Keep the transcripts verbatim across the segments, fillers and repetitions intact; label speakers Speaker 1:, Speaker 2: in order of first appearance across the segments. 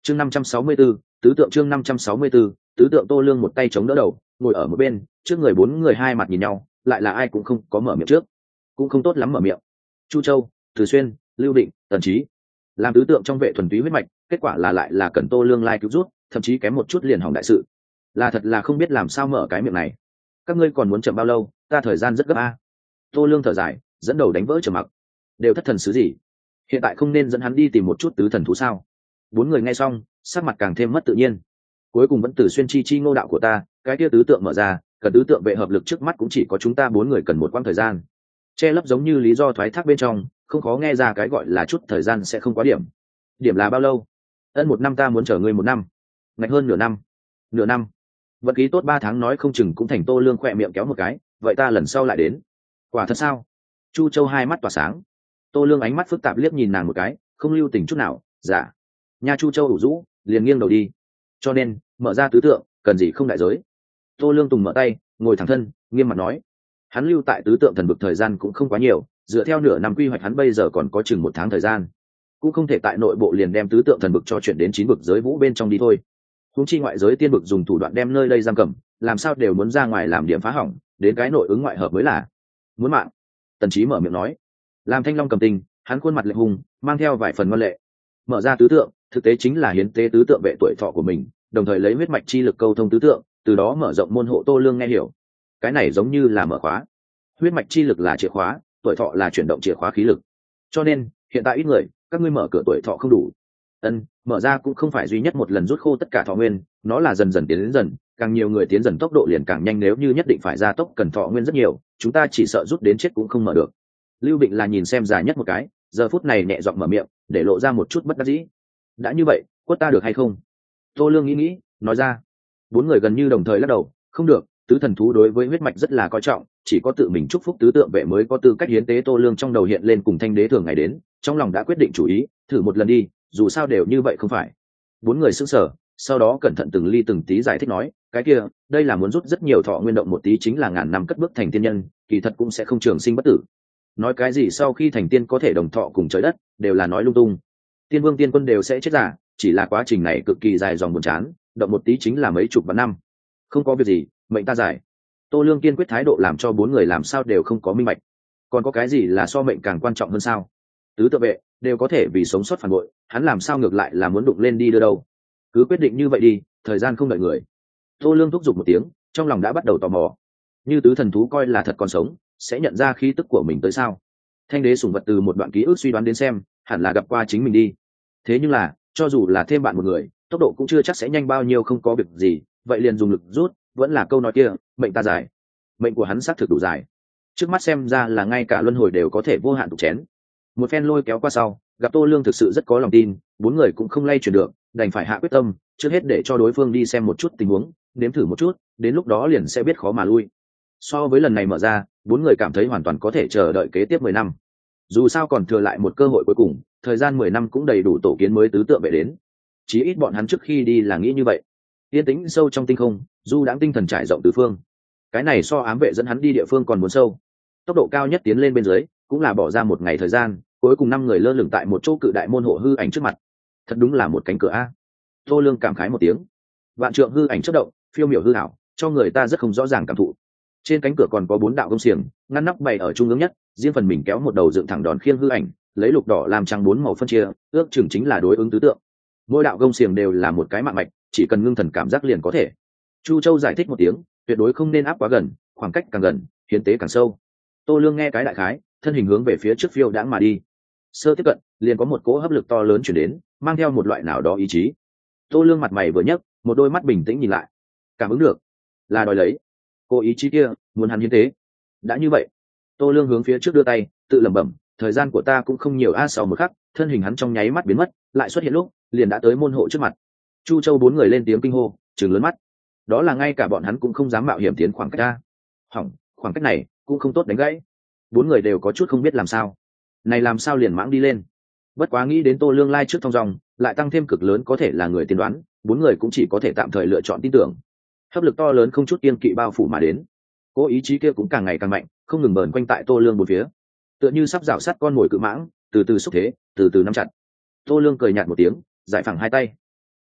Speaker 1: chương năm trăm sáu mươi 564, tứ tượng chương năm trăm sáu mươi 564, tứ tượng. Tô Lương một tay chống đỡ đầu, ngồi ở một bên, trước người bốn người hai mặt nhìn nhau, lại là ai cũng không có mở miệng trước, cũng không tốt lắm mở miệng. Chu Châu, Từ Xuyên, Lưu Định, Tần Trí, làm tứ tượng trong vệ thuần túy huyết mạch, kết quả là lại là cần Tô Lương lai cứu rút, thậm chí kém một chút liền hỏng đại sự. Là thật là không biết làm sao mở cái miệng này. Các ngươi còn muốn chậm bao lâu? Ta thời gian rất gấp a. Tô Lương thở dài, dẫn đầu đánh vỡ trầm mặc. Đều thất thần xứ gì? Hiện tại không nên dẫn hắn đi tìm một chút tứ thần thú sao? Bốn người nghe xong, sắc mặt càng thêm mất tự nhiên. Cuối cùng vẫn Từ Xuyên chi chi ngô đạo của ta, cái kia tứ tượng mở ra, cần tứ tượng vệ hợp lực trước mắt cũng chỉ có chúng ta bốn người cần một quãng thời gian. Che lấp giống như lý do thoái thác bên trong, không khó nghe ra cái gọi là chút thời gian sẽ không quá điểm. Điểm là bao lâu? Ân một năm, ta muốn chờ ngươi một năm. Ngạch hơn nửa năm. Nửa năm. Vận khí tốt ba tháng nói không chừng cũng thành. Tô Lương khỏe miệng kéo một cái, vậy ta lần sau lại đến. Quả thật sao? Chu Châu hai mắt tỏa sáng. Tô Lương ánh mắt phức tạp liếc nhìn nàng một cái, không lưu tình chút nào. Dạ. Nha. Chu Châu ủ rũ, liền nghiêng đầu đi. Cho nên mở ra tứ tượng cần gì không đại giới. Tô Lương tùng mở tay, ngồi thẳng thân, nghiêm mặt nói. Hắn lưu tại tứ tượng thần vực thời gian cũng không quá nhiều, dựa theo nửa năm quy hoạch hắn bây giờ còn có chừng một tháng thời gian, cũng không thể tại nội bộ liền đem tứ tượng thần vực cho chuyển đến chín vực giới vũ bên trong đi thôi. Húng chi ngoại giới tiên vực dùng thủ đoạn đem nơi đây giam cầm, làm sao đều muốn ra ngoài làm điểm phá hỏng, đến cái nội ứng ngoại hợp mới là. Muốn mạng. Tần Trí mở miệng nói. Làm Thanh Long cầm tinh, hắn khuôn mặt lạnh hùng, mang theo vài phần ngoan lệ. Mở ra tứ tượng thực tế chính là hiến tế tứ tượng vệ tuổi thọ của mình, đồng thời lấy huyết mạch chi lực câu thông tứ tượng, từ đó mở rộng môn hộ. Tô Lương nghe hiểu. Cái này giống như là mở khóa. Huyết mạch chi lực là chìa khóa, tuổi thọ là chuyển động chìa khóa khí lực. Cho nên hiện tại ít người, các ngươi mở cửa tuổi thọ không đủ. Ân, mở ra cũng không phải duy nhất một lần rút khô tất cả thọ nguyên, nó là dần dần tiến đến dần, càng nhiều người tiến dần tốc độ liền càng nhanh. Nếu như nhất định phải gia tốc cần thọ nguyên rất nhiều, chúng ta chỉ sợ rút đến chết cũng không mở được. Lưu Định là nhìn xem dài nhất một cái, giờ phút này nhẹ giọng mở miệng, để lộ ra một chút bất đắc dĩ. Đã như vậy, quất ta được hay không? Tô Lương nghĩ nghĩ, nói ra. Bốn người gần như đồng thời lắc đầu, không được. Tứ thần thú đối với huyết mạch rất là coi trọng, chỉ có tự mình chúc phúc tứ tượng vệ mới có tư cách hiến tế. Tô Lương trong đầu hiện lên cùng Thanh Đế thường ngày đến, trong lòng đã quyết định chủ ý, thử một lần đi, dù sao đều như vậy không phải. Bốn người sững sờ, sau đó cẩn thận từng ly từng tí giải thích nói, cái kia, đây là muốn rút rất nhiều thọ nguyên, động một tí chính là ngàn năm cất bước thành tiên nhân, kỳ thật cũng sẽ không trường sinh bất tử. Nói cái gì sau khi thành tiên có thể đồng thọ cùng trời đất, đều là nói lung tung. Tiên vương tiên quân đều sẽ chết giả, chỉ là quá trình này cực kỳ dài dòng buồn chán, động một tí chính là mấy chục vạn năm. Không có việc gì, mệnh ta giải. Tô Lương kiên quyết thái độ làm cho bốn người làm sao đều không có minh bạch. Còn có cái gì là so mệnh càng quan trọng hơn sao? Tứ tự vệ đều có thể vì sống sót phản bội, hắn làm sao ngược lại là muốn đụng lên đi đưa đâu? Cứ quyết định như vậy đi, thời gian không đợi người. Tô Lương thúc giục một tiếng, trong lòng đã bắt đầu tò mò. Như tứ thần thú coi là thật còn sống, sẽ nhận ra khí tức của mình tới sao? Thanh Đế sủng vật từ một đoạn ký ức suy đoán đến xem, hẳn là gặp qua chính mình đi. Thế nhưng là, cho dù là thêm bạn một người, tốc độ cũng chưa chắc sẽ nhanh bao nhiêu. Không có việc gì, vậy liền dùng lực rút, vẫn là câu nói kia, mệnh ta dài. Mệnh của hắn xác thực đủ dài. Trước mắt xem ra là ngay cả luân hồi đều có thể vô hạn tục chén. Một phen lôi kéo qua sau, gặp Tô Lương thực sự rất có lòng tin, bốn người cũng không lay chuyển được, đành phải hạ quyết tâm, trước hết để cho đối phương đi xem một chút tình huống, nếm thử một chút, đến lúc đó liền sẽ biết khó mà lui. So với lần này mở ra, bốn người cảm thấy hoàn toàn có thể chờ đợi kế tiếp mười năm. Dù sao còn thừa lại một cơ hội cuối cùng, thời gian mười năm cũng đầy đủ tổ kiến mới tứ tượng vệ đến. Chí ít bọn hắn trước khi đi là nghĩ như vậy. Yên tĩnh sâu trong tinh không, du đãng tinh thần trải rộng tứ phương. Cái này so ám vệ dẫn hắn đi địa phương còn muốn sâu. Tốc độ cao nhất tiến lên bên dưới, cũng là bỏ ra một ngày thời gian, cuối cùng năm người lơ lửng tại một chỗ cự đại môn hộ hư ảnh trước mặt. Thật đúng là một cánh cửa a. Tô Lương cảm khái một tiếng. Vạn trượng hư ảnh chớp động, phiêu miểu hư ảo, cho người ta rất không rõ ràng cảm thụ. Trên cánh cửa còn có bốn đạo công xiềng, ngăn nắp bày ở trung ương nhất, riêng phần mình kéo một đầu dựng thẳng đòn khiêng hư ảnh, lấy lục đỏ làm trắng bốn màu phân chia, ước chừng chính là đối ứng tứ tượng. Mỗi đạo công xiềng đều là một cái mạng mạch, chỉ cần ngưng thần cảm giác liền có thể. Chu Châu giải thích một tiếng, tuyệt đối không nên áp quá gần, khoảng cách càng gần, hiến tế càng sâu. Tô Lương nghe cái đại khái, thân hình hướng về phía trước phiêu đãng mà đi. Sơ tiếp cận, liền có một cỗ hấp lực to lớn chuyển đến, mang theo một loại nào đó ý chí. Tô Lương mặt mày vừa nhấc, một đôi mắt bình tĩnh nhìn lại, cảm ứng được, là đòi lấy. Cô ý chí kia muốn hắn hiến tế. Đã như vậy, Tô Lương hướng phía trước đưa tay, tự lẩm bẩm, thời gian của ta cũng không nhiều a. Sau một khắc, thân hình hắn trong nháy mắt biến mất, lại xuất hiện lúc, liền đã tới môn hộ trước mặt. Chu Châu bốn người lên tiếng kinh hô, trừng lớn mắt. Đó là ngay cả bọn hắn cũng không dám mạo hiểm tiến khoảng cách ra. Hỏng, khoảng cách này cũng không tốt đánh gãy. Bốn người đều có chút không biết làm sao. Này làm sao liền mãng đi lên. Bất quá nghĩ đến Tô Lương lai trước thong dong, lại tăng thêm cực lớn có thể là người tiên đoán, bốn người cũng chỉ có thể tạm thời lựa chọn tin tưởng. Hấp lực to lớn không chút kiên kỵ bao phủ mà đến. Cố ý chí kia cũng càng ngày càng mạnh, không ngừng bờn quanh tại Tô Lương bốn phía, tựa như sắp rào sát con mồi cự mãng, từ từ xúc thế, từ từ nắm chặt. Tô Lương cười nhạt một tiếng, giải phẳng hai tay.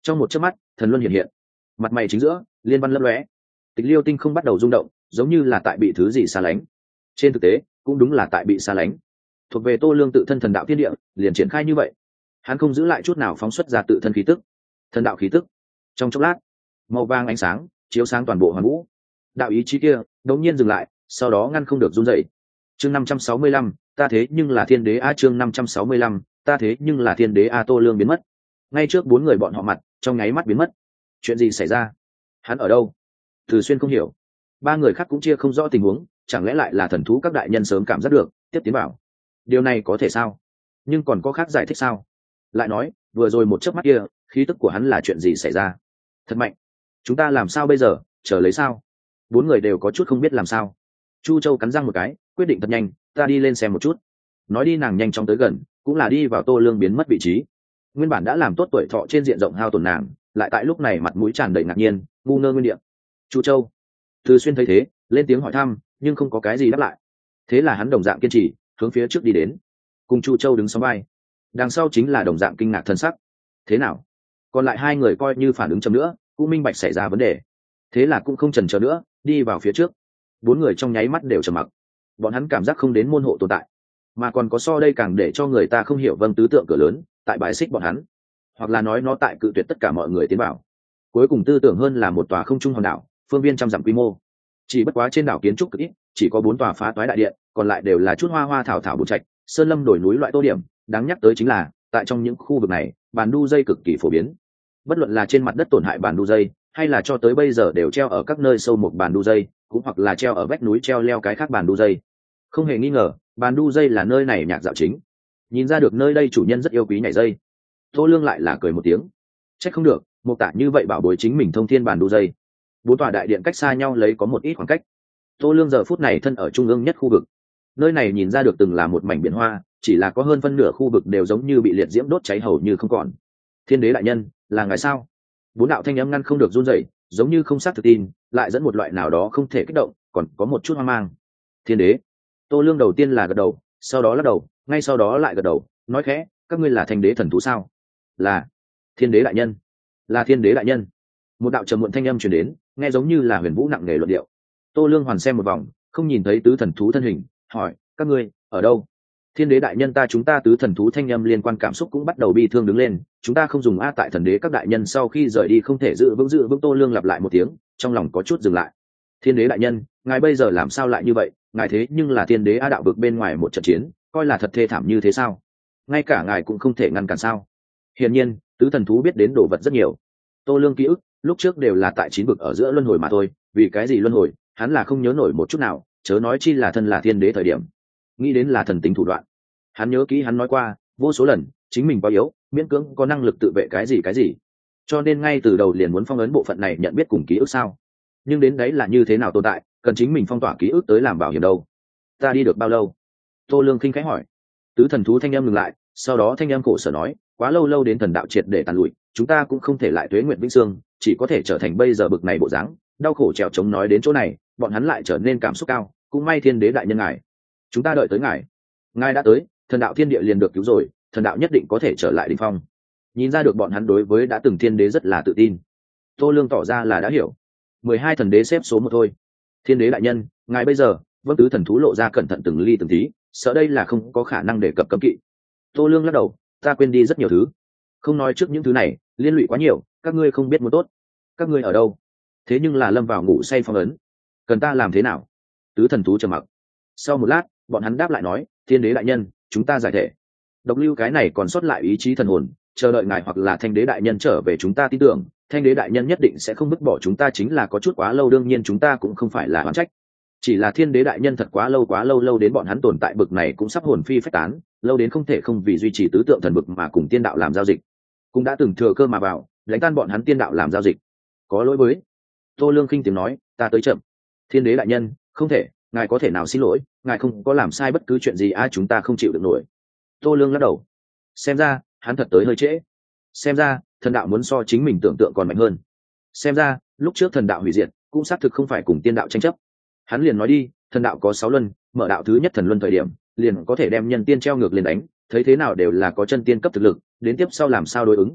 Speaker 1: Trong một chớp mắt thần luân hiện hiện, mặt mày chính giữa liên văn lấp lóe, Tịch Liêu Tinh không bắt đầu rung động, giống như là tại bị thứ gì xa lánh. Trên thực tế cũng đúng là tại bị xa lánh. Thuộc về Tô Lương tự thân thần đạo thiên địa liền triển khai như vậy, hắn không giữ lại chút nào phóng xuất ra tự thân khí tức, thần đạo khí tức. Trong chốc lát màu vàng ánh sáng chiếu sáng toàn bộ hoàn vũ, đạo ý chí kia đột nhiên dừng lại, sau đó ngăn không được run rẩy. Chương năm trăm sáu mươi lăm, ta thế nhưng là thiên đế a. Chương năm trăm sáu mươi lăm, ta thế nhưng là thiên đế a. Tô Lương biến mất, ngay trước bốn người bọn họ mặt, trong nháy mắt biến mất. Chuyện gì xảy ra? Hắn ở đâu? Từ Xuyên không hiểu. Ba người khác cũng chia không rõ tình huống, chẳng lẽ lại là thần thú các đại nhân sớm cảm giác được, tiếp tiến bảo. Điều này có thể sao? Nhưng còn có khác giải thích sao? Lại nói, vừa rồi một chớp mắt kia, khí tức của hắn là chuyện gì xảy ra? Thật mạnh. Chúng ta làm sao bây giờ, chờ lấy sao? Bốn người đều có chút không biết làm sao. Chu Châu cắn răng một cái, quyết định thật nhanh, ta đi lên xem một chút. Nói đi nàng nhanh chóng tới gần, cũng là đi vào Tô Lương biến mất vị trí. Nguyên bản đã làm tốt tuổi thọ trên diện rộng hao tổn nàng, lại tại lúc này mặt mũi tràn đầy ngạc nhiên, ngu ngơ nguyên địa. Chu Châu. Từ Xuyên thấy thế, lên tiếng hỏi thăm, nhưng không có cái gì đáp lại. Thế là hắn đồng dạng kiên trì, hướng phía trước đi đến. Cùng Chu Châu đứng sóng vai. Đằng sau chính là đồng dạng kinh ngạc thân sắc. Thế nào? Còn lại hai người coi như phản ứng chậm nữa, cũng minh bạch xảy ra vấn đề. Thế là cũng không chần chờ nữa, đi vào phía trước. Bốn người trong nháy mắt đều trầm mặc. Bọn hắn cảm giác không đến môn hộ tồn tại, mà còn có so đây càng để cho người ta không hiểu vâng tứ tượng cửa lớn, tại bài xích bọn hắn, hoặc là nói nó tại cự tuyệt tất cả mọi người tiến vào. Cuối cùng tư tưởng hơn là một tòa không trung hòn đảo, phương viên trăm dặm quy mô. Chỉ bất quá trên đảo kiến trúc cực ít, chỉ có bốn tòa phá toái đại điện, còn lại đều là chút hoa hoa thảo thảo bùn trạch, sơn lâm đồi núi loại tô điểm. Đáng nhắc tới chính là, tại trong những khu vực này, bàn đu dây cực kỳ phổ biến. Bất luận là trên mặt đất tổn hại bàn đu dây, hay là cho tới bây giờ đều treo ở các nơi sâu một bàn đu dây, cũng hoặc là treo ở vách núi treo leo cái khác bàn đu dây. Không hề nghi ngờ, bàn đu dây là nơi này nhạc dạo chính. Nhìn ra được nơi đây chủ nhân rất yêu quý nhảy dây. Tô Lương lại là cười một tiếng. Trách không được, một tả như vậy bảo bối chính mình thông thiên bàn đu dây. Bốn tòa đại điện cách xa nhau lấy có một ít khoảng cách. Tô Lương giờ phút này thân ở trung ương nhất khu vực. Nơi này nhìn ra được từng là một mảnh biển hoa, chỉ là có hơn phân nửa khu vực đều giống như bị liệt diễm đốt cháy hầu như không còn. Thiên đế đại nhân, là ngài sao? Bốn đạo thanh âm ngăn không được run rẩy, giống như không xác thực tin, lại dẫn một loại nào đó không thể kích động, còn có một chút hoang mang. Thiên đế. Tô Lương đầu tiên là gật đầu, sau đó lắc đầu, ngay sau đó lại gật đầu, nói khẽ, các ngươi là thanh đế thần thú sao? Là. Thiên đế đại nhân. Là thiên đế đại nhân. Một đạo trầm muộn thanh âm truyền đến, nghe giống như là huyền vũ nặng nề luận điệu. Tô Lương hoàn xem một vòng, không nhìn thấy tứ thần thú thân hình, hỏi, các ngươi ở đâu? Thiên đế đại nhân, ta chúng ta tứ thần thú thanh âm liên quan cảm xúc cũng bắt đầu bi thương đứng lên, chúng ta không dùng a tại thần đế các đại nhân sau khi rời đi không thể giữ vững giữ vững. Tô Lương lặp lại một tiếng, trong lòng có chút dừng lại. Thiên đế đại nhân, ngài bây giờ làm sao lại như vậy? Ngài thế nhưng là thiên đế a đạo vực bên ngoài một trận chiến, coi là thật thê thảm như thế sao? Ngay cả ngài cũng không thể ngăn cản sao? Hiển nhiên, tứ thần thú biết đến đồ vật rất nhiều. Tô Lương ký ức, lúc trước đều là tại chín vực ở giữa luân hồi mà thôi, vì cái gì luân hồi, hắn là không nhớ nổi một chút nào, chớ nói chi là thân là thiên đế thời điểm. Nghĩ đến là thần tính thủ đoạn. Hắn nhớ kỹ hắn nói qua vô số lần, chính mình quá yếu, miễn cưỡng có năng lực tự vệ cái gì cái gì, cho nên ngay từ đầu liền muốn phong ấn bộ phận này nhận biết cùng ký ức sao? Nhưng đến đấy là như thế nào tồn tại, cần chính mình phong tỏa ký ức tới làm bảo hiểm đâu? Ta đi được bao lâu? Tô Lương khinh khẽ hỏi. Tứ thần thú thanh âm ngừng lại, sau đó thanh âm khổ sở nói, quá lâu lâu đến thần đạo triệt để tàn lụi, chúng ta cũng không thể lại tuế nguyện vĩnh sương, chỉ có thể trở thành bây giờ bực này bộ dáng, đau khổ trèo chống. Nói đến chỗ này, bọn hắn lại trở nên cảm xúc cao, cũng may thiên đế đại nhân ngài, chúng ta đợi tới ngài, ngài đã tới, thần đạo thiên địa liền được cứu rồi, thần đạo nhất định có thể trở lại đỉnh phong. Nhìn ra được bọn hắn đối với đã từng thiên đế rất là tự tin. Tô Lương tỏ ra là đã hiểu. Mười hai thần đế xếp số một thôi. Thiên đế đại nhân, ngài bây giờ, vâng tứ thần thú lộ ra cẩn thận từng ly từng tí, sợ đây là không có khả năng đề cập cấm kỵ. Tô Lương lắc đầu, ta quên đi rất nhiều thứ, không nói trước những thứ này, liên lụy quá nhiều, các ngươi không biết muốn tốt. Các ngươi ở đâu? Thế nhưng là lâm vào ngủ say phong ấn, cần ta làm thế nào? Tứ thần thú trầm mặc. Sau một lát, bọn hắn đáp lại nói, thiên đế đại nhân, chúng ta giải thể, độc lưu cái này còn sót lại ý chí thần hồn, chờ đợi ngài hoặc là thanh đế đại nhân trở về. Chúng ta tin tưởng thanh đế đại nhân nhất định sẽ không vứt bỏ chúng ta, chính là có chút quá lâu. Đương nhiên chúng ta cũng không phải là oán trách, chỉ là thiên đế đại nhân thật quá lâu quá lâu lâu đến bọn hắn tồn tại bực này cũng sắp hồn phi phách tán, lâu đến không thể không vì duy trì tứ tượng thần bực mà cùng tiên đạo làm giao dịch, cũng đã từng thừa cơ mà vào đánh tan bọn hắn tiên đạo làm giao dịch. Có lỗi với. Tô Lương khinh tiếng nói, ta tới chậm. Thiên đế đại nhân, không thể, ngài có thể nào xin lỗi, ngài không có làm sai bất cứ chuyện gì a, chúng ta không chịu được nổi. Tô Lương lắc đầu. Xem ra hắn thật tới hơi trễ, xem ra thần đạo muốn so chính mình tưởng tượng còn mạnh hơn, xem ra lúc trước thần đạo hủy diệt cũng xác thực không phải cùng tiên đạo tranh chấp. Hắn liền nói đi, thần đạo có sáu luân, mở đạo thứ nhất thần luân thời điểm liền có thể đem nhân tiên treo ngược lên đánh, thấy thế nào đều là có chân tiên cấp thực lực, đến tiếp sau làm sao đối ứng.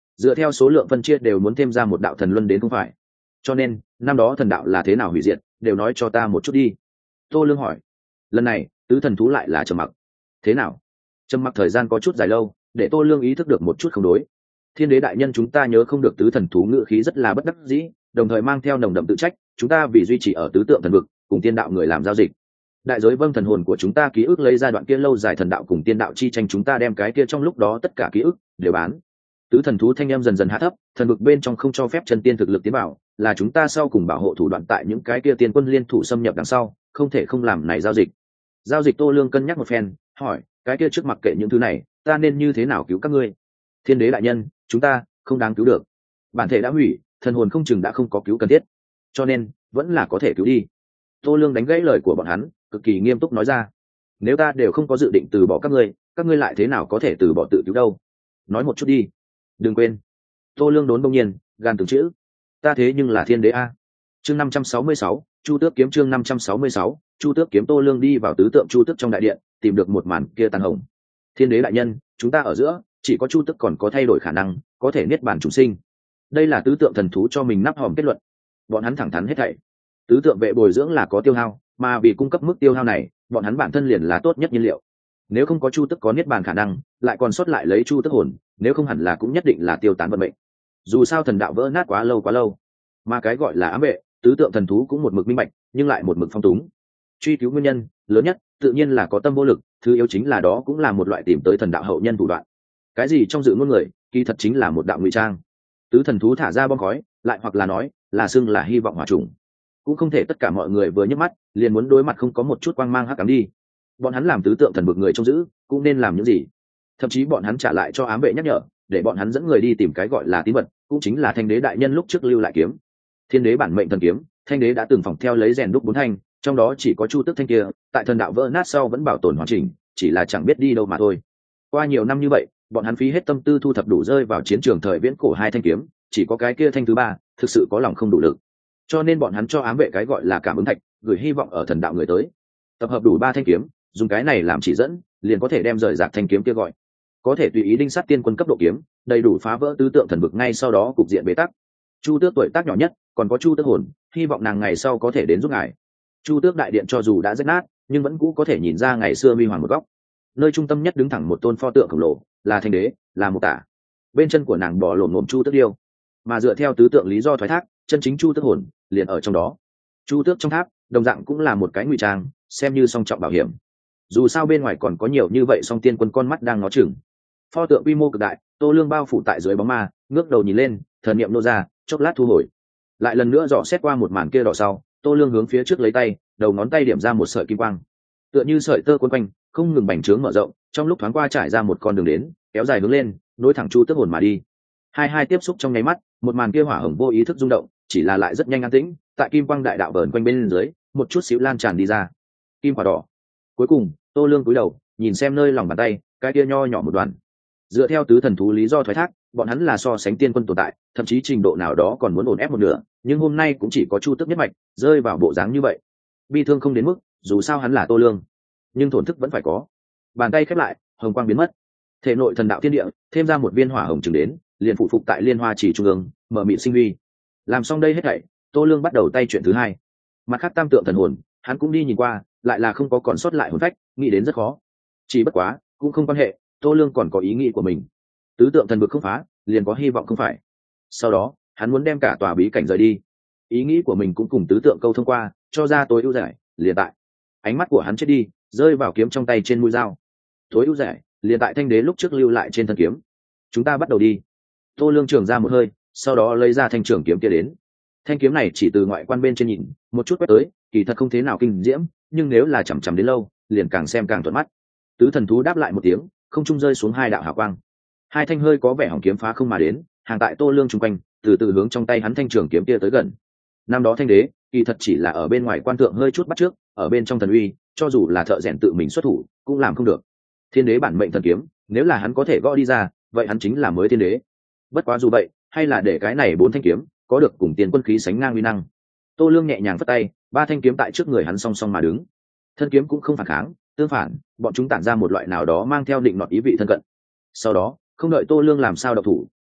Speaker 1: dựa theo số lượng phân chia đều muốn thêm ra một đạo thần luân đến không phải. Cho nên năm đó thần đạo là thế nào hủy diệt đều nói cho ta một chút đi. Tô Lương hỏi. Lần này tứ thần thú lại là trầm mặc. Thế nào? Trầm mặc thời gian có chút dài lâu, để Tô Lương ý thức được một chút không đối. Thiên đế đại nhân, chúng ta nhớ không được tứ thần thú ngữ khí rất là bất đắc dĩ, đồng thời mang theo nồng đậm tự trách. Chúng ta vì duy trì ở tứ tượng thần vực cùng tiên đạo người làm giao dịch, đại giới vâng thần hồn của chúng ta ký ức lấy giai đoạn kia lâu dài thần đạo cùng tiên đạo chi tranh, chúng ta đem cái kia trong lúc đó tất cả ký ức đều bán. Tứ thần thú thanh em dần dần hạ thấp, thần vực bên trong không cho phép chân tiên thực lực tiến vào, là chúng ta sau cùng bảo hộ thủ đoạn, tại những cái kia tiên quân liên thủ xâm nhập đằng sau, không thể không làm này giao dịch. Giao dịch. Tô Lương cân nhắc một phen, hỏi, cái kia trước mặc kệ những thứ này, ta nên như thế nào cứu các ngươi? Thiên đế đại nhân, chúng ta không đáng cứu được, bản thể đã hủy, thần hồn không chừng đã không có cứu cần thiết, cho nên vẫn là có thể cứu đi. Tô Lương đánh gãy lời của bọn hắn, cực kỳ nghiêm túc nói ra, nếu ta đều không có dự định từ bỏ các ngươi, các ngươi lại thế nào có thể từ bỏ tự cứu đâu? Nói một chút đi. Đừng quên. Tô Lương đốn bỗng nhiên gan từng chữ, ta thế nhưng là thiên đế a. Chương năm trăm sáu mươi sáu, Chu Tước kiếm. Chương năm trăm sáu mươi sáu, Chu Tước kiếm. Tô Lương đi vào tứ tượng Chu Tước trong đại điện, tìm được một màn kia tàn hồng. Thiên đế đại nhân, chúng ta ở giữa chỉ có Chu Tước còn có thay đổi khả năng, có thể niết bàn chúng sinh. Đây là tứ tượng thần thú cho mình nắp hòm kết luận. Bọn hắn thẳng thắn hết thảy. Tứ tượng vệ bồi dưỡng là có tiêu hao, mà vì cung cấp mức tiêu hao này, bọn hắn bản thân liền là tốt nhất nhiên liệu. Nếu không có Chu Tước có niết bàn khả năng, lại còn sót lại lấy Chu Tước hồn, nếu không hẳn là cũng nhất định là tiêu tán vận mệnh. Dù sao thần đạo vỡ nát quá lâu quá lâu, mà cái gọi là ám vệ, tứ tượng thần thú cũng một mực minh bạch, nhưng lại một mực phong túng. Truy cứu nguyên nhân lớn nhất tự nhiên là có tâm vô lực, thứ yếu chính là đó cũng là một loại tìm tới thần đạo hậu nhân thủ đoạn. Cái gì trong dự ngôn người, kỳ thật chính là một đạo ngụy trang. Tứ thần thú thả ra bom khói, lại hoặc là nói là xưng là hy vọng hỏa trùng. Cũng không thể tất cả mọi người vừa nhấc mắt liền muốn đối mặt không có một chút quang mang hắc ám đi. Bọn hắn làm tứ tượng thần vực người trông giữ, cũng nên làm những gì? Thậm chí bọn hắn trả lại cho ám vệ nhắc nhở, để bọn hắn dẫn người đi tìm cái gọi là tín vật, cũng chính là thanh đế đại nhân lúc trước lưu lại kiếm. Thiên đế bản mệnh thần kiếm, thanh đế đã từng phòng theo lấy rèn đúc bốn thanh, trong đó chỉ có Chu Tước thanh kia, tại thần đạo vỡ nát sau vẫn bảo tồn hoàn chỉnh, chỉ là chẳng biết đi đâu mà thôi. Qua nhiều năm như vậy, bọn hắn phí hết tâm tư thu thập đủ rơi vào chiến trường thời viễn cổ hai thanh kiếm, chỉ có cái kia thanh thứ ba thực sự có lòng không đủ lực, cho nên bọn hắn cho ám vệ cái gọi là cảm ứng thạch, gửi hy vọng ở thần đạo người tới, tập hợp đủ ba thanh kiếm, dùng cái này làm chỉ dẫn, liền có thể đem rời rạc thanh kiếm kia gọi, có thể tùy ý đinh sát tiên quân cấp độ kiếm, đầy đủ phá vỡ tứ tượng thần vực. Ngay sau đó cục diện bế tắc. Chu Tước tuổi tác nhỏ nhất, còn có Chu Tước hồn, hy vọng nàng ngày sau có thể đến giúp ngài. Chu Tước đại điện cho dù đã rách nát, nhưng vẫn cũ có thể nhìn ra ngày xưa huy hoàng một góc. Nơi trung tâm nhất đứng thẳng một tôn pho tượng khổng lồ, là thanh đế, là một tả. Bên chân của nàng bò lổm lổm Chu Tước điêu, mà dựa theo tứ tượng lý do thoái thác, chân chính Chu Tước hồn liền ở trong đó. Chu Tước trong tháp, đồng dạng cũng là một cái ngụy trang, xem như song trọng bảo hiểm. Dù sao bên ngoài còn có nhiều như vậy song tiên quân con mắt đang ngó chừng. Pho tượng quy mô cực đại, Tô Lương bao phủ tại dưới bóng ma, ngước đầu nhìn lên, thần niệm nô ra, chốc lát thu hồi. Lại lần nữa dò xét qua một màn kia đỏ sau, Tô Lương hướng phía trước lấy tay, đầu ngón tay điểm ra một sợi kim quang, tựa như sợi tơ quấn quanh, không ngừng bành trướng mở rộng, trong lúc thoáng qua trải ra một con đường đến, kéo dài hướng lên, nối thẳng Chu Tước hồn mà đi. Hai hai tiếp xúc trong nháy mắt, một màn kia hỏa hồng vô ý thức rung động, chỉ là lại rất nhanh an tĩnh, tại kim quang đại đạo vờn quanh bên dưới, một chút xíu lan tràn đi ra. Kim quả đỏ. Cuối cùng, Tô Lương cúi đầu, nhìn xem nơi lòng bàn tay, cái kia nho nhỏ một đoàn. Dựa theo tứ thần thú lý do thoái thác, bọn hắn là so sánh tiên quân tồn tại, thậm chí trình độ nào đó còn muốn ổn ép một nửa, nhưng hôm nay cũng chỉ có Chu Tước nhất mạch rơi vào bộ dáng như vậy. Bi thương không đến mức, dù sao hắn là Tô Lương, nhưng thổn thức vẫn phải có. Bàn tay khép lại, hồng quang biến mất. Thể nội thần đạo thiên địa thêm ra một viên hỏa hồng trừng đến, liền phụ phục tại liên hoa chỉ trung ương, mở mịt sinh huy. Làm xong đây hết thảy, Tô Lương bắt đầu tay chuyện thứ hai. Mặt khác tam tượng thần hồn, hắn cũng đi nhìn qua, lại là không có còn sót lại hồn phách, nghĩ đến rất khó. Chỉ bất quá, cũng không quan hệ, Tô Lương còn có ý nghĩ của mình. Tứ tượng thần vực không phá, liền có hy vọng không phải. Sau đó, hắn muốn đem cả tòa bí cảnh rời đi. Ý nghĩ của mình cũng cùng tứ tượng câu thông qua, cho ra tối ưu giải, liền tại. Ánh mắt của hắn chết đi, rơi vào kiếm trong tay trên mũi dao. Tối ưu giải, liền tại thanh đế lúc trước lưu lại trên thân kiếm. Chúng ta bắt đầu đi. Tô Lương trường ra một hơi, sau đó lấy ra thanh trường kiếm kia đến. Thanh kiếm này chỉ từ ngoại quan bên trên nhìn, một chút quét tới, kỳ thật không thế nào kinh diễm, nhưng nếu là chằm chằm đến lâu, liền càng xem càng thuận mắt. Tứ thần thú đáp lại một tiếng, không trung rơi xuống hai đạo hào quang. Hai thanh hơi có vẻ hỏng kiếm phá không mà đến, hàng tại Tô Lương chung quanh, từ từ hướng trong tay hắn thanh trường kiếm kia tới gần. Năm đó thanh đế, kỳ thật chỉ là ở bên ngoài quan tượng hơi chút bắt trước, ở bên trong thần uy, cho dù là thợ rèn tự mình xuất thủ, cũng làm không được. Thiên đế bản mệnh thần kiếm, nếu là hắn có thể gõ đi ra, vậy hắn chính là mới thiên đế. Bất quá dù vậy, hay là để cái này bốn thanh kiếm có được cùng tiền quân khí sánh ngang uy năng. Tô Lương nhẹ nhàng vất tay, ba thanh kiếm tại trước người hắn song song mà đứng. Thân kiếm cũng không phản kháng, tương phản, bọn chúng tản ra một loại nào đó mang theo định nọt ý vị thân cận. Sau đó, không đợi Tô Lương làm sao độc thủ,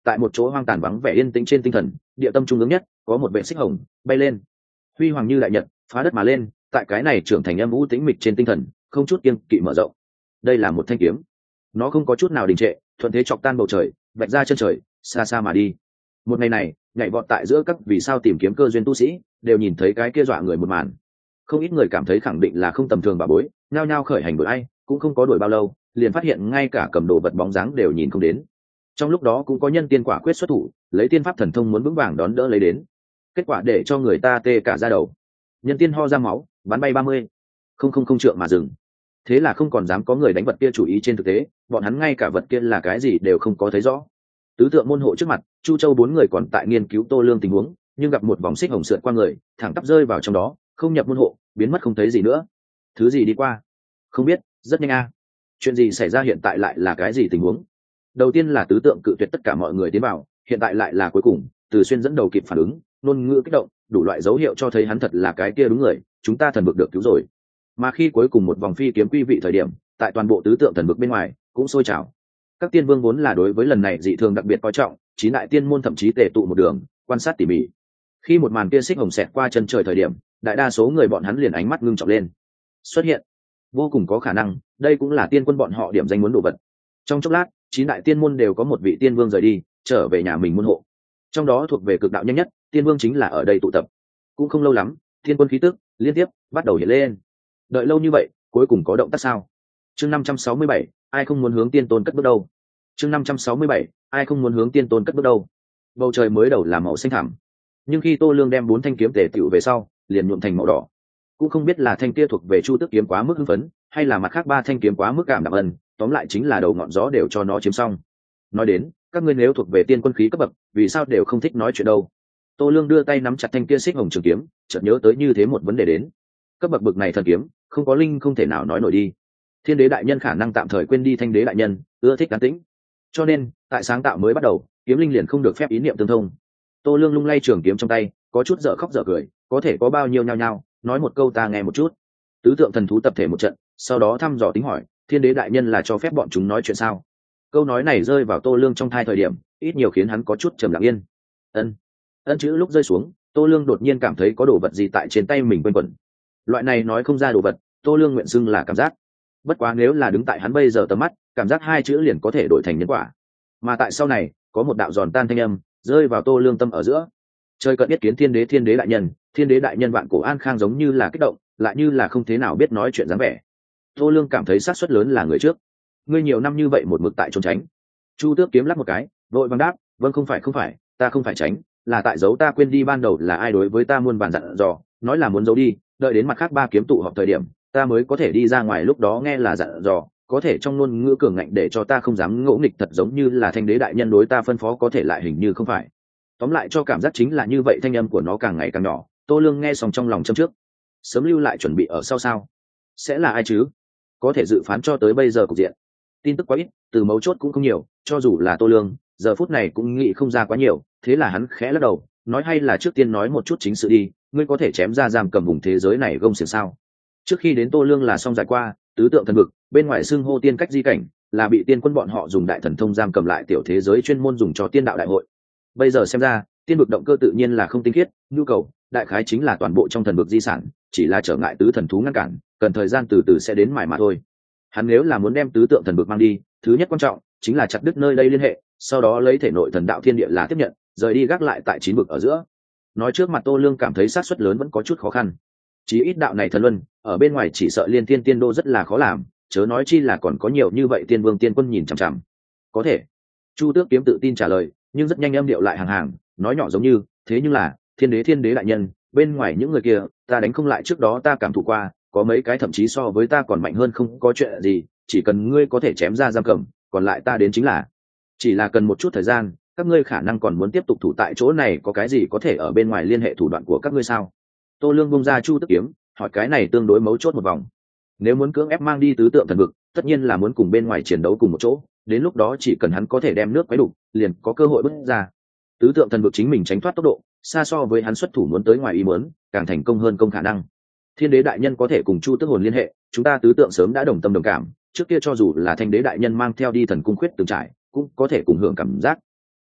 Speaker 1: tại một chỗ hoang tàn vắng vẻ yên tĩnh trên tinh thần địa tâm trung ương nhất có một vệ xích hồng bay lên huy hoàng như đại nhật phá đất mà lên, tại cái này trưởng thành âm vũ tĩnh mịch trên tinh thần không chút kiêng kỵ mở rộng. Đây là một thanh kiếm, nó không có chút nào đình trệ, thuận thế chọc tan bầu trời, vạch ra chân trời, xa xa mà đi. Một ngày này nhảy vọt tại giữa các vì sao tìm kiếm cơ duyên tu sĩ đều nhìn thấy cái kia dọa người một màn. Không ít người cảm thấy khẳng định là không tầm thường bà bối, nhao nhao khởi hành đuổi ai, cũng không có đuổi bao lâu liền phát hiện ngay cả cầm đồ vật bóng dáng đều nhìn không đến. Trong lúc đó cũng có nhân tiên quả quyết xuất thủ, lấy tiên pháp thần thông muốn vững vàng đón đỡ lấy đến, kết quả để cho người ta tê cả da đầu. Nhân tiên ho ra máu, bắn bay ba mươi không không không trượng mà dừng. Thế là không còn dám có người đánh vật kia chủ ý, trên thực tế bọn hắn ngay cả vật kia là cái gì đều không có thấy rõ. Tứ tượng môn hộ trước mặt, Chu Châu bốn người còn tại nghiên cứu Tô Lương tình huống, nhưng gặp một vòng xích hồng sượt qua người, thẳng tắp rơi vào trong đó, không nhập môn hộ, biến mất không thấy gì nữa. Thứ gì đi qua? Không biết, rất nhanh a. Chuyện gì xảy ra, hiện tại lại là cái gì tình huống? Đầu tiên là tứ tượng cự tuyệt tất cả mọi người tiến vào, hiện tại lại là cuối cùng, Từ Xuyên dẫn đầu kịp phản ứng, ngôn ngữ kích động, đủ loại dấu hiệu cho thấy hắn thật là cái kia đúng người, chúng ta thần vực được cứu rồi. Mà khi cuối cùng một vòng phi kiếm quy vị thời điểm, tại toàn bộ tứ tượng thần vực bên ngoài cũng sôi trào. Các tiên vương vốn là đối với lần này dị thường đặc biệt coi trọng, chín đại tiên môn thậm chí tề tụ một đường quan sát tỉ mỉ. Khi một màn kia xích hồng xẹt qua chân trời thời điểm, đại đa số người bọn hắn liền ánh mắt ngưng trọng lên. Xuất hiện, vô cùng có khả năng đây cũng là tiên quân bọn họ điểm danh muốn đồ vật. Trong chốc lát, chín đại tiên môn đều có một vị tiên vương rời đi, trở về nhà mình môn hộ. Trong đó thuộc về cực đạo nhanh nhất tiên vương chính là ở đây tụ tập. Cũng không lâu lắm, tiên quân khí tức liên tiếp bắt đầu hiện lên. Đợi lâu như vậy, cuối cùng có động tác sao? Chương năm trăm sáu mươi bảy, ai không muốn hướng tiên tôn cất bước đâu? Chương năm trăm sáu mươi bảy, ai không muốn hướng tiên tôn cất bước đâu? Bầu trời mới đầu là màu xanh thẳm, nhưng khi Tô Lương đem bốn thanh kiếm tề tựu về sau, liền nhuộm thành màu đỏ. Cũng không biết là thanh kia thuộc về Chu Tước kiếm quá mức hưng phấn, hay là mặt khác ba thanh kiếm quá mức cảm đạm ân, tóm lại chính là đầu ngọn gió đều cho nó chiếm xong. Nói đến, các ngươi nếu thuộc về tiên quân khí cấp bậc, vì sao đều không thích nói chuyện đâu? Tô Lương đưa tay nắm chặt thanh kia xích hồng trường kiếm, chợt nhớ tới như thế một vấn đề đến. Cấp bậc bậc này thần kiếm, không có linh không thể nào nói nổi đi. Thiên đế đại nhân khả năng tạm thời quên đi thanh đế đại nhân ưa thích cán tĩnh, cho nên tại sáng tạo mới bắt đầu, kiếm linh liền không được phép ý niệm tương thông. Tô Lương lung lay trường kiếm trong tay, có chút dở khóc dở cười, có thể có bao nhiêu nhao nhao, nói một câu ta nghe một chút. Tứ tượng thần thú tập thể một trận, sau đó thăm dò tính hỏi, thiên đế đại nhân là cho phép bọn chúng nói chuyện sao? Câu nói này rơi vào Tô Lương trong thai thời điểm, ít nhiều khiến hắn có chút trầm lặng yên. Ân. Ân chữ lúc rơi xuống, Tô Lương đột nhiên cảm thấy có đồ vật gì tại trên tay mình quanh quẩn. Loại này nói không ra đồ vật, Tô Lương nguyện xưng là cảm giác. Bất quá nếu là đứng tại hắn bây giờ tầm mắt, cảm giác hai chữ liền có thể đổi thành nhân quả. Mà tại sau này, có một đạo giòn tan thanh âm rơi vào Tô Lương tâm ở giữa. Trời cận biết kiến thiên đế, thiên đế đại nhân, thiên đế đại nhân vạn cổ an khang, giống như là kích động, lại như là không thế nào biết nói chuyện dáng vẻ. Tô Lương cảm thấy xác suất lớn là người trước. Ngươi nhiều năm như vậy một mực tại trốn tránh. Chu Tước kiếm lắc một cái, vội vàng đáp, vâng không phải không phải, ta không phải tránh, là tại giấu, ta quên đi ban đầu là ai đối với ta muôn vàn dặn dò, nói là muốn giấu đi, đợi đến mặt khác ba kiếm tụ họp thời điểm, ta mới có thể đi ra ngoài, lúc đó nghe là dặn dò, có thể trong ngôn ngữ cường ngạnh để cho ta không dám ngỗ nghịch, thật giống như là thanh đế đại nhân đối ta phân phó, có thể lại hình như không phải. Tóm lại cho cảm giác chính là như vậy, thanh âm của nó càng ngày càng nhỏ. Tô Lương nghe xong trong lòng châm trước, sớm lưu lại chuẩn bị ở sau sao? Sẽ là ai chứ? Có thể dự phán cho tới bây giờ cục diện, tin tức quá ít, từ mấu chốt cũng không nhiều, cho dù là Tô Lương giờ phút này cũng nghĩ không ra quá nhiều, thế là hắn khẽ lắc đầu, nói hay là trước tiên nói một chút chính sự đi, ngươi có thể chém ra giam cầm vùng thế giới này gông xiềng sao? Trước khi đến Tô Lương là xong giải qua tứ tượng thần vực, bên ngoài xưng hô tiên cách di cảnh, là bị tiên quân bọn họ dùng đại thần thông giam cầm lại tiểu thế giới, chuyên môn dùng cho tiên đạo đại hội. Bây giờ xem ra, tiên vực động cơ tự nhiên là không tinh khiết, nhu cầu đại khái chính là toàn bộ trong thần vực di sản, chỉ là trở ngại tứ thần thú ngăn cản, cần thời gian từ từ sẽ đến mài mà thôi. Hắn nếu là muốn đem tứ tượng thần vực mang đi, thứ nhất quan trọng chính là chặt đứt nơi đây liên hệ, sau đó lấy thể nội thần đạo thiên địa là tiếp nhận, rời đi gác lại tại chín vực ở giữa. Nói trước mặt Tô Lương cảm thấy xác suất lớn vẫn có chút khó khăn, chí ít đạo này thần luân ở bên ngoài chỉ sợ liên tiên tiên đô rất là khó làm, chớ nói chi là còn có nhiều như vậy tiên vương tiên quân nhìn chằm chằm. Có thể. Chu Tước kiếm tự tin trả lời, nhưng rất nhanh âm điệu lại hàng hàng, nói nhỏ giống như, thế nhưng là thiên đế thiên đế đại nhân, bên ngoài những người kia ta đánh không lại, trước đó ta cảm thụ qua, có mấy cái thậm chí so với ta còn mạnh hơn, không có chuyện gì, chỉ cần ngươi có thể chém ra giam cầm, còn lại ta đến chính là. Chỉ là cần một chút thời gian, các ngươi khả năng còn muốn tiếp tục thủ tại chỗ này, có cái gì có thể ở bên ngoài liên hệ thủ đoạn của các ngươi sao? Tô Lương bung ra Chu Tước kiếm, hỏi cái này tương đối mấu chốt một vòng. Nếu muốn cưỡng ép mang đi tứ tượng thần vực, tất nhiên là muốn cùng bên ngoài chiến đấu cùng một chỗ, đến lúc đó chỉ cần hắn có thể đem nước quấy đủ, liền có cơ hội bước ra. Tứ tượng thần vực chính mình tránh thoát tốc độ xa so với hắn xuất thủ muốn tới ngoài ý muốn càng thành công hơn công khả năng. Thiên đế đại nhân có thể cùng Chu Tước hồn liên hệ, chúng ta tứ tượng sớm đã đồng tâm đồng cảm, trước kia cho dù là thanh đế đại nhân mang theo đi thần cung khuyết từng trải, cũng có thể cùng hưởng cảm giác.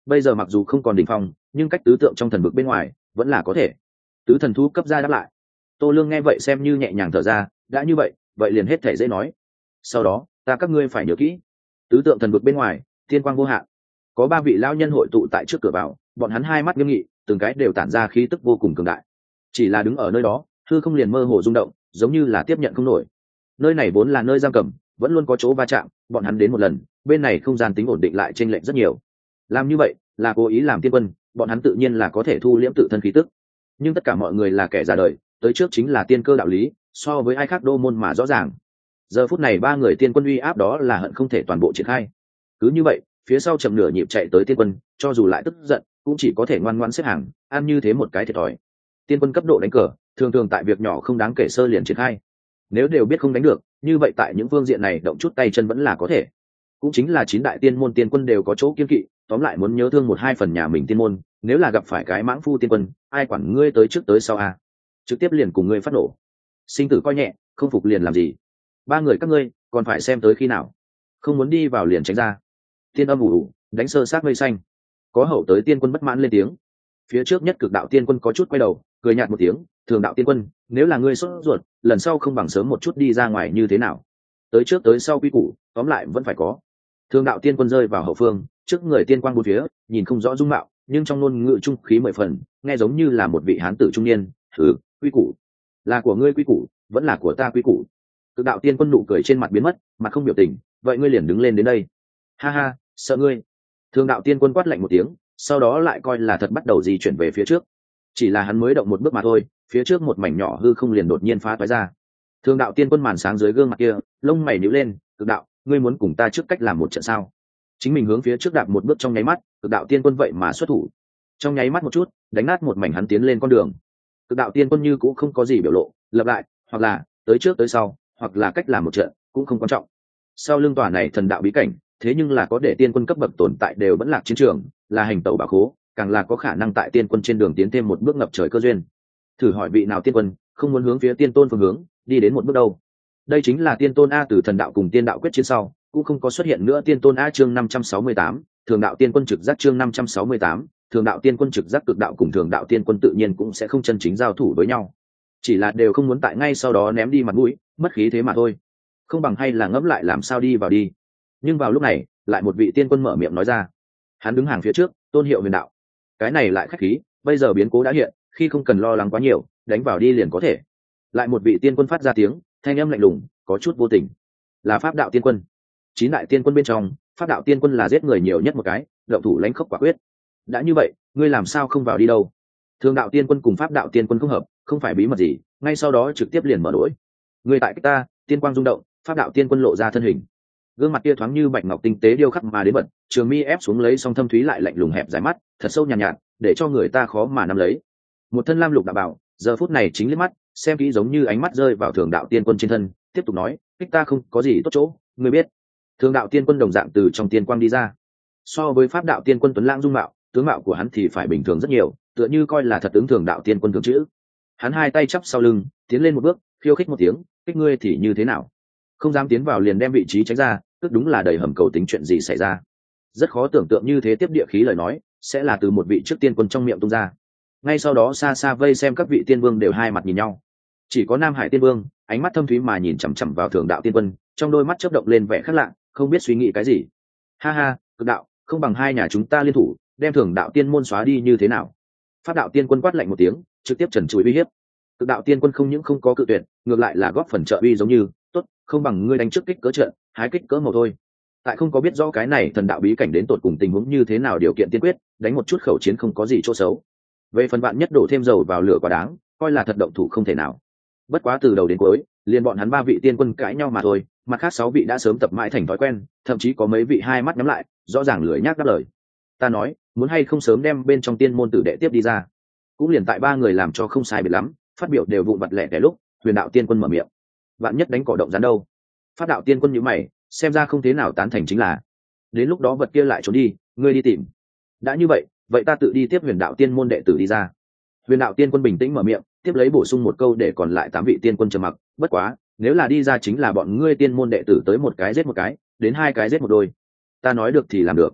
Speaker 1: bây giờ mặc dù không còn đỉnh phong nhưng cách tứ tượng trong thần vực bên ngoài vẫn là có thể. Tứ thần thú cấp ra đáp lại. Tô Lương nghe vậy xem như nhẹ nhàng thở ra, đã như vậy vậy liền hết thể dễ nói. Sau đó ta các ngươi phải nhớ kỹ, tứ tượng thần vực bên ngoài thiên quang vô hạn, có ba vị lão nhân hội tụ tại trước cửa vào, bọn hắn hai mắt nghiêm nghị, từng cái đều tản ra khí tức vô cùng cường đại. Chỉ là đứng ở nơi đó hư không liền mơ hồ rung động, giống như là tiếp nhận không nổi. Nơi này vốn là nơi giam cầm, vẫn luôn có chỗ va chạm, bọn hắn đến một lần bên này không gian tính ổn định lại chênh lệch rất nhiều. Làm như vậy là cố ý làm tiên quân, bọn hắn tự nhiên là có thể thu liễm tự thân khí tức. Nhưng tất cả mọi người là kẻ già đời, tới trước chính là tiên cơ đạo lý, so với ai khác đô môn mà rõ ràng. Giờ phút này ba người tiên quân uy áp đó là hận không thể toàn bộ triển khai. Cứ như vậy phía sau chậm nửa nhịp chạy tới tiên quân, cho dù lại tức giận cũng chỉ có thể ngoan ngoãn xếp hàng, ăn như thế một cái thiệt thòi. Tiên quân cấp độ đánh cờ thường thường tại việc nhỏ không đáng kể sơ liền triển khai, nếu đều biết không đánh được như vậy tại những phương diện này động chút tay chân vẫn là có thể. Cũng chính là chín đại tiên môn tiên quân đều có chỗ kiên kỵ, tóm lại muốn nhớ thương một hai phần nhà mình tiên môn, nếu là gặp phải cái mãng phu tiên quân ai quản ngươi tới trước tới sau à, trực tiếp liền cùng ngươi phát nổ. Sinh tử coi nhẹ, không phục liền làm gì. Ba người các ngươi còn phải xem tới khi nào, không muốn đi vào liền tránh ra. Tiên âm ủ ủ đánh sơ sát mây xanh. Có hậu tới tiên quân bất mãn lên tiếng. Phía trước nhất cực đạo tiên quân có chút quay đầu cười nhạt một tiếng, thường đạo tiên quân, nếu là ngươi sốt ruột lần sau không bằng sớm một chút đi ra ngoài như thế nào. Tới trước tới sau quy củ tóm lại vẫn phải có. Thường đạo tiên quân rơi vào hậu phương, trước người tiên quang bốn phía, nhìn không rõ dung mạo nhưng trong ngôn ngữ trung khí mười phần, nghe giống như là một vị hán tử trung niên. Thử quy củ là của ngươi quy củ vẫn là của ta quy củ. Cực đạo tiên quân nụ cười trên mặt biến mất, mặt không biểu tình. Vậy ngươi liền đứng lên đến đây. Ha ha, sợ ngươi. Thường đạo tiên quân quát lạnh một tiếng, sau đó lại coi là thật bắt đầu di chuyển về phía trước. Chỉ là hắn mới động một bước mà thôi, phía trước một mảnh nhỏ hư không liền đột nhiên phá toái ra. Thường đạo tiên quân màn sáng dưới gương mặt kia, lông mày nhíu lên. Cực đạo, ngươi muốn cùng ta trước cách làm một trận sao? Chính mình hướng phía trước đạp một bước trong nháy mắt, cực đạo tiên quân vậy mà xuất thủ. Trong nháy mắt một chút, đánh nát một mảnh hắn tiến lên con đường. Cực đạo tiên quân như cũng không có gì biểu lộ, lập lại, hoặc là tới trước tới sau, hoặc là cách làm một trận, cũng không quan trọng. Sau lưng tòa này thần đạo bí cảnh, thế nhưng là có để tiên quân cấp bậc tồn tại đều vẫn lạc chiến trường, là hành tẩu bảo khố, càng là có khả năng tại tiên quân trên đường tiến thêm một bước ngập trời cơ duyên. Thử hỏi vị nào tiên quân không muốn hướng phía tiên tôn phương hướng đi đến một bước đâu? Đây chính là tiên tôn a. Từ thần đạo cùng tiên đạo quyết chiến sau cũng không có xuất hiện nữa tiên tôn a. Chương năm trăm sáu mươi tám, thường đạo tiên quân trực giác. Chương năm trăm sáu mươi tám, thường đạo tiên quân trực giác. Cực đạo cùng thường đạo tiên quân tự nhiên cũng sẽ không chân chính giao thủ với nhau, chỉ là đều không muốn tại ngay sau đó ném đi mặt mũi mất khí thế mà thôi. Không bằng hay là ngẫm lại làm sao đi vào đi. Nhưng vào lúc này lại một vị tiên quân mở miệng nói ra. Hắn đứng hàng phía trước, tôn hiệu huyền đạo. Cái này lại khách khí, bây giờ biến cố đã hiện, khi không cần lo lắng quá nhiều, đánh vào đi liền có thể. Lại một vị tiên quân phát ra tiếng, thanh âm lạnh lùng, có chút vô tình. Là pháp đạo tiên quân. Chín đại tiên quân bên trong, pháp đạo tiên quân là giết người nhiều nhất một cái, động thủ lãnh khốc quả quyết. Đã như vậy, ngươi làm sao không vào đi đâu? Thường đạo tiên quân cùng pháp đạo tiên quân không hợp, không phải bí mật gì, ngay sau đó trực tiếp liền mở đuổi. Ngươi tại cách ta, tiên quang rung động, pháp đạo tiên quân lộ ra thân hình. Gương mặt kia thoáng như bạch ngọc tinh tế điêu khắc mà đến bật, trường mi ép xuống lấy song thâm thúy lại lạnh lùng hẹp dài mắt, thật sâu nhàn nhạt, nhạt, để cho người ta khó mà nắm lấy. Một thân lam lục đạo bảo, giờ phút này chính liếc mắt, xem kỹ giống như ánh mắt rơi vào thường đạo tiên quân trên thân, tiếp tục nói, kích ta không có gì tốt chỗ, ngươi biết. Thường đạo tiên quân đồng dạng từ trong tiên quang đi ra. So với pháp đạo tiên quân tuấn lãng dung mạo, tướng mạo của hắn thì phải bình thường rất nhiều, tựa như coi là thật ứng thường đạo tiên quân thường chữ. Hắn hai tay chắp sau lưng, tiến lên một bước, khiêu khích một tiếng, kích ngươi thì như thế nào? Không dám tiến vào liền đem vị trí tránh ra, tức đúng là đầy hầm cầu tính chuyện gì xảy ra. Rất khó tưởng tượng như thế tiếp địa khí lời nói sẽ là từ một vị trước tiên quân trong miệng tung ra. Ngay sau đó xa xa vây xem các vị tiên vương đều hai mặt nhìn nhau. Chỉ có Nam Hải tiên vương ánh mắt thâm thúy mà nhìn chằm chằm vào thường đạo tiên quân, trong đôi mắt chớp động lên vẻ khác lạ, không biết suy nghĩ cái gì. Ha ha, cực đạo, không bằng hai nhà chúng ta liên thủ đem thường đạo tiên môn xóa đi như thế nào? Pháp đạo tiên quân quát lạnh một tiếng, trực tiếp trần trụi uy hiếp. Cực đạo tiên quân không những không có cự tuyệt, ngược lại là góp phần trợ uy, giống như tốt, không bằng ngươi đánh trước kích cỡ trận, hái kích cỡ màu thôi. Tại không có biết rõ cái này thần đạo bí cảnh đến tột cùng tình huống như thế nào, điều kiện tiên quyết đánh một chút khẩu chiến không có gì chỗ xấu. Về phần bạn nhất đổ thêm dầu vào lửa quá đáng, coi là thật động thủ không thể nào. Bất quá từ đầu đến cuối liền bọn hắn ba vị tiên quân cãi nhau mà thôi, mặt khác sáu vị đã sớm tập mãi thành thói quen, thậm chí có mấy vị hai mắt nhắm lại, rõ ràng lười nhác đáp lời. Ta nói, muốn hay không sớm đem bên trong tiên môn tử đệ tiếp đi ra. Cũng liền tại ba người làm cho không sai biệt lắm, phát biểu đều vụn vặt lẻ tẻ lúc, huyền đạo tiên quân mở miệng. Bạn nhất đánh cỏ động rắn đâu? Pháp đạo tiên quân nhíu mày, xem ra không thế nào tán thành chính là. Đến lúc đó vật kia lại trốn đi, ngươi đi tìm. Đã như vậy, vậy ta tự đi tiếp huyền đạo tiên môn đệ tử đi ra. Huyền đạo tiên quân bình tĩnh mở miệng, tiếp lấy bổ sung một câu để còn lại tám vị tiên quân trầm mặc. Bất quá, nếu là đi ra chính là bọn ngươi tiên môn đệ tử tới một cái giết một cái, đến hai cái giết một đôi. Ta nói được thì làm được.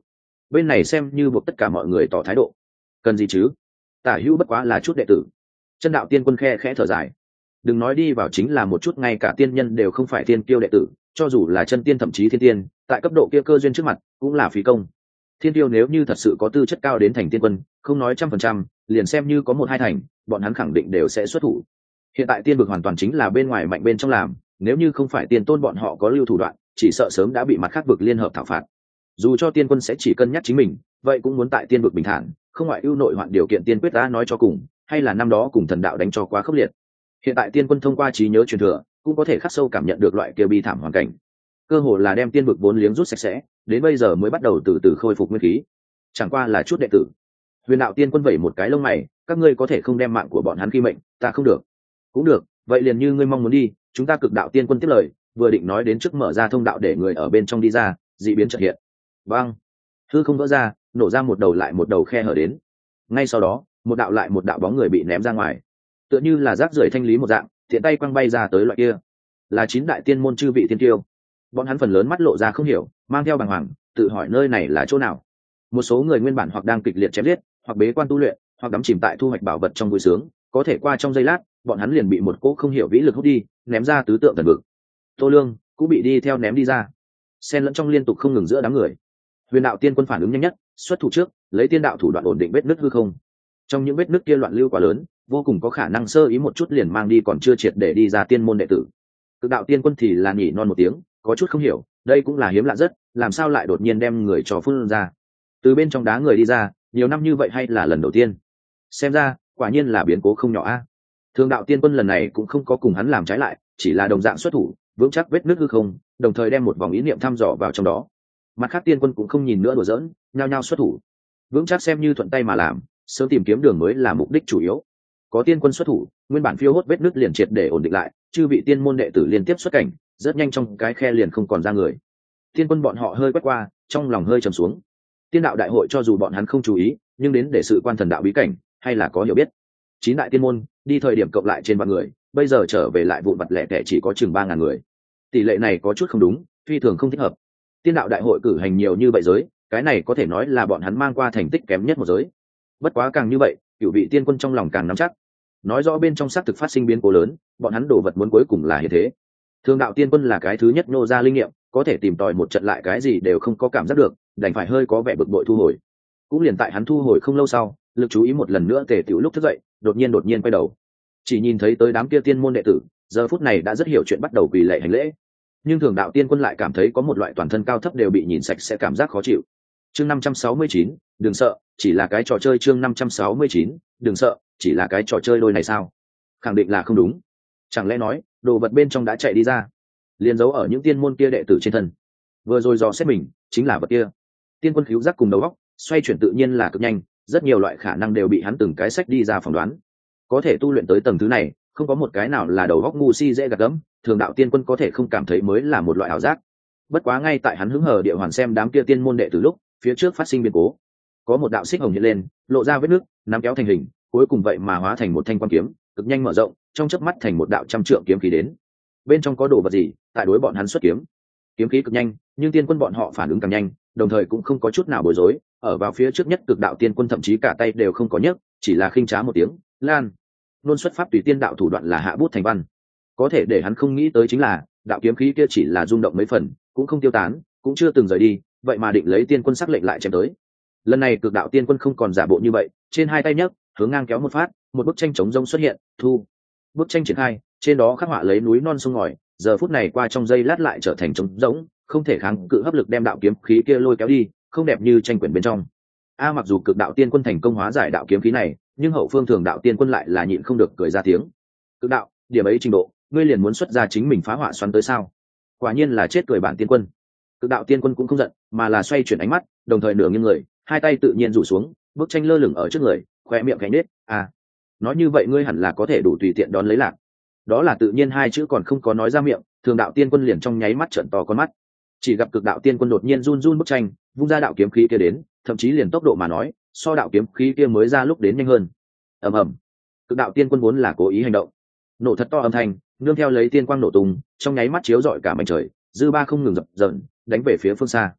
Speaker 1: bên này xem như buộc tất cả mọi người tỏ thái độ. Cần gì chứ, tả hữu bất quá là chút đệ tử. Chân đạo tiên quân khe khẽ thở dài, đừng nói đi vào chính là một chút, ngay cả tiên nhân đều không phải tiên kiêu đệ tử, cho dù là chân tiên thậm chí thiên tiên, tại cấp độ kia cơ duyên trước mặt cũng là phí công. Thiên tiêu nếu như thật sự có tư chất cao đến thành tiên quân, không nói trăm phần trăm, liền xem như có một hai thành, bọn hắn khẳng định đều sẽ xuất thủ. Hiện tại tiên vực hoàn toàn chính là bên ngoài mạnh bên trong làm, nếu như không phải tiên tôn bọn họ có lưu thủ đoạn, chỉ sợ sớm đã bị mặt khác vực liên hợp thảo phạt. Dù cho tiên quân sẽ chỉ cân nhắc chính mình, vậy cũng muốn tại tiên vực bình thản, không ngoại ưu nội hoạn điều kiện tiên quyết đã nói cho cùng, hay là năm đó cùng thần đạo đánh cho quá khốc liệt. Hiện tại tiên quân thông qua trí nhớ truyền thừa, cũng có thể khắc sâu cảm nhận được loại kia bi thảm hoàn cảnh. Cơ hồ là đem tiên vực vốn liếng rút sạch sẽ, đến bây giờ mới bắt đầu từ từ khôi phục nguyên khí. Chẳng qua là chút đệ tử. Huyền đạo tiên quân vẩy một cái lông mày, các ngươi có thể không đem mạng của bọn hắn khi mệnh, ta không được. Cũng được, vậy liền như ngươi mong muốn đi, chúng ta cực đạo tiên quân tiếp lời, vừa định nói đến trước mở ra thông đạo để người ở bên trong đi ra, dị biến chợt hiện. Bang! Hư không vỡ ra, nổ ra một đầu lại một đầu khe hở đến. Ngay sau đó, một đạo lại một đạo bóng người bị ném ra ngoài, tựa như là rác rưởi thanh lý một dạng, thiện tay quăng bay ra tới loại kia. Là chín đại tiên môn chư vị tiên tiêu. Bọn hắn phần lớn mắt lộ ra không hiểu, mang theo bàng hoàng, tự hỏi nơi này là chỗ nào. Một số người nguyên bản hoặc đang kịch liệt chém giết, hoặc bế quan tu luyện, hoặc đắm chìm tại thu hoạch bảo vật trong vui sướng, có thể qua trong giây lát, bọn hắn liền bị một cỗ không hiểu vĩ lực hút đi, ném ra tứ tượng thần vực. Tô Lương cũng bị đi theo ném đi ra, xen lẫn trong liên tục không ngừng giữa đám người. Huyền đạo tiên quân phản ứng nhanh nhất, xuất thủ trước, lấy tiên đạo thủ đoạn ổn định vết nứt hư không. Trong những vết nứt kia loạn lưu quá lớn, vô cùng có khả năng sơ ý một chút liền mang đi còn chưa triệt để đi ra tiên môn đệ tử. Cực đạo tiên quân thì là nhỉ non một tiếng, có chút không hiểu, đây cũng là hiếm lạ rất, làm sao lại đột nhiên đem người cho phun ra. Từ bên trong đá người đi ra, nhiều năm như vậy hay là lần đầu tiên. Xem ra, quả nhiên là biến cố không nhỏ a. Thường đạo tiên quân lần này cũng không có cùng hắn làm trái lại, chỉ là đồng dạng xuất thủ, vững chắc vết nứt hư không, đồng thời đem một vòng ý niệm thăm dò vào trong đó. Mặt khác tiên quân cũng không nhìn nữa đùa giỡn, nhao nhao xuất thủ. Vững chắc xem như thuận tay mà làm, sớm tìm kiếm đường mới là mục đích chủ yếu. Có tiên quân xuất thủ, nguyên bản phiêu hốt vết nứt liền triệt để ổn định lại, chư vị tiên môn đệ tử liên tiếp xuất cảnh, rất nhanh trong cái khe liền không còn ra người. Tiên quân bọn họ hơi quét qua, trong lòng hơi trầm xuống. Tiên đạo đại hội cho dù bọn hắn không chú ý, nhưng đến để sự quan thần đạo bí cảnh, hay là có hiểu biết. Chín đại tiên môn, đi thời điểm cộng lại trên vạn người, bây giờ trở về lại vụn vặt lẻ tẻ chỉ có chừng ba ngàn người. Tỷ lệ này có chút không đúng, phi thường không thích hợp. Tiên đạo đại hội cử hành nhiều như vậy giới, cái này có thể nói là bọn hắn mang qua thành tích kém nhất một giới. Bất quá càng như vậy, cửu vị tiên quân trong lòng càng nắm chắc. Nói rõ bên trong xác thực phát sinh biến cố lớn, bọn hắn đồ vật muốn cuối cùng là như thế. Thường đạo tiên quân là cái thứ nhất nô ra linh nghiệm, có thể tìm tòi một trận lại cái gì đều không có cảm giác được, đành phải hơi có vẻ bực bội thu hồi. Cũng liền tại hắn thu hồi không lâu sau, lực chú ý một lần nữa tề tiểu lúc thức dậy, đột nhiên đột nhiên quay đầu, chỉ nhìn thấy tới đám kia tiên môn đệ tử, giờ phút này đã rất hiểu chuyện bắt đầu quỳ lạy hành lễ. Nhưng thường đạo tiên quân lại cảm thấy có một loại toàn thân cao thấp đều bị nhìn sạch sẽ cảm giác khó chịu. Chương năm trăm sáu mươi chín, đừng sợ, chỉ là cái trò chơi. Chương năm trăm sáu mươi chín, đừng sợ, chỉ là cái trò chơi đôi này sao? Khẳng định là không đúng. Chẳng lẽ nói, đồ vật bên trong đã chạy đi ra, liền giấu ở những tiên môn kia đệ tử trên thân. Vừa rồi dò xét mình, chính là vật kia. Tiên quân khiếu giác cùng đầu óc xoay chuyển tự nhiên là cực nhanh, rất nhiều loại khả năng đều bị hắn từng cái sách đi ra phỏng đoán. Có thể tu luyện tới tầng thứ này, không có một cái nào là đầu óc ngu si dễ gạt gẫm, thường đạo tiên quân có thể không cảm thấy mới là một loại ảo giác. Bất quá ngay tại hắn hứng hờ địa hoàn xem đám kia tiên môn đệ từ lúc, phía trước phát sinh biến cố. Có một đạo xích hồng hiện lên, lộ ra vết nước, nắm kéo thành hình, cuối cùng vậy mà hóa thành một thanh quan kiếm, cực nhanh mở rộng, trong chớp mắt thành một đạo trăm trượng kiếm khí đến. Bên trong có đồ vật gì, tại đối bọn hắn xuất kiếm. Kiếm khí cực nhanh, nhưng tiên quân bọn họ phản ứng càng nhanh, đồng thời cũng không có chút nào bối rối, ở vào phía trước nhất cực đạo tiên quân thậm chí cả tay đều không có nhấc, chỉ là khinh trá một tiếng, lan. Luôn xuất pháp tùy tiên đạo thủ đoạn là hạ bút thành văn. Có thể để hắn không nghĩ tới chính là, đạo kiếm khí kia chỉ là rung động mấy phần, cũng không tiêu tán, cũng chưa từng rời đi, vậy mà định lấy tiên quân sắc lệnh lại chém tới. Lần này cực đạo tiên quân không còn giả bộ như vậy, trên hai tay nhấc, hướng ngang kéo một phát, một bức tranh trống rông xuất hiện, thu. Bức tranh triển khai, trên đó khắc họa lấy núi non sông ngòi, giờ phút này qua trong giây lát lại trở thành trống rỗng, không thể kháng cự hấp lực đem đạo kiếm khí kia lôi kéo đi, không đẹp như tranh quyển bên trong. A mặc dù cực đạo tiên quân thành công hóa giải đạo kiếm khí này, nhưng hậu phương thường đạo tiên quân lại là nhịn không được cười ra tiếng. Cực đạo, điểm ấy trình độ, ngươi liền muốn xuất ra chính mình phá họa xoắn tới sao? Quả nhiên là chết cười bản tiên quân. Cực đạo tiên quân cũng không giận, mà là xoay chuyển ánh mắt, đồng thời nửa nghiêng người, hai tay tự nhiên rủ xuống, bức tranh lơ lửng ở trước người, khoe miệng cánh nết. À, nói như vậy ngươi hẳn là có thể đủ tùy tiện đón lấy lạc. Đó là tự nhiên hai chữ còn không có nói ra miệng, thường đạo tiên quân liền trong nháy mắt trợn to con mắt. Chỉ gặp cực đạo tiên quân đột nhiên run run bức tranh, vung ra đạo kiếm khí kia đến, thậm chí liền tốc độ mà nói, so đạo kiếm khí kia mới ra lúc đến nhanh hơn. Ầm ầm. Cực đạo tiên quân vốn là cố ý hành động, nổ thật to âm thanh, nương theo lấy tiên quang nổ tung, trong nháy mắt chiếu rọi cả mảnh trời, dư ba không ngừng dập dờn, đánh về phía phương xa.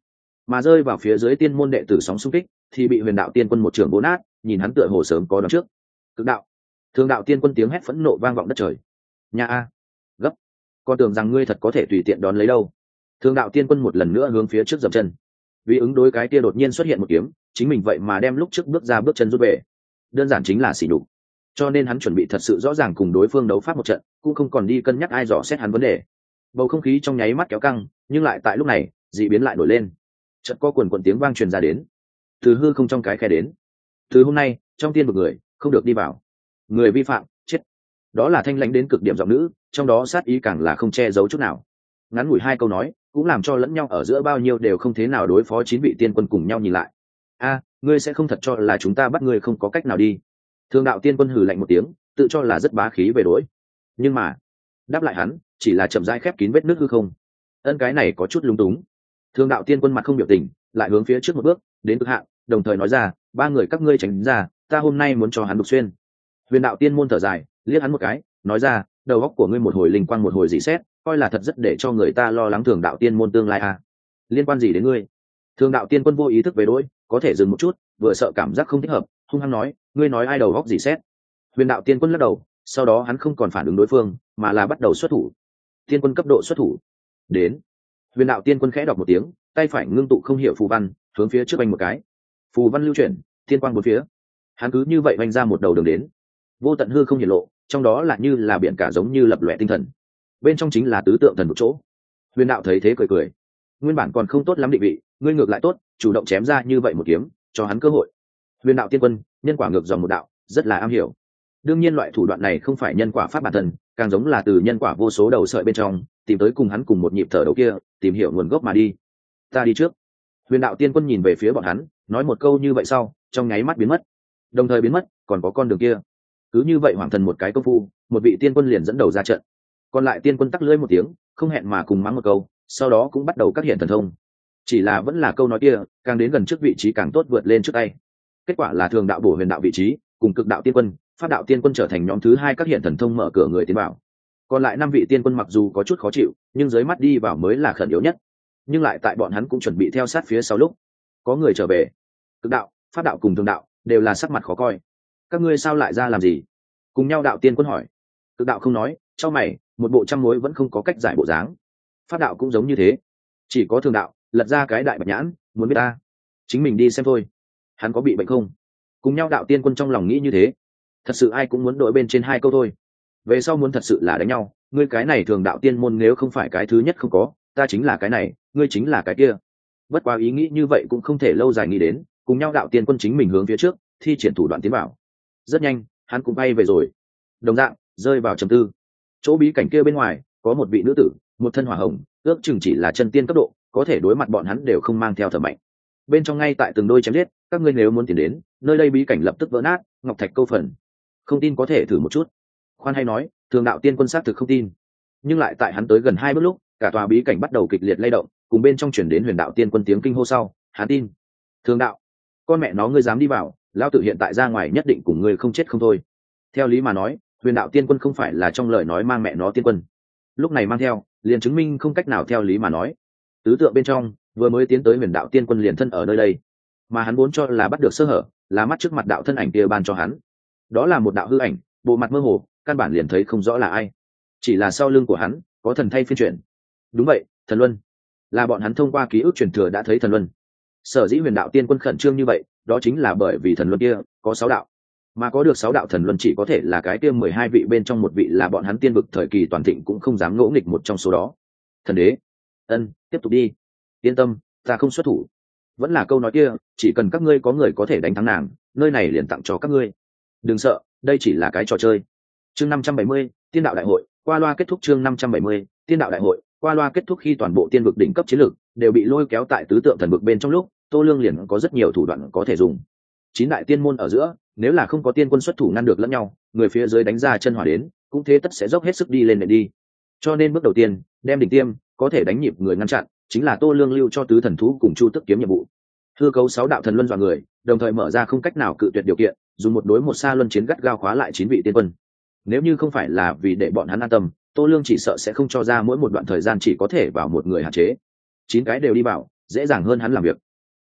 Speaker 1: mà rơi vào phía dưới tiên môn đệ tử sóng xung kích thì bị huyền đạo tiên quân một trường vỗ nát, nhìn hắn tựa hồ sớm có đón trước. Cực đạo, thường đạo tiên quân tiếng hét phẫn nộ vang vọng đất trời. Nhà a, gấp, con tưởng rằng ngươi thật có thể tùy tiện đón lấy đâu. Thường đạo tiên quân một lần nữa hướng phía trước dậm chân, vì ứng đối cái kia đột nhiên xuất hiện một kiếm, chính mình vậy mà đem lúc trước bước ra bước chân rút về, đơn giản chính là xỉ nhục. Cho nên hắn chuẩn bị thật sự rõ ràng cùng đối phương đấu pháp một trận, cũng không còn đi cân nhắc ai dò xét hắn vấn đề. Bầu không khí trong nháy mắt kéo căng, nhưng lại tại lúc này dị biến lại nổi lên. Chợt có quần quần tiếng vang truyền ra đến, từ hư không trong cái khe đến. Từ hôm nay trong tiên vực người không được đi vào, người vi phạm chết. Đó là thanh lãnh đến cực điểm giọng nữ, trong đó sát ý càng là không che giấu chút nào. Ngắn ngủi hai câu nói cũng làm cho lẫn nhau ở giữa bao nhiêu đều không thế nào đối phó chín vị tiên quân cùng nhau nhìn lại. A, ngươi sẽ không thật cho là chúng ta bắt ngươi không có cách nào đi. Thường đạo tiên quân hừ lạnh một tiếng, tự cho là rất bá khí về đối, nhưng mà đáp lại hắn chỉ là chậm rãi khép kín vết nước hư không. Ân, cái này có chút lung túng. Thường đạo tiên quân mặt không biểu tình, lại hướng phía trước một bước đến cực hạn, đồng thời nói ra, ba người các ngươi tránh ra, ta hôm nay muốn cho hắn đục xuyên. Huyền đạo tiên môn thở dài, liếc hắn một cái, nói ra, đầu óc của ngươi một hồi linh quang một hồi dị xét, coi là thật rất để cho người ta lo lắng. Thường đạo tiên môn tương lai à? Liên quan gì đến ngươi? Thường đạo tiên quân vô ý thức về đối, có thể dừng một chút, vừa sợ cảm giác không thích hợp, hung hăng nói, ngươi nói ai đầu óc dị xét? Huyền đạo tiên quân lắc đầu, sau đó hắn không còn phản ứng đối phương, mà là bắt đầu xuất thủ. Tiên quân cấp độ xuất thủ. Đến. Huyền đạo tiên quân khẽ đọc một tiếng, tay phải ngưng tụ không hiểu phù văn, hướng phía trước anh một cái. Phù văn lưu chuyển, tiên quang bốn phía. Hắn cứ như vậy vành ra một đầu đường đến. Vô tận hư không hiển lộ, trong đó là như là biển cả giống như lập lòe tinh thần. Bên trong chính là tứ tượng thần một chỗ. Huyền đạo thấy thế cười cười. Nguyên bản còn không tốt lắm định vị, ngươi ngược lại tốt, chủ động chém ra như vậy một kiếm, cho hắn cơ hội. Huyền đạo tiên quân, nhân quả ngược dòng một đạo, rất là am hiểu. Đương nhiên loại thủ đoạn này không phải nhân quả pháp bản thân, càng giống là từ nhân quả vô số đầu sợi bên trong tìm tới cùng hắn cùng một nhịp thở đầu kia, tìm hiểu nguồn gốc mà đi. Ta đi trước. Huyền đạo tiên quân nhìn về phía bọn hắn, nói một câu như vậy sau, trong nháy mắt biến mất. Đồng thời biến mất, còn có con đường kia. Cứ như vậy hoàng thần một cái công phu, một vị tiên quân liền dẫn đầu ra trận. Còn lại tiên quân tắc lưỡi một tiếng, không hẹn mà cùng mắng một câu, sau đó cũng bắt đầu các hiện thần thông. Chỉ là vẫn là câu nói kia, càng đến gần trước vị trí càng tốt vượt lên trước tay. Kết quả là thường đạo bổ huyền đạo vị trí, cùng cực đạo tiên quân, pháp đạo tiên quân trở thành nhóm thứ hai các hiện thần thông mở cửa người tiến vào. Còn lại năm vị tiên quân mặc dù có chút khó chịu, nhưng dưới mắt đi vào mới là khẩn yếu nhất. Nhưng lại tại bọn hắn cũng chuẩn bị theo sát phía sau lúc có người trở về. Cực đạo, pháp đạo cùng thường đạo đều là sắc mặt khó coi. Các ngươi sao lại ra làm gì? Cùng nhau đạo tiên quân hỏi. Cực đạo không nói, trong mày, một bộ trăm mối vẫn không có cách giải bộ dáng. Pháp đạo cũng giống như thế, chỉ có thường đạo lật ra cái đại bạch nhãn, muốn biết ta, chính mình đi xem thôi. Hắn có bị bệnh không? Cùng nhau đạo tiên quân trong lòng nghĩ như thế. Thật sự ai cũng muốn đội bên trên hai câu thôi. Về sau muốn thật sự là đánh nhau, ngươi cái này thường đạo tiên môn nếu không phải cái thứ nhất không có, ta chính là cái này, ngươi chính là cái kia. Bất quá ý nghĩ như vậy cũng không thể lâu dài nghĩ đến, cùng nhau đạo tiên quân chính mình hướng phía trước, thi triển thủ đoạn tiến bảo. Rất nhanh, hắn cũng bay về rồi. Đồng dạng, rơi vào trầm tư. Chỗ bí cảnh kia bên ngoài, có một vị nữ tử, một thân hỏa hồng, ước chừng chỉ là chân tiên cấp độ, có thể đối mặt bọn hắn đều không mang theo thở mạnh. Bên trong ngay tại từng đôi chém giết, các ngươi nếu muốn tiến đến, nơi đây bí cảnh lập tức vỡ nát, ngọc thạch câu phần. Không tin có thể thử một chút. Khoan hay nói, thường đạo tiên quân xác thực không tin, nhưng lại tại hắn tới gần hai bước lúc, cả tòa bí cảnh bắt đầu kịch liệt lay động, cùng bên trong chuyển đến huyền đạo tiên quân tiếng kinh hô sau, hắn tin. Thường đạo, con mẹ nó ngươi dám đi vào, lão tử hiện tại ra ngoài nhất định cùng ngươi không chết không thôi. Theo lý mà nói, huyền đạo tiên quân không phải là trong lời nói mang mẹ nó tiên quân, lúc này mang theo liền chứng minh không cách nào theo lý mà nói. Tứ tượng bên trong vừa mới tiến tới huyền đạo tiên quân liền thân ở nơi đây, mà hắn vốn cho là bắt được sơ hở, là mắt trước mặt đạo thân ảnh kia ban cho hắn. Đó là một đạo hư ảnh, bộ mặt mơ hồ, căn bản liền thấy không rõ là ai, chỉ là sau lưng của hắn có thần thay phiên chuyển. Đúng vậy, thần luân, là bọn hắn thông qua ký ức truyền thừa đã thấy thần luân. Sở dĩ huyền đạo tiên quân khẩn trương như vậy, đó chính là bởi vì thần luân kia có sáu đạo, mà có được sáu đạo thần luân chỉ có thể là cái kia mười hai vị bên trong một vị, là bọn hắn tiên vực thời kỳ toàn thịnh cũng không dám ngỗ nghịch một trong số đó. Thần đế, ân, tiếp tục đi, yên tâm, ta không xuất thủ. Vẫn là câu nói kia, chỉ cần các ngươi có người có thể đánh thắng nàng, nơi này liền tặng cho các ngươi. Đừng sợ, đây chỉ là cái trò chơi. Chương năm trăm bảy mươi, tiên đạo đại hội, qua loa kết thúc. Chương năm trăm bảy mươi, tiên đạo đại hội, qua loa kết thúc. Khi toàn bộ tiên vực đỉnh cấp chiến lược đều bị lôi kéo tại tứ tượng thần vực bên trong lúc, Tô Lương liền có rất nhiều thủ đoạn có thể dùng. Chín đại tiên môn ở giữa, nếu là không có tiên quân xuất thủ ngăn được lẫn nhau, người phía dưới đánh ra chân hỏa đến, cũng thế tất sẽ dốc hết sức đi lên để đi. Cho nên bước đầu tiên, đem đỉnh tiêm có thể đánh nhịp người ngăn chặn, chính là Tô Lương lưu cho tứ thần thú cùng Chu Tức kiếm nhiệm vụ. Hư cấu sáu đạo thần luân dọa người, đồng thời mở ra không cách nào cự tuyệt điều kiện, dùng một đối một xa luân chiến gắt gao khóa lại chín vị tiên quân. Nếu như không phải là vì để bọn hắn an tâm, Tô Lương chỉ sợ sẽ không cho ra mỗi một đoạn thời gian chỉ có thể vào một người hạn chế. Chín cái đều đi vào, dễ dàng hơn hắn làm việc.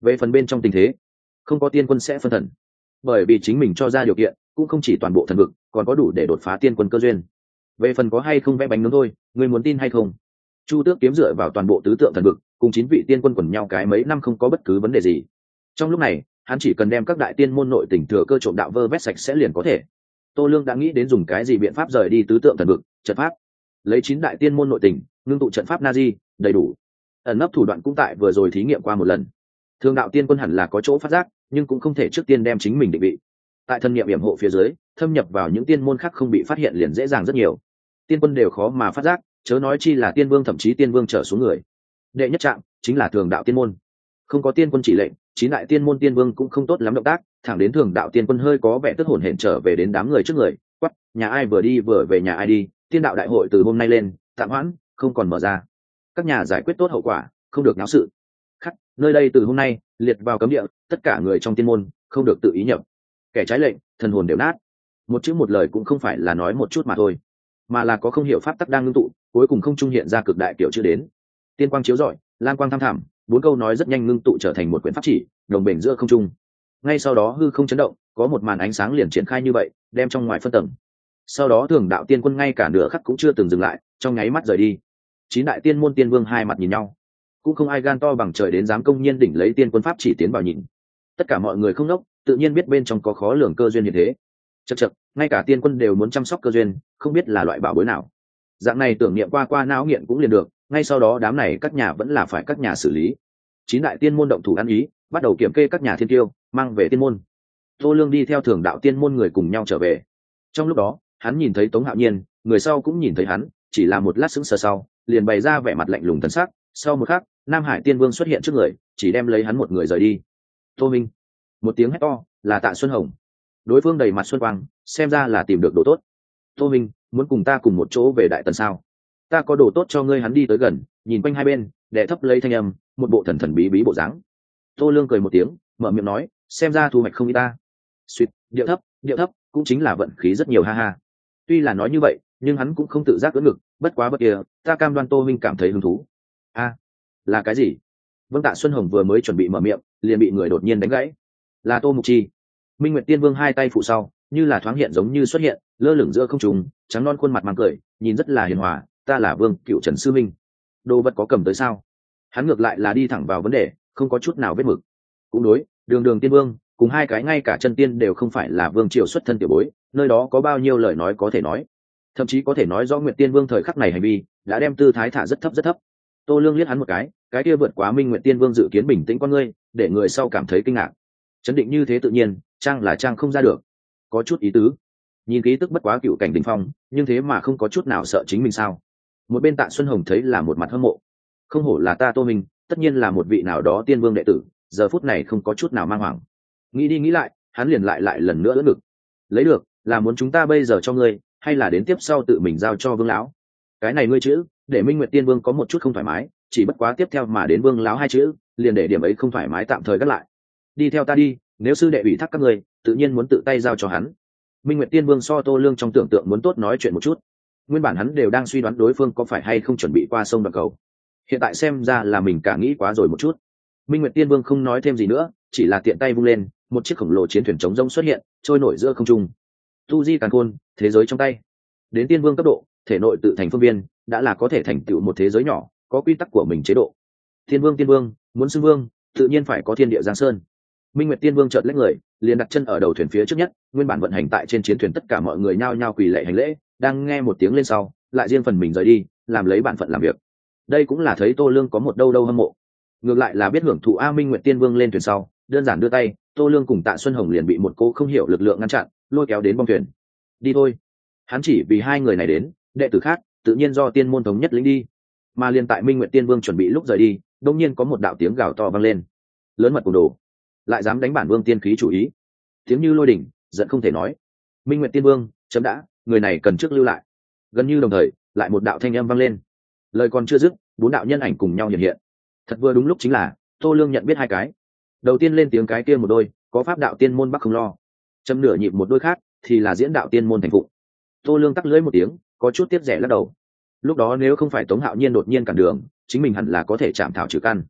Speaker 1: Về phần bên trong tình thế, không có tiên quân sẽ phân thần, bởi vì chính mình cho ra điều kiện cũng không chỉ toàn bộ thần vực, còn có đủ để đột phá tiên quân cơ duyên. Về phần có hay không vẽ bánh nướng thôi, ngươi muốn tin hay không? Chu Tước kiếm dựa vào toàn bộ tứ tượng thần vực, cùng chín vị tiên quân quần nhau cái mấy năm không có bất cứ vấn đề gì. Trong lúc này, hắn chỉ cần đem các đại tiên môn nội tình thừa cơ trộm đạo vơ vét sạch sẽ liền có thể. Tô Lương đã nghĩ đến dùng cái gì biện pháp rời đi tứ tượng thần vực, trận pháp. Lấy chín đại tiên môn nội tình, ngưng tụ trận pháp Nazi, đầy đủ. Ẩn nấp thủ đoạn cũng tại vừa rồi thí nghiệm qua một lần. Thường đạo tiên quân hẳn là có chỗ phát giác, nhưng cũng không thể trước tiên đem chính mình định vị. Tại thân niệm yểm hộ phía dưới, thâm nhập vào những tiên môn khác không bị phát hiện liền dễ dàng rất nhiều. Tiên quân đều khó mà phát giác, chớ nói chi là tiên vương, thậm chí tiên vương trở xuống người. Đệ nhất trạm chính là thường đạo tiên môn. Không có tiên quân chỉ lệnh, chín đại tiên môn tiên vương cũng không tốt lắm động tác, thẳng đến thường đạo tiên quân hơi có vẻ tức hổn hển trở về đến đám người trước người, quắc, nhà ai vừa đi vừa về nhà ai đi, tiên đạo đại hội từ hôm nay lên tạm hoãn, không còn mở ra. Các nhà giải quyết tốt hậu quả, không được náo sự. Khắc, nơi đây từ hôm nay liệt vào cấm địa, tất cả người trong tiên môn không được tự ý nhập. Kẻ trái lệnh, thần hồn đều nát. Một chữ một lời cũng không phải là nói một chút mà thôi, mà là có không hiểu pháp tắc đang ngưng tụ, cuối cùng không trung hiện ra cực đại kiểu chữ đến. Tiên quang chiếu rọi, lam quang thăm thẳm, bốn câu nói rất nhanh ngưng tụ trở thành một quyển pháp chỉ, đồng bền giữa không trung. Ngay sau đó hư không chấn động, có một màn ánh sáng liền triển khai như vậy, đem trong ngoài phân tầng. Sau đó thường đạo tiên quân ngay cả nửa khắc cũng chưa từng dừng lại, trong nháy mắt rời đi. Chín đại tiên môn tiên vương hai mặt nhìn nhau, cũng không ai gan to bằng trời đến dám công nhiên đỉnh lấy tiên quân pháp chỉ tiến vào nhìn. Tất cả mọi người không nốc, tự nhiên biết bên trong có khó lường cơ duyên như thế. Chậc chậc, ngay cả tiên quân đều muốn chăm sóc cơ duyên, không biết là loại bảo bối nào. Dạng này tưởng niệm qua qua não nghiện cũng liền được, ngay sau đó đám này các nhà vẫn là phải các nhà xử lý. Chín đại tiên môn động thủ ăn ý, bắt đầu kiểm kê các nhà thiên tiêu, mang về tiên môn. Tô Lương đi theo thường đạo tiên môn người cùng nhau trở về. Trong lúc đó, hắn nhìn thấy Tống Hạo Nhiên, người sau cũng nhìn thấy hắn, chỉ là một lát sững sờ sau, liền bày ra vẻ mặt lạnh lùng thần sắc. Sau một khắc, Nam Hải Tiên Vương xuất hiện trước người, chỉ đem lấy hắn một người rời đi. Tô Minh, một tiếng hét to, là Tạ Xuân Hồng. Đối phương đầy mặt xuân quang, xem ra là tìm được đồ tốt. Tô Minh, muốn cùng ta cùng một chỗ về Đại Tần sao? Ta có đồ tốt cho ngươi. Hắn đi tới gần, nhìn quanh hai bên, đệ thấp lấy thanh âm, một bộ thần thần bí bí bộ dáng. Tô Lương cười một tiếng, mở miệng nói, xem ra thu hoạch không ít ta. Suýt, điệu thấp, điệu thấp, cũng chính là vận khí rất nhiều ha ha. Tuy là nói như vậy, nhưng hắn cũng không tự giác ưỡn ngực, bất quá bất kia, ta cam đoan Tô Minh cảm thấy hứng thú. A, là cái gì? Vâng, Tạ Xuân Hồng vừa mới chuẩn bị mở miệng, liền bị người đột nhiên đánh gãy. Là Tô Mục Chi. Minh Nguyệt Tiên Vương hai tay phụ sau, như là thoáng hiện giống như xuất hiện, lơ lửng giữa không trung, trắng non khuôn mặt mang cười, nhìn rất là hiền hòa. Ta là Vương Cựu Trần sư minh. Đồ vật có cầm tới sao? Hắn ngược lại là đi thẳng vào vấn đề, không có chút nào vết mực. Cũng đối, đường đường tiên vương, cùng hai cái ngay cả chân tiên đều không phải là vương triều xuất thân tiểu bối, nơi đó có bao nhiêu lời nói có thể nói, thậm chí có thể nói rõ Nguyệt Tiên Vương thời khắc này hành vi đã đem tư thái thả rất thấp rất thấp. Tô Lương liếc hắn một cái, cái kia vượt quá Minh Nguyệt Tiên Vương dự kiến bình tĩnh con ngươi, để người sau cảm thấy kinh ngạc. Chấn định như thế tự nhiên, trang là trang không ra được, có chút ý tứ. Nhìn ký tức bất quá cựu cảnh đỉnh phong, nhưng thế mà không có chút nào sợ chính mình sao? Một bên Tạ Xuân Hồng thấy là một mặt hâm mộ. Không hổ là ta Tô Minh, tất nhiên là một vị nào đó tiên vương đệ tử, giờ phút này không có chút nào mang hoảng. Nghĩ đi nghĩ lại, hắn liền lại lại lần nữa đỡ ngực. Lấy được, là muốn chúng ta bây giờ cho ngươi, hay là đến tiếp sau tự mình giao cho Vương lão? Cái này ngươi chữ, để Minh Nguyệt Tiên Vương có một chút không thoải mái, chỉ bất quá tiếp theo mà đến Vương lão hai chữ, liền để điểm ấy không thoải mái tạm thời gác lại. Đi theo ta đi, nếu sư đệ ủy thác các ngươi, tự nhiên muốn tự tay giao cho hắn. Minh Nguyệt Tiên Vương so Tô Lương trong tưởng tượng muốn tốt nói chuyện một chút. Nguyên bản hắn đều đang suy đoán đối phương có phải hay không chuẩn bị qua sông đoạn cầu, hiện tại xem ra là mình cả nghĩ quá rồi một chút. Minh Nguyệt Tiên Vương không nói thêm gì nữa, chỉ là tiện tay vung lên, một chiếc khổng lồ chiến thuyền chống rông xuất hiện, trôi nổi giữa không trung. Tu di càn khôn, thế giới trong tay. Đến tiên vương cấp độ, thể nội tự thành phương viên, đã là có thể thành tựu một thế giới nhỏ, có quy tắc của mình chế độ. Thiên vương tiên vương, muốn xưng vương, tự nhiên phải có thiên địa giang sơn. Minh Nguyệt Tiên Vương chợt lách người, liền đặt chân ở đầu thuyền phía trước nhất, nguyên bản vận hành tại trên chiến thuyền tất cả mọi người nhao nhao quỳ lạy hành lễ, đang nghe một tiếng lên sau, lại riêng phần mình rời đi, làm lấy bản phận làm việc. Đây cũng là thấy Tô Lương có một đâu đâu hâm mộ. Ngược lại là biết hưởng thụ A. Minh Nguyệt Tiên Vương lên thuyền sau, đơn giản đưa tay, Tô Lương cùng Tạ Xuân Hồng liền bị một cô không hiểu lực lượng ngăn chặn, lôi kéo đến bong thuyền. Đi thôi. Hắn chỉ vì hai người này đến, đệ tử khác tự nhiên do tiên môn thống nhất lĩnh đi. Mà liền tại Minh Nguyệt Tiên Vương chuẩn bị lúc rời đi, đột nhiên có một đạo tiếng gào to vang lên. Lớn mật cùng đồ, lại dám đánh bản vương tiên khí chủ ý. Tiếng như lôi đỉnh, giận không thể nói. Minh Nguyệt Tiên Vương, chấm đã, người này cần trước lưu lại. Gần như đồng thời, lại một đạo thanh âm vang lên. Lời còn chưa dứt, bốn đạo nhân ảnh cùng nhau hiện hiện. Thật vừa đúng lúc chính là Tô Lương nhận biết hai cái. Đầu tiên lên tiếng cái kia một đôi, có pháp đạo tiên môn Bắc Không Lo. Châm nửa nhịp một đôi khác, thì là diễn đạo tiên môn Thành Phụng. Tô Lương tắc lưỡi một tiếng, có chút tiếc rẻ lắc đầu. Lúc đó nếu không phải Tống Hạo Nhiên đột nhiên cản đường, chính mình hẳn là có thể chạm thảo trừ căn.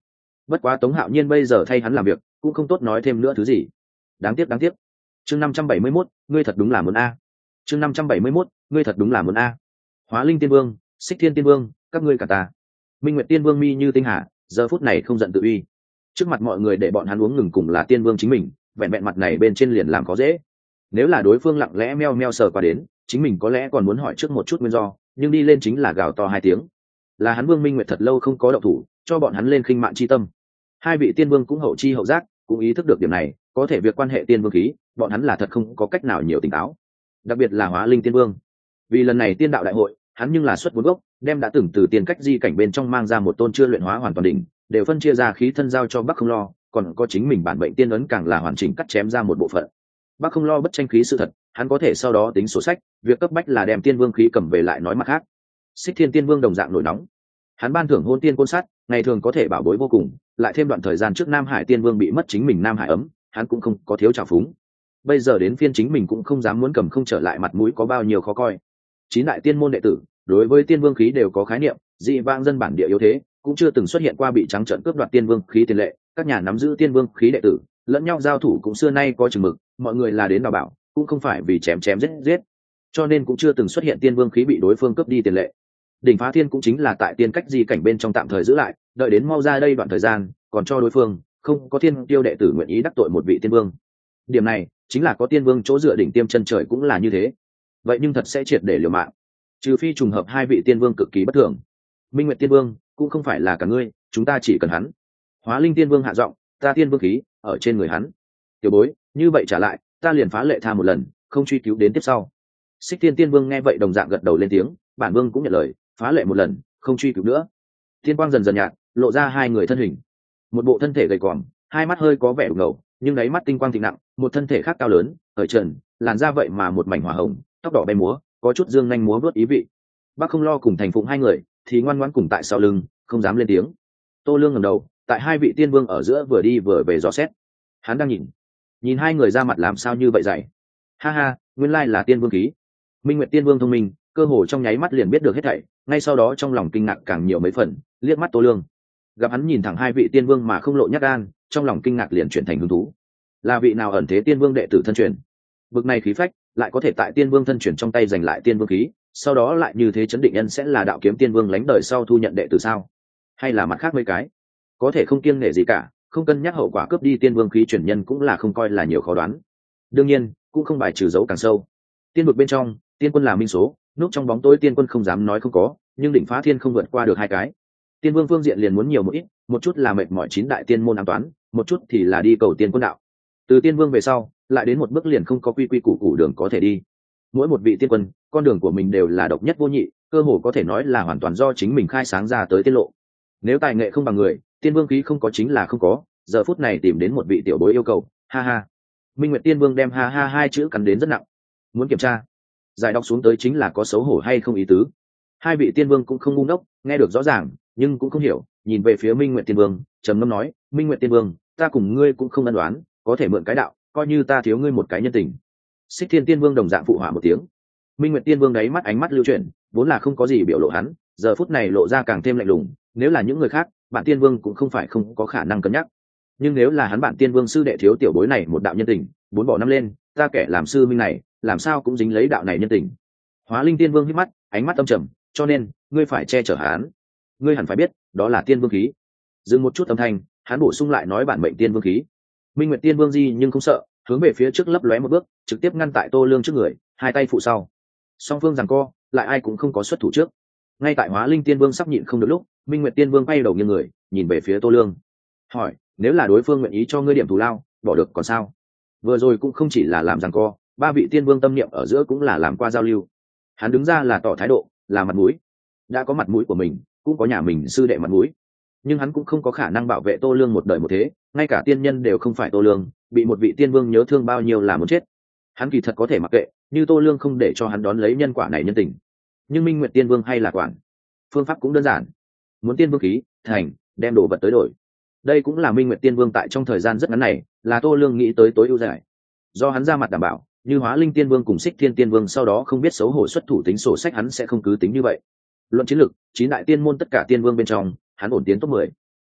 Speaker 1: bất quá Tống Hạo Nhiên bây giờ thay hắn làm việc cũng không tốt nói thêm nữa thứ gì. Đáng tiếc đáng tiếc. Chương năm trăm bảy mươi mốt, ngươi thật đúng là muốn a. Chương năm trăm bảy mươi mốt, ngươi thật đúng là muốn a. Hóa Linh Tiên Vương, Xích Thiên Tiên Vương, các ngươi cả ta. Minh Nguyệt Tiên Vương mi như tinh hà, giờ phút này không giận tự uy. Trước mặt mọi người để bọn hắn uống ngừng cùng là Tiên Vương chính mình, vẹn vẹn mặt này bên trên liền làm có dễ. Nếu là đối phương lặng lẽ meo meo sờ qua đến, chính mình có lẽ còn muốn hỏi trước một chút nguyên do, nhưng đi lên chính là gào to hai tiếng. Là hắn Vương Minh Nguyệt thật lâu không có động thủ, cho bọn hắn lên khinh mạn chi tâm. Hai vị Tiên Vương cũng hậu chi hậu giác, cũng ý thức được điểm này, có thể việc quan hệ Tiên Vương khí, bọn hắn là thật không có cách nào nhiều tỉnh táo. Đặc biệt là Hóa Linh Tiên Vương, vì lần này Tiên đạo đại hội, hắn nhưng là xuất vốn gốc, đem đã từng từ tiên cách di cảnh bên trong mang ra một tôn chưa luyện hóa hoàn toàn đỉnh, đều phân chia ra khí thân giao cho Bắc Không Lo, còn có chính mình bản mệnh tiên ấn càng là hoàn chỉnh cắt chém ra một bộ phận. Bắc Không Lo bất tranh khí sự thật, hắn có thể sau đó tính sổ sách, việc cấp bách là đem Tiên Vương khí cầm về lại nói mặt khác. Xích Thiên Tiên Vương đồng dạng nổi nóng, hắn ban thưởng hôn tiên côn sát, ngày thường có thể bảo bối vô cùng, lại thêm đoạn thời gian trước Nam Hải Tiên Vương bị mất chính mình Nam Hải ấm, hắn cũng không có thiếu trào phúng. Bây giờ đến phiên chính mình cũng không dám muốn cầm không trở lại, mặt mũi có bao nhiêu khó coi. Chín đại tiên môn đệ tử đối với tiên vương khí đều có khái niệm, dị vãng dân bản địa yếu thế cũng chưa từng xuất hiện qua bị trắng trợn cướp đoạt tiên vương khí tiền lệ, các nhà nắm giữ tiên vương khí đệ tử lẫn nhau giao thủ cũng xưa nay có chừng mực, mọi người là đến đào bảo cũng không phải vì chém chém giết giết, cho nên cũng chưa từng xuất hiện tiên vương khí bị đối phương cướp đi tiền lệ. Đỉnh Phá Thiên cũng chính là tại tiên cách di cảnh bên trong tạm thời giữ lại, đợi đến mau ra đây đoạn thời gian còn cho đối phương không có tiên tiêu đệ tử nguyện ý đắc tội một vị tiên vương. Điểm này chính là có tiên vương chỗ dựa, đỉnh tiêm chân trời cũng là như thế. Vậy nhưng thật sẽ triệt để liều mạng, trừ phi trùng hợp hai vị tiên vương cực kỳ bất thường. Minh Nguyệt Tiên Vương cũng không phải là cả ngươi, chúng ta chỉ cần hắn. Hóa Linh Tiên Vương hạ giọng, ta tiên vương khí ở trên người hắn. Tiểu bối, như vậy trả lại, ta liền phá lệ tha một lần, không truy cứu đến tiếp sau. Xích Thiên Tiên Vương nghe vậy đồng dạng gật đầu lên tiếng, bản vương cũng nhận lời, phá lệ một lần, không truy cứu nữa. Tiên quang dần dần nhạt, lộ ra hai người thân hình. Một bộ thân thể gầy còm, hai mắt hơi có vẻ đục ngầu, nhưng đáy mắt tinh quang thịnh nặng, một thân thể khác cao lớn, ở trần, làn da vậy mà một mảnh hỏa hồng, tóc đỏ bay múa, có chút dương nhanh múa vuốt ý vị. Bác Không Lo cùng Thành Phụng hai người thì ngoan ngoãn cùng tại sau lưng, không dám lên tiếng. Tô Lương ngẩng đầu, tại hai vị tiên vương ở giữa vừa đi vừa về dò xét. Hắn đang nhìn, nhìn hai người ra mặt làm sao như vậy dạy. Ha ha, nguyên lai là tiên vương khí. Minh Nguyệt Tiên Vương thông minh, cơ hồ trong nháy mắt liền biết được hết thảy, ngay sau đó trong lòng kinh ngạc càng nhiều mấy phần, liếc mắt Tô Lương. Gặp hắn nhìn thẳng hai vị tiên vương mà không lộ nhát gan, trong lòng kinh ngạc liền chuyển thành hứng thú. Là vị nào ẩn thế tiên vương đệ tử thân truyền? Bực này khí phách, lại có thể tại tiên vương thân truyền trong tay giành lại tiên vương khí, sau đó lại như thế chấn định nhân sẽ là đạo kiếm tiên vương lánh đời sau thu nhận đệ tử sao? Hay là mặt khác mấy cái? Có thể không kiêng nể gì cả, không cân nhắc hậu quả cướp đi tiên vương khí truyền nhân cũng là không coi là nhiều khó đoán. Đương nhiên, cũng không bài trừ dấu càng sâu. Tiên vực bên trong, tiên quân là minh số, núp trong bóng tối tiên quân không dám nói không có, nhưng Đỉnh Phá Thiên không vượt qua được hai cái. Tiên vương phương diện liền muốn nhiều một ít, một chút là mệt mỏi chín đại tiên môn an toán, một chút thì là đi cầu tiên quân đạo. Từ tiên vương về sau, lại đến một bước liền không có quy quy củ củ đường có thể đi. Mỗi một vị tiên quân, con đường của mình đều là độc nhất vô nhị, cơ hồ có thể nói là hoàn toàn do chính mình khai sáng ra tới tiết lộ. Nếu tài nghệ không bằng người, tiên vương khí không có chính là không có, giờ phút này tìm đến một vị tiểu bối yêu cầu, ha ha. Minh Nguyệt Tiên Vương đem ha ha hai chữ cắn đến rất nặng. Muốn kiểm tra, giải đọc xuống tới chính là có xấu hổ hay không ý tứ. Hai vị tiên vương cũng không ngu ngốc, nghe được rõ ràng, nhưng cũng không hiểu, nhìn về phía Minh Nguyệt Tiên Vương, trầm ngâm nói, Minh Nguyệt Tiên Vương, ta cùng ngươi cũng không ân đoán, có thể mượn cái đạo, coi như ta thiếu ngươi một cái nhân tình. Xích Thiên Tiên Vương đồng dạng phụ họa một tiếng. Minh Nguyệt Tiên Vương đáy mắt ánh mắt lưu chuyển, vốn là không có gì biểu lộ hắn, giờ phút này lộ ra càng thêm lạnh lùng. Nếu là những người khác, bạn Tiên Vương cũng không phải không có khả năng cân nhắc, nhưng nếu là hắn bạn Tiên Vương sư đệ thiếu tiểu bối này một đạo nhân tình, bốn bỏ năm lên, ta kẻ làm sư minh này, làm sao cũng dính lấy đạo này nhân tình. Hóa Linh Tiên Vương hít mắt, ánh mắt âm trầm, cho nên ngươi phải che chở hắn. Ngươi hẳn phải biết, đó là tiên vương khí. Dừng một chút âm thanh, hắn bổ sung lại nói bản mệnh tiên vương khí. Minh Nguyệt Tiên Vương gì nhưng không sợ, hướng về phía trước lấp lóe một bước, trực tiếp ngăn tại Tô Lương trước người, hai tay phụ sau. Song phương giằng co, lại ai cũng không có xuất thủ trước. Ngay tại Hóa Linh Tiên Vương sắp nhịn không được lúc, Minh Nguyệt Tiên Vương quay đầu nghiêng người, nhìn về phía Tô Lương, hỏi: nếu là đối phương nguyện ý cho ngươi điểm thù lao, bỏ được còn sao? Vừa rồi cũng không chỉ là làm giằng co, ba vị tiên vương tâm niệm ở giữa cũng là làm qua giao lưu. Hắn đứng ra là tỏ thái độ, là mặt mũi. Đã có mặt mũi của mình, cũng có nhà mình sư đệ mặt mũi. Nhưng hắn cũng không có khả năng bảo vệ Tô Lương một đời một thế, ngay cả tiên nhân đều không phải Tô Lương, bị một vị tiên vương nhớ thương bao nhiêu là muốn chết. Hắn kỳ thật có thể mặc kệ, như Tô Lương không để cho hắn đón lấy nhân quả này nhân tình. Nhưng Minh Nguyệt Tiên Vương hay là quản. Phương pháp cũng đơn giản. Muốn tiên vương khí, thành, đem đồ vật tới đổi. Đây cũng là Minh Nguyệt Tiên Vương tại trong thời gian rất ngắn này, là Tô Lương nghĩ tới tối ưu giải. Do hắn ra mặt đảm bảo, như Hóa Linh Tiên Vương cùng Xích Thiên Tiên Vương sau đó không biết xấu hổ xuất thủ tính sổ sách, hắn sẽ không cứ tính như vậy. Luận chiến lược, chín đại tiên môn tất cả tiên vương bên trong, hắn ổn tiến top mười.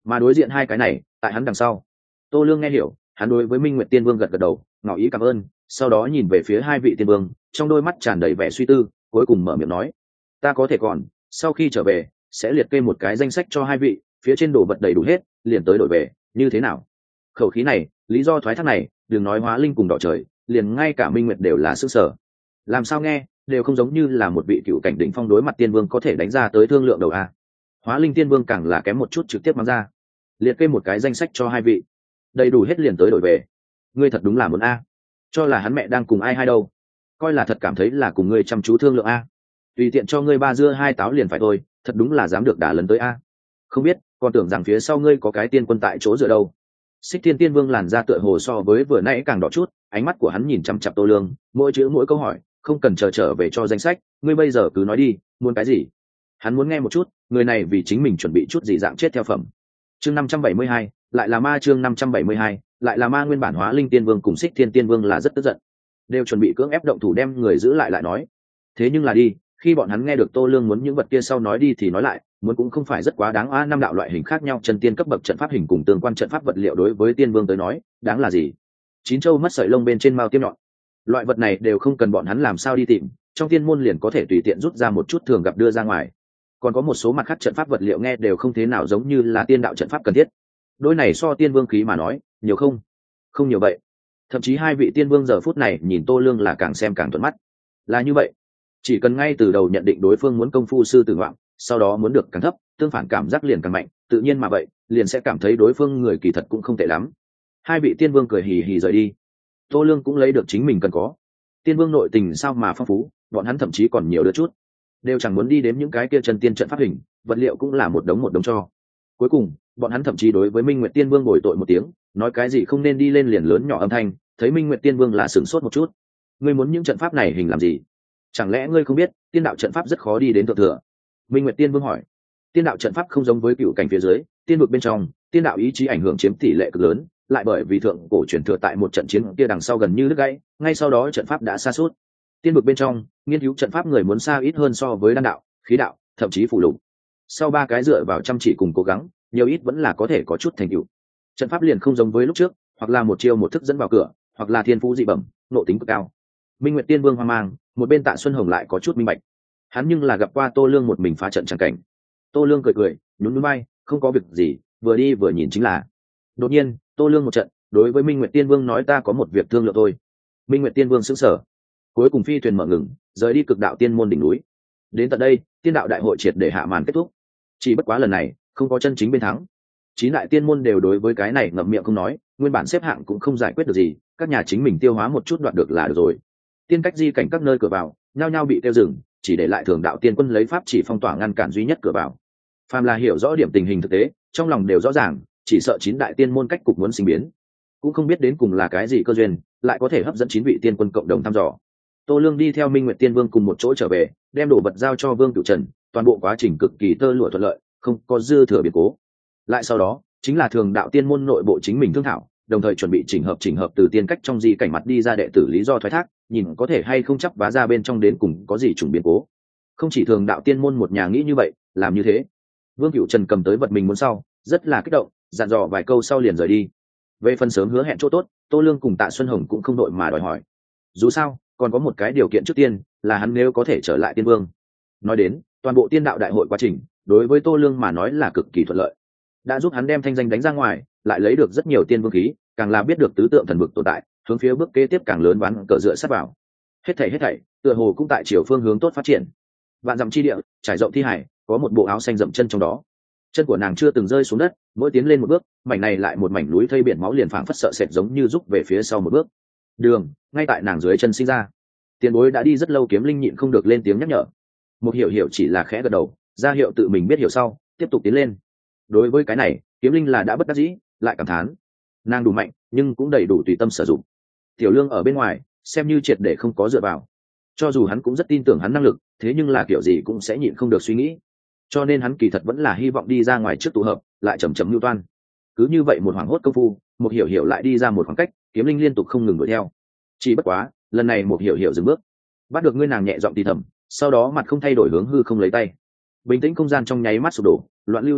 Speaker 1: mà đối diện hai cái này tại hắn đằng sau. Tô Lương nghe hiểu, hắn đối với Minh Nguyệt Tiên Vương gật gật đầu, ngỏ ý cảm ơn, sau đó nhìn về phía hai vị tiên vương, trong đôi mắt tràn đầy vẻ suy tư, cuối cùng mở miệng nói: ta có thể còn, sau khi trở về sẽ liệt kê một cái danh sách cho hai vị, phía trên đồ vật đầy đủ hết, liền tới đổi về, như thế nào? Khẩu khí này, lý do thoái thác này, đừng nói Hóa Linh cùng Đỏ Trời, liền ngay cả Minh Nguyệt đều là sức sở. Làm sao nghe đều không giống như là một vị cựu cảnh đỉnh phong đối mặt tiên vương có thể đánh ra tới thương lượng đầu a. Hóa Linh tiên vương càng là kém một chút trực tiếp mang ra, liệt kê một cái danh sách cho hai vị, đầy đủ hết liền tới đổi về. Ngươi thật đúng là muốn a. Cho là hắn mẹ đang cùng ai hay đâu, coi là thật cảm thấy là cùng ngươi chăm chú thương lượng a. Tùy tiện cho ngươi ba dưa hai táo liền phải thôi, thật đúng là dám được đả lần tới a. Không biết còn tưởng rằng phía sau ngươi có cái tiên quân tại chỗ dựa đâu. Xích Thiên Tiên Vương làn da tựa hồ so với vừa nãy càng đỏ chút, ánh mắt của hắn nhìn chằm chằm Tô Lương, mỗi chữ mỗi câu hỏi, không cần chờ trở về cho danh sách, ngươi bây giờ cứ nói đi, muốn cái gì? Hắn muốn nghe một chút, người này vì chính mình chuẩn bị chút gì dạng chết theo phẩm. Chương năm trăm bảy mươi hai, lại là ma chương năm trăm bảy mươi hai, lại là ma. Nguyên bản Hóa Linh Tiên Vương cùng Xích Thiên Tiên Vương là rất tức giận, đều chuẩn bị cưỡng ép động thủ đem người giữ lại lại nói. Thế nhưng là đi, khi bọn hắn nghe được Tô Lương muốn những vật kia sau nói đi thì nói lại, muốn cũng không phải rất quá đáng. A năm đạo loại hình khác nhau chân tiên cấp bậc trận pháp hình cùng tương quan trận pháp vật liệu đối với tiên vương tới nói đáng là gì? Chín châu mất sợi lông bên trên mao tiêm nhọn, loại vật này đều không cần bọn hắn làm sao đi tìm, trong tiên môn liền có thể tùy tiện rút ra một chút thường gặp đưa ra ngoài. Còn có một số mặt khác trận pháp vật liệu nghe đều không thế nào giống như là tiên đạo trận pháp cần thiết. Đôi này so tiên vương khí mà nói nhiều không? Không nhiều vậy. Thậm chí hai vị tiên vương giờ phút này nhìn Tô Lương là càng xem càng thuận mắt. Là như vậy, chỉ cần ngay từ đầu nhận định đối phương muốn công phu sư tử ngoạm, sau đó muốn được càng thấp, tương phản cảm giác liền càng mạnh, tự nhiên mà vậy liền sẽ cảm thấy đối phương người kỳ thật cũng không tệ lắm. Hai vị tiên vương cười hì hì rời đi. Tô Lương cũng lấy được chính mình cần có. Tiên vương nội tình sao mà phong phú, bọn hắn thậm chí còn nhiều đứa chút, đều chẳng muốn đi đến những cái kia chân tiên trận pháp hình, vật liệu cũng là một đống một đống cho. Cuối cùng bọn hắn thậm chí đối với Minh Nguyệt Tiên Vương bồi tội một tiếng, nói cái gì không nên đi lên liền lớn nhỏ âm thanh, thấy Minh Nguyệt Tiên Vương là sửng sốt một chút. Ngươi muốn những trận pháp này hình làm gì? Chẳng lẽ ngươi không biết tiên đạo trận pháp rất khó đi đến thượng thừa? Minh Nguyệt Tiên Vương hỏi. Tiên đạo trận pháp không giống với cựu cảnh phía dưới, tiên vực bên trong, tiên đạo ý chí ảnh hưởng chiếm tỷ lệ cực lớn, lại bởi vì thượng cổ truyền thừa tại một trận chiến kia đằng sau gần như đứt gãy, ngay sau đó trận pháp đã sa sút. Tiên vực bên trong, nghiên cứu trận pháp người muốn xa ít hơn so với đan đạo, khí đạo, thậm chí phù lục. Sau ba cái dựa vào chăm chỉ cùng cố gắng, nhiều ít vẫn là có thể có chút thành tựu. Trận pháp liền không giống với lúc trước, hoặc là một chiêu một thức dẫn vào cửa, hoặc là thiên phú dị bẩm, nộ tính cực cao. Minh Nguyệt Tiên Vương hoang mang, một bên Tạ Xuân Hồng lại có chút minh bạch. Hắn nhưng là gặp qua Tô Lương một mình phá trận chẳng cảnh. Tô Lương cười cười, nhún nhún vai, không có việc gì, vừa đi vừa nhìn chính là. Đột nhiên, Tô Lương một trận, đối với Minh Nguyệt Tiên Vương nói ta có một việc thương lượng thôi. Minh Nguyệt Tiên Vương sững sờ. Cuối cùng phi thuyền mở ngừng, rời đi Cực Đạo Tiên môn đỉnh núi. Đến tận đây, Tiên đạo đại hội triệt để hạ màn kết thúc. Chỉ bất quá lần này, không có chân chính bên thắng. Chín đại tiên môn đều đối với cái này ngậm miệng không nói, nguyên bản xếp hạng cũng không giải quyết được gì, các nhà chính mình tiêu hóa một chút đoạt được là được rồi. Tiên cách di cảnh các nơi cửa vào, nhao nhao bị tiêu dừng, chỉ để lại Thường Đạo Tiên Quân lấy pháp chỉ phong tỏa ngăn cản duy nhất cửa vào. Phàm là hiểu rõ điểm tình hình thực tế, trong lòng đều rõ ràng, chỉ sợ chín đại tiên môn cách cục muốn sinh biến, cũng không biết đến cùng là cái gì cơ duyên, lại có thể hấp dẫn chín vị tiên quân cộng đồng thăm dò. Tô Lương đi theo Minh Nguyệt Tiên Vương cùng một chỗ trở về, đem đồ vật giao cho Vương Cửu Trần, toàn bộ quá trình cực kỳ tơ lụa thuận lợi, không có dư thừa biến cố. Lại sau đó, chính là Thường Đạo Tiên môn nội bộ chính mình thương thảo, đồng thời chuẩn bị chỉnh hợp chỉnh hợp từ tiên cách trong di cảnh mặt đi ra đệ tử lý do thoái thác, nhìn có thể hay không chấp vá ra bên trong đến cùng có gì trùng biến cố. Không chỉ Thường Đạo Tiên môn một nhà nghĩ như vậy, làm như thế. Vương Cửu Trần cầm tới vật mình muốn sau, rất là kích động, dặn dò vài câu sau liền rời đi. Về phần sớm hứa hẹn chỗ tốt, Tô Lương cùng Tạ Xuân Hồng cũng không đội mà đòi hỏi. Dù sao, còn có một cái điều kiện trước tiên, là hắn nếu có thể trở lại tiên vương. Nói đến, toàn bộ tiên đạo đại hội quá trình, đối với Tô Lương mà nói là cực kỳ thuận lợi. Đã giúp hắn đem thanh danh đánh ra ngoài, lại lấy được rất nhiều tiên vương khí, càng là biết được tứ tượng thần vực tồn tại, hướng phía bước kế tiếp càng lớn ván cờ dựa sát vào. Hết thảy hết thảy, tựa hồ cũng tại chiều phương hướng tốt phát triển. Vạn dặm chi địa, trải rộng thi hải, có một bộ áo xanh dậm chân trong đó. Chân của nàng chưa từng rơi xuống đất, mỗi tiến lên một bước, mảnh này lại một mảnh núi thây biển máu liền phảng phất sợ sệt giống như rút về phía sau một bước. Đường, ngay tại nàng dưới chân sinh ra. Tiền bối đã đi rất lâu, Kiếm Linh nhịn không được lên tiếng nhắc nhở. Một hiểu hiểu chỉ là khẽ gật đầu, ra hiệu tự mình biết hiểu sau, tiếp tục tiến lên. Đối với cái này, Kiếm Linh là đã bất đắc dĩ, lại cảm thán. Nàng đủ mạnh, nhưng cũng đầy đủ tùy tâm sử dụng. Tiểu Lương ở bên ngoài, xem như triệt để không có dựa vào. Cho dù hắn cũng rất tin tưởng hắn năng lực, thế nhưng là kiểu gì cũng sẽ nhịn không được suy nghĩ. Cho nên hắn kỳ thật vẫn là hy vọng đi ra ngoài trước tụ hợp, lại chậm chậm lưu toan. Cứ như vậy một hoảng hốt công phu, một hiểu hiểu lại đi ra một khoảng cách, Kiếm Linh liên tục không ngừng đuổi theo. Chỉ bất quá, lần này một hiểu hiểu dừng bước, bắt được ngươi nàng nhẹ giọng thì thầm, sau đó mặt không thay đổi hướng hư không lấy tay. Bình tĩnh không gian trong nháy mắt sụp đổ, loạn lưu hiện hiện,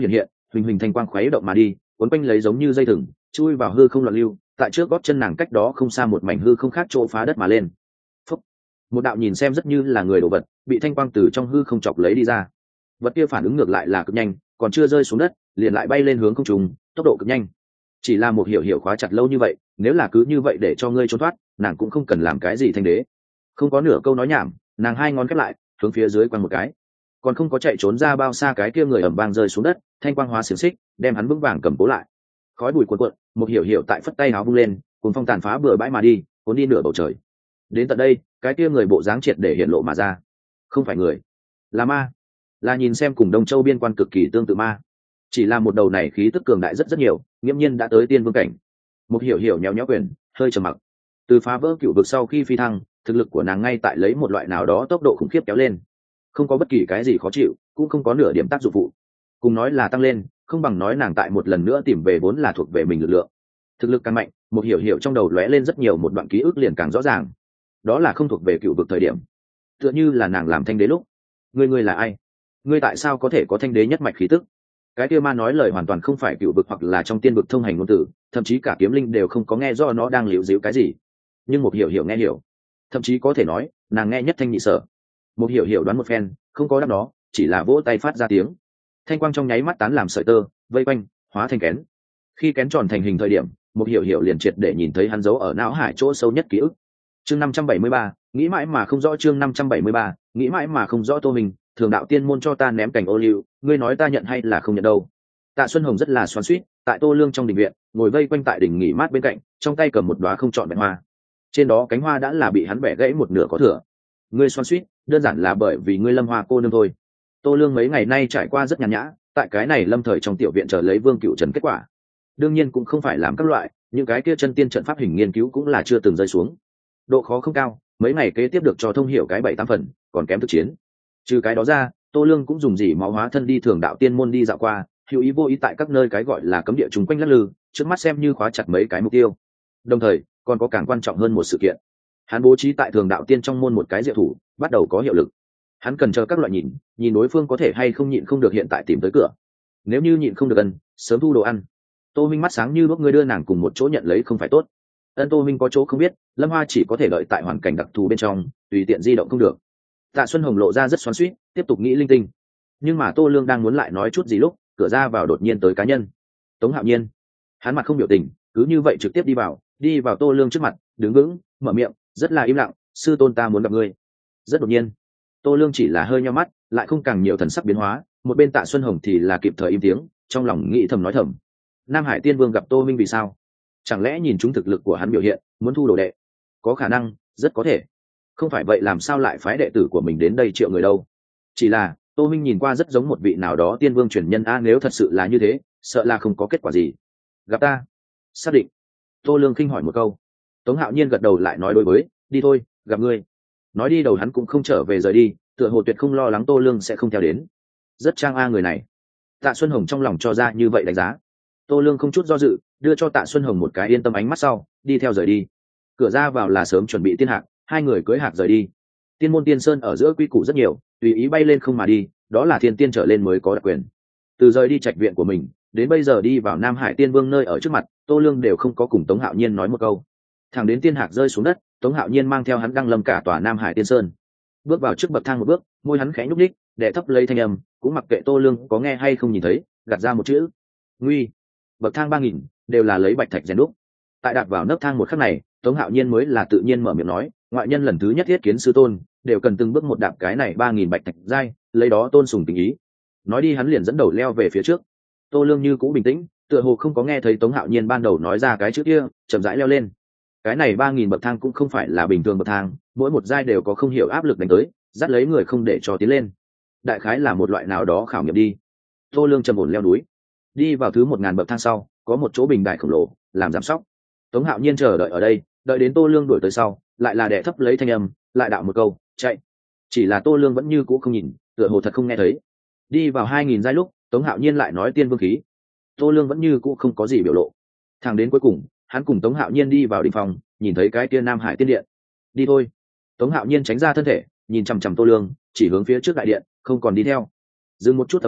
Speaker 1: huỳnh huỳnh thanh quang khuấy động mà đi, cuốn quanh lấy giống như dây thừng, chui vào hư không loạn lưu. Tại trước gót chân nàng cách đó không xa một mảnh hư không khác chỗ phá đất mà lên. Phúc. Một đạo nhìn xem rất như là người đồ vật bị thanh quang từ trong hư không chọc lấy đi ra. Vật kia phản ứng ngược lại là cực nhanh, còn chưa rơi xuống đất liền lại bay lên hướng không trung, tốc độ cực nhanh. Chỉ là một hiểu hiểu khóa chặt lâu như vậy, nếu là cứ như vậy để cho ngươi trốn thoát, nàng cũng không cần làm cái gì thanh đế. Không có nửa câu nói nhảm, nàng hai ngón khép lại, hướng phía dưới quăng một cái. Còn không có chạy trốn ra bao xa, cái kia người ầm vang rơi xuống đất, thanh quang hóa xiềng xích, đem hắn vững vàng cầm cố lại. Khói bụi cuồn cuộn, một hiểu hiểu tại phất tay áo vung lên, cùng phong tàn phá bừa bãi mà đi, cuốn đi nửa bầu trời. Đến tận đây, cái kia người bộ dáng triệt để hiện lộ mà ra. Không phải người, là ma. Là nhìn xem cùng Đông Châu biên quan cực kỳ tương tự ma. Chỉ là một đầu này khí tức cường đại rất rất nhiều, nghiễm nhiên đã tới tiên vương cảnh. Một hiểu hiểu nhéo nhéo quyền, hơi trầm mặc. Từ phá vỡ cựu vực sau khi phi thăng, thực lực của nàng ngay tại lấy một loại nào đó tốc độ khủng khiếp kéo lên, không có bất kỳ cái gì khó chịu, cũng không có nửa điểm tác dụng phụ. Cùng nói là tăng lên, không bằng nói nàng tại một lần nữa tìm về vốn là thuộc về mình lực lượng. Thực lực càng mạnh, một hiểu hiểu trong đầu lóe lên rất nhiều một đoạn ký ức liền càng rõ ràng. Đó là không thuộc về cựu vực thời điểm, tựa như là nàng làm thanh đế lúc. Ngươi ngươi là ai? Ngươi tại sao có thể có thanh đế nhất mạch khí tức? Cái kia ma nói lời hoàn toàn không phải cựu vực hoặc là trong tiên vực thông hành ngôn tử, thậm chí cả kiếm linh đều không có nghe do nó đang liễu díu cái gì. Nhưng một hiểu hiểu nghe hiểu, thậm chí có thể nói nàng nghe nhất thanh nhị sở. Một hiểu hiểu đoán một phen, không có đáp đó, chỉ là vỗ tay phát ra tiếng. Thanh quang trong nháy mắt tán làm sợi tơ, vây quanh, hóa thành kén. Khi kén tròn thành hình thời điểm, một hiểu hiểu liền triệt để nhìn thấy hắn giấu ở não hải chỗ sâu nhất ký ức. Chương năm trăm bảy mươi ba, nghĩ mãi mà không rõ. Chương năm trăm bảy mươi ba, nghĩ mãi mà không rõ. Tô Minh, thường đạo tiên môn cho ta ném cành ô liu, ngươi nói ta nhận hay là không nhận đâu? Tạ Xuân Hồng rất là xoắn xuýt, tại Tô Lương trong đình viện, ngồi vây quanh tại đỉnh nghỉ mát bên cạnh, trong tay cầm một đóa không trọn vẹn hoa. Trên đó cánh hoa đã là bị hắn bẻ gãy một nửa có thừa. Ngươi xoắn xuýt, đơn giản là bởi vì ngươi Lâm Hoa cô nương thôi. Tô Lương mấy ngày nay trải qua rất nhàn nhã, tại cái này lâm thời trong tiểu viện chờ lấy Vương Cựu Trần kết quả. Đương nhiên cũng không phải làm các loại, những cái kia chân tiên trận pháp hình nghiên cứu cũng là chưa từng rơi xuống. Độ khó không cao, mấy ngày kế tiếp được cho thông hiểu cái bảy tám phần, còn kém thực chiến. Trừ cái đó ra, Tô Lương cũng dùng dỉ máu hóa thân đi thường đạo tiên môn đi dạo qua, hữu ý vô ý tại các nơi cái gọi là cấm địa chúng quanh lắc lư, trước mắt xem như khóa chặt mấy cái mục tiêu. Đồng thời, còn có càng quan trọng hơn một sự kiện. Hắn bố trí tại thường đạo tiên trong môn một cái diệu thủ, bắt đầu có hiệu lực. Hắn cần chờ các loại nhìn, nhìn đối phương có thể hay không nhịn không được hiện tại tìm tới cửa. Nếu như nhịn không được ân, sớm thu đồ ăn. Tô Minh mắt sáng như lúc ngươi đưa nàng cùng một chỗ nhận lấy không phải tốt. Ân Tô Minh có chỗ không biết, Lâm Hoa chỉ có thể đợi tại hoàn cảnh đặc thù bên trong, tùy tiện di động không được. Tạ Xuân Hồng lộ ra rất xoắn xuýt, tiếp tục nghĩ linh tinh. Nhưng mà Tô Lương đang muốn lại nói chút gì lúc, cửa ra vào đột nhiên tới cá nhân. Tống Hạo Nhiên. Hắn mặt không biểu tình, cứ như vậy trực tiếp đi vào, đi vào Tô Lương trước mặt, đứng vững, mở miệng, rất là im lặng, sư tôn ta muốn gặp ngươi. Rất đột nhiên. Tô Lương chỉ là hơi nheo mắt, lại không càng nhiều thần sắc biến hóa, một bên Tạ Xuân Hồng thì là kịp thời im tiếng, trong lòng nghĩ thầm nói thầm. Nam Hải Tiên Vương gặp Tô Minh vì sao? Chẳng lẽ nhìn chúng thực lực của hắn biểu hiện, muốn thu đồ đệ? Có khả năng, rất có thể. Không phải vậy làm sao lại phái đệ tử của mình đến đây triệu người đâu? Chỉ là, Tô Minh nhìn qua rất giống một vị nào đó tiên vương truyền nhân a, nếu thật sự là như thế, sợ là không có kết quả gì. Gặp ta? Xác định. Tô Lương khinh hỏi một câu. Tống Hạo Nhiên gật đầu lại nói đối với, đi thôi, gặp ngươi. Nói đi đầu hắn cũng không trở về rời đi, tựa hồ tuyệt không lo lắng Tô Lương sẽ không theo đến. Rất trang a người này. Tạ Xuân Hồng trong lòng cho ra như vậy đánh giá. Tô Lương không chút do dự, đưa cho Tạ Xuân Hồng một cái yên tâm ánh mắt sau, đi theo rời đi. Cửa ra vào là sớm chuẩn bị tiên hạc, hai người cưỡi hạc rời đi. Tiên môn tiên sơn ở giữa quy củ rất nhiều, tùy ý bay lên không mà đi, đó là thiên tiên trở lên mới có đặc quyền. Từ rời đi trạch viện của mình, đến bây giờ đi vào Nam Hải Tiên Vương nơi ở trước mặt, Tô Lương đều không có cùng Tống Hạo Nhiên nói một câu. Thẳng đến tiên hạc rơi xuống đất, Tống Hạo Nhiên mang theo hắn đăng lâm cả tòa Nam Hải Tiên Sơn. Bước vào trước bậc thang một bước, môi hắn khẽ nhúc nhích, đệ thấp lấy thanh âm, cũng mặc kệ Tô Lương có nghe hay không nhìn thấy, gạt ra một chữ: nguy. Bậc thang ba nghìn đều là lấy bạch thạch rèn đúc. Tại đạt vào nấc thang một khắc này, Tống Hạo Nhiên mới là tự nhiên mở miệng nói, ngoại nhân lần thứ nhất thiết kiến sư tôn, đều cần từng bước một đạp cái này ba nghìn bạch thạch giai, lấy đó tôn sùng tình ý. Nói đi hắn liền dẫn đầu leo về phía trước. Tô Lương như cũ bình tĩnh, tựa hồ không có nghe thấy Tống Hạo Nhiên ban đầu nói ra cái chữ kia, chậm rãi leo lên. Cái này ba nghìn bậc thang cũng không phải là bình thường bậc thang, mỗi một giai đều có không hiểu áp lực đánh tới, dắt lấy người không để cho tiến lên. Đại khái là một loại nào đó khảo nghiệm đi. Tô Lương trầm ổn leo núi, đi vào thứ một ngàn bậc thang sau, có một chỗ bình đài khổng lồ làm giám sóc. Tống Hạo Nhiên chờ đợi ở đây, đợi đến Tô Lương đuổi tới sau, lại là đè thấp lấy thanh âm, lại đạo một câu, chạy. Chỉ là Tô Lương vẫn như cũ không nhìn, tựa hồ thật không nghe thấy. Đi vào hai nghìn giai lúc, Tống Hạo Nhiên lại nói tiên vương khí. Tô Lương vẫn như cũ không có gì biểu lộ. Thẳng đến cuối cùng, hắn cùng Tống Hạo Nhiên đi vào đình phòng, nhìn thấy cái kia Nam Hải Tiên Điện. Đi thôi. Tống Hạo Nhiên tránh ra thân thể, nhìn chằm chằm Tô Lương, chỉ hướng phía trước đại điện, không còn đi theo. Dừng một chút âm thanh,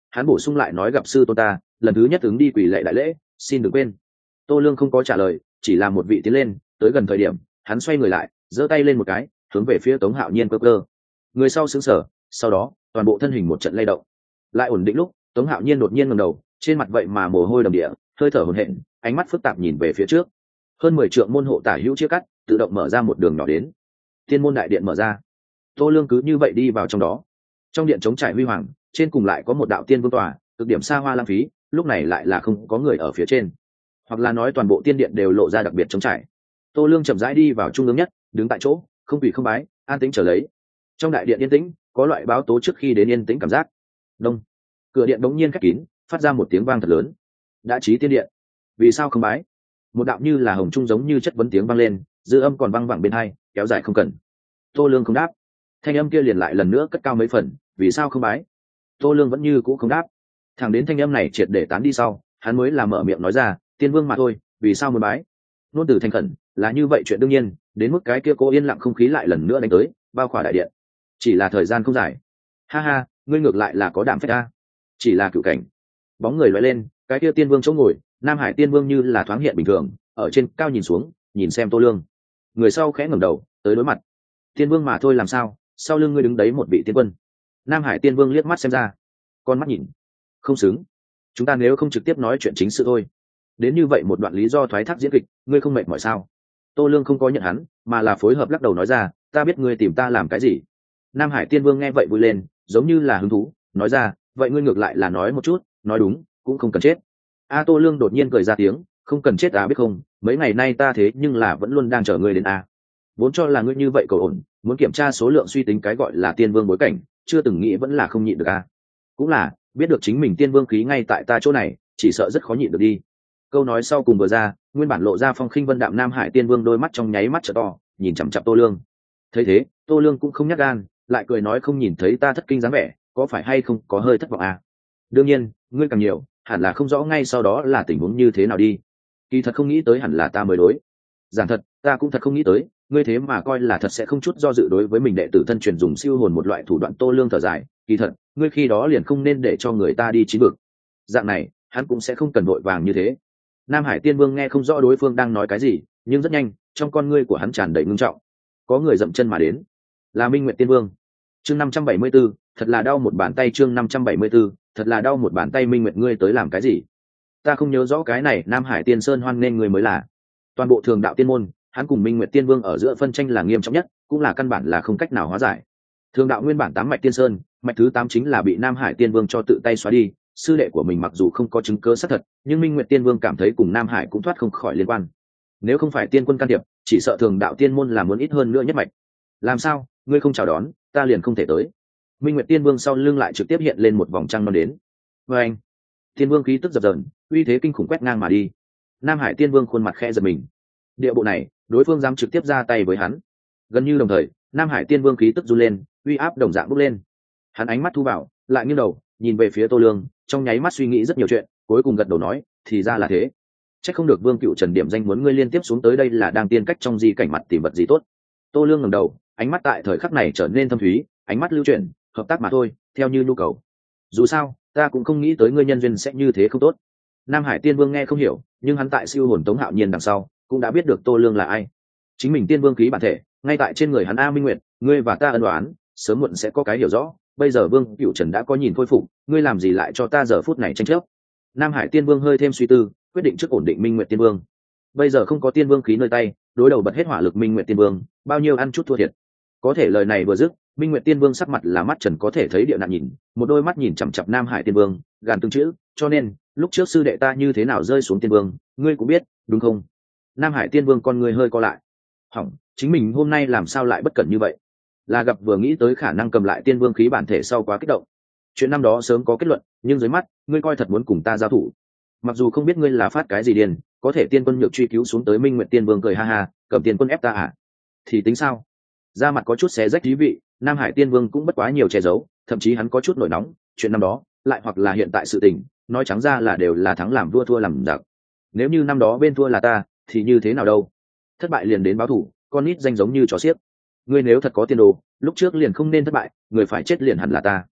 Speaker 1: hắn bổ sung lại nói gặp sư tôn ta, lần thứ nhất ứng đi quỷ lệ đại lễ, xin đừng quên. Tô Lương không có trả lời, chỉ là một vị tiến lên, tới gần thời điểm hắn xoay người lại, giơ tay lên một cái, hướng về phía Tống Hạo Nhiên cơ cơ. Người sau sững sờ, sau đó toàn bộ thân hình một trận lay động, lại ổn định lúc Tống Hạo Nhiên đột nhiên ngẩng đầu, trên mặt vậy mà mồ hôi đầm địa, hơi thở hổn hển, ánh mắt phức tạp nhìn về phía trước. Hơn mười trượng môn hộ tả hữu chia cắt, tự động mở ra một đường nhỏ đến. Thiên môn đại điện mở ra, Tô Lương cứ như vậy đi vào trong đó. Trong điện trống trải huy hoàng, trên cùng lại có một đạo tiên vương tòa, cực điểm xa hoa lãng phí, lúc này lại là không có người ở phía trên, hoặc là nói toàn bộ tiên điện đều lộ ra đặc biệt trống trải. Tô Lương chậm rãi đi vào trung ương nhất, đứng tại chỗ, không quỳ không bái, an tĩnh chờ lấy. Trong đại điện yên tĩnh, có loại báo tố trước khi đến yên tĩnh cảm giác. Đông, cửa điện đống nhiên khép kín, phát ra một tiếng vang thật lớn. Đã chí tiên điện, vì sao không bái? Một đạo như là hồng trung giống như chất vấn tiếng vang lên, dư âm còn vang vẳng bên hai, kéo dài không cần. Tô Lương không đáp, thanh âm kia liền lại lần nữa cất cao mấy phần, vì sao không bái? Tô Lương vẫn như cũ không đáp. Thẳng đến thanh âm này triệt để tán đi sau, hắn mới là mở miệng nói ra, tiên vương mà thôi, vì sao muốn bái? Nôn từ thành khẩn, là như vậy chuyện đương nhiên, đến mức cái kia cố yên lặng không khí lại lần nữa đánh tới, bao khỏa đại điện. Chỉ là thời gian không dài. Ha ha, ngươi ngược lại là có đảm phách a. Chỉ là cựu cảnh. Bóng người lóe lên, cái kia tiên vương chỗ ngồi, Nam Hải tiên vương như là thoáng hiện bình thường, ở trên cao nhìn xuống, nhìn xem Tô Lương. Người sau khẽ ngẩng đầu, tới đối mặt. Tiên vương mà thôi làm sao, sau lưng ngươi đứng đấy một vị tiên quân. Nam Hải tiên vương liếc mắt xem ra, con mắt nhìn, không xứng. Chúng ta nếu không trực tiếp nói chuyện chính sự thôi. Đến như vậy một đoạn lý do thoái thác diễn kịch, ngươi không mệt mỏi sao? Tô Lương không có nhận hắn, mà là phối hợp lắc đầu nói ra, ta biết ngươi tìm ta làm cái gì. Nam Hải tiên vương nghe vậy vui lên, giống như là hứng thú, nói ra, vậy ngươi ngược lại là nói một chút, nói đúng, cũng không cần chết. A Tô Lương đột nhiên cười ra tiếng, không cần chết à biết không, mấy ngày nay ta thế nhưng là vẫn luôn đang chờ ngươi đến a. Vốn cho là ngươi như vậy cầu ổn, muốn kiểm tra số lượng suy tính cái gọi là tiên vương bối cảnh, chưa từng nghĩ vẫn là không nhịn được a. Cũng là, biết được chính mình tiên vương khí ngay tại ta chỗ này, chỉ sợ rất khó nhịn được đi. Câu nói sau cùng vừa ra, nguyên bản lộ ra phong khinh vân đạm Nam Hải tiên vương đôi mắt trong nháy mắt trợ to, nhìn chằm chằm Tô Lương. Thấy thế, Tô Lương cũng không nhắc gan, lại cười nói không nhìn thấy ta thất kinh dáng vẻ, có phải hay không có hơi thất vọng à? Đương nhiên, ngươi càng nhiều, hẳn là không rõ ngay sau đó là tình huống như thế nào đi. Kỳ thật không nghĩ tới hẳn là ta mới đối. Giảng thật, ta cũng thật không nghĩ tới, ngươi thế mà coi là thật sẽ không chút do dự đối với mình đệ tử thân truyền dùng siêu hồn một loại thủ đoạn. Tô Lương thở dài, kỳ thật, ngươi khi đó liền không nên để cho người ta đi chín vực. Dạng này, hắn cũng sẽ không cần vội vàng như thế. Nam Hải tiên vương nghe không rõ đối phương đang nói cái gì, nhưng rất nhanh, trong con ngươi của hắn tràn đầy ngưng trọng. Có người dậm chân mà đến, là Minh Nguyệt tiên vương. Chương năm trăm bảy mươi 574, thật là đau một bàn tay. Chương năm trăm bảy mươi 574, thật là đau một bàn tay. Minh Nguyệt ngươi tới làm cái gì? Ta không nhớ rõ cái này. Nam Hải tiên sơn hoan nên ngươi mới là. Toàn bộ thường đạo tiên môn, hắn cùng Minh Nguyệt tiên vương ở giữa phân tranh là nghiêm trọng nhất, cũng là căn bản là không cách nào hóa giải. Thường đạo nguyên bản tám mạch tiên sơn, mạch thứ tám chính là bị Nam Hải tiên vương cho tự tay xóa đi. Sư đệ của mình mặc dù không có chứng cứ xác thật, nhưng Minh Nguyệt tiên vương cảm thấy cùng Nam Hải cũng thoát không khỏi liên quan. Nếu không phải tiên quân can thiệp, chỉ sợ thường đạo tiên môn là muốn ít hơn nữa nhất mạch. Làm sao, ngươi không chào đón, ta liền không thể tới. Minh Nguyệt tiên vương sau lưng lại trực tiếp hiện lên một vòng trăng non đến. Với anh, tiên vương khí tức dập dờn, uy thế kinh khủng quét ngang mà đi. Nam Hải tiên vương khuôn mặt khẽ giật mình. Địa bộ này, đối phương dám trực tiếp ra tay với hắn. Gần như đồng thời, Nam Hải tiên vương khí tức run lên, uy áp đồng dạng bốc lên. Hắn ánh mắt thu vào, lại nghiêng đầu, nhìn về phía Tô Lương, trong nháy mắt suy nghĩ rất nhiều chuyện, cuối cùng gật đầu nói, thì ra là thế. Chắc không được Vương Cựu Trần điểm danh muốn ngươi liên tiếp xuống tới đây là đang tiên cách trong di cảnh mặt tìm vật gì tốt. Tô Lương ngẩng đầu, ánh mắt tại thời khắc này trở nên thâm thúy, ánh mắt lưu chuyển, hợp tác mà thôi, theo như nhu cầu. Dù sao, ta cũng không nghĩ tới ngươi nhân duyên sẽ như thế không tốt. Nam Hải tiên vương nghe không hiểu, nhưng hắn tại siêu hồn Tống Hạo Nhiên đằng sau, cũng đã biết được Tô Lương là ai. Chính mình tiên vương khí bản thể, ngay tại trên người hắn. A Minh Nguyệt, ngươi và ta ân oán, sớm muộn sẽ có cái hiểu rõ. Bây giờ Vương Cựu Trần đã có nhìn khôi phục, ngươi làm gì lại cho ta giờ phút này tranh chấp? Nam Hải tiên vương hơi thêm suy tư, quyết định trước ổn định Minh Nguyệt tiên vương. Bây giờ không có tiên vương khí nơi tay, đối đầu bật hết hỏa lực Minh Nguyệt tiên vương, bao nhiêu ăn chút thua thiệt. Có thể lời này vừa dứt, Minh Nguyệt tiên vương sắc mặt là mắt trần có thể thấy địa nạn nhìn, một đôi mắt nhìn chằm chằm Nam Hải tiên vương, gàn từng chữ, cho nên lúc trước sư đệ ta như thế nào rơi xuống tiên vương, ngươi cũng biết, đúng không? Nam Hải tiên vương con người hơi co lại. Hỏng, chính mình hôm nay làm sao lại bất cẩn như vậy? Là gặp vừa nghĩ tới khả năng cầm lại tiên vương khí bản thể sau quá kích động. Chuyện năm đó sớm có kết luận, nhưng dưới mắt, ngươi coi thật muốn cùng ta giao thủ. Mặc dù không biết ngươi là phát cái gì điên, có thể tiên quân nhược truy cứu xuống tới Minh Nguyệt tiên vương cười ha ha, cầm tiên quân ép ta à? Thì tính sao? Da mặt có chút xé rách thí vị, Nam Hải tiên vương cũng bất quá nhiều che giấu, thậm chí hắn có chút nổi nóng, chuyện năm đó, lại hoặc là hiện tại sự tình, nói trắng ra là đều là thắng làm vua thua làm giặc. Nếu như năm đó bên thua là ta, thì như thế nào đâu? Thất bại liền đến báo thủ, con nít danh giống như chó xiếc. Ngươi nếu thật có tiên đồ, lúc trước liền không nên thất bại, người phải chết liền hẳn là ta.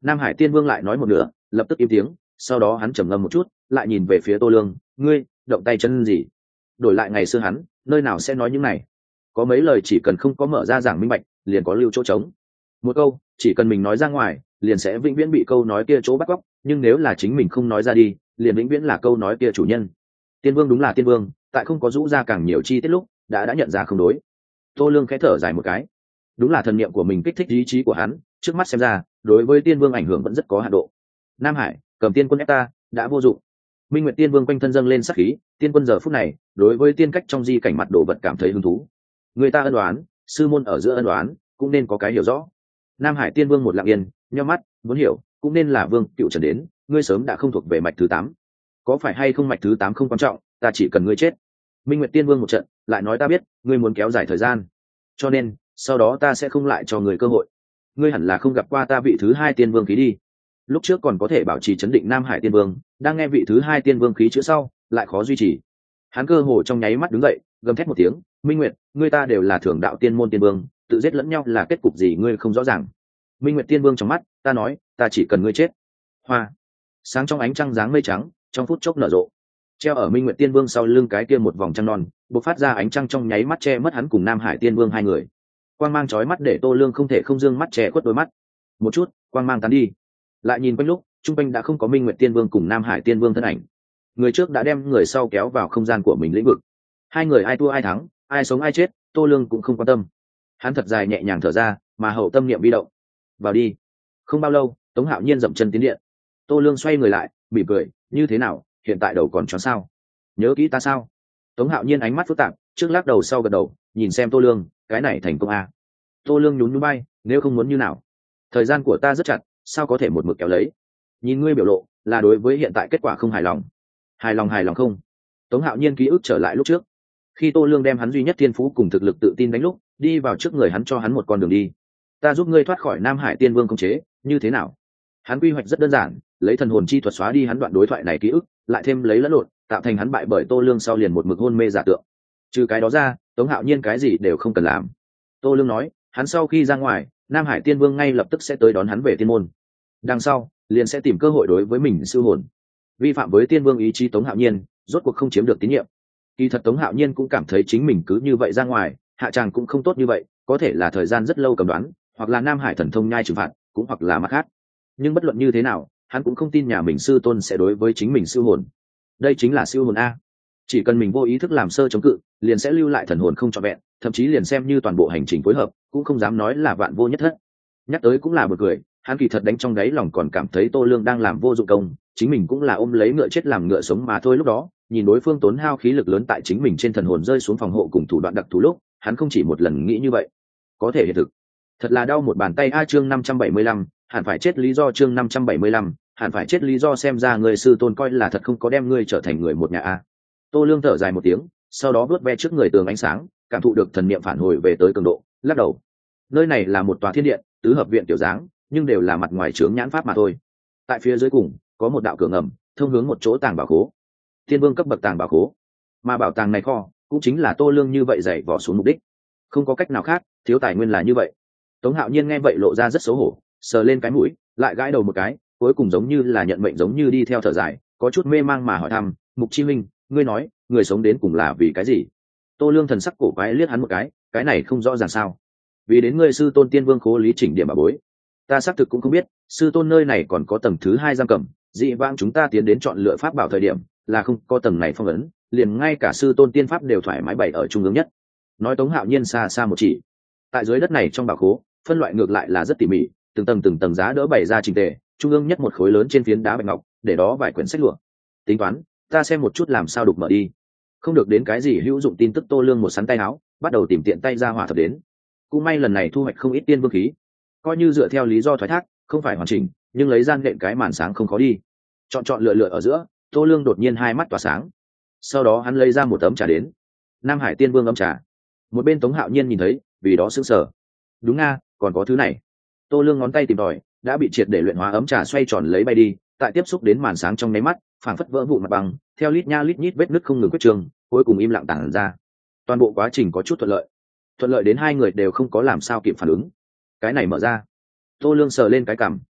Speaker 1: Nam Hải Tiên Vương lại nói một nửa, lập tức im tiếng, sau đó hắn trầm ngâm một chút, lại nhìn về phía Tô Lương, ngươi động tay chân gì? Đổi lại ngày xưa hắn, nơi nào sẽ nói những này? Có mấy lời chỉ cần không có mở ra giảng minh bạch, liền có lưu chỗ trống. Một câu, chỉ cần mình nói ra ngoài, liền sẽ vĩnh viễn bị câu nói kia chỗ bắt cóc, nhưng nếu là chính mình không nói ra đi, liền vĩnh viễn là câu nói kia chủ nhân. Tiên Vương đúng là Tiên Vương, tại không có rũ ra càng nhiều chi tiết lúc, đã đã nhận ra không đối. Tô Lương khẽ thở dài một cái, đúng là thần niệm của mình kích thích ý chí của hắn, trước mắt xem ra, đối với Tiên Vương ảnh hưởng vẫn rất có hạn độ. Nam Hải, cầm Tiên Quân ép ta, đã vô dụng. Minh Nguyệt Tiên Vương quanh thân dâng lên sát khí, Tiên Quân giờ phút này, đối với tiên cách trong di cảnh mặt đồ vật cảm thấy hứng thú. Người ta ân đoán, sư môn ở giữa ân đoán, cũng nên có cái hiểu rõ. Nam Hải Tiên Vương một lặng yên, nhắm mắt, muốn hiểu, cũng nên là Vương Cựu Trần đến, ngươi sớm đã không thuộc về mạch thứ tám. Có phải hay không mạch thứ tám không quan trọng, ta chỉ cần ngươi chết. Minh Nguyệt Tiên Vương một trận, lại nói ta biết, ngươi muốn kéo dài thời gian, cho nên, sau đó ta sẽ không lại cho người cơ hội. Ngươi hẳn là không gặp qua ta vị thứ hai Tiên Vương khí đi. Lúc trước còn có thể bảo trì chấn định Nam Hải Tiên Vương, đang nghe vị thứ hai Tiên Vương khí chữa sau, lại khó duy trì. Hắn cơ hồ trong nháy mắt đứng dậy, gầm thét một tiếng, Minh Nguyệt, ngươi ta đều là thưởng đạo tiên môn tiên vương, tự giết lẫn nhau là kết cục gì ngươi không rõ ràng. Minh Nguyệt Tiên Vương trong mắt, ta nói, ta chỉ cần ngươi chết. Hoa, sáng trong ánh trăng dáng mây trắng, trong phút chốc nở rộ. Treo ở Minh Nguyệt Tiên Vương sau lưng cái kia một vòng trăng non, bộc phát ra ánh trăng trong nháy mắt che mất hắn cùng Nam Hải Tiên Vương hai người. Quang mang chói mắt để Tô Lương không thể không dương mắt che khuất đôi mắt. Một chút, quang mang tán đi. Lại nhìn quanh lúc, trung quanh đã không có Minh Nguyệt Tiên Vương cùng Nam Hải Tiên Vương thân ảnh. Người trước đã đem người sau kéo vào không gian của mình lĩnh vực. Hai người ai thua ai thắng, ai sống ai chết, Tô Lương cũng không quan tâm. Hắn thật dài nhẹ nhàng thở ra, mà hậu tâm niệm vi động. Vào đi. Không bao lâu, Tống Hạo Nhiên dậm chân tiến điện. Tô Lương xoay người lại, mỉm cười, như thế nào, hiện tại đầu còn choáng sao? Nhớ kỹ ta sao? Tống Hạo Nhiên ánh mắt phức tạp, trước lắc đầu sau gật đầu, nhìn xem Tô Lương, cái này thành công à? Tô Lương nhún nhún bay, nếu không muốn như nào? Thời gian của ta rất chặt, sao có thể một mực kéo lấy? Nhìn ngươi biểu lộ, là đối với hiện tại kết quả không hài lòng. Hài lòng hài lòng không? Tống Hạo Nhiên ký ức trở lại lúc trước, khi Tô Lương đem hắn duy nhất thiên phú cùng thực lực tự tin đánh lúc, đi vào trước người hắn cho hắn một con đường đi. Ta giúp ngươi thoát khỏi Nam Hải Tiên Vương khống chế, như thế nào? Hắn quy hoạch rất đơn giản, lấy thần hồn chi thuật xóa đi hắn đoạn đối thoại này ký ức, lại thêm lấy lẫn lộn, tạo thành hắn bại bởi Tô Lương sau liền một mực hôn mê giả tượng. Trừ cái đó ra, Tống Hạo Nhiên cái gì đều không cần làm. Tô Lương nói, hắn sau khi ra ngoài, Nam Hải Tiên Vương ngay lập tức sẽ tới đón hắn về tiên môn. Đằng sau, liền sẽ tìm cơ hội đối với mình siêu hồn. Vi phạm với Tiên Vương ý chí Tống Hạo Nhiên, rốt cuộc không chiếm được tín nhiệm. Kỳ thật Tống Hạo Nhiên cũng cảm thấy chính mình cứ như vậy ra ngoài, hạ tràng cũng không tốt như vậy, có thể là thời gian rất lâu cầm đoán, hoặc là Nam Hải thần thông nhai trừng phạt, cũng hoặc là mặt khác. Nhưng bất luận như thế nào, hắn cũng không tin nhà mình sư tôn sẽ đối với chính mình siêu hồn. Đây chính là siêu hồn a. Chỉ cần mình vô ý thức làm sơ chống cự, liền sẽ lưu lại thần hồn không trọn vẹn, thậm chí liền xem như toàn bộ hành trình phối hợp, cũng không dám nói là vạn vô nhất thất. Nhắc tới cũng là bực cười, hắn kỳ thật đánh trong đáy lòng còn cảm thấy Tô Lương đang làm vô dụng công, chính mình cũng là ôm lấy ngựa chết làm ngựa sống mà thôi. Lúc đó, nhìn đối phương tốn hao khí lực lớn tại chính mình trên thần hồn rơi xuống phòng hộ cùng thủ đoạn đặc thù lúc, hắn không chỉ một lần nghĩ như vậy. Có thể hiện thực. Thật là đau một bàn tay a. Chương năm trăm bảy mươi lăm, hẳn phải chết lý do. Chương năm trăm bảy mươi lăm, hẳn phải chết lý do. Xem ra người sư tôn coi là thật không có đem ngươi trở thành người một nhà a. Tô Lương thở dài một tiếng, sau đó vớt ve trước người tường ánh sáng, cảm thụ được thần niệm phản hồi về tới cường độ, lắc đầu. Nơi này là một tòa thiên điện, tứ hợp viện tiểu dáng, nhưng đều là mặt ngoài chướng nhãn pháp mà thôi. Tại phía dưới cùng có một đạo cửa ngầm, thông hướng một chỗ tàng bảo khố. Thiên Vương cấp bậc tàng bảo khố, mà bảo tàng này kho cũng chính là Tô Lương như vậy dày vỏ xuống mục đích. Không có cách nào khác, thiếu tài nguyên là như vậy. Tống Hạo Nhiên nghe vậy lộ ra rất xấu hổ, sờ lên cái mũi, lại gãi đầu một cái, cuối cùng giống như là nhận mệnh giống như đi theo thở dài, có chút mê mang mà hỏi thăm, Mục Chi Minh, ngươi nói, người sống đến cùng là vì cái gì? Tô Lương thần sắc cổ quái liếc hắn một cái, cái này không rõ ràng sao? Vì đến ngươi sư tôn Tiên Vương khố lý chỉnh điểm bà bối. Ta xác thực cũng không biết, sư tôn nơi này còn có tầng thứ hai giam cầm, dị vãng chúng ta tiến đến chọn lựa pháp bảo thời điểm, là không có tầng này phong ấn, liền ngay cả sư tôn tiên pháp đều thoải mái bày ở trung ương nhất. Nói Tống Hạo Nhiên xa xa một chỉ, tại dưới đất này trong bảo khố, phân loại ngược lại là rất tỉ mỉ, từng tầng từng tầng giá đỡ bày ra chỉnh tề, trung ương nhất một khối lớn trên phiến đá bạch ngọc, để đó vài quyển sách lụa. Tính toán, ta xem một chút làm sao đục mở đi. Không được đến cái gì hữu dụng tin tức. Tô Lương một sắn tay áo, bắt đầu tìm tiện tay ra hỏa thập đến. Cũng may lần này thu hoạch không ít tiên vương khí, coi như dựa theo lý do thoái thác, không phải hoàn chỉnh, nhưng lấy gian nện cái màn sáng không khó đi. Chọn chọn lựa lựa ở giữa, Tô Lương đột nhiên hai mắt tỏa sáng. Sau đó hắn lấy ra một tấm trà đến. Nam Hải Tiên Vương ấm trà. Một bên Tống Hạo Nhiên nhìn thấy, vì đó sững sờ. Đúng nga, còn có thứ này. Tô Lương ngón tay tìm tòi, đã bị triệt để luyện hóa ấm trà xoay tròn lấy bay đi, tại tiếp xúc đến màn sáng trong nháy mắt, phảng phất vỡ vụn mặt bằng, theo lít nha lít nhít vết nứt không ngừng quyết trường, cuối cùng im lặng tản ra. Toàn bộ quá trình có chút thuận lợi. Thuận lợi đến hai người đều không có làm sao kịp phản ứng. Cái này mở ra. Tô Lương sờ lên cái cằm,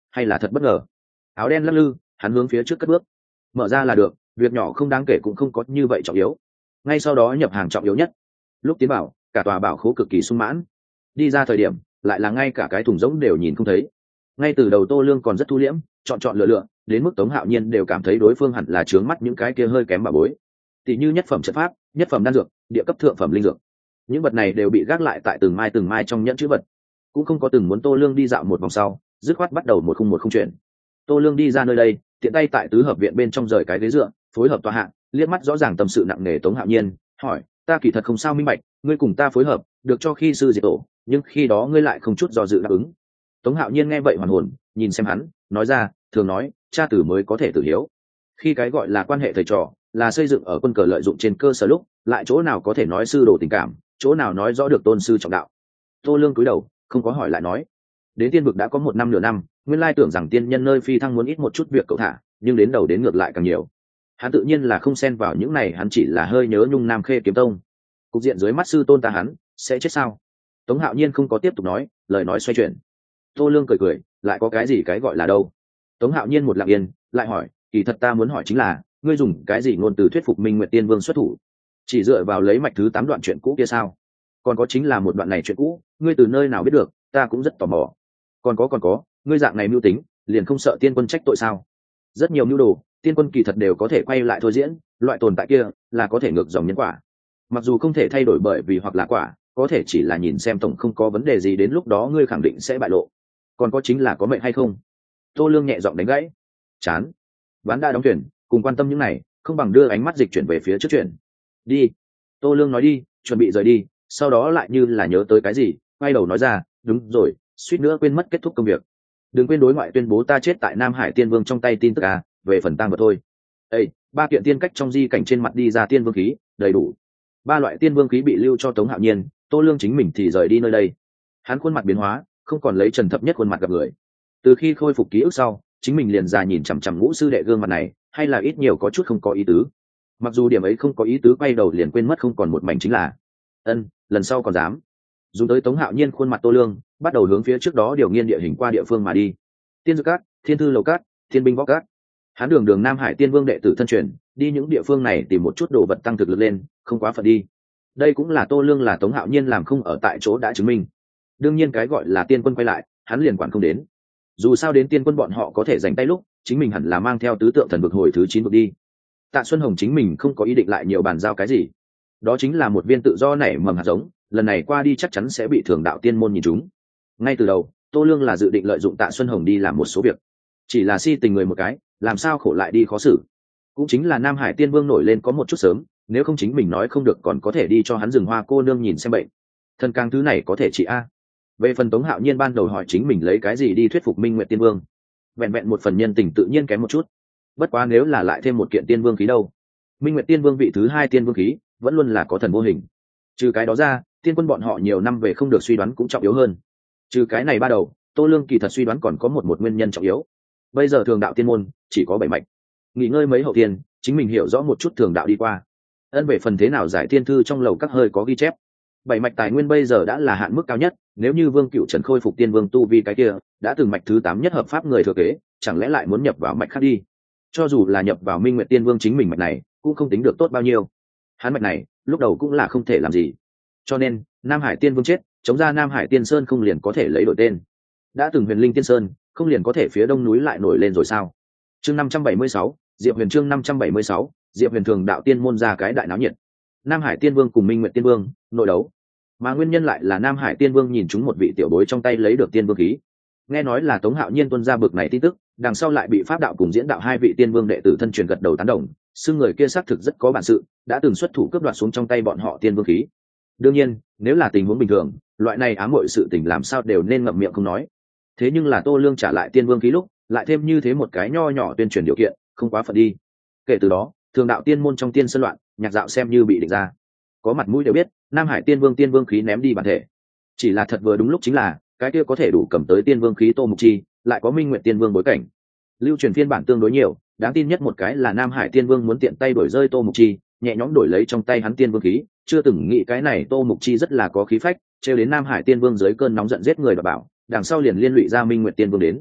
Speaker 1: hay là thật bất ngờ. Áo đen lắc lư, hắn hướng phía trước cất bước. Mở ra là được, việc nhỏ không đáng kể cũng không có như vậy trọng yếu. Ngay sau đó nhập hàng trọng yếu nhất. Lúc tiến vào, cả tòa bảo khố cực kỳ sung mãn. Đi ra thời điểm, lại là ngay cả cái thùng rỗng đều nhìn không thấy. Ngay từ đầu Tô Lương còn rất thu liễm, chọn chọn lựa lựa, đến mức Tống Hạo Nhiên đều cảm thấy đối phương hẳn là chướng mắt những cái kia hơi kém bà bối. Tỷ như nhất phẩm trận pháp, nhất phẩm đan dược, địa cấp thượng phẩm linh dược. Những vật này đều bị gác lại tại từng mai từng mai trong nhẫn chữ vật, cũng không có từng muốn Tô Lương đi dạo một vòng sau, dứt khoát bắt đầu một khung một khung chuyện. Tô Lương đi ra nơi đây, tiện tay tại tứ hợp viện bên trong rời cái ghế dựa, phối hợp tòa hạ, liếc mắt rõ ràng tâm sự nặng nề Tống Hạo Nhiên, hỏi: "Ta kỳ thật không sao minh bạch, ngươi cùng ta phối hợp, được cho khi sư diệt tổ, nhưng khi đó ngươi lại không chút do dự đáp ứng." Tống Hạo Nhiên nghe vậy hoàn hồn, nhìn xem hắn, nói ra: "Thường nói, cha tử mới có thể tử hiếu. Khi cái gọi là quan hệ thầy trò, là xây dựng ở quân cờ lợi dụng trên cơ sở lúc, lại chỗ nào có thể nói sư đồ tình cảm, chỗ nào nói rõ được tôn sư trọng đạo." Tô Lương cúi đầu, không có hỏi lại nói. Đến tiên vực đã có một năm nửa năm, nguyên lai tưởng rằng tiên nhân nơi phi thăng muốn ít một chút việc cậu thả, nhưng đến đầu đến ngược lại càng nhiều. Hắn tự nhiên là không xen vào những này, hắn chỉ là hơi nhớ nhung Nam Khê kiếm tông. Cục diện dưới mắt sư tôn ta hắn sẽ chết sao? Tống Hạo Nhiên không có tiếp tục nói, lời nói xoay chuyển. Tô Lương cười cười, lại có cái gì cái gọi là đâu? Tống Hạo Nhiên một lặng yên, lại hỏi: "Kỳ thật ta muốn hỏi chính là, ngươi dùng cái gì ngôn từ thuyết phục Minh Nguyệt Tiên Vương xuất thủ? Chỉ dựa vào lấy mạch thứ tám đoạn chuyện cũ kia sao? Còn có chính là một đoạn này chuyện cũ, ngươi từ nơi nào biết được, ta cũng rất tò mò. Còn có còn có, ngươi dạng này mưu tính, liền không sợ tiên quân trách tội sao?" Rất nhiều mưu đồ, tiên quân kỳ thật đều có thể quay lại thôi diễn, loại tồn tại kia là có thể ngược dòng nhân quả. Mặc dù không thể thay đổi bởi vì hoặc là quả, có thể chỉ là nhìn xem tổng không có vấn đề gì, đến lúc đó ngươi khẳng định sẽ bại lộ. Còn có chính là có mệnh hay không. Tô Lương nhẹ giọng đánh gãy. Chán. Ván đã đóng thuyền, cùng quan tâm những này, không bằng đưa ánh mắt dịch chuyển về phía trước chuyện. Đi. Tô Lương nói đi, chuẩn bị rời đi, sau đó lại như là nhớ tới cái gì, quay đầu nói ra: "Đúng rồi, suýt nữa quên mất kết thúc công việc. Đừng quên đối ngoại tuyên bố ta chết tại Nam Hải Tiên Vương trong tay tin tức à, về phần tang vật thôi." Ê, ba kiện tiên cách trong di cảnh trên mặt đi ra tiên vương khí, đầy đủ. Ba loại tiên vương khí bị lưu cho Tống Hạo Nhiên, Tô Lương chính mình thì rời đi nơi đây. Hắn khuôn mặt biến hóa, không còn lấy trần thập nhất khuôn mặt gặp người. Từ khi khôi phục ký ức sau, chính mình liền già nhìn chằm chằm ngũ sư đệ gương mặt này, hay là ít nhiều có chút không có ý tứ. Mặc dù điểm ấy không có ý tứ, quay đầu liền quên mất không còn một mảnh chính là. Ân, lần sau còn dám. Dùng tới Tống Hạo Nhiên khuôn mặt Tô Lương, bắt đầu hướng phía trước đó điều nghiên địa hình qua địa phương mà đi. Tiên Dược Cát, Thiên Thư Lầu Cát, Thiên Binh Võ Cát. Hắn đường đường Nam Hải Tiên Vương đệ tử thân truyền, đi những địa phương này tìm một chút đồ vật tăng thực lực lên, không quá phận đi. Đây cũng là Tô Lương là Tống Hạo Nhiên làm không ở tại chỗ đã chứng minh. Đương nhiên cái gọi là tiên quân quay lại, hắn liền quản không đến. Dù sao đến tiên quân bọn họ có thể dành tay lúc, chính mình hẳn là mang theo tứ tượng thần vực hồi thứ chín vực đi. Tạ Xuân Hồng chính mình không có ý định lại nhiều bàn giao cái gì, đó chính là một viên tự do nảy mầm hạt giống, lần này qua đi chắc chắn sẽ bị Thường Đạo Tiên môn nhìn trúng. Ngay từ đầu, Tô Lương là dự định lợi dụng Tạ Xuân Hồng đi làm một số việc, chỉ là si tình người một cái, làm sao khổ lại đi khó xử. Cũng chính là Nam Hải Tiên Vương nổi lên có một chút sớm, nếu không chính mình nói không được còn có thể đi cho hắn rừng hoa cô nương nhìn xem bệnh. Thân càng thứ này có thể trị a. Về phần Tống Hạo Nhiên ban đầu hỏi chính mình lấy cái gì đi thuyết phục Minh Nguyệt Tiên Vương, vẹn vẹn một phần nhân tình tự nhiên kém một chút. Bất quá nếu là lại thêm một kiện tiên vương khí đâu, Minh Nguyệt Tiên Vương vị thứ hai tiên vương khí vẫn luôn là có thần vô hình. Trừ cái đó ra, tiên quân bọn họ nhiều năm về không được suy đoán cũng trọng yếu hơn. Trừ cái này ba đầu, Tô Lương kỳ thật suy đoán còn có một một nguyên nhân trọng yếu. Bây giờ Thường Đạo Tiên môn chỉ có bảy mạch, nghỉ ngơi mấy hậu tiên, chính mình hiểu rõ một chút Thường Đạo đi qua. Ân về phần thế nào giải tiên thư trong lầu các hơi có ghi chép. Bảy mạch tài nguyên bây giờ đã là hạn mức cao nhất, nếu như Vương Cựu Trần khôi phục tiên vương tu vi cái kia, đã từng mạch thứ tám nhất hợp pháp người thừa kế, chẳng lẽ lại muốn nhập vào mạch khác đi? Cho dù là nhập vào Minh Nguyệt Tiên Vương chính mình mạch này, cũng không tính được tốt bao nhiêu. Hắn mạch này, lúc đầu cũng là không thể làm gì. Cho nên, Nam Hải Tiên Vương chết, chống ra Nam Hải Tiên Sơn không liền có thể lấy đổi tên. Đã từng Huyền Linh Tiên Sơn, không liền có thể phía đông núi lại nổi lên rồi sao? Chương năm trăm bảy mươi sáu, Diệp Huyền chương năm trăm bảy mươi sáu, Diệp Huyền Thường Đạo Tiên môn ra cái đại náo nhiệt. Nam Hải Tiên Vương cùng Minh Nguyệt Tiên Vương nội đấu, mà nguyên nhân lại là Nam Hải Tiên Vương nhìn chúng một vị tiểu bối trong tay lấy được tiên vương khí. Nghe nói là Tống Hạo Nhiên tuân ra bực này tin tức, đằng sau lại bị Pháp Đạo cùng Diễn Đạo hai vị tiên vương đệ tử thân truyền gật đầu tán đồng, xưng người kia xác thực rất có bản sự, đã từng xuất thủ cướp đoạt xuống trong tay bọn họ tiên vương khí. Đương nhiên, nếu là tình huống bình thường, loại này ám muội sự tình làm sao đều nên ngậm miệng không nói. Thế nhưng là Tô Lương trả lại tiên vương khí lúc, lại thêm như thế một cái nho nhỏ tuyên truyền điều kiện, không quá phận đi. Kể từ đó, Thường Đạo Tiên môn trong tiên sơn loạn, nhạc dạo xem như bị định ra. Có mặt mũi đều biết, Nam Hải Tiên Vương tiên vương khí ném đi bản thể. Chỉ là thật vừa đúng lúc chính là, cái kia có thể đủ cầm tới tiên vương khí Tô Mục Chi, lại có Minh Nguyệt Tiên Vương bối cảnh. Lưu truyền phiên bản tương đối nhiều, đáng tin nhất một cái là Nam Hải Tiên Vương muốn tiện tay đổi rơi Tô Mục Chi, nhẹ nhõm đổi lấy trong tay hắn tiên vương khí, chưa từng nghĩ cái này Tô Mục Chi rất là có khí phách, trêu đến Nam Hải Tiên Vương dưới cơn nóng giận giết người và bảo, đằng sau liền liên lụy ra Minh Nguyệt Tiên Vương đến.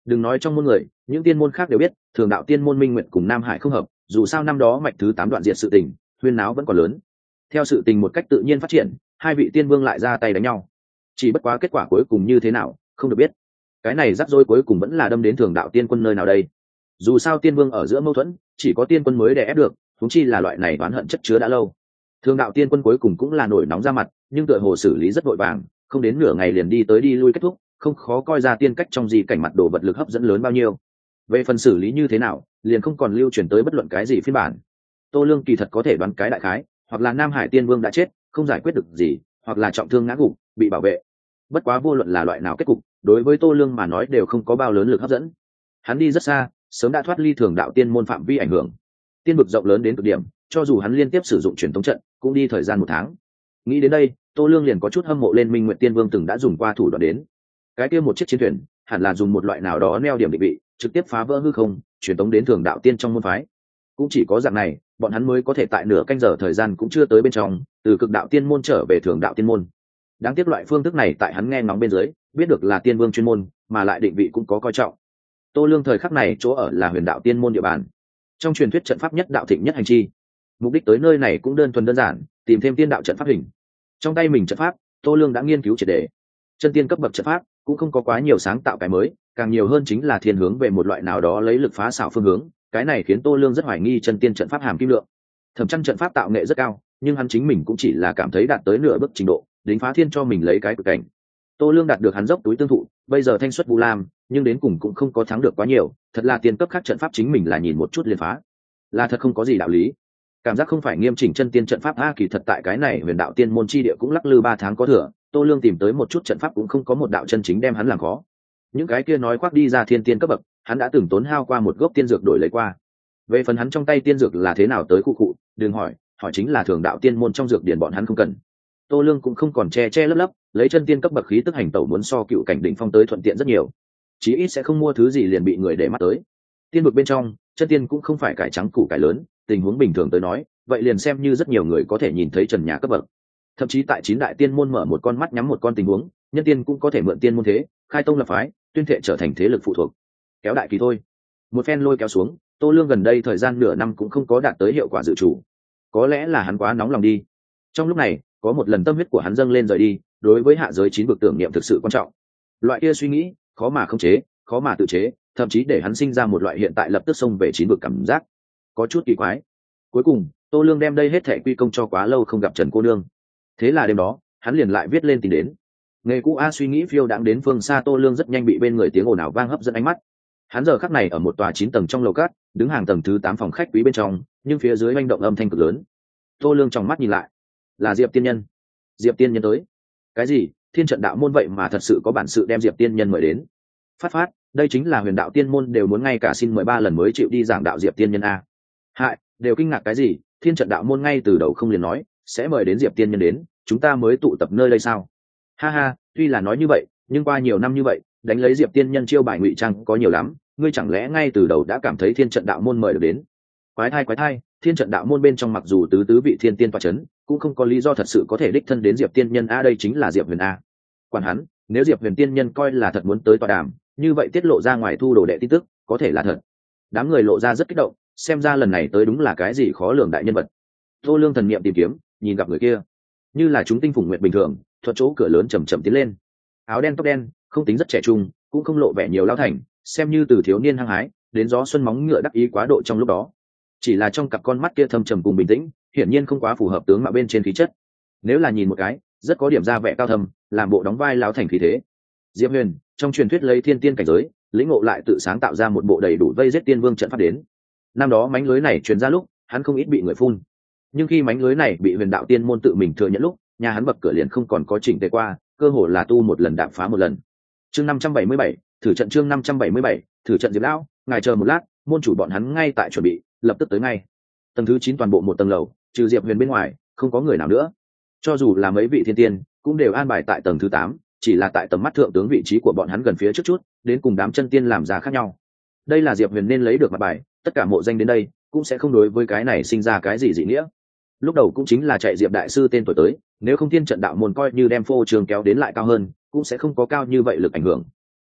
Speaker 1: Đừng nói trong môn người, những tiên môn khác đều biết thường đạo tiên môn Minh Nguyệt cùng Nam Hải không hợp, dù sao năm đó mạch thứ tám đoạn diệt sự tình, huyên náo vẫn còn lớn. Theo sự tình một cách tự nhiên phát triển, hai vị tiên vương lại ra tay đánh nhau. Chỉ bất quá kết quả cuối cùng như thế nào không được biết. Cái này rắc rối cuối cùng vẫn là đâm đến thường đạo tiên quân nơi nào đây. Dù sao tiên vương ở giữa mâu thuẫn, chỉ có tiên quân mới đè ép được, huống chi là loại này oán hận chất chứa đã lâu. Thường đạo tiên quân cuối cùng cũng là nổi nóng ra mặt, nhưng tựa hồ xử lý rất vội vàng, không đến nửa ngày liền đi tới đi lui kết thúc, không khó coi ra tiên cách trong gì cảnh mặt đồ vật lực hấp dẫn lớn bao nhiêu. Về phần xử lý như thế nào, liền không còn lưu truyền tới bất luận cái gì phiên bản. Tô Lương kỳ thật có thể đoán cái đại khái, hoặc là Nam Hải tiên vương đã chết, không giải quyết được gì, hoặc là trọng thương ngã gục, bị bảo vệ. Bất quá vô luận là loại nào kết cục, đối với Tô Lương mà nói đều không có bao lớn lực hấp dẫn. Hắn đi rất xa, sớm đã thoát ly thường đạo tiên môn phạm vi ảnh hưởng. Tiên vực rộng lớn đến cực điểm, cho dù hắn liên tiếp sử dụng truyền tống trận, cũng đi thời gian một tháng. Nghĩ đến đây, Tô Lương liền có chút hâm mộ lên Minh Nguyệt Tiên Vương từng đã dùng qua thủ đoạn đến. Cái kia một chiếc chiến thuyền, hẳn là dùng một loại nào đó neo điểm định vị, trực tiếp phá vỡ hư không, truyền tống đến thường đạo tiên trong môn phái. Cũng chỉ có dạng này, bọn hắn mới có thể tại nửa canh giờ thời gian cũng chưa tới bên trong, từ cực đạo tiên môn trở về thường đạo tiên môn. Đáng tiếc loại phương thức này tại hắn nghe ngóng bên dưới, biết được là tiên vương chuyên môn, mà lại định vị cũng có coi trọng. Tô Lương thời khắc này chỗ ở là huyền đạo tiên môn địa bàn. Trong truyền thuyết trận pháp nhất đạo thịnh nhất hành chi, mục đích tới nơi này cũng đơn thuần đơn giản, tìm thêm tiên đạo trận pháp hình. Trong tay mình trận pháp, Tô Lương đã nghiên cứu triệt để. Chân tiên cấp bậc trận pháp cũng không có quá nhiều sáng tạo cái mới, càng nhiều hơn chính là thiên hướng về một loại nào đó lấy lực phá xảo phương hướng. Cái này khiến Tô Lương rất hoài nghi chân tiên trận pháp hàm kim lượng. Thẩm Chân trận pháp tạo nghệ rất cao, nhưng hắn chính mình cũng chỉ là cảm thấy đạt tới nửa bước trình độ, đính phá thiên cho mình lấy cái cực cảnh. Tô Lương đạt được hắn dốc túi tương thụ, bây giờ thanh xuất Vu Lam, nhưng đến cùng cũng không có thắng được quá nhiều, thật là tiên cấp khác trận pháp chính mình là nhìn một chút liền phá. Là thật không có gì đạo lý. Cảm giác không phải nghiêm chỉnh chân tiên trận pháp a, kỳ thật tại cái này huyền đạo tiên môn chi địa cũng lắc lư ba tháng có thừa, Tô Lương tìm tới một chút trận pháp cũng không có một đạo chân chính đem hắn làm khó. Những cái kia nói khoác đi ra thiên tiên cấp bậc, hắn đã từng tốn hao qua một gốc tiên dược đổi lấy qua. Về phần hắn trong tay tiên dược là thế nào tới khu cụ, đừng hỏi, hỏi chính là thường đạo tiên môn trong dược điển bọn hắn không cần. Tô Lương cũng không còn che che lấp lấp, lấy chân tiên cấp bậc khí tức hành tẩu muốn so cựu cảnh đỉnh phong tới thuận tiện rất nhiều. Chí ít sẽ không mua thứ gì liền bị người để mắt tới. Tiên vực bên trong, chân tiên cũng không phải cải trắng củ cải lớn, tình huống bình thường tới nói, vậy liền xem như rất nhiều người có thể nhìn thấy trần nhà cấp bậc. Thậm chí tại chín đại tiên môn mở một con mắt nhắm một con tình huống, nhân tiên cũng có thể mượn tiên môn thế, khai tông lập phái, tuyên thệ trở thành thế lực phụ thuộc. Kéo đại kỳ thôi. Một phen lôi kéo xuống, Tô Lương gần đây thời gian nửa năm cũng không có đạt tới hiệu quả dự chủ. Có lẽ là hắn quá nóng lòng đi. Trong lúc này, có một lần tâm huyết của hắn dâng lên rời đi, đối với hạ giới chín vực tưởng niệm thực sự quan trọng. Loại kia suy nghĩ, khó mà khống chế, khó mà tự chế, thậm chí để hắn sinh ra một loại hiện tại lập tức xông về chín vực cảm giác, có chút kỳ quái. Cuối cùng, Tô Lương đem đây hết thảy quy công cho quá lâu không gặp Trần cô nương. Thế là đêm đó, hắn liền lại viết lên tìm đến. Nghề cũ a suy nghĩ phiêu đãng đến phương xa, Tô Lương rất nhanh bị bên người tiếng ồn ào vang hấp dẫn ánh mắt. Hắn giờ khắc này ở một tòa chín tầng trong lầu cát, đứng hàng tầng thứ tám phòng khách quý bên trong, nhưng phía dưới manh động âm thanh cực lớn. Tô Lương trong mắt nhìn lại, là Diệp Tiên Nhân. Diệp Tiên Nhân tới. Cái gì? Thiên trận đạo môn vậy mà thật sự có bản sự đem Diệp Tiên Nhân mời đến. Phát phát, đây chính là huyền đạo tiên môn đều muốn ngay cả xin mời ba lần mới chịu đi giảng đạo Diệp Tiên Nhân a. Hại, đều kinh ngạc cái gì? Thiên trận đạo môn ngay từ đầu không liền nói sẽ mời đến Diệp Tiên Nhân đến, chúng ta mới tụ tập nơi đây sao? Ha ha, tuy là nói như vậy, nhưng qua nhiều năm như vậy, đánh lấy Diệp Tiên Nhân chiêu bài ngụy trang có nhiều lắm, ngươi chẳng lẽ ngay từ đầu đã cảm thấy thiên trận đạo môn mời được đến? Quái thai quái thai, thiên trận đạo môn bên trong mặc dù tứ tứ vị thiên tiên tọa chấn, cũng không có lý do thật sự có thể đích thân đến Diệp Tiên Nhân a, đây chính là Diệp Huyền a. Quản hắn, nếu Diệp Huyền tiên nhân coi là thật muốn tới tọa đàm, như vậy tiết lộ ra ngoài thu đồ đệ tin tức, có thể là thật. Đám người lộ ra rất kích động, xem ra lần này tới đúng là cái gì khó lường đại nhân vật. Tô Lương thần niệm tìm kiếm, nhìn gặp người kia, như là chúng tinh phùng nguyệt bình thường, thuận chỗ cửa lớn chậm chậm tiến lên. Áo đen tóc đen, không tính rất trẻ trung, cũng không lộ vẻ nhiều lao thành, xem như từ thiếu niên hăng hái đến gió xuân móng ngựa đắc ý quá độ trong lúc đó. Chỉ là trong cặp con mắt kia thâm trầm cùng bình tĩnh, hiển nhiên không quá phù hợp tướng mạo bên trên khí chất. Nếu là nhìn một cái, rất có điểm ra vẻ cao thâm, làm bộ đóng vai lão thành khí thế. Diệp Huyền, trong truyền thuyết lấy thiên tiên cảnh giới, lĩnh ngộ lại tự sáng tạo ra một bộ đầy đủ vây giết tiên vương trận pháp đến. Năm đó mánh lưới này truyền ra lúc, hắn không ít bị người phun. Nhưng khi mánh lưới này bị huyền đạo tiên môn tự mình thừa nhận lúc, nhà hắn bậc cửa liền không còn có chỉnh tề qua, cơ hồ là tu một lần đạp phá một lần. Chương năm trăm bảy mươi bảy, thử trận chương năm trăm bảy mươi bảy, thử trận Diệp lão, ngài chờ một lát, môn chủ bọn hắn ngay tại chuẩn bị, lập tức tới ngay. Tầng thứ chín toàn bộ một tầng lầu, trừ Diệp Huyền bên ngoài, không có người nào nữa. Cho dù là mấy vị thiên tiên, cũng đều an bài tại tầng thứ tám, chỉ là tại tầm mắt thượng tướng vị trí của bọn hắn gần phía trước chút, đến cùng đám chân tiên làm ra khác nhau. Đây là Diệp Huyền nên lấy được mặt bài, tất cả mộ danh đến đây, cũng sẽ không đối với cái này sinh ra cái gì dị nghĩa. Lúc đầu cũng chính là chạy Diệp đại sư tên tuổi tới, nếu không thiên trận đạo môn coi như đem phô trường kéo đến lại cao hơn, cũng sẽ không có cao như vậy lực ảnh hưởng.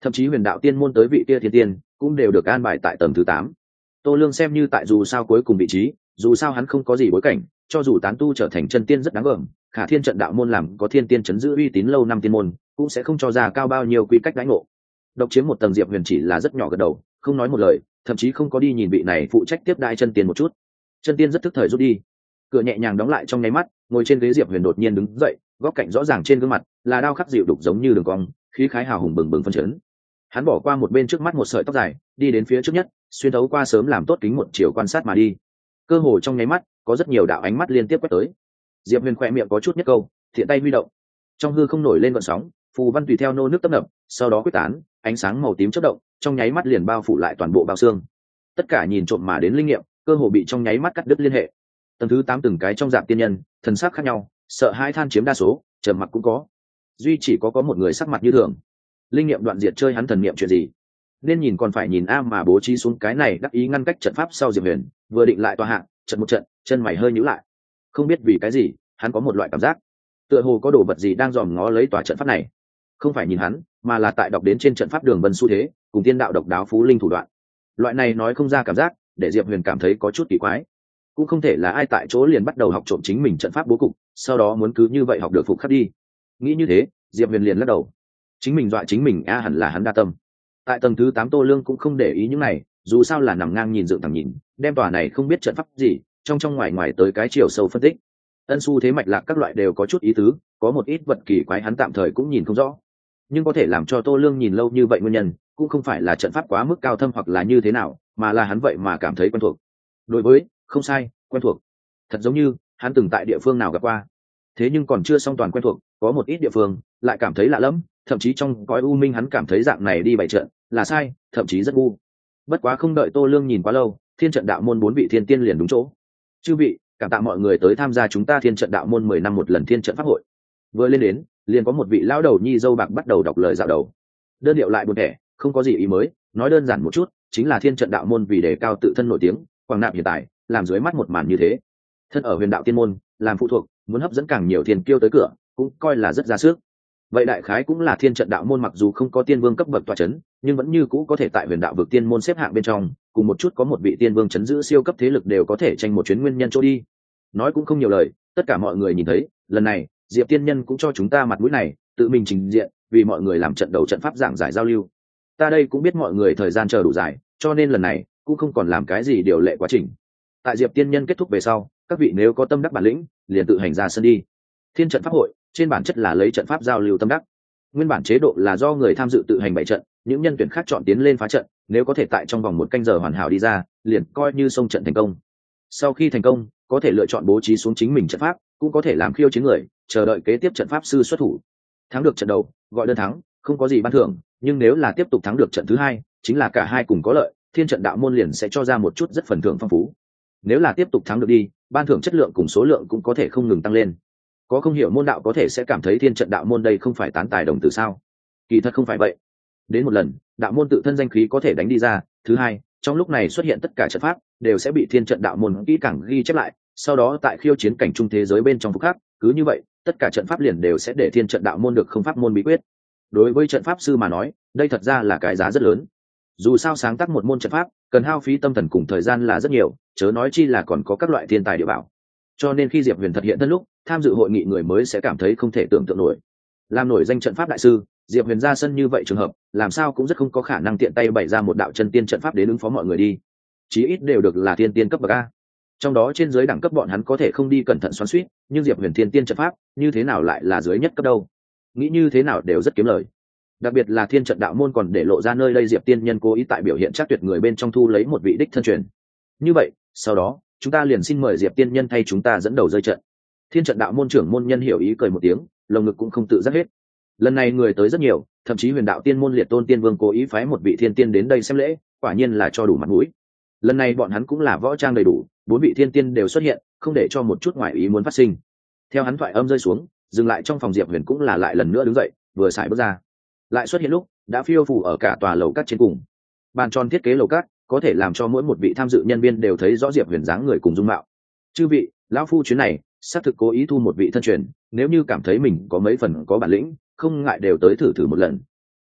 Speaker 1: thậm chí huyền đạo tiên môn tới vị kia thiên tiên cũng đều được an bài tại tầng thứ tám. Tô Lương xem như tại dù sao cuối cùng vị trí, dù sao hắn không có gì bối cảnh, cho dù tán tu trở thành chân tiên rất đáng gờm, khả thiên trận đạo môn làm có thiên tiên chấn giữ uy tín lâu năm tiên môn cũng sẽ không cho ra cao bao nhiêu quy cách đánh ngộ. Độc chiếm một tầng Diệp Huyền chỉ là rất nhỏ gật đầu, không nói một lời, thậm chí không có đi nhìn vị này phụ trách tiếp đai chân tiên một chút. Chân tiên rất thức thời rút đi, cửa nhẹ nhàng đóng lại trong nháy mắt, ngồi trên ghế Diệp Huyền đột nhiên đứng dậy, góc cạnh rõ ràng trên gương mặt là đao khắc dịu đục giống như đường cong, khí khái hào hùng bừng bừng phân chấn. Hắn bỏ qua một bên trước mắt một sợi tóc dài, đi đến phía trước nhất, xuyên thấu qua sớm làm tốt kính một chiều quan sát mà đi. Cơ hồ trong nháy mắt, có rất nhiều đạo ánh mắt liên tiếp quét tới. Diệp Huyền khẽ miệng có chút nhất câu, thiện tay huy động, trong hư không nổi lên gợn sóng, phù văn tùy theo nô nước tấp nập, sau đó quyết tán, ánh sáng màu tím chớp động, trong nháy mắt liền bao phủ lại toàn bộ bao xương. Tất cả nhìn trộm mà đến linh nghiệm, cơ hồ bị trong nháy mắt cắt đứt liên hệ. Tầng thứ tám từng cái trong dạng tiên nhân, thần sắc khác nhau, sợ hãi than chiếm đa số, trầm mặc cũng có. Duy chỉ có có một người sắc mặt như thường. Linh nghiệm đoạn diệt chơi hắn thần niệm chuyện gì? Nên nhìn còn phải nhìn a mà bố trí xuống cái này đắc ý ngăn cách trận pháp sau Diệp Huyền, vừa định lại tòa hạng, trận một trận, chân mày hơi nhíu lại. Không biết vì cái gì, hắn có một loại cảm giác, tựa hồ có đồ vật gì đang dòm ngó lấy tòa trận pháp này. Không phải nhìn hắn, mà là tại đọc đến trên trận pháp đường vân xu thế, cùng tiên đạo độc đáo phú linh thủ đoạn. Loại này nói không ra cảm giác, để Diệp Huyền cảm thấy có chút kỳ quái. Cũng không thể là ai tại chỗ liền bắt đầu học trộm chính mình trận pháp bố cục, sau đó muốn cứ như vậy học được phục khắc đi. Nghĩ như thế, Diệp Huyền liền lắc đầu. Chính mình dọa chính mình a hẳn là hắn đa tâm. Tại tầng thứ tám Tô Lương cũng không để ý những này, dù sao là nằm ngang nhìn dựng thẳng nhìn, đem tòa này không biết trận pháp gì, trong trong ngoài ngoài tới cái chiều sâu phân tích. Ân xu thế mạch lạc các loại đều có chút ý tứ, có một ít vật kỳ quái hắn tạm thời cũng nhìn không rõ. Nhưng có thể làm cho Tô Lương nhìn lâu như vậy nguyên nhân, cũng không phải là trận pháp quá mức cao thâm hoặc là như thế nào, mà là hắn vậy mà cảm thấy quen thuộc. Đối với, không sai, quen thuộc. Thật giống như hắn từng tại địa phương nào gặp qua. Thế nhưng còn chưa xong toàn quen thuộc, có một ít địa phương lại cảm thấy lạ lẫm, thậm chí trong cõi u minh hắn cảm thấy dạng này đi bày trận là sai, thậm chí rất ngu. Bất quá không đợi Tô Lương nhìn quá lâu, thiên trận đạo môn bốn vị thiên tiên liền đúng chỗ. Chư vị, cảm tạ mọi người tới tham gia chúng ta thiên trận đạo môn mười năm một lần thiên trận pháp hội. Vừa lên đến, liền có một vị lão đầu nhi dâu bạc bắt đầu đọc lời dạo đầu. Đơn điệu lại buồn thẻ, không có gì ý mới, nói đơn giản một chút, chính là thiên trận đạo môn vì đề cao tự thân nổi tiếng, quảng nạp hiện tại, làm dưới mắt một màn như thế. Thân ở huyền đạo tiên môn, làm phụ thuộc, muốn hấp dẫn càng nhiều thiên kiêu tới cửa, cũng coi là rất ra sức. Vậy đại khái cũng là thiên trận đạo môn mặc dù không có tiên vương cấp bậc tọa chấn, nhưng vẫn như cũ có thể tại huyền đạo vực tiên môn xếp hạng bên trong, cùng một chút có một vị tiên vương chấn giữ siêu cấp thế lực đều có thể tranh một chuyến nguyên nhân chỗ đi. Nói cũng không nhiều lời, tất cả mọi người nhìn thấy, lần này Diệp tiên nhân cũng cho chúng ta mặt mũi này, tự mình trình diện, vì mọi người làm trận đầu trận pháp giảng giải giao lưu. Ta đây cũng biết mọi người thời gian chờ đủ dài, cho nên lần này cũng không còn làm cái gì điều lệ quá trình. Tại Diệp tiên nhân kết thúc về sau, các vị nếu có tâm đắc bản lĩnh, liền tự hành ra sân đi. Thiên trận pháp hội trên bản chất là lấy trận pháp giao lưu tâm đắc. Nguyên bản chế độ là do người tham dự tự hành bày trận, những nhân tuyển khác chọn tiến lên phá trận, nếu có thể tại trong vòng một canh giờ hoàn hảo đi ra, liền coi như xông trận thành công. Sau khi thành công, có thể lựa chọn bố trí xuống chính mình trận pháp, cũng có thể làm khiêu chiến người, chờ đợi kế tiếp trận pháp sư xuất thủ. Thắng được trận đầu, gọi đơn thắng, không có gì ban thưởng, nhưng nếu là tiếp tục thắng được trận thứ hai, chính là cả hai cùng có lợi, thiên trận đạo môn liền sẽ cho ra một chút rất phần thưởng phong phú. Nếu là tiếp tục thắng được đi, ban thưởng chất lượng cùng số lượng cũng có thể không ngừng tăng lên. Có không hiểu môn đạo có thể sẽ cảm thấy thiên trận đạo môn đây không phải tán tài đồng tử sao? Kỳ thật không phải vậy. Đến một lần, đạo môn tự thân danh khí có thể đánh đi ra. Thứ hai, trong lúc này xuất hiện tất cả trận pháp đều sẽ bị thiên trận đạo môn kỹ càng ghi chép lại. Sau đó tại khiêu chiến cảnh trung thế giới bên trong phục khắc, cứ như vậy, tất cả trận pháp liền đều sẽ để thiên trận đạo môn được không pháp môn bí quyết. Đối với trận pháp sư mà nói, đây thật ra là cái giá rất lớn. Dù sao sáng tác một môn trận pháp cần hao phí tâm thần cùng thời gian là rất nhiều, chớ nói chi là còn có các loại thiên tài địa bảo. Cho nên khi Diệp Huyền thật hiện thân lúc, tham dự hội nghị người mới sẽ cảm thấy không thể tưởng tượng nổi. Làm nổi danh trận pháp đại sư, Diệp Huyền ra sân như vậy trường hợp, làm sao cũng rất không có khả năng tiện tay bày ra một đạo chân tiên trận pháp đến ứng phó mọi người đi. Chí ít đều được là thiên tiên cấp bậc a. Trong đó trên dưới đẳng cấp bọn hắn có thể không đi cẩn thận xoắn xuýt, nhưng Diệp Huyền thiên tiên trận pháp, như thế nào lại là dưới nhất cấp đâu? Nghĩ như thế nào đều rất kiếm lời. Đặc biệt là thiên trận đạo môn còn để lộ ra nơi đây Diệp tiên nhân cố ý tại biểu hiện chắc tuyệt người bên trong thu lấy một vị đích thân truyền. Như vậy, sau đó, chúng ta liền xin mời Diệp tiên nhân thay chúng ta dẫn đầu rơi trận. Thiên trận đạo môn trưởng môn nhân hiểu ý cười một tiếng, lồng ngực cũng không tự giác hết. Lần này người tới rất nhiều, thậm chí huyền đạo tiên môn liệt tôn tiên vương cố ý phái một vị thiên tiên đến đây xem lễ, quả nhiên là cho đủ mặt mũi. Lần này bọn hắn cũng là võ trang đầy đủ, bốn vị thiên tiên đều xuất hiện, không để cho một chút ngoại ý muốn phát sinh. Theo hắn thoại âm rơi xuống, dừng lại trong phòng Diệp Huyền cũng là lại lần nữa đứng dậy, vừa xài bước ra, lại xuất hiện lúc đã phiêu phủ ở cả tòa lầu các trên cùng. Bàn tròn thiết kế lầu các có thể làm cho mỗi một vị tham dự nhân viên đều thấy rõ Diệp Huyền dáng người cùng dung mạo. Chư vị, lão phu chuyến này xác thực cố ý thu một vị thân truyền, nếu như cảm thấy mình có mấy phần có bản lĩnh, không ngại đều tới thử thử một lần.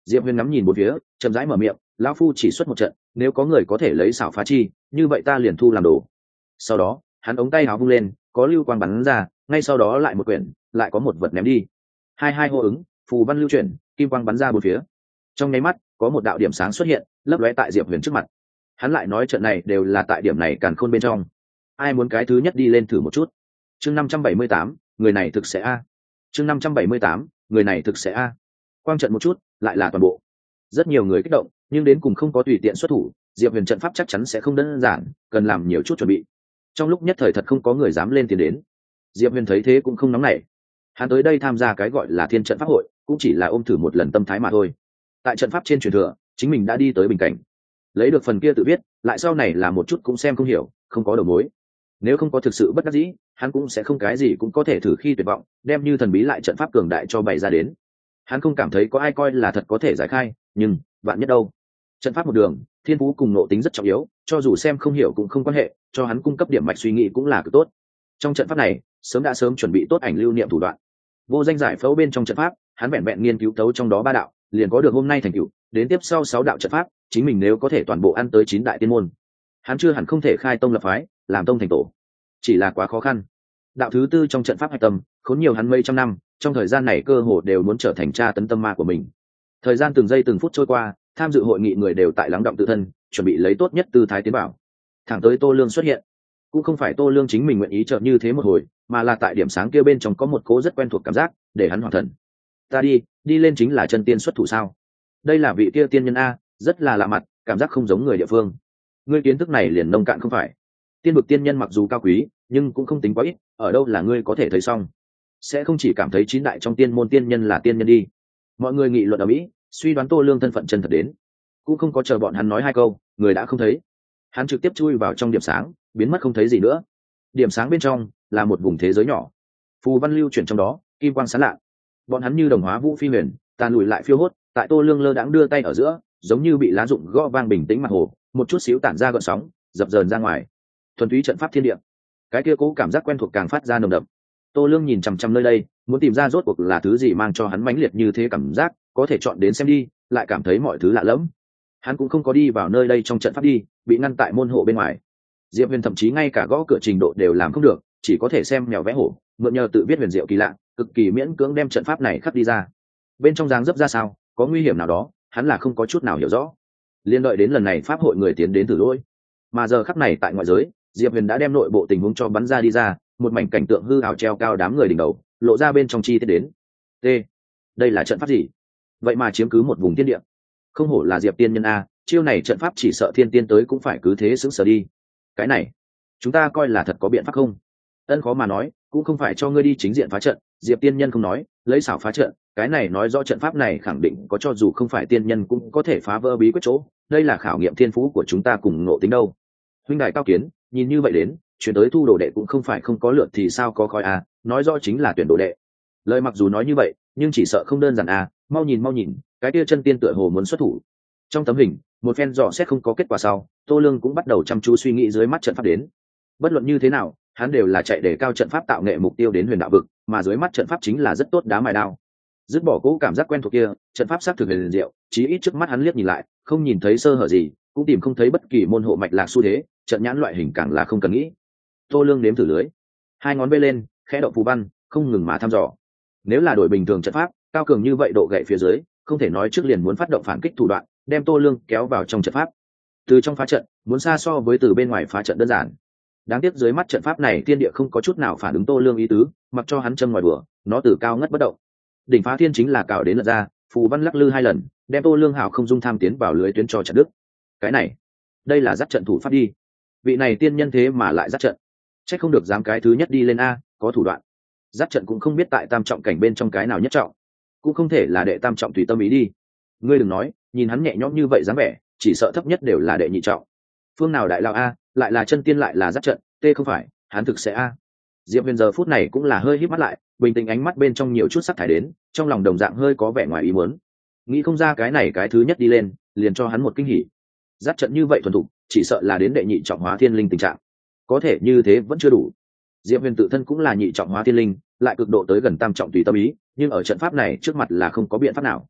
Speaker 1: Diệp Huyền ngắm nhìn bốn phía, chậm rãi mở miệng, lão phu chỉ xuất một trận, nếu có người có thể lấy xảo phá chi, như vậy ta liền thu làm đồ. Sau đó hắn ống tay áo vung lên, có lưu quang bắn ra, ngay sau đó lại một quyển, lại có một vật ném đi. Hai hai hô ứng, phù văn lưu chuyển, kim quang bắn ra bốn phía. Trong nháy mắt, có một đạo điểm sáng xuất hiện, lấp lóe tại Diệp Huyền trước mặt. Hắn lại nói trận này đều là tại điểm này càn khôn bên trong. Ai muốn cái thứ nhất đi lên thử một chút? Chương năm trăm bảy mươi tám, người này thực sẽ a. Chương năm trăm bảy mươi tám, người này thực sẽ a. Quang trận một chút, lại là toàn bộ. Rất nhiều người kích động, nhưng đến cùng không có tùy tiện xuất thủ, Diệp Huyền trận pháp chắc chắn sẽ không đơn giản, cần làm nhiều chút chuẩn bị. Trong lúc nhất thời thật không có người dám lên tiền đến. Diệp Huyền thấy thế cũng không nóng nảy. Hắn tới đây tham gia cái gọi là Thiên trận pháp hội, cũng chỉ là ôm thử một lần tâm thái mà thôi. Tại trận pháp trên truyền thừa, chính mình đã đi tới bình cảnh. Lấy được phần kia tự biết, lại sau này là một chút cũng xem không hiểu, không có đầu mối. Nếu không có thực sự bất đắc dĩ, hắn cũng sẽ không cái gì cũng có thể thử khi tuyệt vọng, đem như thần bí lại trận pháp cường đại cho bày ra đến. Hắn không cảm thấy có ai coi là thật có thể giải khai, nhưng vạn nhất đâu. Trận pháp một đường, thiên phú cùng nộ tính rất trọng yếu, cho dù xem không hiểu cũng không quan hệ, cho hắn cung cấp điểm mạch suy nghĩ cũng là cực tốt. Trong trận pháp này, sớm đã sớm chuẩn bị tốt ảnh lưu niệm thủ đoạn. Vô danh giải phẫu bên trong trận pháp, hắn vẹn vẹn nghiên cứu tấu trong đó ba đạo, liền có được hôm nay thành tựu, đến tiếp sau sáu đạo trận pháp, chính mình nếu có thể toàn bộ ăn tới chín đại tiên môn, hắn chưa hẳn không thể khai tông lập phái, làm tông thành tổ. Chỉ là quá khó khăn. Đạo thứ tư trong trận pháp hạch tâm, khốn nhiều hắn mấy trăm năm, trong thời gian này cơ hồ đều muốn trở thành tra tấn tâm ma của mình. Thời gian từng giây từng phút trôi qua, tham dự hội nghị người đều tại lắng động tự thân, chuẩn bị lấy tốt nhất tư thái tiến bảo. Thẳng tới Tô Lương xuất hiện, cũng không phải Tô Lương chính mình nguyện ý trợ như thế một hồi, mà là tại điểm sáng kia bên trong có một cố rất quen thuộc cảm giác, để hắn hoàn thần. Ta đi, đi lên chính là chân tiên xuất thủ sao? Đây là vị kia tiên nhân a, rất là lạ mặt, cảm giác không giống người địa phương. Ngươi kiến thức này liền nông cạn không phải? Tiên vực tiên nhân mặc dù cao quý, nhưng cũng không tính quá ít, ở đâu là ngươi có thể thấy xong? Sẽ không chỉ cảm thấy chín đại trong tiên môn tiên nhân là tiên nhân đi. Mọi người nghị luận ở mỹ, suy đoán Tô Lương thân phận chân thật đến, cũng không có chờ bọn hắn nói hai câu, người đã không thấy. Hắn trực tiếp chui vào trong điểm sáng, biến mất không thấy gì nữa. Điểm sáng bên trong là một vùng thế giới nhỏ, phù văn lưu chuyển trong đó, kim quang sáng lạ. Bọn hắn như đồng hóa vũ phi huyền, tàn lùi lại phiêu hốt, tại Tô Lương lơ đãng đưa tay ở giữa, giống như bị lá rụng gõ vang bình tĩnh mặt hồ, một chút xíu tản ra gợn sóng, dập dờn ra ngoài. Thuần túy trận pháp thiên địa. Cái kia cố cảm giác quen thuộc càng phát ra nồng đậm. Tô Lương nhìn chằm chằm nơi đây, muốn tìm ra rốt cuộc là thứ gì mang cho hắn mãnh liệt như thế cảm giác, có thể chọn đến xem đi, lại cảm thấy mọi thứ lạ lẫm. Hắn cũng không có đi vào nơi đây trong trận pháp đi, bị ngăn tại môn hộ bên ngoài. Diệp Huyền thậm chí ngay cả gõ cửa trình độ đều làm không được, chỉ có thể xem mèo vẽ hổ, mượn nhờ tự biết huyền diệu kỳ lạ, cực kỳ miễn cưỡng đem trận pháp này khắc đi ra. Bên trong dáng dấp ra sao, có nguy hiểm nào đó, hắn là không có chút nào hiểu rõ. Liên đợi đến lần này pháp hội người tiến đến thử lôi, mà giờ khắc này tại ngoại giới, Diệp Huyền đã đem nội bộ tình huống cho bắn ra đi ra, một mảnh cảnh tượng hư ảo treo cao đám người đỉnh đầu, lộ ra bên trong chi tiết đến. T, đây là trận pháp gì? Vậy mà chiếm cứ một vùng thiên địa. Không hổ là Diệp tiên nhân a, chiêu này trận pháp chỉ sợ thiên tiên tới cũng phải cứ thế sững sờ đi. Cái này, chúng ta coi là thật có biện pháp không? Ân khó mà nói, cũng không phải cho ngươi đi chính diện phá trận, Diệp tiên nhân không nói, lấy xảo phá trận, cái này nói rõ trận pháp này khẳng định có, cho dù không phải tiên nhân cũng có thể phá vỡ bí quyết chỗ, đây là khảo nghiệm thiên phú của chúng ta cùng ngộ tính đâu. Huynh đại cao kiến, nhìn như vậy đến, chuyển tới thu đồ đệ cũng không phải không có lượt thì sao có khói à, nói rõ chính là tuyển đồ đệ. Lời mặc dù nói như vậy, nhưng chỉ sợ không đơn giản à, mau nhìn mau nhìn, cái kia chân tiên tựa hồ muốn xuất thủ. Trong tấm hình, một phen dò xét không có kết quả sau, Tô Lương cũng bắt đầu chăm chú suy nghĩ dưới mắt trận pháp đến. Bất luận như thế nào, hắn đều là chạy để cao trận pháp tạo nghệ mục tiêu đến huyền đạo vực, mà dưới mắt trận pháp chính là rất tốt đá mài đao. Dứt bỏ cố cảm giác quen thuộc kia, trận pháp xác thực huyền diệu, chí ít trước mắt hắn liếc nhìn lại, không nhìn thấy sơ hở gì, cũng tìm không thấy bất kỳ môn hộ mạch lạc xu thế, trận nhãn loại hình càng là không cần nghĩ. Tô Lương nếm thử lưới, hai ngón vây lên, khẽ động phù văn, không ngừng mà thăm dò. Nếu là đổi bình thường trận pháp, cao cường như vậy độ gậy phía dưới, không thể nói trước liền muốn phát động phản kích thủ đoạn, đem Tô Lương kéo vào trong trận pháp. Từ trong phá trận, muốn xa so với từ bên ngoài phá trận đơn giản. Đáng tiếc dưới mắt trận pháp này thiên địa không có chút nào phản ứng Tô Lương ý tứ, mặc cho hắn châm ngoài bừa, nó từ cao ngất bất động. Đỉnh phá thiên chính là cào đến lật ra, phù văn lắc lư hai lần, đem Tô Lương hảo không dung tham tiến vào lưới tuyến cho trận đức. Cái này, đây là dắt trận thủ pháp đi. Vị này tiên nhân thế mà lại dắt trận, chắc không được dám cái thứ nhất đi lên a, có thủ đoạn. Dắt trận cũng không biết tại tam trọng cảnh bên trong cái nào nhất trọng, cũng không thể là đệ tam trọng tùy tâm ý đi. Ngươi đừng nói, nhìn hắn nhẹ nhõm như vậy dáng vẻ, chỉ sợ thấp nhất đều là đệ nhị trọng. Phương nào đại lão a, lại là chân tiên lại là dắt trận, tê không phải, hắn thực sẽ a. Diệp Huyền giờ phút này cũng là hơi híp mắt lại, bình tĩnh ánh mắt bên trong nhiều chút sắc thải đến, trong lòng đồng dạng hơi có vẻ ngoài ý muốn. Nghĩ không ra cái này cái thứ nhất đi lên, liền cho hắn một kinh hỉ. Dắt trận như vậy thuần thục, chỉ sợ là đến đệ nhị trọng hóa thiên linh tình trạng. Có thể như thế vẫn chưa đủ. Diệp Huyền tự thân cũng là nhị trọng hóa thiên linh, lại cực độ tới gần tam trọng tùy tâm ý, nhưng ở trận pháp này trước mặt là không có biện pháp nào.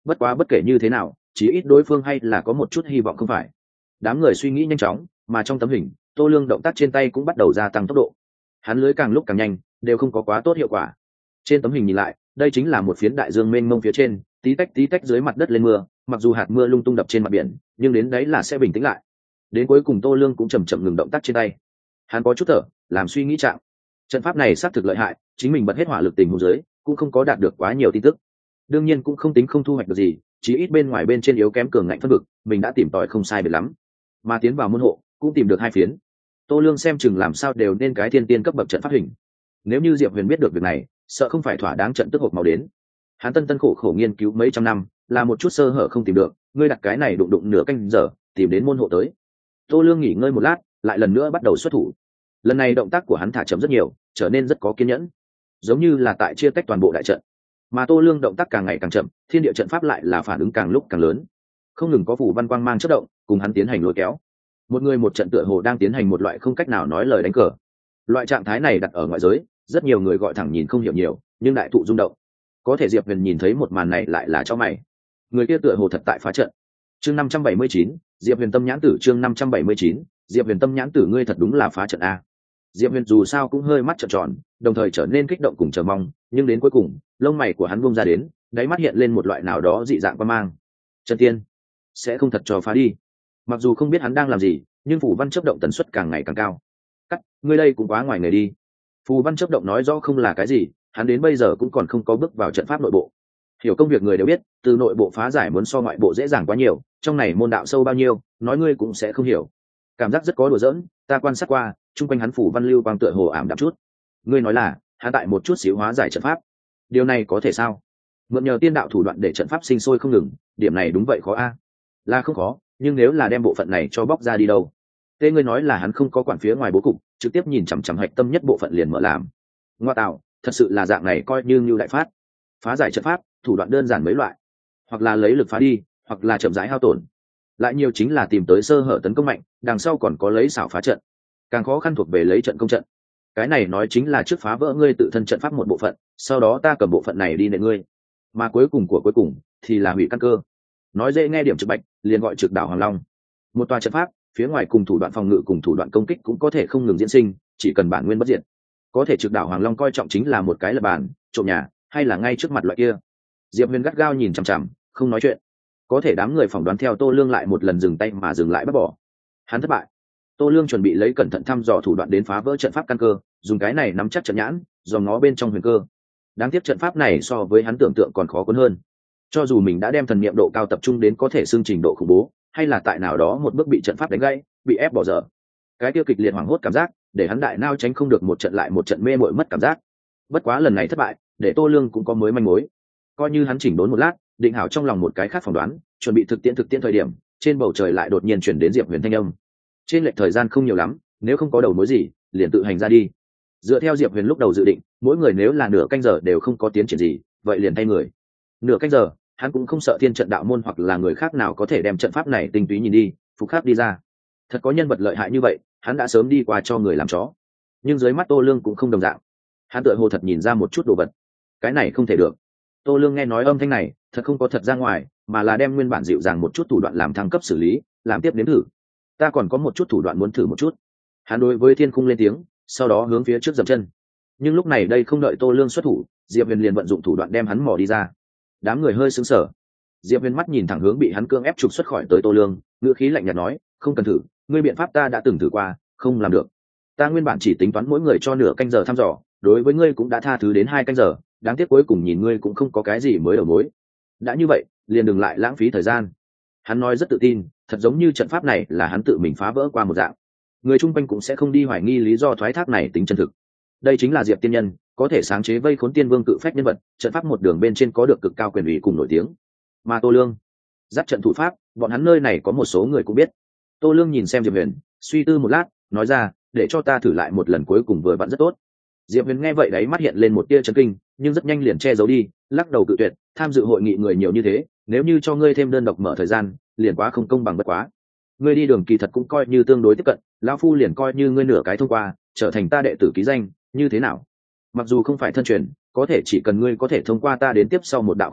Speaker 1: bất quá bất kể như thế nào chí ít đối phương hay là có một chút hy vọng không phải. Đám người suy nghĩ nhanh chóng, mà trong tấm hình Tô Lương động tác trên tay cũng bắt đầu gia tăng tốc độ. Hắn lưới càng lúc càng nhanh, đều không có quá tốt hiệu quả. Trên tấm hình nhìn lại, đây chính là một phiến đại dương mênh mông phía trên, tí tách tí tách dưới mặt đất lên mưa, mặc dù hạt mưa lung tung đập trên mặt biển, nhưng đến đấy là sẽ bình tĩnh lại. Đến cuối cùng Tô Lương cũng chậm chậm ngừng động tác trên tay. Hắn có chút thở, làm suy nghĩ trạng. Trận pháp này xác thực lợi hại, chính mình bật hết hỏa lực tình huống dưới, cũng không có đạt được quá nhiều tin tức. Đương nhiên cũng không tính không thu hoạch được gì, chỉ ít bên ngoài bên trên yếu kém cường ngạnh phân vực, mình đã tìm tòi không sai biệt lắm. Mà tiến vào môn hộ, cũng tìm được hai phiến. Tô Lương xem chừng làm sao đều nên cái thiên tiên cấp bậc trận pháp hình. Nếu như Diệp Huyền biết được việc này, sợ không phải thỏa đáng trận tức hộp màu đến. Hắn tân tân khổ khổ nghiên cứu mấy trăm năm, là một chút sơ hở không tìm được, ngươi đặt cái này đụng đụng nửa canh giờ, tìm đến môn hộ tới. Tô Lương nghỉ ngơi một lát, lại lần nữa bắt đầu xuất thủ. Lần này động tác của hắn thả chậm rất nhiều, trở nên rất có kiên nhẫn, giống như là tại chia tách toàn bộ đại trận. Mà Tô Lương động tác càng ngày càng chậm, thiên địa trận pháp lại là phản ứng càng lúc càng lớn, không ngừng có phủ văn quang mang chớp động, cùng hắn tiến hành lôi kéo. Một người một trận tựa hồ đang tiến hành một loại không cách nào nói lời đánh cờ. Loại trạng thái này đặt ở ngoại giới, rất nhiều người gọi thẳng nhìn không hiểu nhiều, nhưng đại thụ rung động. Có thể Diệp Huyền nhìn thấy một màn này lại là cho mày. Người kia tựa hồ thật tại phá trận. Chương năm trăm bảy mươi chín, Diệp Huyền tâm nhãn tử chương năm trăm bảy mươi chín, Diệp Huyền tâm nhãn tử ngươi thật đúng là phá trận a. Diệp Huyền dù sao cũng hơi mắt trợn tròn, đồng thời trở nên kích động cùng chờ mong, nhưng đến cuối cùng, lông mày của hắn buông ra đến, đáy mắt hiện lên một loại nào đó dị dạng quan mang. Chân tiên sẽ không thật cho phá đi. Mặc dù không biết hắn đang làm gì, nhưng phù văn chớp động tần suất càng ngày càng cao. Cắt, ngươi đây cũng quá ngoài người đi. Phù văn chớp động nói rõ không là cái gì, hắn đến bây giờ cũng còn không có bước vào trận pháp nội bộ. Hiểu công việc người đều biết, từ nội bộ phá giải muốn so ngoại bộ dễ dàng quá nhiều, trong này môn đạo sâu bao nhiêu, nói ngươi cũng sẽ không hiểu. Cảm giác rất có đùa giỡn, ta quan sát qua, chung quanh hắn phủ văn lưu quang tựa hồ ảm đạm chút. Ngươi nói là, hắn tại một chút xíu hóa giải trận pháp. Điều này có thể sao? Mượn nhờ tiên đạo thủ đoạn để trận pháp sinh sôi không ngừng, điểm này đúng vậy khó a. Là không khó, nhưng nếu là đem bộ phận này cho bóc ra đi đâu? Tê ngươi nói là hắn không có quản phía ngoài bố cục, trực tiếp nhìn chằm chằm hạch tâm nhất bộ phận liền mở làm. Ngoa tạo, thật sự là dạng này coi như như đại phát. Phá giải trận pháp, thủ đoạn đơn giản mấy loại, hoặc là lấy lực phá đi, hoặc là chậm rãi hao tổn. Lại nhiều chính là tìm tới sơ hở tấn công mạnh, đằng sau còn có lấy xảo phá trận. Càng khó khăn thuộc về lấy trận công trận. Cái này nói chính là trước phá vỡ ngươi tự thân trận pháp một bộ phận, sau đó ta cầm bộ phận này đi nện ngươi. Mà cuối cùng của cuối cùng thì là hủy căn cơ. Nói dễ nghe điểm trực bạch, liền gọi trực đảo Hoàng Long. Một tòa trận pháp, phía ngoài cùng thủ đoạn phòng ngự cùng thủ đoạn công kích cũng có thể không ngừng diễn sinh, chỉ cần bản nguyên bất diệt. Có thể trực đảo Hoàng Long coi trọng chính là một cái lập bàn, trộm nhà, hay là ngay trước mặt loại kia. Diệp Huyền gắt gao nhìn chằm chằm, không nói chuyện. Có thể đám người phỏng đoán theo Tô Lương lại một lần dừng tay mà dừng lại bắt bỏ. Hắn thất bại. Tô Lương chuẩn bị lấy cẩn thận thăm dò thủ đoạn đến phá vỡ trận pháp căn cơ, dùng cái này nắm chắc trận nhãn, dò ngó bên trong huyền cơ. Đáng tiếc trận pháp này so với hắn tưởng tượng còn khó cuốn hơn. Cho dù mình đã đem thần niệm độ cao tập trung đến có thể xương trình độ khủng bố, hay là tại nào đó một bước bị trận pháp đánh gãy, bị ép bỏ dở. Cái tiêu kịch liệt hoảng hốt cảm giác, để hắn đại nao tránh không được một trận lại một trận mê muội mất cảm giác. Bất quá lần này thất bại, để Tô Lương cũng có mới manh mối. Coi như hắn chỉnh đốn một lát, định hảo trong lòng một cái khác phỏng đoán, chuẩn bị thực tiễn thực tiễn thời điểm, trên bầu trời lại đột nhiên chuyển đến Diệp Huyền thanh âm. Trên lệch thời gian không nhiều lắm, nếu không có đầu mối gì, liền tự hành ra đi. Dựa theo Diệp Huyền lúc đầu dự định, mỗi người nếu là nửa canh giờ đều không có tiến triển gì, vậy liền thay người. Nửa canh giờ, hắn cũng không sợ thiên trận đạo môn hoặc là người khác nào có thể đem trận pháp này tinh túy nhìn đi, phục khắc đi ra. Thật có nhân vật lợi hại như vậy, hắn đã sớm đi qua cho người làm chó. Nhưng dưới mắt Tô Lương cũng không đồng dạng. Hắn tựa hồ thật nhìn ra một chút đồ vật. Cái này không thể được. Tô Lương nghe nói âm thanh này, thật không có thật ra ngoài, mà là đem nguyên bản dịu dàng một chút thủ đoạn làm thăng cấp xử lý, làm tiếp nếm thử. Ta còn có một chút thủ đoạn muốn thử một chút. Hắn đối với thiên khung lên tiếng, sau đó hướng phía trước dậm chân. Nhưng lúc này đây không đợi Tô Lương xuất thủ, Diệp Huyền liền vận dụng thủ đoạn đem hắn mò đi ra. Đám người hơi sững sờ. Diệp Huyền mắt nhìn thẳng hướng bị hắn cưỡng ép trục xuất khỏi tới Tô Lương, ngữ khí lạnh nhạt nói, không cần thử, ngươi biện pháp ta đã từng thử qua, không làm được. Ta nguyên bản chỉ tính toán mỗi người cho nửa canh giờ thăm dò, đối với ngươi cũng đã tha thứ đến hai canh giờ, đáng tiếc cuối cùng nhìn ngươi cũng không có cái gì mới đầu mối. Đã như vậy, liền đừng lại lãng phí thời gian. Hắn nói rất tự tin, thật giống như trận pháp này là hắn tự mình phá vỡ qua một dạng. Người chung quanh cũng sẽ không đi hoài nghi lý do thoái thác này tính chân thực. Đây chính là Diệp tiên nhân, có thể sáng chế vây khốn tiên vương cự phách nhân vật, trận pháp một đường bên trên có được cực cao quyền ủy cùng nổi tiếng. Mà Tô Lương, dắt trận thủ pháp, bọn hắn nơi này có một số người cũng biết. Tô Lương nhìn xem Diệp Huyền, suy tư một lát, nói ra, để cho ta thử lại một lần cuối cùng vừa vặn rất tốt. Diệp Huyền nghe vậy đấy mắt hiện lên một tia chấn kinh, nhưng rất nhanh liền che giấu đi, lắc đầu cự tuyệt, tham dự hội nghị người nhiều như thế, nếu như cho ngươi thêm đơn độc mở thời gian, liền quá không công bằng bất quá. Ngươi đi đường kỳ thật cũng coi như tương đối tiếp cận, lão phu liền coi như ngươi nửa cái thông qua, trở thành ta đệ tử ký danh, như thế nào? Mặc dù không phải thân truyền, có thể chỉ cần ngươi có thể thông qua ta đến tiếp sau một đạo khảo nghiệm,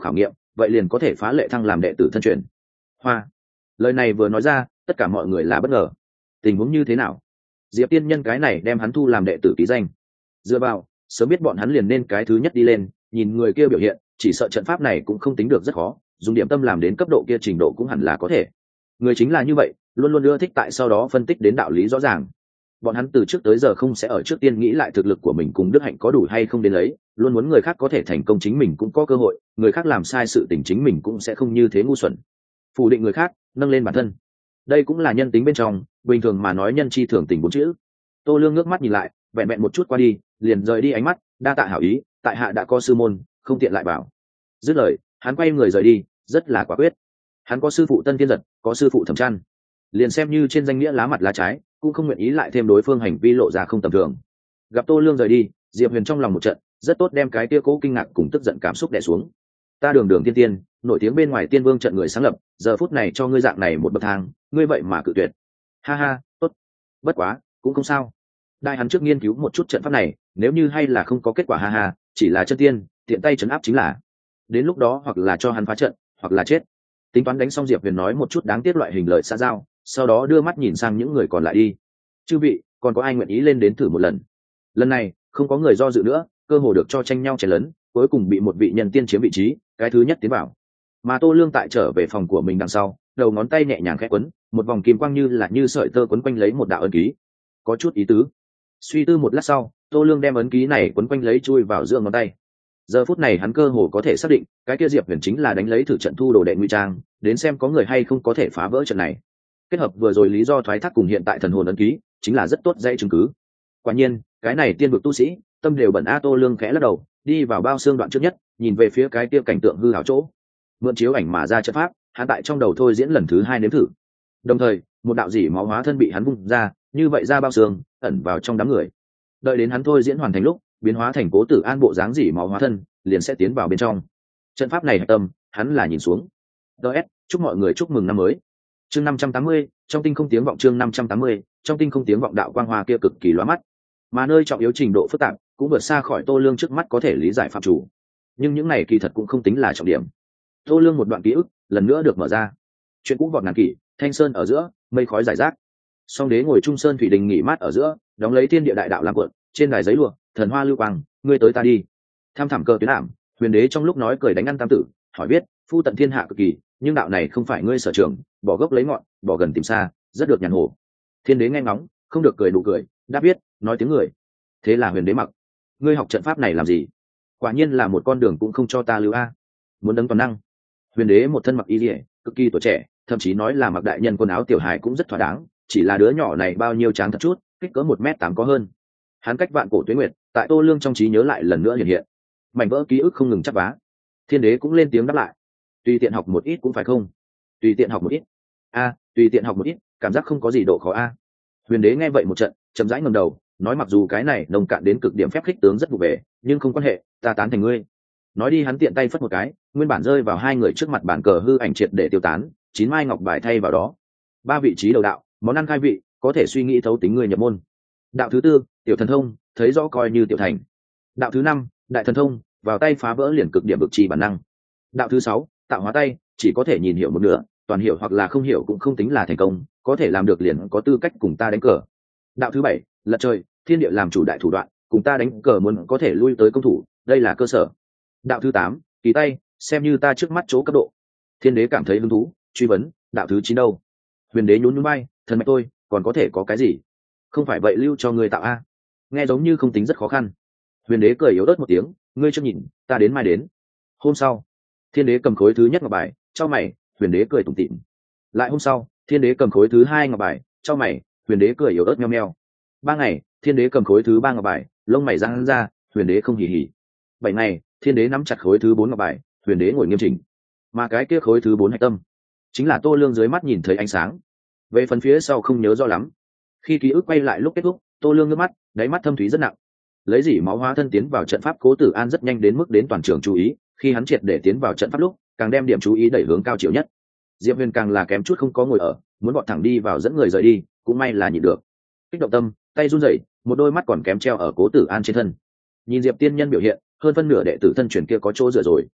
Speaker 1: vậy liền có thể phá lệ thăng làm đệ tử thân truyền. Hoa, lời này vừa nói ra, tất cả mọi người là bất ngờ. Tình huống như thế nào? Diệp tiên nhân cái này đem hắn thu làm đệ tử ký danh, dựa vào sớm biết bọn hắn liền nên cái thứ nhất đi lên. Nhìn người kia biểu hiện, chỉ sợ trận pháp này cũng không tính được rất khó, dùng điểm tâm làm đến cấp độ kia trình độ cũng hẳn là có thể. Người chính là như vậy, luôn luôn ưa thích tại sau đó phân tích đến đạo lý rõ ràng. Bọn hắn từ trước tới giờ không sẽ ở trước tiên nghĩ lại thực lực của mình cùng đức hạnh có đủ hay không đến lấy, luôn muốn người khác có thể thành công chính mình cũng có cơ hội, người khác làm sai sự tình chính mình cũng sẽ không như thế ngu xuẩn. Phủ định người khác, nâng lên bản thân, đây cũng là nhân tính bên trong, bình thường mà nói nhân chi thường tình bốn chữ. Tô Lương ngước mắt nhìn lại, vẹn vẹn một chút qua đi, liền rời đi ánh mắt, đa tạ hảo ý, tại hạ đã có sư môn, không tiện lại bảo. Dứt lời, hắn quay người rời đi, rất là quả quyết. Hắn có sư phụ Tân Thiên Giật, có sư phụ Thẩm Trăn, liền xem như trên danh nghĩa lá mặt lá trái, cũng không nguyện ý lại thêm đối phương hành vi lộ ra không tầm thường. Gặp Tô Lương rời đi, Diệp Huyền trong lòng một trận, rất tốt đem cái kia cố kinh ngạc cùng tức giận cảm xúc đè xuống. Ta Đường Đường tiên tiên, nổi tiếng bên ngoài Tiên Vương trận người sáng lập, giờ phút này cho ngươi dạng này một bậc thang, ngươi vậy mà cự tuyệt. Ha ha, tốt. Bất quá, cũng không sao. Đại hắn trước nghiên cứu một chút trận pháp này, nếu như hay là không có kết quả ha ha, chỉ là chân tiên, tiện tay trấn áp chính là. Đến lúc đó hoặc là cho hắn phá trận, hoặc là chết. Tính toán đánh xong, Diệp Huyền nói một chút đáng tiếc loại hình lợi xã giao, sau đó đưa mắt nhìn sang những người còn lại đi. Chư vị, còn có ai nguyện ý lên đến thử một lần? Lần này không có người do dự nữa, cơ hồ được cho tranh nhau chén lớn, cuối cùng bị một vị nhân tiên chiếm vị trí, cái thứ nhất tiến vào. Mà Tô Lương tại trở về phòng của mình đằng sau, đầu ngón tay nhẹ nhàng khẽ quấn, một vòng kim quang như là như sợi tơ quấn quanh lấy một đạo ấn ký, có chút ý tứ. Suy tư một lát sau, Tô Lương đem ấn ký này quấn quanh lấy chui vào giữa ngón tay. Giờ phút này hắn cơ hồ có thể xác định, cái kia Diệp Huyền chính là đánh lấy thử trận thu đồ đệ ngụy trang, đến xem có người hay không có thể phá vỡ trận này. Kết hợp vừa rồi lý do thoái thác cùng hiện tại thần hồn ấn ký, chính là rất tốt dãy chứng cứ. Quả nhiên, cái này tiên vực tu sĩ, tâm đều bẩn a. Tô Lương khẽ lắc đầu, đi vào bao xương đoạn trước nhất, nhìn về phía cái kia cảnh tượng hư ảo chỗ. Mượn chiếu ảnh mà ra trận pháp, hắn tại trong đầu thôi diễn lần thứ hai nếm thử. Đồng thời, một đạo dỉ máu hóa thân bị hắn vung ra, như vậy ra bao xương, ẩn vào trong đám người. Đợi đến hắn thôi diễn hoàn thành lúc, biến hóa thành Cố Tử An bộ dáng dỉ máu hóa thân, liền sẽ tiến vào bên trong. Trận pháp này hạch tâm, hắn là nhìn xuống. ds chúc mọi người chúc mừng năm mới. Chương năm trăm tám mươi, trong tinh không tiếng vọng. Chương năm trăm tám mươi, trong tinh không tiếng vọng. Đạo quang hoa kia cực kỳ lóa mắt, mà nơi trọng yếu trình độ phức tạp cũng vượt xa khỏi Tô Lương trước mắt có thể lý giải phạm chủ. Nhưng những này kỳ thật cũng không tính là trọng điểm. Tô Lương một đoạn ký ức lần nữa được mở ra. Chuyện cũ vọt ngàn kỷ, thanh sơn ở giữa, mây khói rải rác. Song đế ngồi trung sơn thủy đình nghỉ mát ở giữa, đóng lấy thiên địa đại đạo làm cuộn, trên đài giấy lụa, thần hoa lưu quang, ngươi tới ta đi. Tham thẳm cờ tuyến ảm, huyền đế trong lúc nói cười đánh ăn tam tử, hỏi biết, phu tận thiên hạ cực kỳ, nhưng đạo này không phải ngươi sở trường, bỏ gốc lấy ngọn, bỏ gần tìm xa, rất được nhàn hồ. Thiên đế nghe ngóng, không được cười đủ cười, đáp biết, nói tiếng người. Thế là huyền đế mặc, ngươi học trận pháp này làm gì? Quả nhiên là một con đường cũng không cho ta lưu a. Muốn đấng toàn năng. Huyền đế một thân mặc y liễu, cực kỳ tuổi trẻ, thậm chí nói là mặc đại nhân quần áo tiểu hài cũng rất thỏa đáng, chỉ là đứa nhỏ này bao nhiêu tráng thật chút, kích cỡ một mét tám có hơn. Hắn cách vạn cổ tuế nguyệt, tại Tô Lương trong trí nhớ lại lần nữa hiện hiện. Mảnh vỡ ký ức không ngừng chắp vá. Thiên đế cũng lên tiếng đáp lại, tùy tiện học một ít cũng phải không? Tùy tiện học một ít. A, tùy tiện học một ít, cảm giác không có gì độ khó a. Huyền đế nghe vậy một trận, chậm rãi ngẩng đầu, nói mặc dù cái này nồng cạn đến cực điểm phép khích tướng rất vụ về, nhưng không quan hệ, ta tán thành ngươi. Nói đi hắn tiện tay phất một cái, nguyên bản rơi vào hai người trước mặt bản cờ hư ảnh triệt để tiêu tán, chín mai ngọc bài thay vào đó. Ba vị trí đầu đạo, món ăn khai vị, có thể suy nghĩ thấu tính người nhập môn. Đạo thứ tư, tiểu thần thông, thấy rõ coi như tiểu thành. Đạo thứ năm, đại thần thông, vào tay phá vỡ liền cực điểm bực trì bản năng. Đạo thứ sáu, tạo hóa tay, chỉ có thể nhìn hiểu một nửa, toàn hiểu hoặc là không hiểu cũng không tính là thành công, có thể làm được liền có tư cách cùng ta đánh cờ. Đạo thứ bảy, lật trời, thiên địa làm chủ đại thủ đoạn, cùng ta đánh cờ muốn có thể lui tới công thủ, đây là cơ sở. Đạo thứ tám, kỳ tay, xem như ta trước mắt chỗ cấp độ. Thiên đế cảm thấy hứng thú, truy vấn, đạo thứ chín đâu? Huyền đế nhún nhún bay, thần mạch tôi, còn có thể có cái gì? Không phải vậy lưu cho người tạo a. Nghe giống như không tính rất khó khăn. Huyền đế cười yếu ớt một tiếng, ngươi chưa nhìn, ta đến mai đến. Hôm sau, thiên đế cầm khối thứ nhất ngọc bài, cho mày, huyền đế cười tủm tỉm. Lại hôm sau, thiên đế cầm khối thứ hai ngọc bài, cho mày, huyền đế cười yếu ớt meo meo. Ba ngày, thiên đế cầm khối thứ ba ngọc bài, lông mày răng ra, huyền đế không hỉ hỉ. Bảy ngày, thiên đế nắm chặt khối thứ bốn ngọc bài, huyền đế ngồi nghiêm chỉnh. Mà cái kia khối thứ bốn hạch tâm, chính là Tô Lương dưới mắt nhìn thấy ánh sáng. Về phần phía sau không nhớ rõ lắm. Khi ký ức quay lại lúc kết thúc, Tô Lương ngước mắt, đáy mắt thâm thúy rất nặng. Lấy dỉ máu hóa thân tiến vào trận pháp, Cố Tử An rất nhanh đến mức đến toàn trường chú ý, khi hắn triệt để tiến vào trận pháp lúc, càng đem điểm chú ý đẩy hướng cao chiều nhất. Diệp Huyền càng là kém chút không có ngồi ở, muốn bọn thẳng đi vào dẫn người rời đi, cũng may là nhịn được. Kích động tâm, tay run rẩy, một đôi mắt còn kém treo ở Cố Tử An trên thân. Nhìn Diệp tiên nhân biểu hiện, hơn phân nửa đệ tử thân truyền kia có chỗ dựa rồi.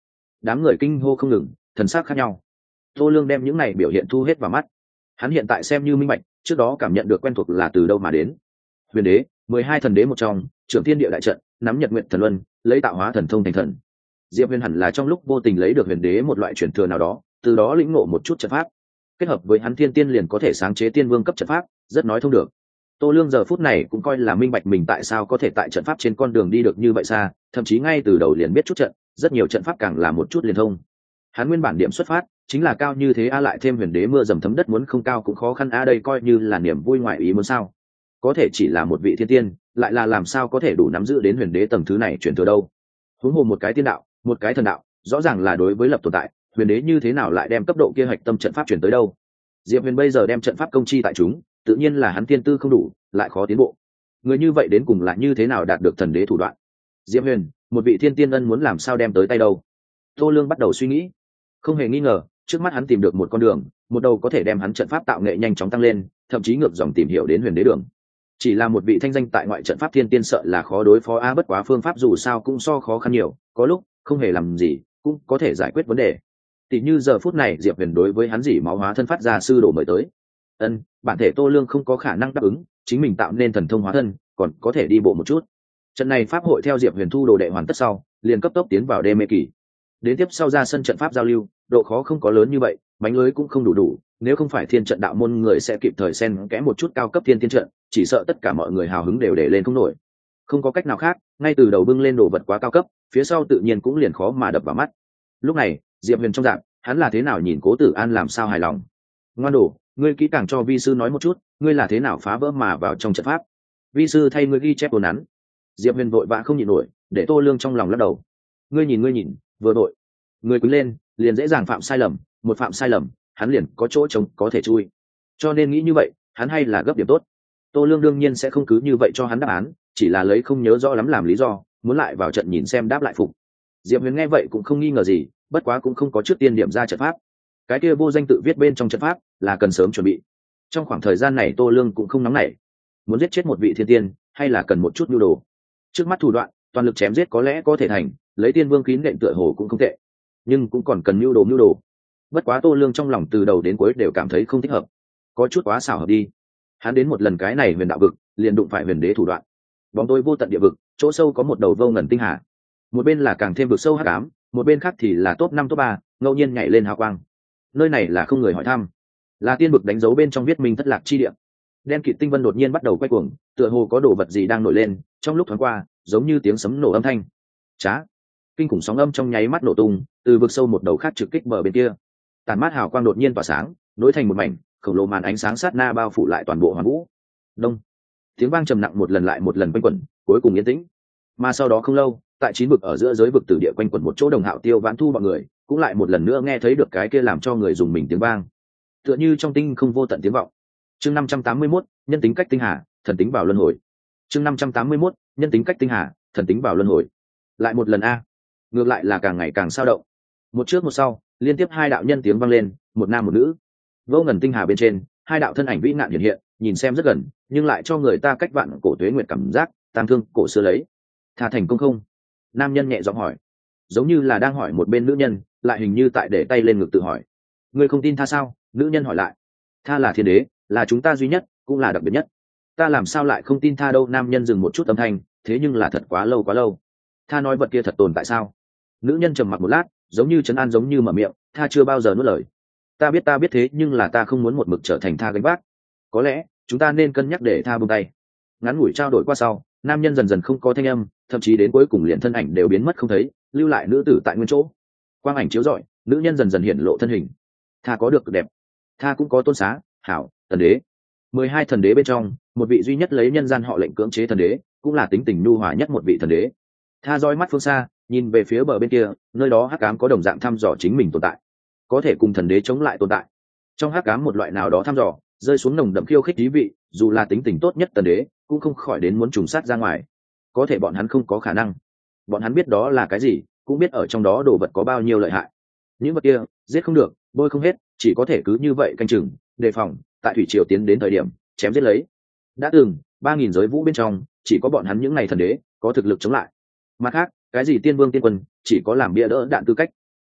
Speaker 1: Đám người kinh hô không ngừng, thần sắc khác nhau. Tô Lương đem những này biểu hiện thu hết vào mắt. Hắn hiện tại xem như minh bạch, trước đó cảm nhận được quen thuộc là từ đâu mà đến. Huyền đế, mười hai thần đế một trong, trưởng thiên địa đại trận, nắm nhật nguyện thần luân, lấy tạo hóa thần thông thành thần. Diệp Huyền hẳn là trong lúc vô tình lấy được huyền đế một loại truyền thừa nào đó, từ đó lĩnh ngộ một chút trận pháp, kết hợp với hắn thiên tiên liền có thể sáng chế tiên vương cấp trận pháp, rất nói thông được. Tô Lương giờ phút này cũng coi là minh bạch mình tại sao có thể tại trận pháp trên con đường đi được như vậy xa, thậm chí ngay từ đầu liền biết chút trận, rất nhiều trận pháp càng là một chút liền thông. Hắn nguyên bản điểm xuất phát chính là cao như thế a, lại thêm huyền đế mưa dầm thấm đất, muốn không cao cũng khó khăn a, đây coi như là niềm vui ngoại ý muốn sao? Có thể chỉ là một vị thiên tiên, lại là làm sao có thể đủ nắm giữ đến huyền đế tầng thứ này truyền thừa đâu? Huống hồ một cái tiên đạo, một cái thần đạo, rõ ràng là đối với lập tồn tại, huyền đế như thế nào lại đem cấp độ kia hạch tâm trận pháp truyền tới đâu? Diệp Huyền bây giờ đem trận pháp công chi tại chúng, tự nhiên là hắn tiên tư không đủ, lại khó tiến bộ. Người như vậy đến cùng là như thế nào đạt được thần đế thủ đoạn? Diệp Huyền, một vị thiên tiên ân muốn làm sao đem tới tay đâu? Tô Lương bắt đầu suy nghĩ. Không hề nghi ngờ, trước mắt hắn tìm được một con đường, một đầu có thể đem hắn trận pháp tạo nghệ nhanh chóng tăng lên, thậm chí ngược dòng tìm hiểu đến huyền đế đường. Chỉ là một vị thanh danh tại ngoại trận pháp thiên tiên sợ là khó đối phó a, bất quá phương pháp dù sao cũng so khó khăn nhiều, có lúc không hề làm gì cũng có thể giải quyết vấn đề. Tỷ như giờ phút này Diệp Huyền đối với hắn dỉ máu hóa thân phát ra sư đồ mời tới. Ân, bản thể Tô Lương không có khả năng đáp ứng, chính mình tạo nên thần thông hóa thân, còn có thể đi bộ một chút. Trận này pháp hội theo Diệp Huyền thu đồ đệ hoàn tất sau, liền cấp tốc tiến vào đê mê kỳ. Đến tiếp sau ra sân trận pháp giao lưu, độ khó không có lớn như vậy, mánh lưới cũng không đủ đủ, nếu không phải thiên trận đạo môn người sẽ kịp thời xen kẽ một chút cao cấp thiên tiên trận, chỉ sợ tất cả mọi người hào hứng đều để lên không nổi. Không có cách nào khác, ngay từ đầu bưng lên đồ vật quá cao cấp, phía sau tự nhiên cũng liền khó mà đập vào mắt. Lúc này, Diệp Huyền trong dạng, hắn là thế nào nhìn Cố Tử An làm sao hài lòng. Ngoan đồ, ngươi kỹ càng cho vi sư nói một chút, ngươi là thế nào phá vỡ mà vào trong trận pháp. Vi sư thay ngươi ghi chép đồ nắn. Diệp Huyền vội vã không nhịn nổi, để Tô Lương trong lòng lắc đầu. Ngươi nhìn ngươi nhìn, vừa đội, người quý lên, liền dễ dàng phạm sai lầm, một phạm sai lầm, hắn liền có chỗ trống có thể chui. Cho nên nghĩ như vậy, hắn hay là gấp điểm tốt. Tô Lương đương nhiên sẽ không cứ như vậy cho hắn đáp án, chỉ là lấy không nhớ rõ lắm làm lý do, muốn lại vào trận nhìn xem đáp lại phục. Diệp Huyền nghe vậy cũng không nghi ngờ gì, bất quá cũng không có trước tiên điểm ra trận pháp. Cái kia vô danh tự viết bên trong trận pháp là cần sớm chuẩn bị. Trong khoảng thời gian này Tô Lương cũng không nóng nảy, muốn giết chết một vị thiên tiên, hay là cần một chút nhu đồ. Trước mắt thủ đoạn, toàn lực chém giết có lẽ có thể thành, lấy tiên vương khí nện tựa hồ cũng không tệ, nhưng cũng còn cần nhu đồ nhu đồ. Bất quá Tô Lương trong lòng từ đầu đến cuối đều cảm thấy không thích hợp, có chút quá xảo hợp đi. Hắn đến một lần cái này huyền đạo vực, liền đụng phải huyền đế thủ đoạn. Bóng tối vô tận địa vực, chỗ sâu có một đầu vô ngần tinh hà, một bên là càng thêm vực sâu hắc ám, một bên khác thì là top năm top ba, ngẫu nhiên nhảy lên hào quang. Nơi này là không người hỏi thăm, là tiên vực đánh dấu bên trong viết minh thất lạc chi địa. Đen kịt tinh vân đột nhiên bắt đầu quay cuồng, tựa hồ có đồ vật gì đang nổi lên, trong lúc thoáng qua giống như tiếng sấm nổ âm thanh. Chá, kinh khủng sóng âm trong nháy mắt nổ tung, từ vực sâu một đầu khác trực kích bờ bên kia. Tàn mát hào quang đột nhiên tỏa sáng, nối thành một mảnh khổng lồ màn ánh sáng sát na bao phủ lại toàn bộ hoàn vũ. Đông, tiếng vang trầm nặng một lần lại một lần quanh quẩn, cuối cùng yên tĩnh. Mà sau đó không lâu, tại chín vực ở giữa giới vực tử địa quanh quẩn một chỗ Đồng Hạo Tiêu Vãn Thu bọn người cũng lại một lần nữa nghe thấy được cái kia làm cho người dùng mình tiếng vang, tựa như trong tinh không vô tận tiếng vọng. Chương năm trăm tám mươi mốt, nhân tính cách tinh hà, thần tính vào luân hồi. Chương năm trăm tám mươi mốt, nhân tính cách tinh hà, thần tính vào luân hồi. Lại một lần a, ngược lại là càng ngày càng sao động. Một trước một sau, liên tiếp hai đạo nhân tiếng vang lên, một nam một nữ. Vô ngần tinh hà bên trên, hai đạo thân ảnh vĩ ngạn hiện hiện, nhìn xem rất gần, nhưng lại cho người ta cách vạn cổ tuế nguyệt cảm giác tang thương cổ xưa lấy. Tha thành công không? Nam nhân nhẹ giọng hỏi, giống như là đang hỏi một bên nữ nhân, lại hình như tại để tay lên ngực tự hỏi. Ngươi không tin tha sao? Nữ nhân hỏi lại. Tha là thiên đế, là chúng ta duy nhất, cũng là đặc biệt nhất. Ta làm sao lại không tin tha đâu? Nam nhân dừng một chút âm thanh, thế nhưng là thật quá lâu quá lâu. Tha nói vật kia thật tồn tại sao? Nữ nhân trầm mặc một lát, giống như trấn an giống như mở miệng, tha chưa bao giờ nuốt lời. Ta biết ta biết thế nhưng là ta không muốn một mực trở thành tha gánh vác. Có lẽ chúng ta nên cân nhắc để tha buông tay. Ngắn ngủi trao đổi qua sau, nam nhân dần dần không có thanh âm, thậm chí đến cuối cùng liền thân ảnh đều biến mất không thấy, lưu lại nữ tử tại nguyên chỗ. Quang ảnh chiếu rọi, nữ nhân dần dần hiện lộ thân hình. Tha có được cực đẹp, tha cũng có tôn xá, hảo, thần đế. Mười hai thần đế bên trong, một vị duy nhất lấy nhân gian họ lệnh cưỡng chế thần đế, cũng là tính tình nhu hòa nhất một vị thần đế. Tha dõi mắt phương xa, nhìn về phía bờ bên kia, nơi đó hắc ám có đồng dạng thăm dò chính mình tồn tại, có thể cùng thần đế chống lại tồn tại. Trong hắc ám một loại nào đó thăm dò, rơi xuống nồng đậm khiêu khích thí vị, dù là tính tình tốt nhất thần đế, cũng không khỏi đến muốn trùng sát ra ngoài. Có thể bọn hắn không có khả năng. Bọn hắn biết đó là cái gì, cũng biết ở trong đó đồ vật có bao nhiêu lợi hại. Những vật kia, giết không được, bôi không hết, chỉ có thể cứ như vậy canh chừng, đề phòng, tại thủy triều tiến đến thời điểm, chém giết lấy. Đã từng, ba nghìn giới vũ bên trong, chỉ có bọn hắn những này thần đế có thực lực chống lại. Mặt khác, cái gì tiên vương tiên quân, chỉ có làm bia đỡ đạn tư cách.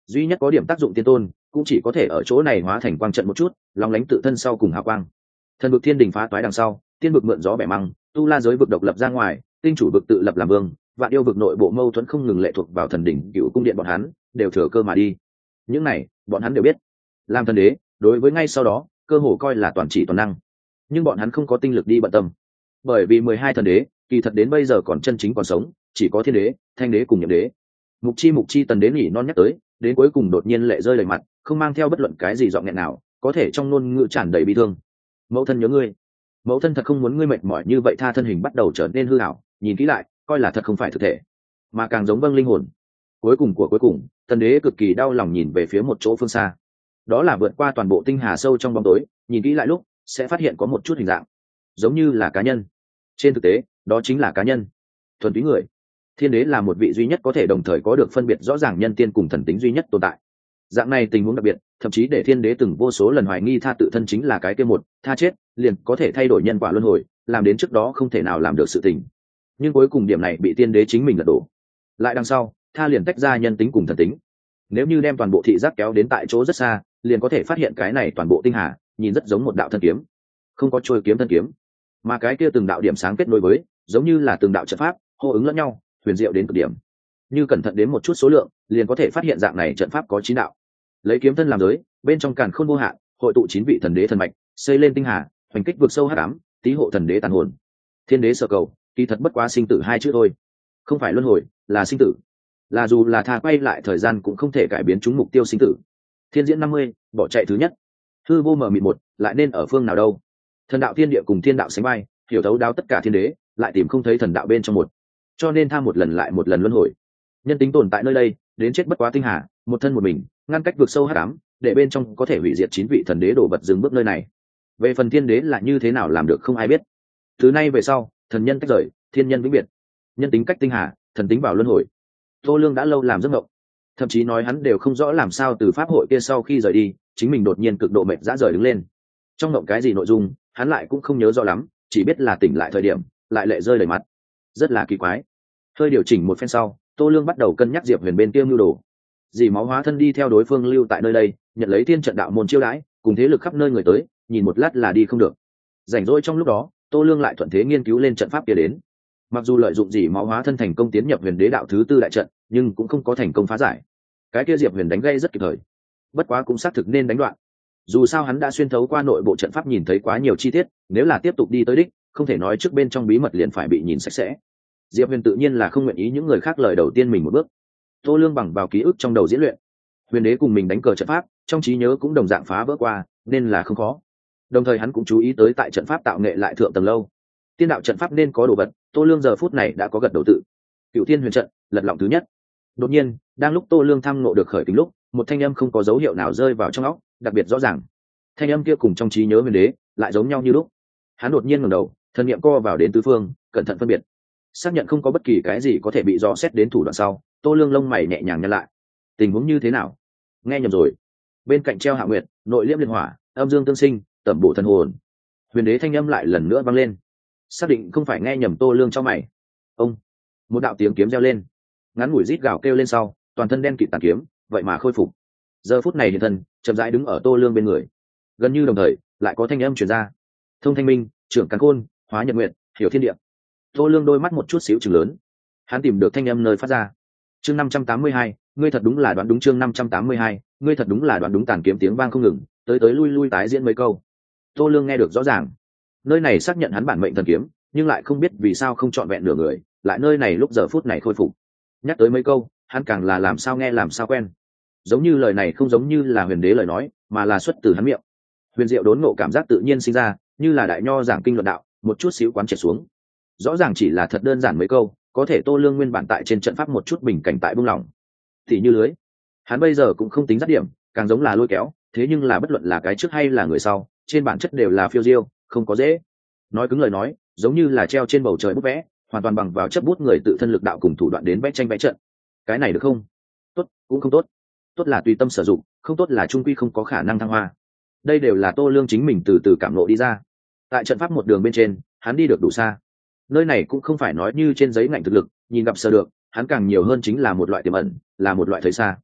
Speaker 1: duy nhất có điểm tác dụng tiên tôn cũng chỉ có thể ở chỗ này hóa thành quang trận một chút, long lánh tự thân sau cùng hào quang. Thần vực thiên đình phá toái đằng sau, tiên vực mượn gió bẻ măng, tu la giới vực độc lập ra ngoài, tinh chủ vực tự lập làm vương, vạn yêu vực nội bộ mâu thuẫn không ngừng lệ thuộc vào thần đỉnh cựu cung điện, bọn hắn đều thừa cơ mà đi. Những này bọn hắn đều biết, làm thần đế đối với ngay sau đó cơ hồ coi là toàn chỉ toàn năng, nhưng bọn hắn không có tinh lực đi bận tâm, bởi vì mười hai thần đế kỳ thật đến bây giờ còn chân chính còn sống chỉ có thiên đế, thanh đế cùng nhiệm đế. Mục chi mục chi tần đế nhỉ non nhắc tới, đến cuối cùng đột nhiên lệ rơi đầy mặt, không mang theo bất luận cái gì giọng nghẹn nào, có thể trong ngôn ngữ tràn đầy bi thương. Mẫu thân nhớ ngươi, mẫu thân thật không muốn ngươi mệt mỏi như vậy. Tha thân hình bắt đầu trở nên hư ảo, nhìn kỹ lại coi là thật không phải thực thể mà càng giống vâng linh hồn. Cuối cùng của cuối cùng, tần đế cực kỳ đau lòng nhìn về phía một chỗ phương xa, đó là vượt qua toàn bộ tinh hà sâu trong bóng tối, nhìn kỹ lại lúc sẽ phát hiện có một chút hình dạng giống như là cá nhân. Trên thực tế đó chính là cá nhân, thuần túy người. Thiên đế là một vị duy nhất có thể đồng thời có được phân biệt rõ ràng nhân tiên cùng thần tính duy nhất tồn tại. Dạng này tình huống đặc biệt thậm chí để thiên đế từng vô số lần hoài nghi Tha tự thân chính là cái kia một Tha chết liền có thể thay đổi nhân quả luân hồi, làm đến trước đó không thể nào làm được sự tình. Nhưng cuối cùng điểm này bị tiên đế chính mình lật đổ. Lại đằng sau Tha liền tách ra nhân tính cùng thần tính. Nếu như đem toàn bộ thị giác kéo đến tại chỗ rất xa, liền có thể phát hiện cái này toàn bộ tinh hà nhìn rất giống một đạo thân kiếm, không có trôi kiếm thân kiếm, mà cái kia từng đạo điểm sáng kết nối với giống như là từng đạo trận pháp hô ứng lẫn nhau, huyền diệu đến cực điểm. Như cẩn thận đến một chút số lượng liền có thể phát hiện dạng này trận pháp có chín đạo, lấy kiếm thân làm giới, bên trong càn khôn vô hạn hội tụ chín vị thần đế thần mạch, xây lên tinh hà, hoành kích vượt sâu hắc ám, tí hộ thần đế tàn hồn. Thiên đế sở cầu kỳ thật bất quá sinh tử hai chữ thôi, không phải luân hồi, là sinh tử. Là dù là Tha quay lại thời gian cũng không thể cải biến chúng mục tiêu sinh tử. Thiên diễn năm mươi, bỏ chạy thứ nhất. Hư vô mở mịt một, lại nên ở phương nào đâu? Thần đạo thiên địa cùng thiên đạo sánh vai, hiểu thấu đáo tất cả thiên đế, lại tìm không thấy thần đạo bên trong một. Cho nên Tha một lần lại một lần luân hồi. Nhân tính tồn tại nơi đây, đến chết bất quá tinh hà, một thân một mình, ngăn cách vượt sâu hắc ám, để bên trong có thể hủy diệt chín vị thần đế đổ vật dừng bước nơi này. Về phần thiên đế là như thế nào làm được không ai biết. Từ nay về sau, thần nhân tách rời, thiên nhân vĩnh biệt. Nhân tính cách tinh hà, thần tính vào luân hồi. Tô Lương đã lâu làm giấc mộng, thậm chí nói hắn đều không rõ làm sao từ pháp hội kia sau khi rời đi, chính mình đột nhiên cực độ mệt dã rời đứng lên. Trong mộng cái gì nội dung, hắn lại cũng không nhớ rõ lắm, chỉ biết là tỉnh lại thời điểm, lại lệ rơi đầy mặt, rất là kỳ quái. Hơi điều chỉnh một phen sau, Tô Lương bắt đầu cân nhắc Diệp Huyền bên kia mưu đồ. Dì máu hóa thân đi theo đối phương lưu tại nơi đây, nhận lấy thiên trận đạo môn chiêu đãi, cùng thế lực khắp nơi người tới, nhìn một lát là đi không được. Rảnh rỗi trong lúc đó, Tô Lương lại thuận thế nghiên cứu lên trận pháp kia đến. Mặc dù lợi dụng dì máu hóa thân thành công tiến nhập Huyền Đế đạo thứ tư đại trận, nhưng cũng không có thành công phá giải. Cái kia Diệp Huyền đánh gây rất kịp thời, bất quá cũng xác thực nên đánh đoạn. Dù sao hắn đã xuyên thấu qua nội bộ trận pháp nhìn thấy quá nhiều chi tiết, nếu là tiếp tục đi tới đích, không thể nói trước bên trong bí mật liền phải bị nhìn sạch sẽ. Diệp Huyền tự nhiên là không nguyện ý những người khác lời đầu tiên mình một bước. Tô Lương bằng vào ký ức trong đầu diễn luyện, Huyền Đế cùng mình đánh cờ trận pháp, trong trí nhớ cũng đồng dạng phá vỡ qua, nên là không khó. Đồng thời hắn cũng chú ý tới tại trận pháp tạo nghệ lại thượng tầng lâu, tiên đạo trận pháp nên có đồ vật, Tô Lương giờ phút này đã có gật đầu tự. Cựu Thiên Huyền trận, lật lọng thứ nhất. Đột nhiên, đang lúc Tô Lương thăm ngộ được khởi tính lúc, một thanh âm không có dấu hiệu nào rơi vào trong óc, đặc biệt rõ ràng. Thanh âm kia cùng trong trí nhớ Huyền Đế lại giống nhau như lúc. Hắn đột nhiên ngẩng đầu, thần niệm co vào đến tứ phương, cẩn thận phân biệt, xác nhận không có bất kỳ cái gì có thể bị dò xét đến thủ đoạn sau, Tô Lương lông mày nhẹ nhàng nhăn lại. Tình huống như thế nào? Nghe nhầm rồi. Bên cạnh treo Hạ Nguyệt, nội liễm liên hỏa, âm dương tương sinh, tẩm bổ thần hồn. Huyền Đế thanh âm lại lần nữa vang lên. Xác định không phải nghe nhầm, Tô Lương cho mày. Ông, một đạo tiếng kiếm reo lên, ngắn ngủi rít gào kêu lên sau, toàn thân đen kịt tàn kiếm, vậy mà khôi phục. Giờ phút này hiện thân, chậm rãi đứng ở Tô Lương bên người. Gần như đồng thời, lại có thanh âm truyền ra. Thông Thanh Minh, trưởng Càn Khôn, hóa Nhật Nguyệt, hiểu thiên địa. Tô Lương đôi mắt một chút xíu trừng lớn, hắn tìm được thanh âm nơi phát ra. Chương năm trăm tám mươi hai, ngươi thật đúng là đoán đúng. Chương năm trăm tám mươi hai, ngươi thật đúng là đoán đúng. Tàn kiếm tiếng vang không ngừng, tới tới lui lui tái diễn mấy câu. Tô Lương nghe được rõ ràng, nơi này xác nhận hắn bản mệnh thần kiếm, nhưng lại không biết vì sao không chọn vẹn nửa người, lại nơi này lúc giờ phút này khôi phục. Nhắc tới mấy câu, hắn càng là làm sao nghe làm sao quen, giống như lời này không giống như là Huyền Đế lời nói, mà là xuất từ hắn miệng. Huyền diệu đốn ngộ cảm giác tự nhiên sinh ra, như là đại nho giảng kinh luận đạo, một chút xíu quán triệt xuống. Rõ ràng chỉ là thật đơn giản mấy câu, có thể Tô Lương nguyên bản tại trên trận pháp một chút bình cảnh tại buông lỏng, thì như lưới. Hắn bây giờ cũng không tính dắt điểm, càng giống là lôi kéo, thế nhưng là bất luận là cái trước hay là người sau, trên bản chất đều là phiêu diêu, không có dễ. Nói cứng lời nói, giống như là treo trên bầu trời bút vẽ, hoàn toàn bằng vào chấp bút người tự thân lực đạo cùng thủ đoạn đến vẽ tranh vẽ trận. Cái này được không? Tốt, cũng không tốt. Tốt là tùy tâm sử dụng, không tốt là trung quy không có khả năng thăng hoa. Đây đều là Tô Lương chính mình từ từ cảm ngộ đi ra. Tại trận pháp một đường bên trên, hắn đi được đủ xa. Nơi này cũng không phải nói như trên giấy ngạnh thực lực, nhìn gặp sơ được, hắn càng nhiều hơn chính là một loại tiềm ẩn, là một loại thấy xa.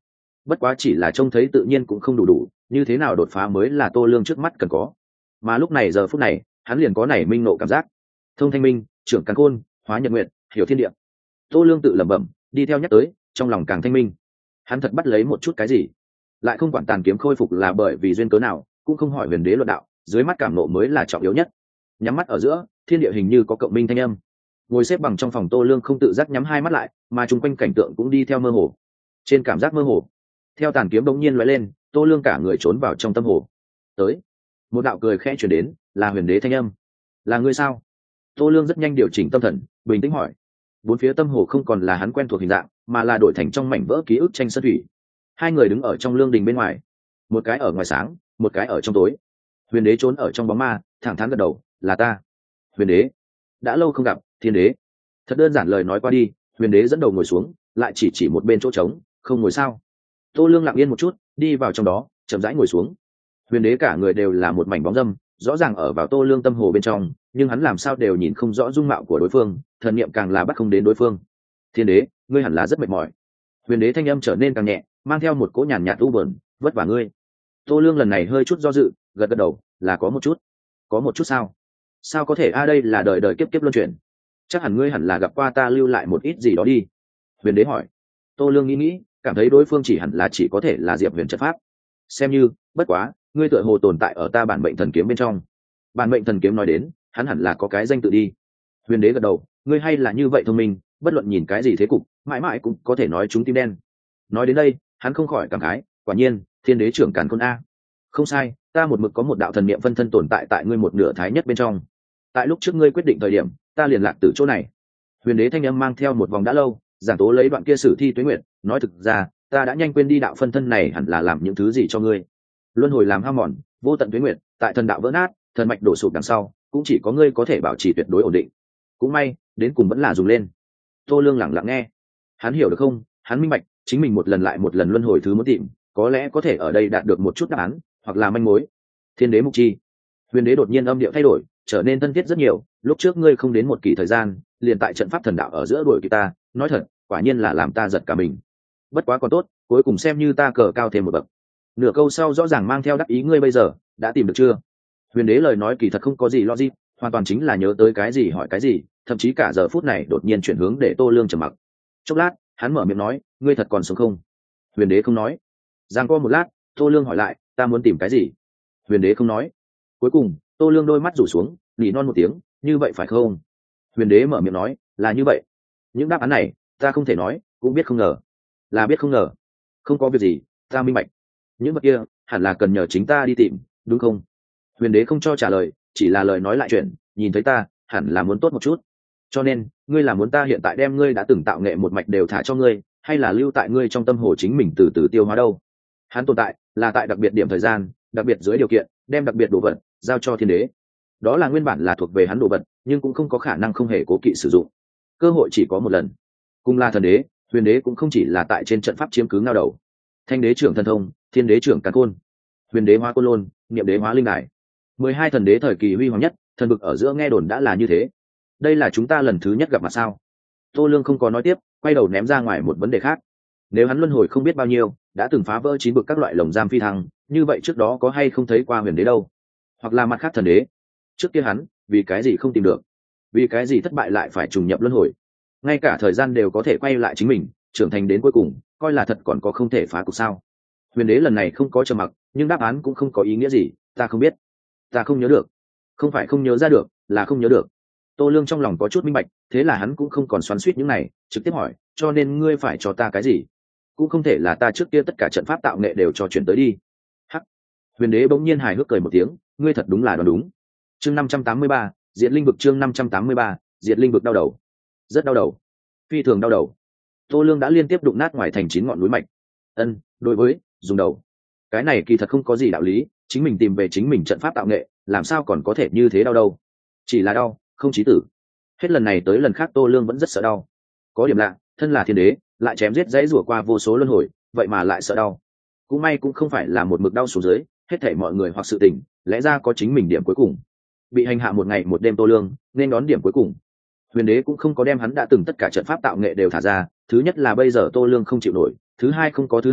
Speaker 1: bất quá chỉ là trông thấy tự nhiên cũng không đủ đủ, như thế nào đột phá mới là Tô Lương trước mắt cần có. Mà lúc này giờ phút này hắn liền có nảy minh nộ cảm giác. Thông thanh minh, trưởng càn khôn, hóa nhật nguyện, hiểu thiên địa. Tô Lương tự lẩm bẩm, đi theo nhắc tới, trong lòng càng thanh minh. Hắn thật bắt lấy một chút cái gì, lại không quản tàn kiếm khôi phục là bởi vì duyên cớ nào, cũng không hỏi huyền đế luận đạo, dưới mắt cảm nộ mới là trọng yếu nhất. Nhắm mắt ở giữa, thiên địa hình như có cộng minh thanh âm. Ngồi xếp bằng trong phòng Tô Lương không tự giác nhắm hai mắt lại, mà chung quanh cảnh tượng cũng đi theo mơ hồ. Trên cảm giác mơ hồ, theo tàn kiếm bỗng nhiên lóe lên, Tô Lương cả người trốn vào trong tâm hồ. Tới, một đạo cười khẽ truyền đến, là huyền đế thanh âm. Là ngươi sao? Tô Lương rất nhanh điều chỉnh tâm thần, bình tĩnh hỏi. Bốn phía tâm hồ không còn là hắn quen thuộc hình dạng, mà là đổi thành trong mảnh vỡ ký ức tranh sơn thủy. Hai người đứng ở trong lương đình bên ngoài, một cái ở ngoài sáng, một cái ở trong tối. Huyền đế trốn ở trong bóng ma, thẳng thắn gật đầu, là ta. Huyền đế, đã lâu không gặp, thiên đế. Thật đơn giản lời nói qua đi, huyền đế dẫn đầu ngồi xuống, lại chỉ chỉ một bên chỗ trống, không ngồi sao. Tô Lương lặng yên một chút, đi vào trong đó, chậm rãi ngồi xuống. Huyền đế cả người đều là một mảnh bóng dâm, rõ ràng ở vào Tô Lương tâm hồ bên trong, nhưng hắn làm sao đều nhìn không rõ dung mạo của đối phương, thần niệm càng là bắt không đến đối phương. Thiên đế, ngươi hẳn là rất mệt mỏi. Huyền đế thanh âm trở nên càng nhẹ, mang theo một cỗ nhàn nhạt u buồn, vất vả ngươi. Tô Lương lần này hơi chút do dự, gật gật đầu, là có một chút. Có một chút sao? Sao có thể a đây là đời đời kiếp kiếp luân chuyển. Chắc hẳn ngươi hẳn là gặp qua ta lưu lại một ít gì đó đi. Huyền đế hỏi. Tô Lương nghĩ nghĩ, cảm thấy đối phương chỉ hẳn là chỉ có thể là Diệp Huyền trận pháp. Xem như, bất quá, ngươi tựa hồ tồn tại ở ta bản mệnh thần kiếm bên trong. Bản mệnh thần kiếm nói đến, hắn hẳn là có cái danh tự đi. Huyền đế gật đầu, ngươi hay là như vậy thông minh, bất luận nhìn cái gì thế cục, mãi mãi cũng có thể nói chúng tim đen. Nói đến đây, hắn không khỏi cảm khái, quả nhiên, thiên đế trưởng càn khôn a. Không sai, ta một mực có một đạo thần niệm phân thân tồn tại tại ngươi một nửa thái nhất bên trong. Tại lúc trước ngươi quyết định thời điểm, ta liền lạc từ chỗ này. Huyền đế thanh âm mang theo một vòng đã lâu, giảng tố lấy đoạn kia sử thi tuế nguyệt, nói thực ra, ta đã nhanh quên đi đạo phân thân này hẳn là làm những thứ gì cho ngươi. Luân hồi làm hao mòn, vô tận tuế nguyệt, tại thần đạo vỡ nát, thần mạch đổ sụp đằng sau, cũng chỉ có ngươi có thể bảo trì tuyệt đối ổn định. Cũng may, đến cùng vẫn là dùng lên. Tô Lương lặng lặng nghe. Hắn hiểu được không? Hắn minh bạch, chính mình một lần lại một lần luân hồi thứ muốn tìm, có lẽ có thể ở đây đạt được một chút đáp án, hoặc là manh mối. Thiên đế mục chi. Huyền đế đột nhiên âm điệu thay đổi, trở nên thân thiết rất nhiều. Lúc trước ngươi không đến một kỳ thời gian, liền tại trận pháp thần đạo ở giữa đuổi kịp ta, nói thật, quả nhiên là làm ta giật cả mình. Bất quá còn tốt, cuối cùng xem như ta cờ cao thêm một bậc. Nửa câu sau rõ ràng mang theo đắc ý, ngươi bây giờ đã tìm được chưa? Huyền đế lời nói kỳ thật không có gì logic, hoàn toàn chính là nhớ tới cái gì hỏi cái gì, thậm chí cả giờ phút này đột nhiên chuyển hướng để Tô Lương trầm mặc. Chốc lát, hắn mở miệng nói, ngươi thật còn sống không? Huyền đế không nói. Giang co một lát, Tô Lương hỏi lại, ta muốn tìm cái gì? Huyền đế không nói. Cuối cùng, Tô Lương đôi mắt rủ xuống, nỉ non một tiếng, như vậy phải không? Huyền đế mở miệng nói, là như vậy. Những đáp án này, ta không thể nói, cũng biết không ngờ. Là biết không ngờ. Không có việc gì, ta minh bạch. Những vật kia, hẳn là cần nhờ chính ta đi tìm, đúng không? Huyền đế không cho trả lời, chỉ là lời nói lại chuyện, nhìn thấy ta, hẳn là muốn tốt một chút. Cho nên, ngươi là muốn ta hiện tại đem ngươi đã từng tạo nghệ một mạch đều thả cho ngươi, hay là lưu tại ngươi trong tâm hồ chính mình từ từ tiêu hóa đâu? Hắn tồn tại, là tại đặc biệt điểm thời gian, đặc biệt dưới điều kiện, đem đặc biệt đồ vật giao cho thiên đế. Đó là nguyên bản là thuộc về hắn đồ vật, nhưng cũng không có khả năng không hề cố kỵ sử dụng. Cơ hội chỉ có một lần. Cùng là thần đế, huyền đế cũng không chỉ là tại trên trận pháp chiếm cứ ngao đầu. Thanh đế trưởng thần thông, thiên đế trưởng càn khôn, huyền đế hóa côn lôn, niệm đế hóa linh đài. Mười hai thần đế thời kỳ huy hoàng nhất, thần vực ở giữa nghe đồn đã là như thế. Đây là chúng ta lần thứ nhất gặp mặt sao? Tô Lương không có nói tiếp, quay đầu ném ra ngoài một vấn đề khác. Nếu hắn luân hồi không biết bao nhiêu, đã từng phá vỡ chín vực các loại lồng giam phi thăng, như vậy trước đó có hay không thấy qua huyền đế đâu? Hoặc là mặt khác thần đế? Trước kia hắn, vì cái gì không tìm được? Vì cái gì thất bại lại phải trùng nhập luân hồi? Ngay cả thời gian đều có thể quay lại chính mình, trưởng thành đến cuối cùng, coi là thật còn có không thể phá cục sao? Huyền đế lần này không có trầm mặc, nhưng đáp án cũng không có ý nghĩa gì, ta không biết, ta không nhớ được. Không phải không nhớ ra được, là không nhớ được. Tô Lương trong lòng có chút minh bạch, thế là hắn cũng không còn xoắn xuýt những này, trực tiếp hỏi, cho nên ngươi phải cho ta cái gì? Cũng không thể là ta trước kia tất cả trận pháp tạo nghệ đều cho chuyển tới đi. Hắc. Huyền đế bỗng nhiên hài hước cười một tiếng, ngươi thật đúng là đoán đúng. Chương năm trăm tám mươi ba, Diệt Linh vực, chương năm trăm tám mươi ba, Diệt Linh vực. Đau đầu. Rất đau đầu. Phi thường đau đầu. Tô Lương đã liên tiếp đụng nát ngoài thành chín ngọn núi mạch. Ân, đối với dùng đầu. Cái này kỳ thật không có gì đạo lý, chính mình tìm về chính mình trận pháp tạo nghệ, làm sao còn có thể như thế đau đâu? Chỉ là đau, không chí tử. Hết lần này tới lần khác Tô Lương vẫn rất sợ đau. Có điểm lạ, thân là thiên đế, lại chém giết dãy rủa qua vô số luân hồi, vậy mà lại sợ đau. Cũng may cũng không phải là một mực đau xuống dưới, hết thảy mọi người hoặc sự tình, lẽ ra có chính mình điểm cuối cùng. Bị hành hạ một ngày một đêm Tô Lương, nên đón điểm cuối cùng. Huyền đế cũng không có đem hắn đã từng tất cả trận pháp tạo nghệ đều thả ra, thứ nhất là bây giờ Tô Lương không chịu nổi, thứ hai không có thứ hai,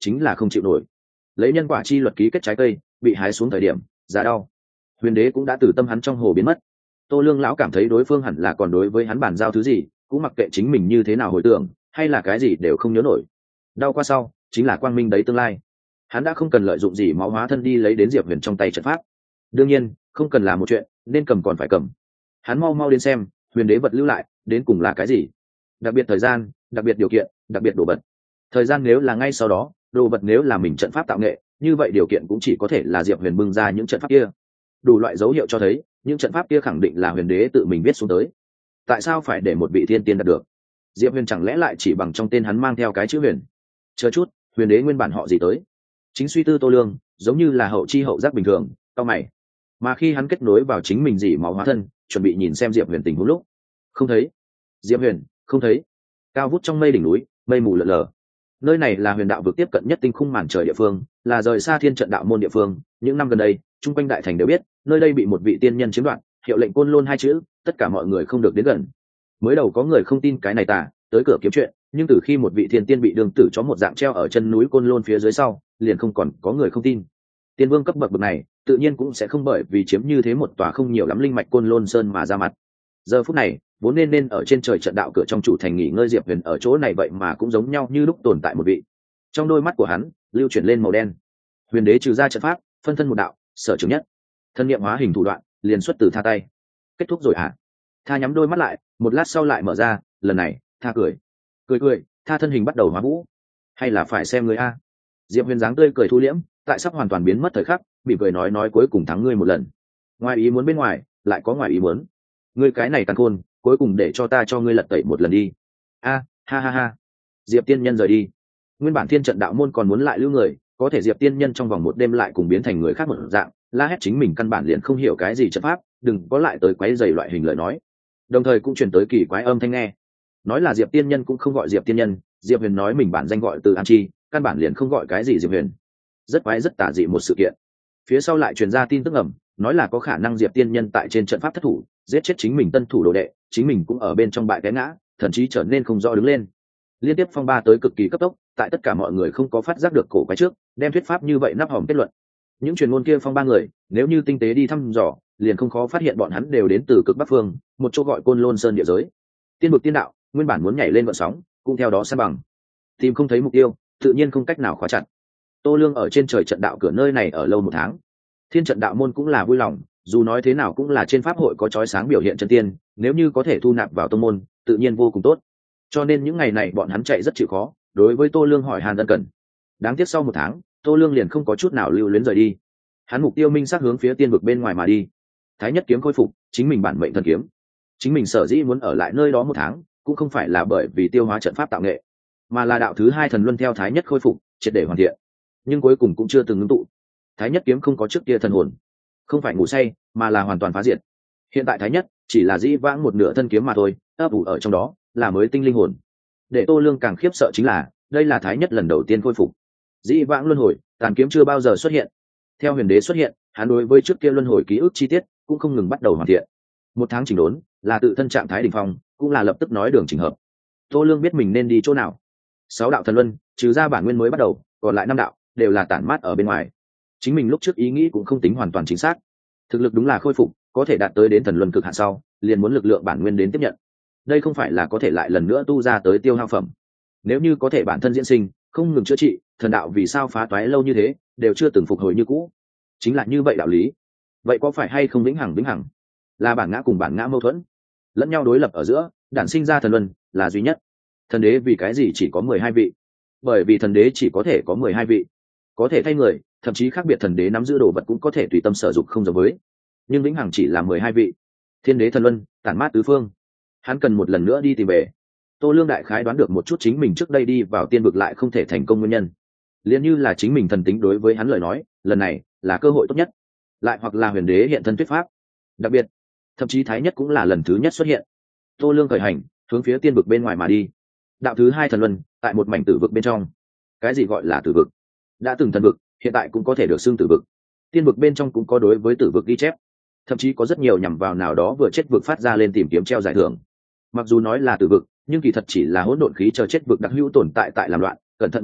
Speaker 1: chính là không chịu nổi. Lấy nhân quả chi luật ký kết trái cây bị hái xuống thời điểm giá đau, huyền đế cũng đã từ tâm hắn trong hồ biến mất. Tô Lương lão cảm thấy đối phương hẳn là còn đối với hắn bàn giao thứ gì, cũng mặc kệ chính mình như thế nào hồi tưởng hay là cái gì đều không nhớ nổi. Đau qua sau chính là quang minh đấy tương lai. Hắn đã không cần lợi dụng gì máu hóa thân đi lấy đến Diệp Huyền trong tay trận pháp. Đương nhiên không cần làm một chuyện nên cầm còn phải cầm. Hắn mau mau đến xem huyền đế vật lưu lại đến cùng là cái gì. Đặc biệt thời gian, đặc biệt điều kiện, đặc biệt đồ vật. Thời gian nếu là ngay sau đó, đồ vật nếu là mình trận pháp tạo nghệ, như vậy điều kiện cũng chỉ có thể là Diệp Huyền bưng ra những trận pháp kia. Đủ loại dấu hiệu cho thấy những trận pháp kia khẳng định là huyền đế tự mình viết xuống tới. Tại sao phải để một vị thiên tiên đạt được? Diệp Huyền chẳng lẽ lại chỉ bằng trong tên hắn mang theo cái chữ huyền? Chờ chút, huyền đế nguyên bản họ gì tới? Chính suy tư Tô Lương giống như là hậu chi hậu giác bình thường, cau mày. Mà khi hắn kết nối vào chính mình gì máu hóa thân, chuẩn bị nhìn xem Diệp Huyền tình huống lúc, không thấy. Diệp Huyền không thấy. Cao vút trong mây đỉnh núi, mây mù lờ lờ. Nơi này là huyền đạo vực tiếp cận nhất tinh khung màn trời địa phương, là rời xa thiên trận đạo môn địa phương. Những năm gần đây chung quanh đại thành đều biết nơi đây bị một vị tiên nhân chiếm đoạt, hiệu lệnh côn lôn hai chữ tất cả mọi người không được đến gần. Mới đầu có người không tin cái này tả tới cửa kiếm chuyện, nhưng từ khi một vị thiên tiên bị đường tử chó một dạng treo ở chân núi côn lôn phía dưới sau, liền không còn có người không tin. Tiên vương cấp bậc bậc này tự nhiên cũng sẽ không bởi vì chiếm như thế một tòa không nhiều lắm linh mạch côn lôn sơn mà ra mặt. Giờ phút này vốn nên nên ở trên trời trận đạo cửa trong chủ thành nghỉ ngơi Diệp Huyền ở chỗ này vậy mà cũng giống nhau như lúc tồn tại một vị. Trong đôi mắt của hắn lưu chuyển lên màu đen. Huyền đế trừ ra trận pháp, phân thân một đạo, sở trường nhất. Thân niệm hóa hình thủ đoạn, liền xuất từ tha tay. Kết thúc rồi à? Tha nhắm đôi mắt lại, một lát sau lại mở ra, lần này, tha cười. Cười cười, tha thân hình bắt đầu hóa vũ. Hay là phải xem người a? Diệp Huyền dáng tươi cười thu liễm, tại sắp hoàn toàn biến mất thời khắc, bị cười nói nói cuối cùng thắng ngươi một lần. Ngoài ý muốn bên ngoài, lại có ngoài ý muốn. Ngươi cái này càn khôn, cuối cùng để cho ta cho ngươi lật tẩy một lần đi. A, ha ha ha. Diệp tiên nhân rời đi. Nguyên bản thiên trận đạo môn còn muốn lại lưu người, có thể Diệp tiên nhân trong vòng một đêm lại cùng biến thành người khác một dạng, la hét chính mình căn bản liền không hiểu cái gì trận pháp, đừng có lại tới quấy rầy loại hình lời nói. Đồng thời cũng truyền tới kỳ quái âm thanh nghe, nói là Diệp tiên nhân cũng không gọi Diệp tiên nhân, Diệp Huyền nói mình bản danh gọi từ An Chi, căn bản liền không gọi cái gì Diệp Huyền. Rất quái rất tà dị một sự kiện. Phía sau lại truyền ra tin tức ẩm, nói là có khả năng Diệp tiên nhân tại trên trận pháp thất thủ, giết chết chính mình tân thủ đồ đệ, chính mình cũng ở bên trong bại té ngã, thậm chí trở nên không rõ đứng lên. Liên tiếp phong ba tới cực kỳ cấp tốc, tại tất cả mọi người không có phát giác được cổ quái trước, đem thuyết pháp như vậy nắp hòm kết luận. Những truyền ngôn kia phong ba người, nếu như tinh tế đi thăm dò, liền không khó phát hiện bọn hắn đều đến từ cực bắc phương, một chỗ gọi Côn Lôn Sơn địa giới. Tiên vực tiên đạo, nguyên bản muốn nhảy lên vận sóng, cũng theo đó san bằng. Tìm không thấy mục tiêu, tự nhiên không cách nào khóa chặt. Tô Lương ở trên trời trận đạo cửa nơi này ở lâu một tháng. Thiên trận đạo môn cũng là vui lòng, dù nói thế nào cũng là trên pháp hội có chói sáng biểu hiện chân tiên, nếu như có thể thu nạp vào tông môn, tự nhiên vô cùng tốt. Cho nên những ngày này bọn hắn chạy rất chịu khó, đối với Tô Lương hỏi han ân cần. Đáng tiếc sau một tháng, Tô Lương liền không có chút nào lưu luyến rời đi. Hắn mục tiêu minh xác hướng phía tiên vực bên ngoài mà đi. Thái nhất kiếm khôi phục, chính mình bản mệnh thần kiếm. Chính mình sở dĩ muốn ở lại nơi đó một tháng, cũng không phải là bởi vì tiêu hóa trận pháp tạo nghệ, mà là đạo thứ hai thần luân theo thái nhất khôi phục, triệt để hoàn thiện. Nhưng cuối cùng cũng chưa từng ngưng tụ. Thái nhất kiếm không có trước kia thần hồn, không phải ngủ say, mà là hoàn toàn phá diệt. Hiện tại thái nhất chỉ là dĩ vãng một nửa thân kiếm mà thôi, ấp ủ ở trong đó là mới tinh linh hồn. Để Tô Lương càng khiếp sợ chính là, đây là thái nhất lần đầu tiên khôi phục. Dĩ vãng luân hồi, tàn kiếm chưa bao giờ xuất hiện. Theo huyền đế xuất hiện, hắn đối với trước kia luân hồi ký ức chi tiết cũng không ngừng bắt đầu hoàn thiện. Một tháng chỉnh đốn, là tự thân trạng thái đỉnh phong, cũng là lập tức nói đường chỉnh hợp. Tô Lương biết mình nên đi chỗ nào. Sáu đạo thần luân, trừ ra bản nguyên mới bắt đầu, còn lại năm đạo đều là tản mát ở bên ngoài. Chính mình lúc trước ý nghĩ cũng không tính hoàn toàn chính xác. Thực lực đúng là khôi phục, có thể đạt tới đến thần luân cực hạn sau, liền muốn lực lượng bản nguyên đến tiếp nhận. Đây không phải là có thể lại lần nữa tu ra tới tiêu hao phẩm. Nếu như có thể bản thân diễn sinh, không ngừng chữa trị, thần đạo vì sao phá toái lâu như thế, đều chưa từng phục hồi như cũ. Chính là như vậy đạo lý. Vậy có phải hay không vĩnh hằng vĩnh hằng? Là bản ngã cùng bản ngã mâu thuẫn, lẫn nhau đối lập ở giữa, đản sinh ra thần luân là duy nhất. Thần đế vì cái gì chỉ có mười hai vị? Bởi vì thần đế chỉ có thể có mười hai vị, có thể thay người, thậm chí khác biệt thần đế nắm giữ đồ vật cũng có thể tùy tâm sở dụng không giống với. Nhưng vĩnh hằng chỉ là mười hai vị. Thiên đế thần luân tản mát tứ phương, hắn cần một lần nữa đi tìm về. Tô Lương đại khái đoán được một chút chính mình trước đây đi vào tiên vực lại không thể thành công nguyên nhân, liền như là chính mình thần tính đối với hắn lời nói, lần này là cơ hội tốt nhất, lại hoặc là huyền đế hiện thân thuyết pháp. Đặc biệt, thậm chí thái nhất cũng là lần thứ nhất xuất hiện. Tô Lương khởi hành, hướng phía tiên vực bên ngoài mà đi. Đạo thứ hai thần luân, tại một mảnh tử vực bên trong. Cái gì gọi là tử vực? Đã từng thần vực, hiện tại cũng có thể được xưng tử vực. Tiên vực bên trong cũng có đối với tử vực ghi chép, thậm chí có rất nhiều nhằm vào nào đó vừa chết vực phát ra lên tìm kiếm treo giải thưởng. Mặc dù nói là tử vực, nhưng kỳ thật chỉ là hỗn độn khí chờ chết vực đặc hữu tồn tại tại làm loạn, cẩn thận một chút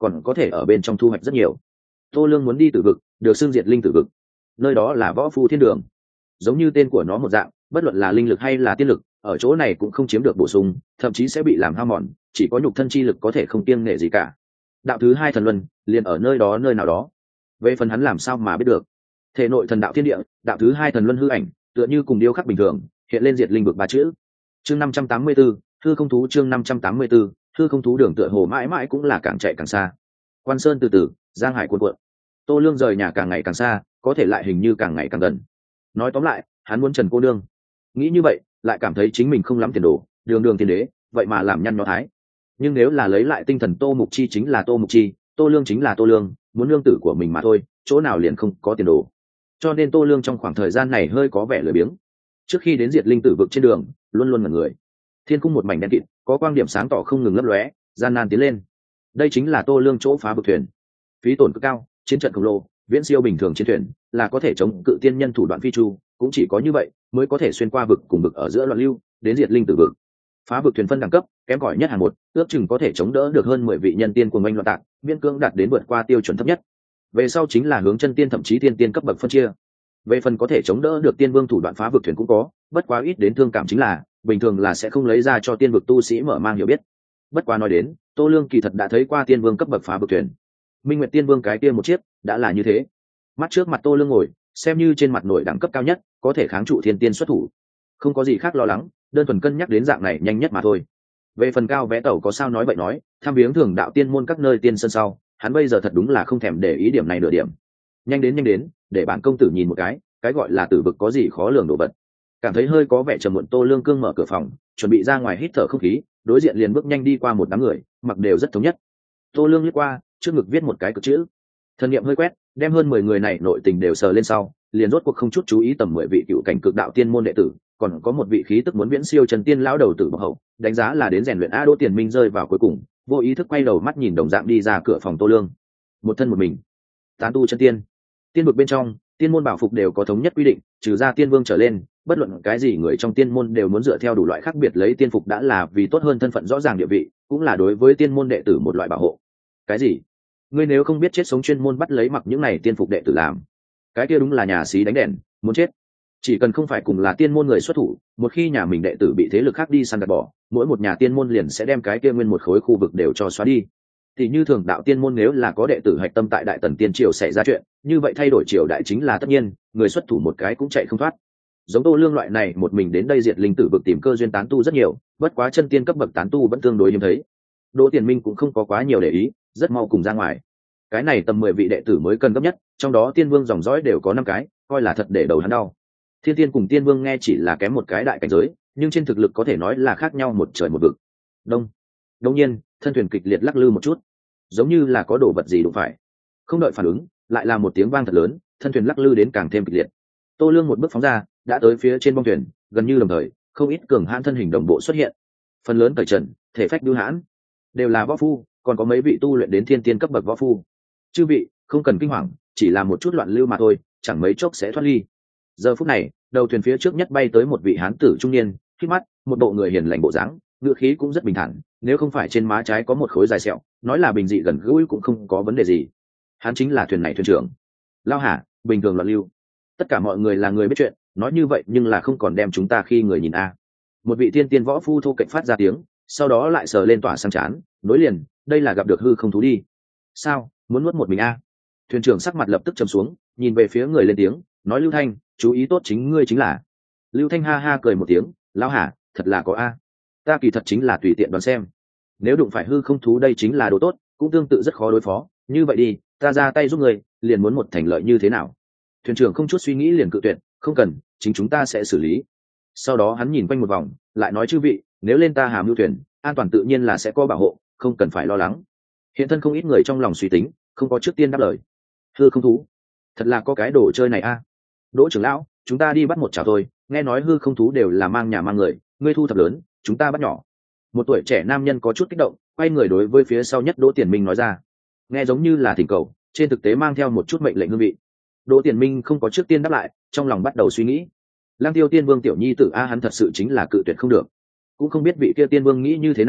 Speaker 1: còn có thể ở bên trong thu hoạch rất nhiều. Tô Lương muốn đi tử vực, được xưng diệt linh tử vực, nơi đó là võ phu thiên đường, giống như tên của nó một dạng, bất luận là linh lực hay là tiên lực ở chỗ này cũng không chiếm được bổ sung, thậm chí sẽ bị làm hao mòn, chỉ có nhục thân chi lực có thể không kiêng nể gì cả. Đạo thứ hai thần luân liền ở nơi đó nơi nào đó. Về phần hắn làm sao mà biết được? Thể nội thần đạo thiên địa, đạo thứ hai thần luân hư ảnh tựa như cùng điêu khắc bình thường hiện lên diệt linh vực ba chữ. Chương năm trăm tám mươi 584, hư không thú. Chương năm trăm tám mươi 584, hư không thú. Đường tựa hồ mãi mãi cũng là càng chạy càng xa. Quan sơn từ từ, giang hải cuộn cuộn. Tô Lương rời nhà càng ngày càng xa, có thể lại hình như càng ngày càng gần. Nói tóm lại, hắn muốn Trần cô nương. Nghĩ như vậy, lại cảm thấy chính mình không lắm tiền đồ, đường đường tiên đế, vậy mà làm nhăn nhó thái. Nhưng nếu là lấy lại tinh thần, Tô Mục Chi chính là Tô Mục Chi, Tô Lương chính là Tô Lương, muốn nương tử của mình mà thôi, chỗ nào liền không có tiền đồ. Cho nên Tô Lương trong khoảng thời gian này hơi có vẻ lười biếng. Trước khi đến diệt linh tử vực trên đường, luôn luôn ngẩn người. Thiên cung một mảnh đen kịt, có quang điểm sáng tỏ không ngừng lấp lóe, gian nan tiến lên. Đây chính là Tô Lương chỗ phá vực thuyền. Phí tổn cực cao, chiến trận khổng lồ, viễn siêu bình thường trên thuyền, là có thể chống cự tiên nhân thủ đoạn phi chu, cũng chỉ có như vậy mới có thể xuyên qua vực cùng vực ở giữa loạn lưu, đến diệt linh tử vực. Phá vực thuyền phân đẳng cấp, kém cỏi nhất hàng một, ước chừng có thể chống đỡ được hơn mười vị nhân tiên cuồng oanh loạn tạc, miễn cưỡng đạt đến vượt qua tiêu chuẩn thấp nhất. Về sau chính là hướng chân tiên thậm chí tiên tiên cấp bậc phân chia. Về phần có thể chống đỡ được tiên vương thủ đoạn phá vực thuyền cũng có, bất quá ít đến thương cảm chính là bình thường là sẽ không lấy ra cho tiên vực tu sĩ mở mang hiểu biết. Bất quá nói đến, Tô Lương kỳ thật đã thấy qua tiên vương cấp bậc phá vực thuyền. Minh Nguyệt tiên vương cái kia một chiếc đã là như thế. Mắt trước mặt Tô Lương ngồi, xem như trên mặt nổi đẳng cấp cao nhất, có thể kháng trụ thiên tiên xuất thủ, không có gì khác lo lắng, đơn thuần cân nhắc đến dạng này nhanh nhất mà thôi. Về phần cao vé tàu có sao nói vậy nói, tham viếng thường đạo tiên môn các nơi tiên sân sau, hắn bây giờ thật đúng là không thèm để ý điểm này nửa điểm. Nhanh đến nhanh đến, để bản công tử nhìn một cái, cái gọi là tử vực có gì khó lường đồ vật. Cảm thấy hơi có vẻ trầm muộn, Tô Lương cương mở cửa phòng, chuẩn bị ra ngoài hít thở không khí, đối diện liền bước nhanh đi qua một đám người, mặc đều rất thống nhất. Tô Lương liếc qua, trước ngực viết một cái cực chữ, thần niệm hơi quét, đem hơn mười người này nội tình đều sờ lên sau, liền rốt cuộc không chút chú ý tầm mười vị cựu cảnh cực đạo tiên môn đệ tử, còn có một vị khí tức muốn viễn siêu Trần Tiên lão đầu tử bậc hậu, đánh giá là đến rèn luyện A Đỗ Tiền Minh rơi vào cuối cùng, vô ý thức quay đầu mắt nhìn đồng dạng đi ra cửa phòng Tô Lương. Một thân một mình, tán tu chân tiên. Tiên vực bên trong, tiên môn bảo phục đều có thống nhất quy định, trừ ra tiên vương trở lên, bất luận cái gì người trong tiên môn đều muốn dựa theo đủ loại khác biệt lấy tiên phục, đã là vì tốt hơn thân phận rõ ràng địa vị, cũng là đối với tiên môn đệ tử một loại bảo hộ. Cái gì? Ngươi nếu không biết chết sống chuyên môn bắt lấy mặc những này tiên phục đệ tử làm, cái kia đúng là nhà xí đánh đèn, muốn chết. Chỉ cần không phải cùng là tiên môn người xuất thủ, một khi nhà mình đệ tử bị thế lực khác đi săn gạt bỏ, mỗi một nhà tiên môn liền sẽ đem cái kia nguyên một khối khu vực đều cho xóa đi. Thì như thường đạo tiên môn nếu là có đệ tử hạch tâm tại đại tần tiên triều xảy ra chuyện, như vậy thay đổi triều đại chính là tất nhiên, người xuất thủ một cái cũng chạy không thoát. Giống Tô Lương loại này một mình đến đây diệt linh tử vực tìm cơ duyên tán tu rất nhiều, bất quá chân tiên cấp bậc tán tu vẫn tương đối hiếm thấy. Đỗ Tiền Minh cũng không có quá nhiều để ý, rất mau cùng ra ngoài. Cái này tầm mười vị đệ tử mới cần gấp nhất, trong đó tiên vương dòng dõi đều có năm cái, coi là thật để đầu hắn đau. Thiên tiên cùng tiên vương nghe chỉ là kém một cái đại cảnh giới, nhưng trên thực lực có thể nói là khác nhau một trời một vực. Đông, đông nhiên, thân thuyền kịch liệt lắc lư một chút, giống như là có đồ vật gì đụng phải. Không đợi phản ứng, lại là một tiếng vang thật lớn, thân thuyền lắc lư đến càng thêm kịch liệt. Tô Lương một bước phóng ra, đã tới phía trên bong thuyền, gần như đồng thời, không ít cường hãn thân hình đồng bộ xuất hiện. Phần lớn cởi trần, thể phách bưu hãn, đều là võ phu, còn có mấy vị tu luyện đến thiên tiên cấp bậc võ phu. Chư vị, không cần kinh hoàng, chỉ là một chút loạn lưu mà thôi, chẳng mấy chốc sẽ thoát ly. Giờ phút này, đầu thuyền phía trước nhất bay tới một vị hán tử trung niên, khít mắt, một bộ người hiền lành bộ dáng, ngữ khí cũng rất bình thản, nếu không phải trên má trái có một khối dài sẹo, nói là bình dị gần gũi cũng không có vấn đề gì. Hắn chính là thuyền này thuyền trưởng. Lao Hà, bình thường loạn lưu. Tất cả mọi người là người biết chuyện, nói như vậy nhưng là không còn đem chúng ta khi người nhìn a. Một vị tiên tiên võ phu thô kệch phát ra tiếng, sau đó lại sờ lên tỏa sang chán, nối liền, đây là gặp được hư không thú đi. Sao, muốn nuốt một mình a? Thuyền trưởng sắc mặt lập tức trầm xuống, nhìn về phía người lên tiếng, nói Lưu Thanh, chú ý tốt chính ngươi chính là. Lưu Thanh ha ha cười một tiếng, Lão Hà, thật là có a. Ta kỳ thật chính là tùy tiện đoán xem. Nếu đụng phải hư không thú đây chính là đồ tốt, cũng tương tự rất khó đối phó, như vậy đi, ta ra tay giúp ngươi, liền muốn một thành lợi như thế nào? Thuyền trưởng không chút suy nghĩ liền cự tuyệt, không cần, chính chúng ta sẽ xử lý. Sau đó hắn nhìn quanh một vòng, lại nói chư vị, nếu lên ta Hà Mưu thuyền, an toàn tự nhiên là sẽ có bảo hộ, không cần phải lo lắng. Hiện thân không ít người trong lòng suy tính, không có trước tiên đáp lời. Hư không thú, thật là có cái đồ chơi này a. Đỗ trưởng lão, chúng ta đi bắt một chảo thôi, nghe nói hư không thú đều là mang nhà mang người, ngươi thu thập lớn, chúng ta bắt nhỏ. Một tuổi trẻ nam nhân có chút kích động, quay người đối với phía sau nhất Đỗ Tiền Minh nói ra. Nghe giống như là thỉnh cầu, trên thực tế mang theo một chút mệnh lệnh hương vị. Đỗ Tiền Minh không có trước tiên đáp lại, trong lòng bắt đầu suy nghĩ. Lang Tiêu Tiên Vương tiểu nhi tử a, hắn thật sự chính là cự tuyệt không được. Cũng không biết vị kia tiên vương nghĩ như thế nào,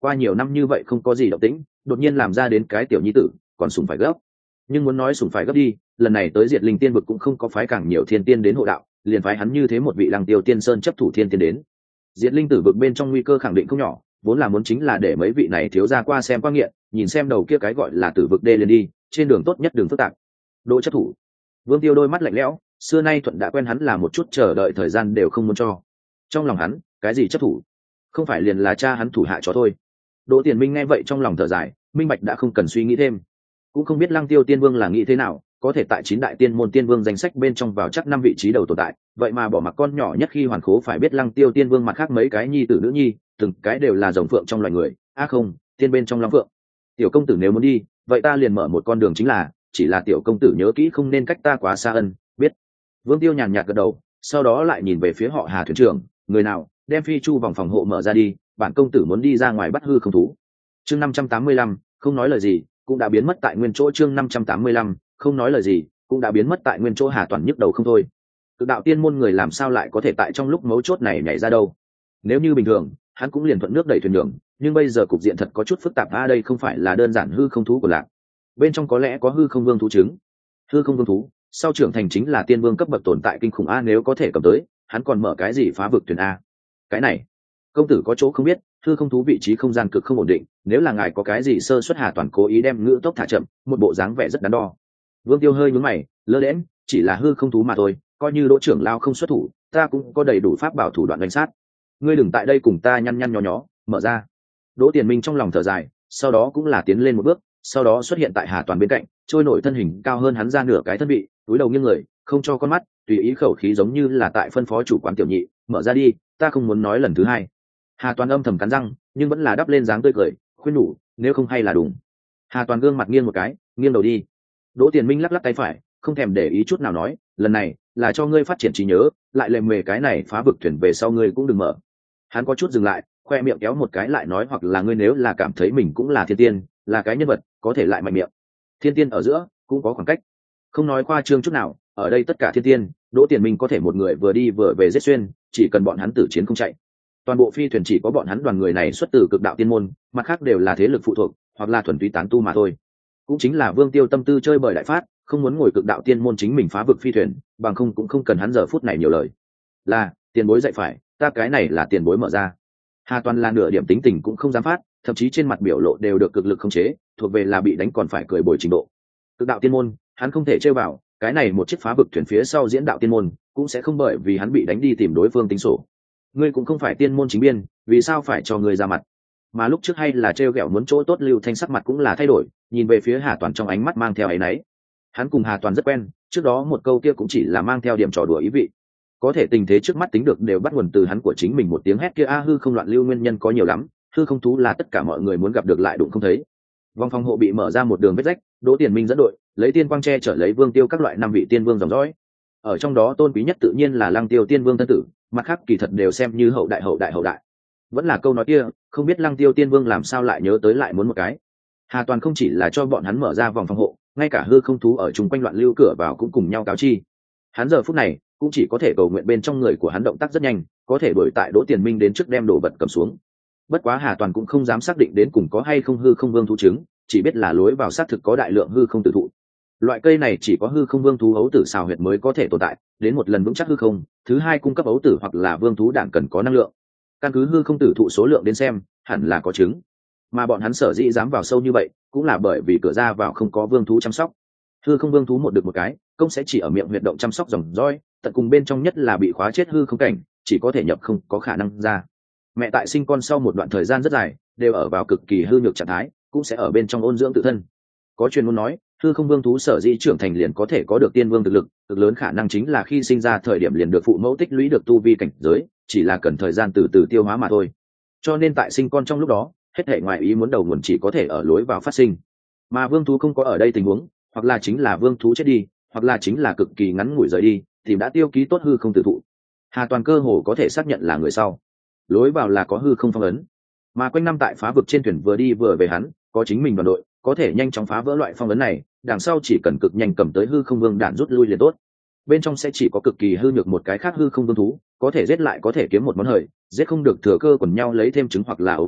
Speaker 1: qua nhiều năm như vậy không có gì động tĩnh, đột nhiên làm ra đến cái tiểu nhi tử còn sủng phải gấp. Nhưng muốn nói sủng phải gấp đi, lần này tới Diệt Linh Tiên vực cũng không có phái càng nhiều thiên tiên đến hộ đạo, liền phái hắn như thế một vị Lăng Tiêu Tiên Sơn chấp thủ thiên tiên đến. Diệt Linh tử vực bên trong nguy cơ khẳng định không nhỏ, vốn là muốn chính là để mấy vị này thiếu gia qua xem qua nghiện, nhìn xem đầu kia cái gọi là tử vực đê lên đi, trên đường tốt nhất đường phức tạp. Đỗ chấp thủ. Vương Tiêu đôi mắt lạnh lẽo, xưa nay thuận đã quen hắn là một chút chờ đợi thời gian đều không muốn cho. Trong lòng hắn, cái gì chấp thủ? Không phải liền là cha hắn thủ hạ cho thôi. Đỗ Tiền Minh nghe vậy trong lòng thở dài, minh bạch đã không cần suy nghĩ thêm. Cũng không biết Lăng Tiêu Tiên Vương là nghĩ thế nào, có thể tại chín đại tiên môn tiên vương danh sách bên trong vào chắc năm vị trí đầu tồn tại, vậy mà bỏ mặc con nhỏ nhất khi hoàn khố phải biết Lăng Tiêu Tiên Vương mặt khác mấy cái nhi tử nữ nhi, từng cái đều là rồng phượng trong loài người, a à không, tiên bên trong long phượng. Tiểu công tử nếu muốn đi, vậy ta liền mở một con đường chính là, chỉ là tiểu công tử nhớ kỹ không nên cách ta quá xa ân, biết. Vương Tiêu nhàn nhạt gật đầu, sau đó lại nhìn về phía họ Hà thuyền trưởng, người nào, đem phi chu vòng phòng hộ mở ra đi, bản công tử muốn đi ra ngoài bắt hư không thú. Chương năm trăm tám mươi lăm, không nói lời gì, cũng đã biến mất tại nguyên chỗ. Chương năm trăm tám mươi lăm, không nói lời gì, cũng đã biến mất tại nguyên chỗ. Hà Toàn nhức đầu không thôi. Cực đạo tiên môn người làm sao lại có thể tại trong lúc mấu chốt này nhảy ra đâu? Nếu như bình thường, hắn cũng liền thuận nước đẩy thuyền đường, nhưng bây giờ cục diện thật có chút phức tạp. A đây không phải là đơn giản hư không thú của lạc, bên trong có lẽ có hư không vương thú trứng. Hư không vương thú, sau trưởng thành chính là tiên vương cấp bậc tồn tại kinh khủng a, nếu có thể cầm tới, hắn còn mở cái gì phá vực thuyền a? Cái này, công tử có chỗ không biết, hư không thú vị trí không gian cực không ổn định, nếu là ngài có cái gì sơ suất. Hà Toàn cố ý đem ngữ tốc thả chậm, một bộ dáng vẻ rất đắn đo. Vương Tiêu hơi nhướng mày, lơ đễnh, chỉ là hư không thú mà thôi, coi như Đỗ trưởng lao không xuất thủ, ta cũng có đầy đủ pháp bảo thủ đoạn đánh sát. Ngươi đừng tại đây cùng ta nhăn nhăn nhó nhó, mở ra. Đỗ Tiền Minh trong lòng thở dài, sau đó cũng là tiến lên một bước, sau đó xuất hiện tại Hà Toàn bên cạnh, trôi nổi thân hình cao hơn hắn ra nửa cái thân vị, túi đầu nghiêng người, không cho con mắt, tùy ý khẩu khí giống như là tại phân phó chủ quán tiểu nhị, mở ra đi, ta không muốn nói lần thứ hai. Hà Toàn âm thầm cắn răng, nhưng vẫn là đắp lên dáng tươi cười, khuyên nhủ, nếu không hay là đùng. Hà Toàn gương mặt nghiêng một cái, nghiêng đầu đi. Đỗ Tiền Minh lắc lắc tay phải, không thèm để ý chút nào nói, lần này là cho ngươi phát triển trí nhớ, lại lề mề cái này phá vực thuyền về sau ngươi cũng đừng mở. Hắn có chút dừng lại, khoe miệng kéo một cái lại nói, hoặc là ngươi nếu là cảm thấy mình cũng là thiên tiên, là cái nhân vật, có thể lại mạnh miệng. Thiên tiên ở giữa cũng có khoảng cách, không nói khoa trương chút nào, ở đây tất cả thiên tiên, Đỗ Tiền Minh có thể một người vừa đi vừa về giết xuyên, chỉ cần bọn hắn tử chiến không chạy. Toàn bộ phi thuyền chỉ có bọn hắn đoàn người này xuất từ cực đạo tiên môn, mặt khác đều là thế lực phụ thuộc, hoặc là thuần túy tán tu mà thôi. Cũng chính là Vương Tiêu tâm tư chơi bời đại phát, không muốn ngồi cực đạo tiên môn chính mình phá vực phi thuyền, bằng không cũng không cần hắn giờ phút này nhiều lời. Là tiền bối dạy phải, ta cái này là tiền bối mở ra. Hà Toàn là nửa điểm tính tình cũng không dám phát, thậm chí trên mặt biểu lộ đều được cực lực khống chế, thuộc về là bị đánh còn phải cười bồi trình độ. Cực đạo tiên môn, hắn không thể chơi vào, cái này một chiếc phá vực thuyền phía sau diễn đạo tiên môn, cũng sẽ không bởi vì hắn bị đánh đi tìm đối phương tính sổ. Ngươi cũng không phải tiên môn chính biên, vì sao phải cho ngươi ra mặt? Mà lúc trước hay là trêu ghẹo muốn chỗ tốt, Lưu Thanh sắc mặt cũng là thay đổi, nhìn về phía Hà Toàn trong ánh mắt mang theo áy náy. Hắn cùng Hà Toàn rất quen, trước đó một câu kia cũng chỉ là mang theo điểm trò đùa ý vị. Có thể tình thế trước mắt tính được đều bắt nguồn từ hắn của chính mình một tiếng hét kia a, hư không loạn lưu nguyên nhân có nhiều lắm, hư không thú là tất cả mọi người muốn gặp được lại đụng không thấy. Vòng phòng hộ bị mở ra một đường vết rách, Đỗ Tiền Minh dẫn đội, lấy tiên quang che chở lấy Vương Tiêu các loại năm vị tiên vương dòng dõi. Ở trong đó tôn quý nhất tự nhiên là Lăng Tiêu Tiên Vương thân tử, mặt khác kỳ thật đều xem như hậu đại hậu đại hậu đại. Vẫn là câu nói kia, không biết Lăng Tiêu Tiên Vương làm sao lại nhớ tới lại muốn một cái. Hà Toàn không chỉ là cho bọn hắn mở ra vòng phòng hộ, ngay cả hư không thú ở chung quanh loạn lưu cửa vào cũng cùng nhau cáo chi. Hắn giờ phút này cũng chỉ có thể cầu nguyện bên trong người của hắn động tác rất nhanh, có thể đuổi tại Đỗ Tiền Minh đến trước đem đồ vật cầm xuống. Bất quá Hà Toàn cũng không dám xác định đến cùng có hay không hư không vương thú trứng, chỉ biết là lối vào xác thực có đại lượng hư không tử thụ. Loại cây này chỉ có hư không vương thú ấu tử xào huyệt mới có thể tồn tại, đến một lần vững chắc hư không, thứ hai cung cấp ấu tử hoặc là vương thú đảng cần có năng lượng. Căn cứ hư không tử thụ số lượng đến xem, hẳn là có trứng. Mà bọn hắn sở dĩ dám vào sâu như vậy, cũng là bởi vì cửa ra vào không có vương thú chăm sóc. Hư không vương thú một được một cái, công sẽ chỉ ở miệng huyệt động chăm sóc dòng dõi, tận cùng bên trong nhất là bị khóa chết hư không cảnh, chỉ có thể nhập không có khả năng ra. Mẹ tại sinh con sau một đoạn thời gian rất dài, đều ở vào cực kỳ hư nhược trạng thái, cũng sẽ ở bên trong ôn dưỡng tự thân. Có chuyên môn nói, hư không vương thú sở dĩ trưởng thành liền có thể có được tiên vương thực lực, cực lớn khả năng chính là khi sinh ra thời điểm liền được phụ mẫu tích lũy được tu vi cảnh giới, chỉ là cần thời gian từ từ tiêu hóa mà thôi. Cho nên tại sinh con trong lúc đó, hết thảy ngoại ý muốn đầu nguồn chỉ có thể ở lối vào phát sinh. Mà vương thú không có ở đây tình huống, hoặc là chính là vương thú chết đi, hoặc là chính là cực kỳ ngắn ngủi rời đi, thì đã tiêu ký tốt hư không tử thụ. Hà Toàn cơ hồ có thể xác nhận là người sau. Lối vào là có hư không phong ấn, mà quanh năm tại phá vực trên thuyền vừa đi vừa về hắn, có chính mình đoàn đội, có thể nhanh chóng phá vỡ loại phong ấn này, đằng sau chỉ cần cực nhanh cầm tới hư không vương đạn rút lui liền tốt. Bên trong sẽ chỉ có cực kỳ hư nhược một cái khác hư không vương thú, có thể giết lại có thể kiếm một món hời, giết không được thừa cơ quần nhau lấy thêm trứng hoặc là ấu thú,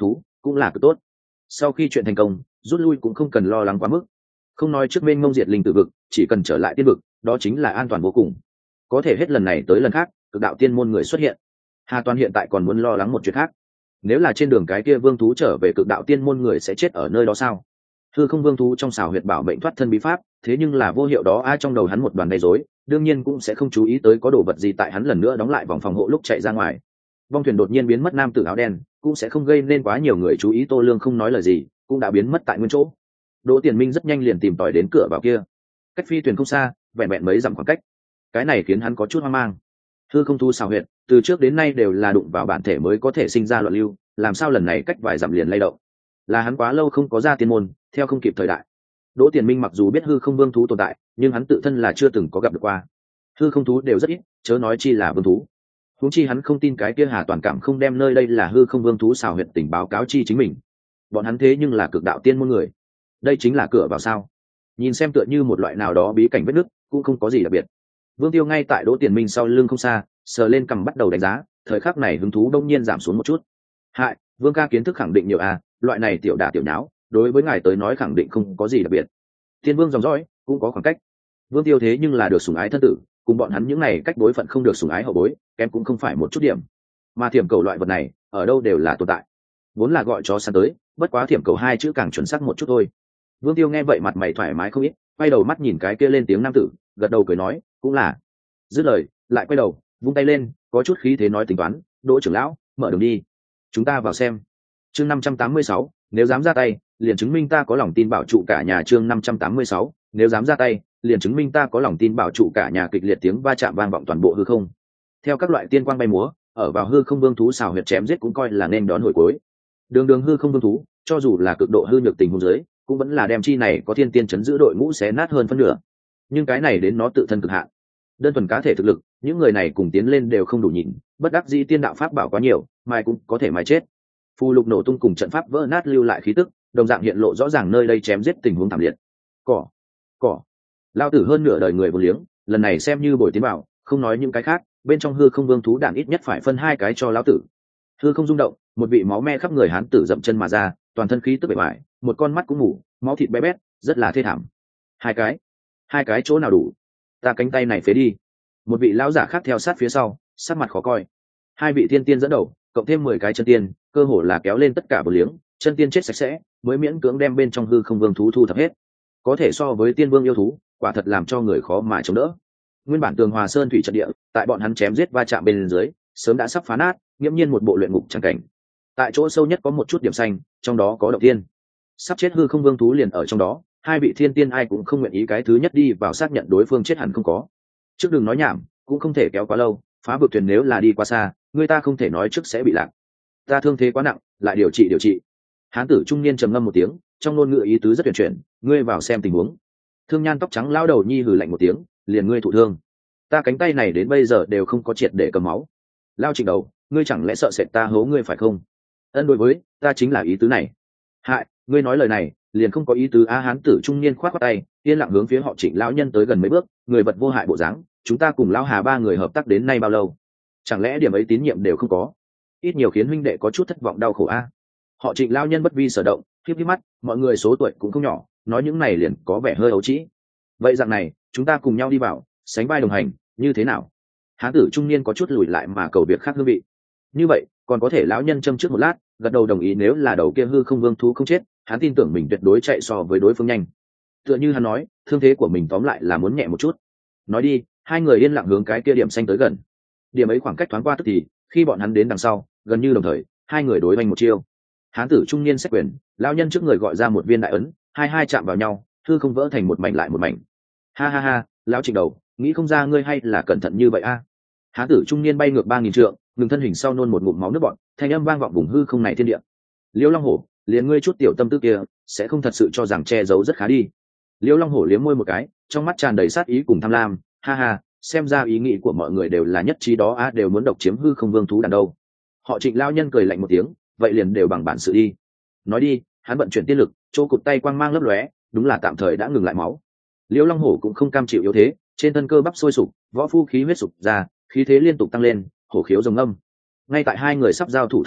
Speaker 1: cũng là cực tốt. Sau khi chuyện thành công, rút lui cũng không cần lo lắng quá mức. Không nói trước bên ngông diệt linh tử vực, chỉ cần trở lại tiên vực, đó chính là an toàn vô cùng. Có thể hết lần này tới lần khác, cực đạo tiên môn người xuất hiện. Hà Toàn hiện tại còn muốn lo lắng một chuyện khác. Nếu là trên đường cái kia vương thú trở về cực đạo tiên môn người sẽ chết ở nơi đó sao? Hư không vương thú trong xào huyệt bảo mệnh thoát thân bí pháp, thế nhưng là vô hiệu đó, ai trong đầu hắn một đoàn gây rối, đương nhiên cũng sẽ không chú ý tới có đồ vật gì tại hắn lần nữa đóng lại vòng phòng hộ lúc chạy ra ngoài. Vong thuyền đột nhiên biến mất, nam tử áo đen cũng sẽ không gây nên quá nhiều người chú ý. Tô Lương không nói lời gì, cũng đã biến mất tại nguyên chỗ. Đỗ Tiền Minh rất nhanh liền tìm tòi đến cửa vào kia, cách phi thuyền không xa, vẹn vẹn mấy dặm khoảng cách. Cái này khiến hắn có chút hoang mang. Hư không thu xào huyệt từ trước đến nay đều là đụng vào bản thể mới có thể sinh ra loạn lưu, làm sao lần này cách vài dặm liền lay động? Là hắn quá lâu không có ra tiên môn, theo không kịp thời đại. Đỗ Tiền Minh mặc dù biết hư không vương thú tồn tại, nhưng hắn tự thân là chưa từng có gặp được qua. Hư không thú đều rất ít, chớ nói chi là vương thú. Huống chi hắn không tin cái kia Hà Toàn Cảm không đem nơi đây là hư không vương thú xào huyệt tình báo cáo chi chính mình. Bọn hắn thế nhưng là cực đạo tiên môn người, đây chính là cửa vào sao? Nhìn xem tựa như một loại nào đó bí cảnh vết nứt, cũng không có gì đặc biệt. Vương Tiêu ngay tại Đỗ Tiền Minh sau lưng không xa, sờ lên cằm bắt đầu đánh giá. Thời khắc này hứng thú đông nhiên giảm xuống một chút. Hại, Vương ca kiến thức khẳng định nhiều à, loại này tiểu đả tiểu nháo, đối với ngài tới nói khẳng định không có gì đặc biệt. Tiên Vương dòng dõi cũng có khoảng cách. Vương Tiêu thế nhưng là được sủng ái thân tử, cùng bọn hắn những này cách đối phận không được sủng ái hậu bối, kém cũng không phải một chút điểm. Mà thiểm cầu loại vật này, ở đâu đều là tồn tại. Vốn là gọi chó săn tới, bất quá thiểm cầu hai chữ càng chuẩn xác một chút thôi. Vương Tiêu nghe vậy mặt mày thoải mái không ít, quay đầu mắt nhìn cái kia lên tiếng nam tử, gật đầu cười nói, cũng là. Dứt lời, lại quay đầu, vung tay lên, có chút khí thế nói tính toán, Đỗ trưởng lão, mở đường đi. Chúng ta vào xem. Chương năm trăm tám mươi sáu, nếu dám ra tay, liền chứng minh ta có lòng tin bảo trụ cả nhà. Chương năm trăm tám mươi sáu, nếu dám ra tay, liền chứng minh ta có lòng tin bảo trụ cả nhà. Kịch liệt tiếng va chạm vang vọng toàn bộ hư không. Theo các loại tiên quang bay múa, ở vào hư không vương thú xào huyệt chém giết cũng coi là nên đón hồi cuối. Đường đường hư không vương thú, cho dù là cực độ hư nhược tình huống dưới, cũng vẫn là đem chi này có thiên tiên chấn giữ đội ngũ xé nát hơn phân nửa. Nhưng cái này đến nó tự thân cực hạn. Đơn thuần cá thể thực lực, những người này cùng tiến lên đều không đủ nhìn, bất đắc dĩ tiên đạo pháp bảo quá nhiều, mai cũng có thể mai chết. Phù lục nổ tung cùng trận pháp vỡ nát lưu lại khí tức, đồng dạng hiện lộ rõ ràng nơi đây chém giết tình huống thảm liệt. Cỏ, cỏ. Lao tử hơn nửa đời người vô liếng, lần này xem như bồi tiến bảo, không nói những cái khác, bên trong hư không vương thú đạn ít nhất phải phân hai cái cho lão tử. Hư không rung động, một vị máu me khắp người hán tử dậm chân mà ra, toàn thân khí tức bề ngoài, một con mắt cũng mù, máu thịt bé bét, rất là thê thảm. Hai cái, hai cái chỗ nào đủ? Ta cánh tay này phế đi. Một vị lão giả khác theo sát phía sau, sắc mặt khó coi. Hai vị thiên tiên dẫn đầu, cộng thêm mười cái chân tiên, cơ hồ là kéo lên tất cả bờ liếng, chân tiên chết sạch sẽ, mới miễn cưỡng đem bên trong hư không vương thú thu thập hết. Có thể so với tiên vương yêu thú, quả thật làm cho người khó mà chống đỡ. Nguyên bản tường Hòa Sơn thủy trận địa, tại bọn hắn chém giết va chạm bên dưới, sớm đã sắp phá nát, nghiễm nhiên một bộ luyện ngục chẳng cảnh. Tại chỗ sâu nhất có một chút điểm xanh, trong đó có động tiên. Sắp chết hư không vương thú liền ở trong đó, hai vị thiên tiên ai cũng không nguyện ý cái thứ nhất đi vào xác nhận đối phương chết hẳn không có. Trước đừng nói nhảm, cũng không thể kéo quá lâu, phá vực thuyền nếu là đi quá xa, người ta không thể nói trước sẽ bị lạc. Ta thương thế quá nặng, lại điều trị điều trị. Hán tử trung niên trầm ngâm một tiếng, trong ngôn ngữ ý tứ rất huyền chuyển, ngươi vào xem tình huống. Thương nhan tóc trắng lao đầu nhi hừ lạnh một tiếng, liền ngươi thụ thương. Ta cánh tay này đến bây giờ đều không có triệt để cầm máu. Lao Trịnh đầu, ngươi chẳng lẽ sợ sệt ta hố ngươi phải không? Ân, đối với ta chính là ý tứ này. Hại, ngươi nói lời này liền không có ý tứ á. Hán tử trung niên khoát khoát tay, yên lặng hướng phía họ Trịnh lão nhân tới gần mấy bước, người vật vô hại bộ dáng. Chúng ta cùng lão Hà ba người hợp tác đến nay bao lâu? Chẳng lẽ điểm ấy tín nhiệm đều không có? Ít nhiều khiến huynh đệ có chút thất vọng đau khổ a. Họ Trịnh lão nhân bất vi sở động, khiếp khiếp mắt, mọi người số tuổi cũng không nhỏ, nói những này liền có vẻ hơi ấu trĩ. Vậy dạng này, chúng ta cùng nhau đi vào, sánh vai đồng hành, như thế nào? Hán tử trung niên có chút lùi lại mà cầu việc khác hương vị. Như vậy, còn có thể lão nhân châm trước một lát, gật đầu đồng ý. Nếu là đầu kia hư không vương thú không chết, hắn tin tưởng mình tuyệt đối chạy so với đối phương nhanh. Tựa như hắn nói, thương thế của mình tóm lại là muốn nhẹ một chút. Nói đi, hai người yên lặng hướng cái kia điểm xanh tới gần. Điểm ấy khoảng cách thoáng qua tức thì, khi bọn hắn đến đằng sau, gần như đồng thời, hai người đối oanh một chiêu. Hán tử trung niên xách quyền, lão nhân trước người gọi ra một viên đại ấn, hai hai chạm vào nhau, hư không vỡ thành một mảnh lại một mảnh. Ha ha ha, lão Trịnh đầu, nghĩ không ra ngươi hay là cẩn thận như vậy a. Hán tử trung niên bay ngược ba nghìn trượng, ngừng thân hình sau nôn một ngụm máu nước bọn, thanh âm vang vọng vùng hư không này thiên địa. Liêu Long Hổ, liền ngươi chút tiểu tâm tư kia, sẽ không thật sự cho rằng che giấu rất khá đi. Liêu Long Hổ liếm môi một cái, trong mắt tràn đầy sát ý cùng tham lam. Ha ha, xem ra ý nghĩ của mọi người đều là nhất trí đó á, đều muốn độc chiếm hư không vương thú đàn đâu. Họ Trịnh lão nhân cười lạnh một tiếng, vậy liền đều bằng bản sự đi. Nói đi, hắn vận chuyển tiên lực, chỗ cụt tay quang mang lấp lóe, đúng là tạm thời đã ngừng lại máu. Liêu Long Hổ cũng không cam chịu yếu thế, trên thân cơ bắp sôi sục, võ phu khí huyết sục ra, khí thế liên tục tăng lên, hổ khiếu rồng âm. Ngay tại hai người sắp giao thủ thời khắc,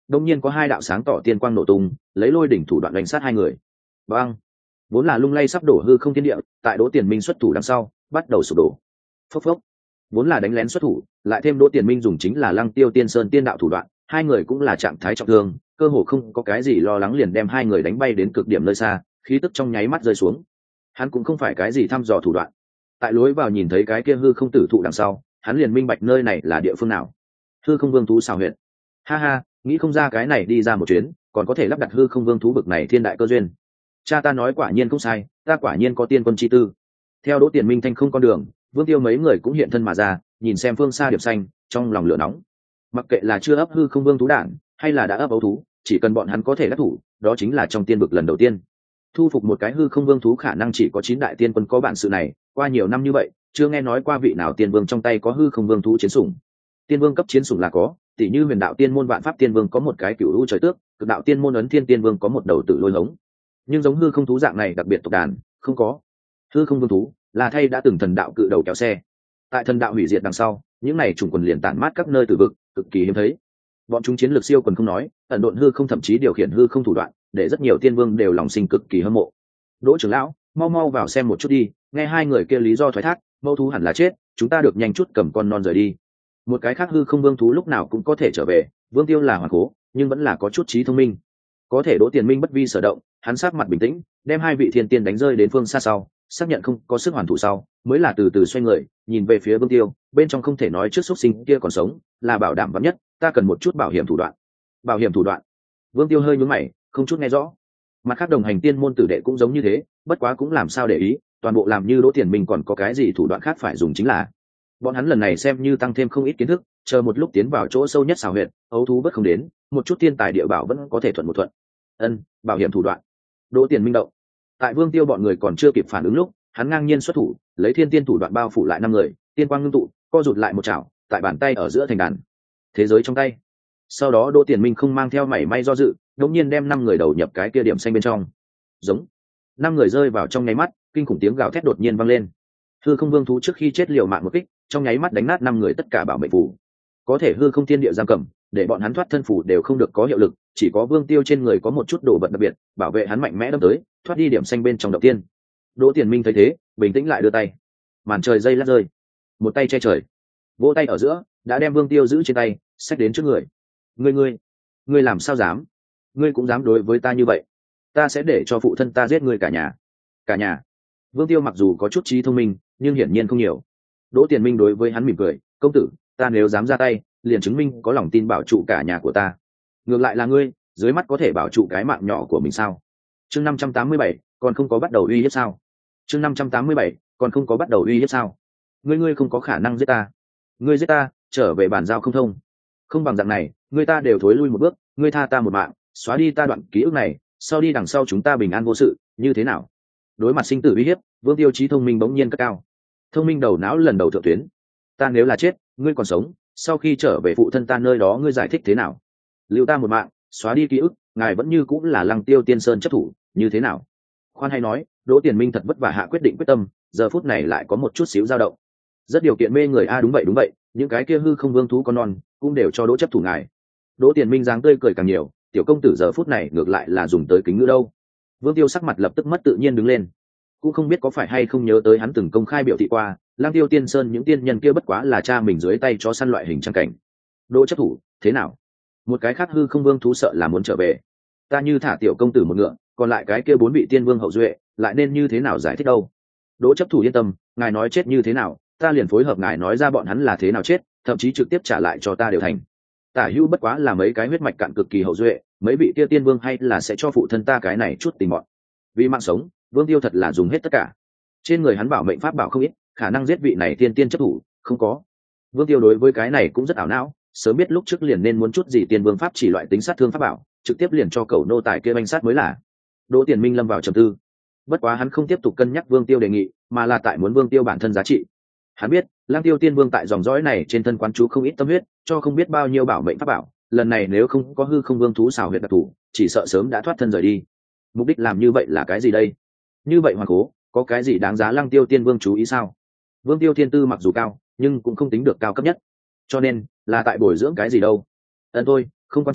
Speaker 1: đông nhiên có hai đạo sáng tỏ tiên quang nổ tung, lấy lôi đỉnh thủ đoạn đánh sát hai người. Bang! Vốn là lung lay sắp đổ hư không thiên địa, tại Đỗ Tiền Minh xuất thủ đằng sau bắt đầu sụp đổ. Phốc phốc! Vốn là đánh lén xuất thủ, lại thêm Đỗ Tiền Minh dùng chính là Lăng Tiêu Tiên Sơn tiên đạo thủ đoạn, hai người cũng là trạng thái trọng thương, cơ hồ không có cái gì lo lắng liền đem hai người đánh bay đến cực điểm nơi xa, khí tức trong nháy mắt rơi xuống. Hắn cũng không phải cái gì thăm dò thủ đoạn, tại lối vào nhìn thấy cái kia hư không tử thụ đằng sau, hắn liền minh bạch nơi này là địa phương nào. Hư không vương thú xào huyệt. Ha ha, nghĩ không ra cái này đi ra một chuyến, còn có thể lắp đặt hư không vương thú bực này thiên đại cơ duyên. Cha ta nói quả nhiên không sai, ta quả nhiên có tiên quân chi tư. Theo Đỗ Tiền Minh thanh không con đường, Vương Tiêu mấy người cũng hiện thân mà ra, nhìn xem phương xa điệp xanh, trong lòng lửa nóng. Mặc kệ là chưa ấp hư không vương thú đản, hay là đã ấp ấu thú, chỉ cần bọn hắn có thể đắc thủ, đó chính là trong tiên vực lần đầu tiên. Thu phục một cái hư không vương thú khả năng chỉ có chín đại tiên quân có bản sự này, qua nhiều năm như vậy, chưa nghe nói qua vị nào tiên vương trong tay có hư không vương thú chiến sủng. Tiên vương cấp chiến sủng là có, tỷ như Huyền đạo tiên môn Vạn pháp tiên vương có một cái Cửu u trời tước, Cực đạo tiên môn Ấn thiên tiên vương có một đầu tử lôi hống. Nhưng giống hư không thú dạng này đặc biệt tộc đàn, không có. Hư không vương thú là thay đã từng thần đạo cự đầu kéo xe. Tại thần đạo hủy diệt đằng sau, những này trùng quần liền tản mát các nơi tử vực, cực kỳ hiếm thấy. Bọn chúng chiến lược siêu quần không nói, ẩn độn hư không thậm chí điều khiển hư không thủ đoạn, để rất nhiều tiên vương đều lòng sinh cực kỳ hâm mộ. Đỗ trưởng lão, mau mau vào xem một chút đi, nghe hai người kia lý do thoái thác, mâu thú hẳn là chết, chúng ta được nhanh chút cầm con non rời đi. Một cái khác hư không vương thú lúc nào cũng có thể trở về, Vương Tiêu là hoàn cố, nhưng vẫn là có chút trí thông minh. Có thể Đỗ Tiền Minh bất vi sở động, hắn sắc mặt bình tĩnh, đem hai vị thiên tiên đánh rơi đến phương xa sau, xác nhận không có sức hoàn thủ sau, mới là từ từ xoay người, nhìn về phía Vương Tiêu, bên trong không thể nói trước xuất sinh kia còn sống, là bảo đảm vắn nhất, ta cần một chút bảo hiểm thủ đoạn. Bảo hiểm thủ đoạn? Vương Tiêu hơi nhướng mày, không chút nghe rõ. Mặt khác đồng hành tiên môn tử đệ cũng giống như thế, bất quá cũng làm sao để ý, toàn bộ làm như Đỗ Tiền Minh còn có cái gì thủ đoạn khác phải dùng chính là. Bọn hắn lần này xem như tăng thêm không ít kiến thức, chờ một lúc tiến vào chỗ sâu nhất xào huyệt, ấu thú bất không đến, một chút thiên tài địa bảo vẫn có thể thuận một thuận. Ân, bảo hiểm thủ đoạn. Đỗ Tiền Minh động. Tại Vương Tiêu bọn người còn chưa kịp phản ứng lúc, hắn ngang nhiên xuất thủ, lấy thiên tiên thủ đoạn bao phủ lại năm người, tiên quang ngưng tụ, co rụt lại một chảo, tại bàn tay ở giữa thành đàn. Thế giới trong tay. Sau đó Đỗ Tiền Minh không mang theo mảy may do dự, đột nhiên đem năm người đầu nhập cái kia điểm xanh bên trong. Giống. Năm người rơi vào trong nháy mắt, kinh khủng tiếng gào thét đột nhiên vang lên. Hư không vương thú trước khi chết liều mạng một kích, trong nháy mắt đánh nát năm người tất cả bảo mệnh phù. Có thể hư không thiên địa giam cầm, để bọn hắn thoát thân phù đều không được có hiệu lực, chỉ có Vương Tiêu trên người có một chút đồ vật đặc biệt, bảo vệ hắn mạnh mẽ đâm tới, thoát đi điểm xanh bên trong đầu tiên. Đỗ Tiền Minh thấy thế, bình tĩnh lại đưa tay. Màn trời dây lát rơi, một tay che trời, vỗ tay ở giữa, đã đem Vương Tiêu giữ trên tay, xách đến trước người. Ngươi ngươi, ngươi làm sao dám? Ngươi cũng dám đối với ta như vậy? Ta sẽ để cho phụ thân ta giết ngươi cả nhà. Cả nhà? Vương Tiêu mặc dù có chút trí thông minh, nhưng hiển nhiên không nhiều. Đỗ Tiền Minh đối với hắn mỉm cười, công tử, ta nếu dám ra tay, liền chứng minh có lòng tin bảo trụ cả nhà của ta. Ngược lại là ngươi, dưới mắt có thể bảo trụ cái mạng nhỏ của mình sao? Chương năm trăm tám mươi bảy, còn không có bắt đầu uy hiếp sao? Chương năm trăm tám mươi bảy, còn không có bắt đầu uy hiếp sao? Ngươi ngươi không có khả năng giết ta. Ngươi giết ta, trở về bàn giao không thông. Không bằng dạng này, ngươi ta đều thối lui một bước, ngươi tha ta một mạng, xóa đi ta đoạn ký ức này, sau đi đằng sau chúng ta bình an vô sự, như thế nào? Đối mặt sinh tử uy hiếp, Vương Tiêu trí thông minh bỗng nhiên cất cao. Thông minh đầu não lần đầu thượng tuyến. Ta nếu là chết, ngươi còn sống, sau khi trở về phụ thân ta nơi đó ngươi giải thích thế nào? Lưu ta một mạng, xóa đi ký ức, ngài vẫn như cũng là Lăng Tiêu Tiên Sơn chấp thủ, như thế nào? Khoan hay nói, Đỗ Tiền Minh thật vất vả hạ quyết định quyết tâm, giờ phút này lại có một chút xíu dao động. Rất điều kiện mê người a, đúng vậy đúng vậy, những cái kia hư không vương thú con non, cũng đều cho Đỗ chấp thủ ngài. Đỗ Tiền Minh dáng tươi cười càng nhiều, tiểu công tử giờ phút này ngược lại là dùng tới kính ngữ đâu. Vương Tiêu sắc mặt lập tức mất tự nhiên đứng lên, cũng không biết có phải hay không nhớ tới hắn từng công khai biểu thị qua, Lăng Tiêu Tiên Sơn những tiên nhân kia bất quá là cha mình dưới tay cho săn loại hình trang cảnh. Đỗ chấp thủ, thế nào? Một cái khác hư không vương thú sợ là muốn trở về. Ta như thả tiểu công tử một ngựa, còn lại cái kia bốn vị tiên vương hậu duệ, lại nên như thế nào giải thích đâu? Đỗ chấp thủ yên tâm, ngài nói chết như thế nào, ta liền phối hợp ngài nói ra bọn hắn là thế nào chết, thậm chí trực tiếp trả lại cho ta đều thành. Tả hữu bất quá là mấy cái huyết mạch cạn cực kỳ hậu duệ, mấy vị kia tiên vương hay là sẽ cho phụ thân ta cái này chút tình mọn. Vì mạng sống, Vương Tiêu thật là dùng hết tất cả. Trên người hắn bảo mệnh pháp bảo không ít, khả năng giết vị này tiên tiên chấp thủ không có. Vương Tiêu đối với cái này cũng rất ảo não, sớm biết lúc trước liền nên muốn chút gì tiên vương pháp chỉ loại tính sát thương pháp bảo, trực tiếp liền cho cầu nô tài kia banh sát mới là. Đỗ Tiền Minh lâm vào trầm tư. Bất quá hắn không tiếp tục cân nhắc Vương Tiêu đề nghị, mà là tại muốn Vương Tiêu bản thân giá trị. Hắn biết, Lăng Tiêu Tiên Vương tại dòng dõi này trên thân quán chú không ít tâm huyết, cho không biết bao nhiêu bảo mệnh pháp bảo, lần này nếu không có hư không vương thú xào huyệt đặc thủ, chỉ sợ sớm đã thoát thân rời đi. Mục đích làm như vậy là cái gì đây? Như vậy Hoàng Cố, có cái gì đáng giá Lăng Tiêu Tiên Vương chú ý sao? Vương Tiêu thiên tư mặc dù cao, nhưng cũng không tính được cao cấp nhất, cho nên là tại bồi dưỡng cái gì đâu. Ân thôi, không quan trọng,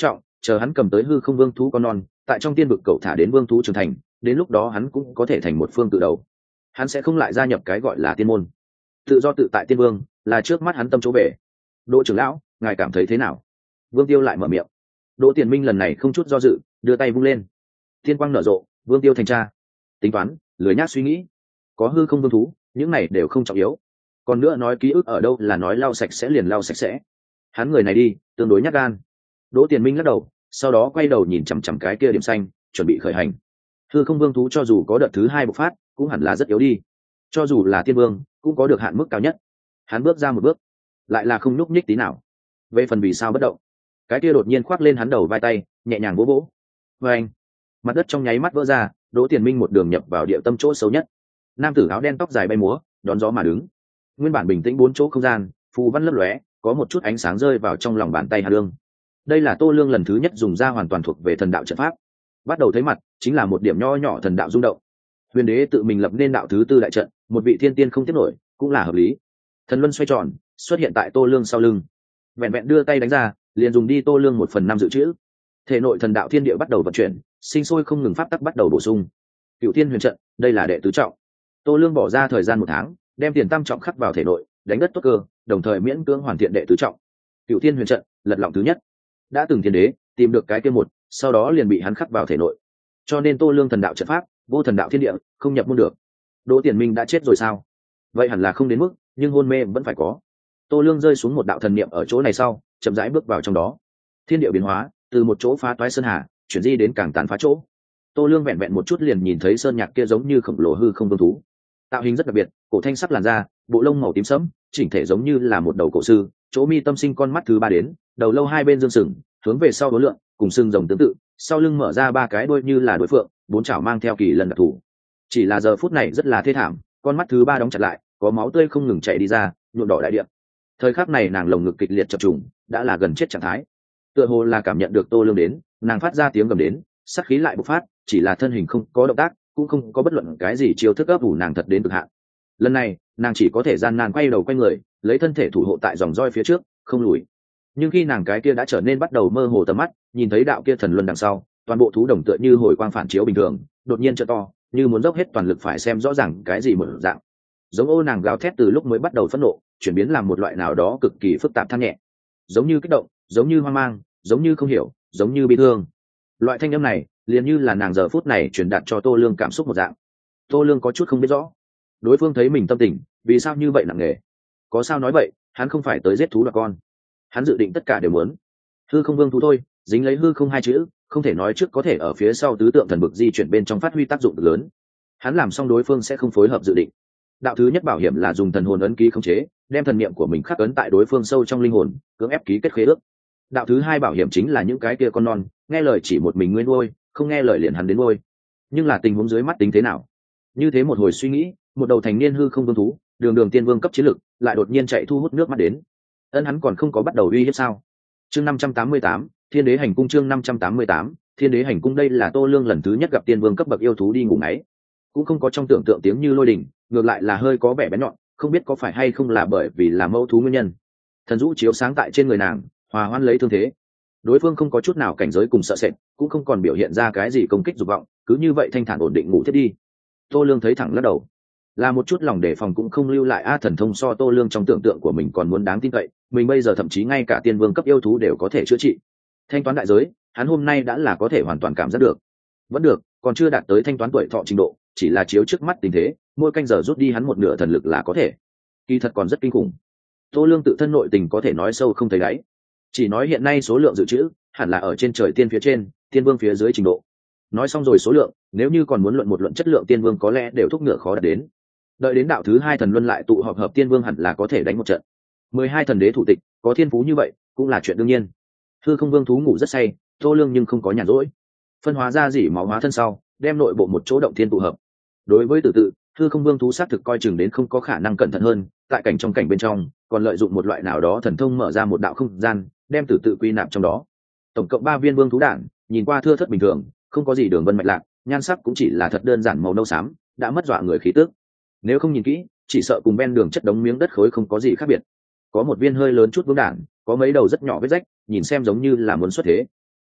Speaker 1: chờ hắn cầm tới hư không vương thú con non, tại trong tiên vực cậu thả đến vương thú trưởng thành, đến lúc đó hắn cũng có thể thành một phương tự đầu. Hắn sẽ không lại gia nhập cái gọi là tiên môn. Tự do tự tại tiên vương là trước mắt hắn tâm chỗ về. Đỗ trưởng lão, ngài cảm thấy thế nào? Vương Tiêu lại mở miệng. Đỗ Tiền Minh lần này không chút do dự, đưa tay vung lên. Thiên quang nở rộ, Vương Tiêu thành tra. Tính toán, lười nhác suy nghĩ. Có hư không vương thú, những này đều không trọng yếu. Còn nữa nói ký ức ở đâu là nói lau sạch sẽ liền lau sạch sẽ. Hắn người này đi, tương đối nhát gan. Đỗ Tiền Minh lắc đầu, sau đó quay đầu nhìn chằm chằm cái kia điểm xanh, chuẩn bị khởi hành. Hư không vương thú cho dù có đợt thứ hai bộc phát, cũng hẳn là rất yếu đi. Cho dù là tiên vương, cũng có được hạn mức cao nhất. Hắn bước ra một bước, lại là không nhúc nhích tí nào. Về phần vì sao bất động, cái kia đột nhiên khoác lên hắn đầu vai tay, nhẹ nhàng vỗ vỗ. Và anh, mặt đất trong nháy mắt vỡ ra, Đỗ Tiền Minh một đường nhập vào địa tâm chỗ xấu nhất. Nam tử áo đen tóc dài bay múa, đón gió mà đứng. Nguyên bản bình tĩnh bốn chỗ không gian, phù văn lấp lóe, có một chút ánh sáng rơi vào trong lòng bàn tay Hà Lương. Đây là Tô Lương lần thứ nhất dùng ra hoàn toàn thuộc về thần đạo trận pháp. Bắt đầu thấy mặt, chính là một điểm nho nhỏ thần đạo rung động. Huyền đế tự mình lập nên đạo thứ tư đại trận, một vị thiên tiên không tiếp nổi, cũng là hợp lý. Thần luân xoay tròn, xuất hiện tại Tô Lương sau lưng. Vẹn vẹn đưa tay đánh ra, liền dùng đi Tô Lương một phần năm dự trữ. Thể nội thần đạo thiên địa bắt đầu vận chuyển, sinh sôi không ngừng pháp tắc bắt đầu bổ sung. Cựu Thiên Huyền Trận, đây là đệ tứ trọng. Tô Lương bỏ ra thời gian một tháng, đem tiền tam trọng khắc vào thể nội, đánh đất tốt cơ, đồng thời miễn cưỡng hoàn thiện đệ tứ trọng. Cựu Thiên Huyền Trận, lật lọng thứ nhất. Đã từng thiên đế tìm được cái kia một, sau đó liền bị hắn khắc vào thể nội. Cho nên Tô Lương thần đạo trận pháp, vô thần đạo thiên địa, không nhập môn được. Đỗ Tiền Minh đã chết rồi sao? Vậy hẳn là không đến mức, nhưng hôn mê vẫn phải có. Tô Lương rơi xuống một đạo thần niệm ở chỗ này sau, chậm rãi bước vào trong đó. Thiên địa biến hóa, từ một chỗ phá toái sơn hà, chuyển di đến càng tàn phá chỗ. Tô Lương vẹn vẹn một chút liền nhìn thấy sơn nhạc kia giống như khổng lồ hư không vương thú. Tạo hình rất đặc biệt, cổ thanh sắc làn da, bộ lông màu tím sẫm, chỉnh thể giống như là một đầu cổ sư, chỗ mi tâm sinh con mắt thứ ba đến, đầu lâu hai bên dương sừng, hướng về sau đối lượng, cùng xương rồng tương tự, sau lưng mở ra ba cái đuôi như là đối phượng, bốn chảo mang theo kỳ lần đặc thủ. Chỉ là giờ phút này rất là thê thảm, con mắt thứ ba đóng chặt lại, có máu tươi không ngừng chảy đi ra, nhuộm đỏ đại địa. Thời khắc này nàng lồng ngực kịch liệt chập trùng, đã là gần chết trạng thái. Tựa hồ là cảm nhận được Tô Lương đến, nàng phát ra tiếng gầm đến, sát khí lại bộc phát, chỉ là thân hình không có động tác, cũng không có bất luận cái gì chiêu thức ấp ủ nàng thật đến cực hạn. Lần này, nàng chỉ có thể gian nan quay đầu quay người, lấy thân thể thủ hộ tại dòng roi phía trước, không lùi. Nhưng khi nàng cái kia đã trở nên bắt đầu mơ hồ tầm mắt, nhìn thấy đạo kia thần luân đằng sau, toàn bộ thú đồng tựa như hồi quang phản chiếu bình thường, đột nhiên trợ to, như muốn dốc hết toàn lực phải xem rõ ràng cái gì mở dạng. Giống ô nàng gào thét từ lúc mới bắt đầu phẫn nộ, chuyển biến làm một loại nào đó cực kỳ phức tạp than nhẹ, giống như kích động, giống như hoang mang, giống như không hiểu, giống như bi thương. Loại thanh âm này, liền như là nàng giờ phút này truyền đạt cho Tô Lương cảm xúc một dạng. Tô Lương có chút không biết rõ, đối phương thấy mình tâm tình, vì sao như vậy nặng nề? Có sao nói vậy, hắn không phải tới giết thú đoạt con, hắn dự định tất cả đều muốn. Hư không vương thú thôi, dính lấy hư không hai chữ, không thể nói trước có thể ở phía sau tứ tượng thần bực di chuyển bên trong phát huy tác dụng lớn. Hắn làm xong đối phương sẽ không phối hợp dự định. Đạo thứ nhất bảo hiểm là dùng thần hồn ấn ký khống chế, đem thần niệm của mình khắc ấn tại đối phương sâu trong linh hồn, cưỡng ép ký kết khế ước. Đạo thứ hai bảo hiểm chính là những cái kia con non, nghe lời chỉ một mình nguyên nuôi, không nghe lời liền hắn đến nuôi. Nhưng là tình huống dưới mắt tính thế nào? Như thế một hồi suy nghĩ, một đầu thành niên hư không vương thú, đường đường tiên vương cấp chiến lực, lại đột nhiên chạy thu hút nước mắt đến. Ân hắn còn không có bắt đầu uy hiếp sao? Chương năm trăm tám mươi tám, Thiên Đế Hành Cung. Chương năm trăm tám mươi tám, Thiên Đế Hành Cung. Đây là Tô Lương lần thứ nhất gặp tiên vương cấp bậc yêu thú đi ngủ ngáy, cũng không có trong tưởng tượng tiếng như lôi đình, ngược lại là hơi có vẻ bén nhọn, không biết có phải hay không là bởi vì là mẫu thú nguyên nhân. Thần dũ chiếu sáng tại trên người nàng, hòa hoãn lấy thương thế. Đối phương không có chút nào cảnh giới cùng sợ sệt, cũng không còn biểu hiện ra cái gì công kích dục vọng, cứ như vậy thanh thản ổn định ngủ tiếp đi. Tô Lương thấy thẳng lắc đầu, là một chút lòng đề phòng cũng không lưu lại. A thần thông so Tô Lương trong tưởng tượng của mình còn muốn đáng tin cậy, mình bây giờ thậm chí ngay cả tiên vương cấp yêu thú đều có thể chữa trị. Thanh toán đại giới, hắn hôm nay đã là có thể hoàn toàn cảm giác được. Vẫn được, còn chưa đạt tới thanh toán tuổi thọ trình độ, chỉ là chiếu trước mắt tình thế, mỗi canh giờ rút đi hắn một nửa thần lực là có thể. Kỳ thật còn rất kinh khủng. Tô Lương tự thân nội tình có thể nói sâu không thấy đáy. Chỉ nói hiện nay số lượng dự trữ hẳn là ở trên trời tiên phía trên, tiên vương phía dưới trình độ. Nói xong rồi số lượng, nếu như còn muốn luận một luận chất lượng, tiên vương có lẽ đều thúc ngựa khó đạt đến. Đợi đến đạo thứ hai thần luân lại tụ họp hợp tiên vương hẳn là có thể đánh một trận. Mười hai thần đế thủ tịch, có thiên phú như vậy, cũng là chuyện đương nhiên. Hư không vương thú ngủ rất say, Tô Lương nhưng không có nhàn rỗi. Phân hóa ra dỉ máu hóa thân sau, đem nội bộ một chỗ động thiên tụ hợp. Đối với tử tự, hư không vương thú xác thực coi chừng đến không có khả năng cẩn thận hơn, tại cảnh trong cảnh bên trong, còn lợi dụng một loại nào đó thần thông mở ra một đạo không gian, đem tử tự quy nạp trong đó. Tổng cộng ba viên vương thú đản, nhìn qua thưa thớt bình thường, không có gì đường vân mạch lạc, nhan sắc cũng chỉ là thật đơn giản màu nâu xám, đã mất dọa người khí tức. Nếu không nhìn kỹ, chỉ sợ cùng ven đường chất đống miếng đất khối không có gì khác biệt. Có một viên hơi lớn chút vương đản, có mấy đầu rất nhỏ vết rách, nhìn xem giống như là muốn xuất thế.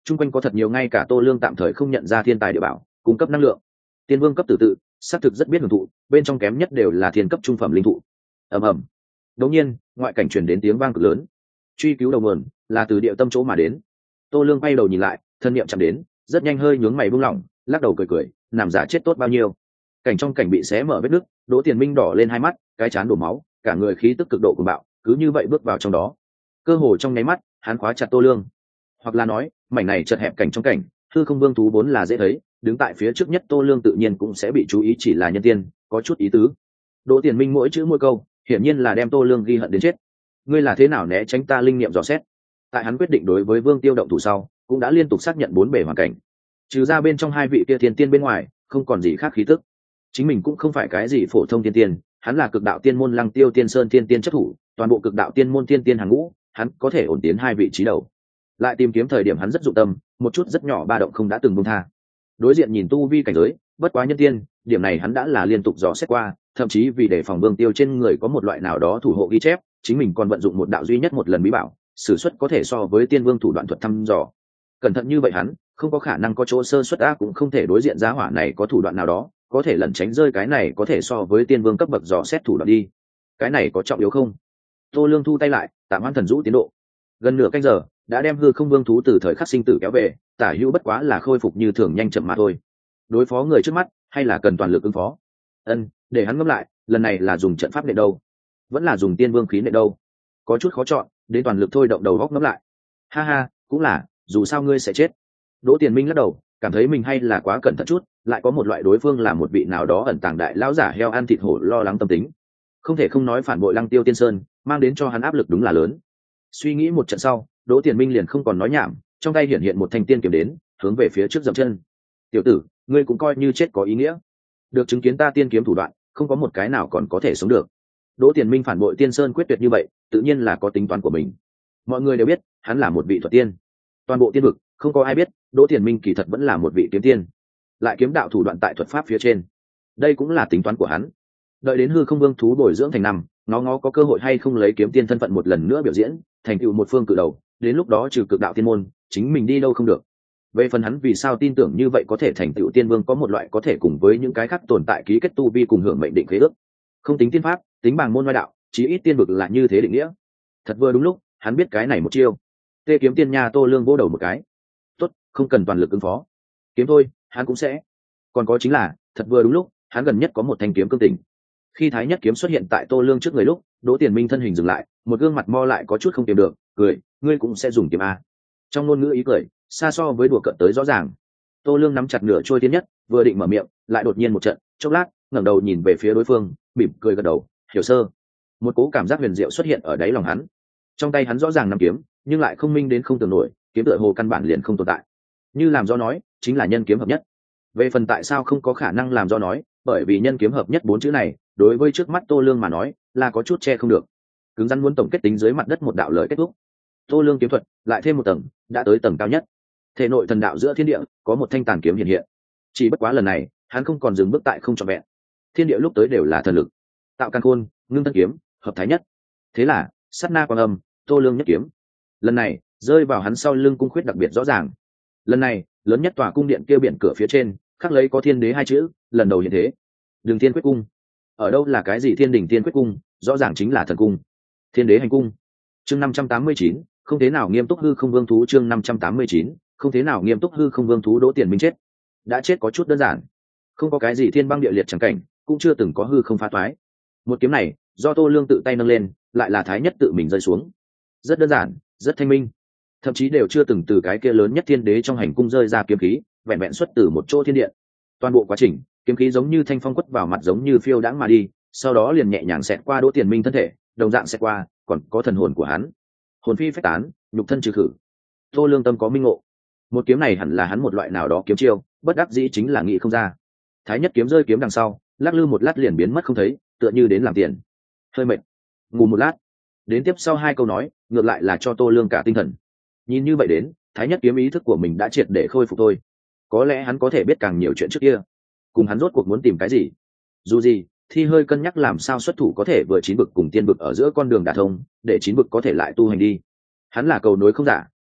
Speaker 1: chung quanh có thật nhiều ngay cả Tô Lương tạm thời không nhận ra thiên tài địa bảo cung cấp năng lượng. Tiên vương cấp tử tự xác thực rất biết hưởng thụ, bên trong kém nhất đều là thiên cấp trung phẩm linh thụ. Ầm ầm. Đột nhiên, ngoại cảnh truyền đến tiếng vang cực lớn. Truy cứu đầu nguồn là từ địa tâm chỗ mà đến. Tô Lương bay đầu nhìn lại, thân niệm chạm đến, rất nhanh hơi nhướng mày buông lỏng, lắc đầu cười cười, nằm giả chết tốt bao nhiêu. Cảnh trong cảnh bị xé mở vết nứt, Đỗ Tiền Minh đỏ lên hai mắt, cái trán đổ máu, cả người khí tức cực độ cuồng bạo, cứ như vậy bước vào trong đó. Cơ hồ trong nháy mắt, hắn khóa chặt Tô Lương. Hoặc là nói, mảnh này chật hẹp cảnh trong cảnh, hư không vương thú vốn là dễ thấy, đứng tại phía trước nhất Tô Lương tự nhiên cũng sẽ bị chú ý, chỉ là nhân tiên, có chút ý tứ. Đỗ Tiền Minh mỗi chữ mỗi câu, hiển nhiên là đem Tô Lương ghi hận đến chết. Ngươi là thế nào né tránh ta linh niệm dò xét? Tại hắn quyết định đối với Vương Tiêu động thủ sau, cũng đã liên tục xác nhận bốn bề hoàn cảnh. Trừ ra bên trong hai vị kia thiên tiên bên ngoài, không còn gì khác khí tức. Chính mình cũng không phải cái gì phổ thông tiên tiên, hắn là cực đạo tiên môn Lăng Tiêu Tiên Sơn tiên tiên chấp thủ, toàn bộ cực đạo tiên môn tiên tiên hàng ngũ, hắn có thể ổn tiến hai vị trí đầu. Lại tìm kiếm thời điểm hắn rất dụng tâm, một chút rất nhỏ ba động không đã từng buông tha. Đối diện nhìn tu vi cảnh giới, bất quá nhân tiên, điểm này hắn đã là liên tục dò xét qua, thậm chí vì để phòng Vương Tiêu trên người có một loại nào đó thủ hộ ghi chép, chính mình còn vận dụng một đạo duy nhất một lần bí bảo, sử xuất có thể so với tiên vương thủ đoạn thuật thăm dò. Cẩn thận như vậy hắn, không có khả năng có chỗ sơ suất, a cũng không thể đối diện giá hỏa này có thủ đoạn nào đó, có thể lẩn tránh rơi cái này có thể so với tiên vương cấp bậc dò xét thủ đoạn đi. Cái này có trọng yếu không? Tô Lương thu tay lại, tạm hoãn thần rũ tiến độ. Gần nửa canh giờ, đã đem hư không vương thú từ thời khắc sinh tử kéo về, tả hữu bất quá là khôi phục như thường nhanh chậm mà thôi. Đối phó người trước mắt, hay là cần toàn lực ứng phó? Ân, để hắn ngẫm lại, lần này là dùng trận pháp nện đâu, vẫn là dùng tiên vương khí nện đâu? Có chút khó chọn, đến toàn lực thôi động đầu góc ngẫm lại. Ha ha, cũng là, dù sao ngươi sẽ chết. Đỗ Tiền Minh lắc đầu, cảm thấy mình hay là quá cẩn thận chút, lại có một loại đối phương là một vị nào đó ẩn tàng đại lão giả heo ăn thịt hổ lo lắng tâm tính. Không thể không nói phản bội Lăng Tiêu Tiên Sơn, mang đến cho hắn áp lực đúng là lớn. Suy nghĩ một trận sau, Đỗ Tiền Minh liền không còn nói nhảm, trong tay hiện hiện một thanh tiên kiếm đến, hướng về phía trước dậm chân. Tiểu tử, ngươi cũng coi như chết có ý nghĩa. Được chứng kiến ta tiên kiếm thủ đoạn, không có một cái nào còn có thể sống được. Đỗ Tiền Minh phản bội Tiên Sơn quyết tuyệt như vậy, tự nhiên là có tính toán của mình. Mọi người đều biết, hắn là một vị thuật tiên. Toàn bộ tiên vực, không có ai biết, Đỗ Tiền Minh kỳ thật vẫn là một vị kiếm tiên. Lại kiếm đạo thủ đoạn tại thuật pháp phía trên. Đây cũng là tính toán của hắn. Đợi đến hư không vương thú bồi dưỡng thành năm, nó ngó có cơ hội hay không lấy kiếm tiên thân phận một lần nữa biểu diễn, thành tựu một phương cự đầu, đến lúc đó trừ cực đạo tiên môn, chính mình đi đâu không được. Về phần hắn vì sao tin tưởng như vậy có thể thành tựu tiên vương, có một loại có thể cùng với những cái khác tồn tại ký kết tu vi cùng hưởng mệnh định khế ước. Không tính tiên pháp, tính bằng môn ngoại đạo, chí ít tiên vực là như thế định nghĩa. Thật vừa đúng lúc, hắn biết cái này một chiêu. Tê kiếm tiên nha Tô Lương vỗ đầu một cái. Tốt, không cần toàn lực ứng phó. Kiếm thôi, hắn cũng sẽ. Còn có chính là, thật vừa đúng lúc, hắn gần nhất có một thanh kiếm cương tình. Khi Thái Nhất kiếm xuất hiện tại Tô Lương trước người lúc, Đỗ Tiền Minh thân hình dừng lại, một gương mặt mo lại có chút không tìm được, cười, ngươi cũng sẽ dùng kiếm a? Trong ngôn ngữ ý cười, xa so với đùa cợt tới rõ ràng. Tô Lương nắm chặt nửa trôi tiên nhất, vừa định mở miệng, lại đột nhiên một trận, chốc lát, ngẩng đầu nhìn về phía đối phương, mỉm cười gật đầu, hiểu sơ. Một cố cảm giác huyền diệu xuất hiện ở đáy lòng hắn. Trong tay hắn rõ ràng nắm kiếm, nhưng lại không minh đến không tưởng nổi, kiếm tựa hồ căn bản liền không tồn tại. Như làm do nói, chính là nhân kiếm hợp nhất. Về phần tại sao không có khả năng làm do nói, bởi vì nhân kiếm hợp nhất bốn chữ này, đối với trước mắt Tô Lương mà nói, là có chút che không được. Cứng rắn muốn tổng kết tính dưới mặt đất một đạo lời kết thúc. Tô Lương kiếm thuật lại thêm một tầng, đã tới tầng cao nhất. Thể nội thần đạo giữa thiên địa có một thanh tàn kiếm hiện hiện. Chỉ bất quá lần này, hắn không còn dừng bước tại không trọn vẹn. Thiên địa lúc tới đều là thần lực, tạo căn khôn, ngưng thân kiếm, hợp thái nhất. Thế là, sát na quang âm, Tô Lương nhất kiếm. Lần này, rơi vào hắn sau lưng cung khuyết đặc biệt rõ ràng. Lần này, lớn nhất tòa cung điện kia biển cửa phía trên, khắc lấy có thiên đế hai chữ, lần đầu hiện thế. Đường Thiên Quyết Cung. Ở đâu là cái gì Thiên Đình Thiên Quyết Cung, rõ ràng chính là thần cung. Thiên đế hành cung. Chương năm trăm tám mươi chín, không thế nào nghiêm túc hư không vương thú, chương năm trăm tám mươi chín, không thế nào nghiêm túc hư không vương thú. Đỗ Tiền Minh chết. Đã chết có chút đơn giản. Không có cái gì thiên băng địa liệt chẳng cảnh, cũng chưa từng có hư không phá toái. Một kiếm này, do Tô Lương tự tay nâng lên, lại là Thái Nhất tự mình rơi xuống. Rất đơn giản, rất thanh minh. Thậm chí đều chưa từng từ cái kia lớn nhất thiên đế trong hành cung rơi ra kiếm khí, vẹn vẹn xuất từ một chỗ thiên điện. Toàn bộ quá trình, kiếm khí giống như thanh phong quất vào mặt, giống như phiêu đãng mà đi, sau đó liền nhẹ nhàng xẹt qua Đỗ Tiền Minh thân thể, đồng dạng xẹt qua, còn có thần hồn của hắn. Hồn phi phách tán, nhục thân trừ khử. Tô Lương tâm có minh ngộ. Một kiếm này hẳn là hắn một loại nào đó kiếm chiêu, bất đắc dĩ chính là nghĩ không ra. Thái Nhất kiếm rơi kiếm đằng sau, lắc lư một lát liền biến mất không thấy, tựa như đến làm tiền. Hơi mệt, ngủ một lát. Đến tiếp sau hai câu nói, ngược lại là cho Tô Lương cả tinh thần. Nhìn như vậy đến, Thái Nhất kiếm ý thức của mình đã triệt để khôi phục thôi. Có lẽ hắn có thể biết càng nhiều chuyện trước kia. Cùng hắn rốt cuộc muốn tìm cái gì? Dù gì, thì hơi cân nhắc làm sao xuất thủ có thể vừa chín bực cùng tiên bực ở giữa con đường đả thông, để chín bực có thể lại tu hành đi. Hắn là cầu nối không giả,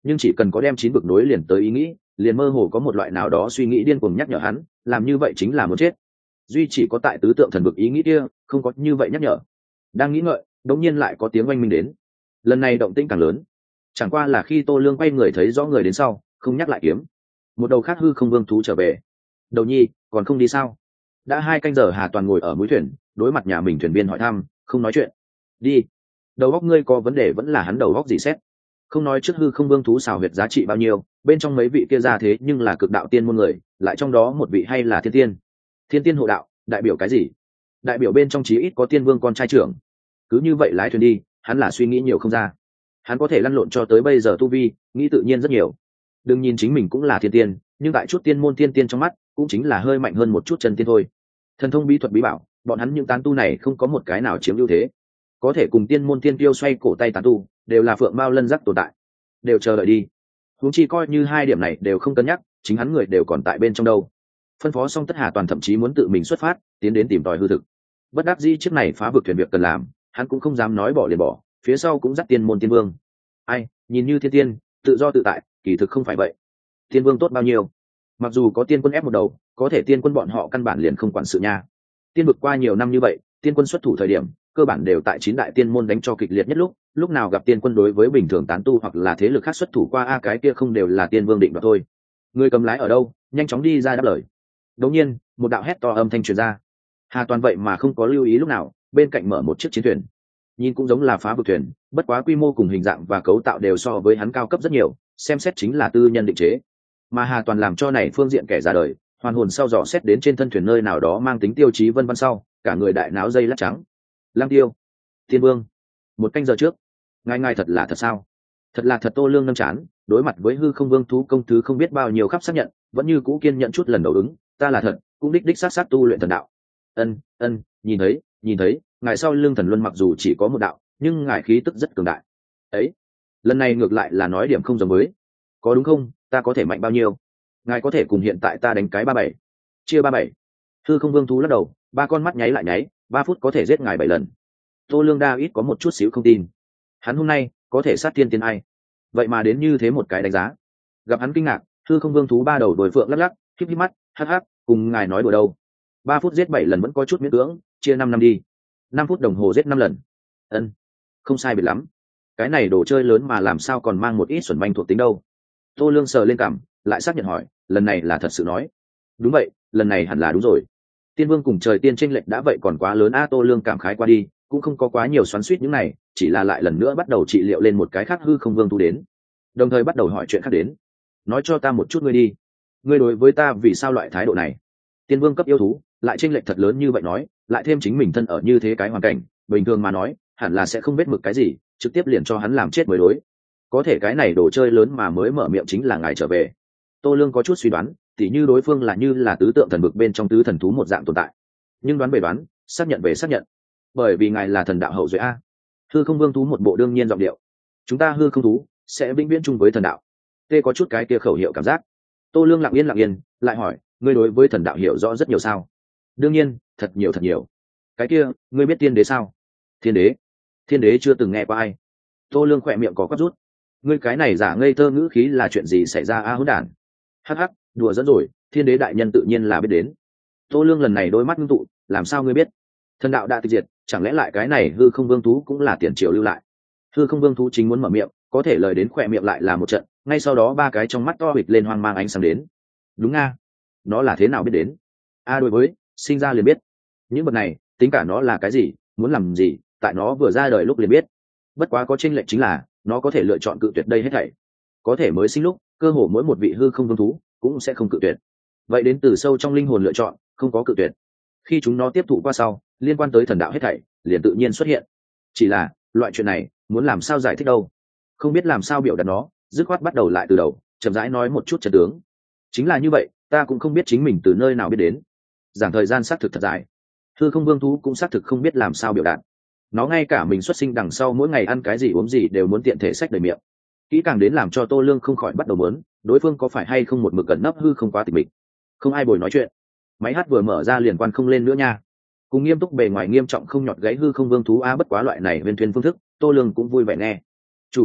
Speaker 1: nhưng chỉ cần có đem chín vực nối liền tới ý nghĩ, liền mơ hồ có một loại nào đó suy nghĩ điên cuồng nhắc nhở hắn, làm như vậy chính là muốn chết. Duy chỉ có tại tứ tượng thần vực ý nghĩ kia không có như vậy nhắc nhở. Đang nghĩ ngợi, đột nhiên lại có tiếng oanh minh đến. Lần này động tĩnh càng lớn, chẳng qua là khi Tô Lương quay người thấy rõ người đến sau, không nhắc lại kiếm. Một đầu khác hư không vương thú trở về. Đầu nhi, còn không đi sao? Đã hai canh giờ Hà Toàn ngồi ở mũi thuyền, đối mặt nhà mình thuyền viên hỏi thăm, không nói chuyện. Đi. Đầu óc ngươi có vấn đề vẫn là hắn đầu óc gì xét? Không nói trước hư không vương thú xào huyệt giá trị bao nhiêu, bên trong mấy vị kia ra thế nhưng là cực đạo tiên môn người, lại trong đó một vị hay là thiên tiên. Thiên tiên hộ đạo, đại biểu cái gì? Đại biểu bên trong chí ít có tiên vương con trai trưởng. Cứ như vậy lái thuyền đi, hắn là suy nghĩ nhiều không ra. Hắn có thể lăn lộn cho tới bây giờ tu vi, nghĩ tự nhiên rất nhiều. Đừng nhìn chính mình cũng là thiên tiên, nhưng tại chút tiên môn tiên tiên trong mắt, cũng chính là hơi mạnh hơn một chút chân tiên thôi. Thần thông bí thuật bí bảo, bọn hắn những tán tu này không có một cái nào chiếm ưu thế. Có thể cùng tiên môn tiên tiêu xoay cổ tay tán tu, đều là phượng mao lân giác tồn tại. Đều chờ đợi đi. Huống chi coi như hai điểm này đều không cân nhắc, chính hắn người đều còn tại bên trong đâu. Phân phó xong Tất Hà Toàn thậm chí muốn tự mình xuất phát, tiến đến tìm tòi hư thực. Bất đắc dĩ chiếc này phá vực thuyền việc cần làm, hắn cũng không dám nói bỏ liền bỏ, phía sau cũng dắt tiên môn tiên vương. Ai, nhìn như thiên tiên, tự do tự tại, kỳ thực không phải vậy. Tiên vương tốt bao nhiêu? Mặc dù có tiên quân ép một đầu, có thể tiên quân bọn họ căn bản liền không quản sự nha. Tiên vực qua nhiều năm như vậy, tiên quân xuất thủ thời điểm, cơ bản đều tại chín đại tiên môn đánh cho kịch liệt nhất lúc, lúc nào gặp tiên quân đối với bình thường tán tu hoặc là thế lực khác xuất thủ qua a cái kia không đều là tiên vương định đoạt thôi. Người cầm lái ở đâu, nhanh chóng đi ra đáp lời. Đột nhiên, một đạo hét to âm thanh truyền ra. Hà Toàn vậy mà không có lưu ý lúc nào, bên cạnh mở một chiếc chiến thuyền. Nhìn cũng giống là phá vực thuyền, bất quá quy mô cùng hình dạng và cấu tạo đều so với hắn cao cấp rất nhiều, xem xét chính là tư nhân định chế. Mà Hà Toàn làm cho này phương diện kẻ ra đời, hoàn hồn sau dò xét đến trên thân thuyền nơi nào đó mang tính tiêu chí vân vân sau, cả người đại náo dây lát trắng. Lăng Tiêu, Thiên Vương, một canh giờ trước, ngài ngài thật là thật sao? Thật là thật. Tô Lương nâng chán, đối mặt với hư không vương thú công thứ không biết bao nhiêu khắp xác nhận, vẫn như cũ kiên nhận chút lần đầu ứng, ta là thật, cũng đích đích sát sát tu luyện thần đạo. Ân, ân, nhìn thấy, nhìn thấy, ngài sau lưng thần luân mặc dù chỉ có một đạo, nhưng ngài khí tức rất cường đại. Ấy, lần này ngược lại là nói điểm không giống với. Có đúng không? Ta có thể mạnh bao nhiêu? Ngài có thể cùng hiện tại ta đánh cái ba bảy, chia ba bảy. Hư không vương thú lắc đầu, ba con mắt nháy lại nháy, ba phút có thể giết ngài bảy lần. Tô Lương đa ít có một chút xíu không tin. Hắn hôm nay có thể sát tiên tiên ai? Vậy mà đến như thế một cái đánh giá. Gặp hắn kinh ngạc, hư không vương thú ba đầu đồi phượng lắc lắc, híp híp mắt, hắc hắc, cùng ngài nói đùa đâu? Ba phút giết bảy lần vẫn có chút miễn cưỡng, chia năm năm đi. Năm phút đồng hồ giết năm lần. Ân, không sai biệt lắm. Cái này đồ chơi lớn mà làm sao còn mang một ít xuẩn banh thuộc tính đâu? Tô Lương sờ lên cằm, lại xác nhận hỏi, lần này là thật sự nói? Đúng vậy, lần này hẳn là đúng rồi. Tiên vương cùng trời tiên tranh lệch đã vậy còn quá lớn a. Tô Lương cảm khái qua đi, cũng không có quá nhiều xoắn xuýt những này, chỉ là lại lần nữa bắt đầu trị liệu lên một cái khác hư không vương thú đến, đồng thời bắt đầu hỏi chuyện khác đến. Nói cho ta một chút ngươi đi, ngươi đối với ta vì sao loại thái độ này? Tiên vương cấp yêu thú, lại tranh lệch thật lớn như vậy nói, lại thêm chính mình thân ở như thế cái hoàn cảnh, bình thường mà nói, hẳn là sẽ không biết mực cái gì, trực tiếp liền cho hắn làm chết mới đối. Có thể cái này đồ chơi lớn mà mới mở miệng chính là ngài trở về. Tô Lương có chút suy đoán, tỉ như đối phương là như là tứ tượng thần vực bên trong tứ thần thú một dạng tồn tại, nhưng đoán về đoán, xác nhận về xác nhận, bởi vì ngài là thần đạo hậu duệ a. Hư không vương thú một bộ đương nhiên giọng điệu, chúng ta hư không thú sẽ vĩnh viễn chung với thần đạo. Tê có chút cái kia khẩu hiệu cảm giác. Tô Lương lặng yên lặng yên, lại hỏi, ngươi đối với thần đạo hiểu rõ rất nhiều sao? Đương nhiên, thật nhiều thật nhiều. Cái kia, ngươi biết tiên đế sao? Thiên đế? Thiên đế chưa từng nghe qua ai. Tô Lương khỏe miệng có quắp rút. Ngươi cái này giả ngây thơ ngữ khí là chuyện gì xảy ra a hỗn đản? Hắc hắc, đùa dẫn rồi, thiên đế đại nhân tự nhiên là biết đến. Tô Lương lần này đôi mắt ngưng tụ, làm sao ngươi biết? Thần đạo đã tịch diệt, chẳng lẽ lại cái này hư không vương thú cũng là tiền triều lưu lại? Hư không vương thú chính muốn mở miệng, có thể lời đến khỏe miệng lại là một trận, ngay sau đó ba cái trong mắt to bịch lên hoang mang ánh sáng đến. Đúng a, nó là thế nào biết đến? A đối với, sinh ra liền biết. Những vật này, tính cả nó là cái gì, muốn làm gì, tại nó vừa ra đời lúc liền biết. Bất quá có chênh lệch chính là, nó có thể lựa chọn cự tuyệt đây hết thảy. Có thể mới sinh lúc, cơ hồ mỗi một vị hư không vương thú cũng sẽ không cự tuyệt. Vậy đến từ sâu trong linh hồn lựa chọn, không có cự tuyệt. Khi chúng nó tiếp thụ qua sau, liên quan tới thần đạo hết thảy liền tự nhiên xuất hiện. Chỉ là loại chuyện này muốn làm sao giải thích đâu, không biết làm sao biểu đạt nó, dứt khoát bắt đầu lại từ đầu, chậm rãi nói một chút trận tướng. Chính là như vậy, ta cũng không biết chính mình từ nơi nào biết đến. Giảng thời gian xác thực thật dài, hư không vương thú cũng xác thực không biết làm sao biểu đạt. Nó ngay cả mình xuất sinh đằng sau mỗi ngày ăn cái gì uống gì đều muốn tiện thể xách đầy miệng, kỹ càng đến làm cho Tô Lương không khỏi bắt đầu muốn, đối phương có phải hay không một mực cẩn nấp hư không quá tịch mịch. Không ai bồi nói chuyện, máy hát vừa mở ra liền quan không lên nữa nha. Cùng nghiêm túc bề ngoài nghiêm trọng không nhọt gáy hư không vương thú a, bất quá loại này viên thuyền phương thức, Tô Lương cũng vui vẻ nghe. Chủ yếu đi,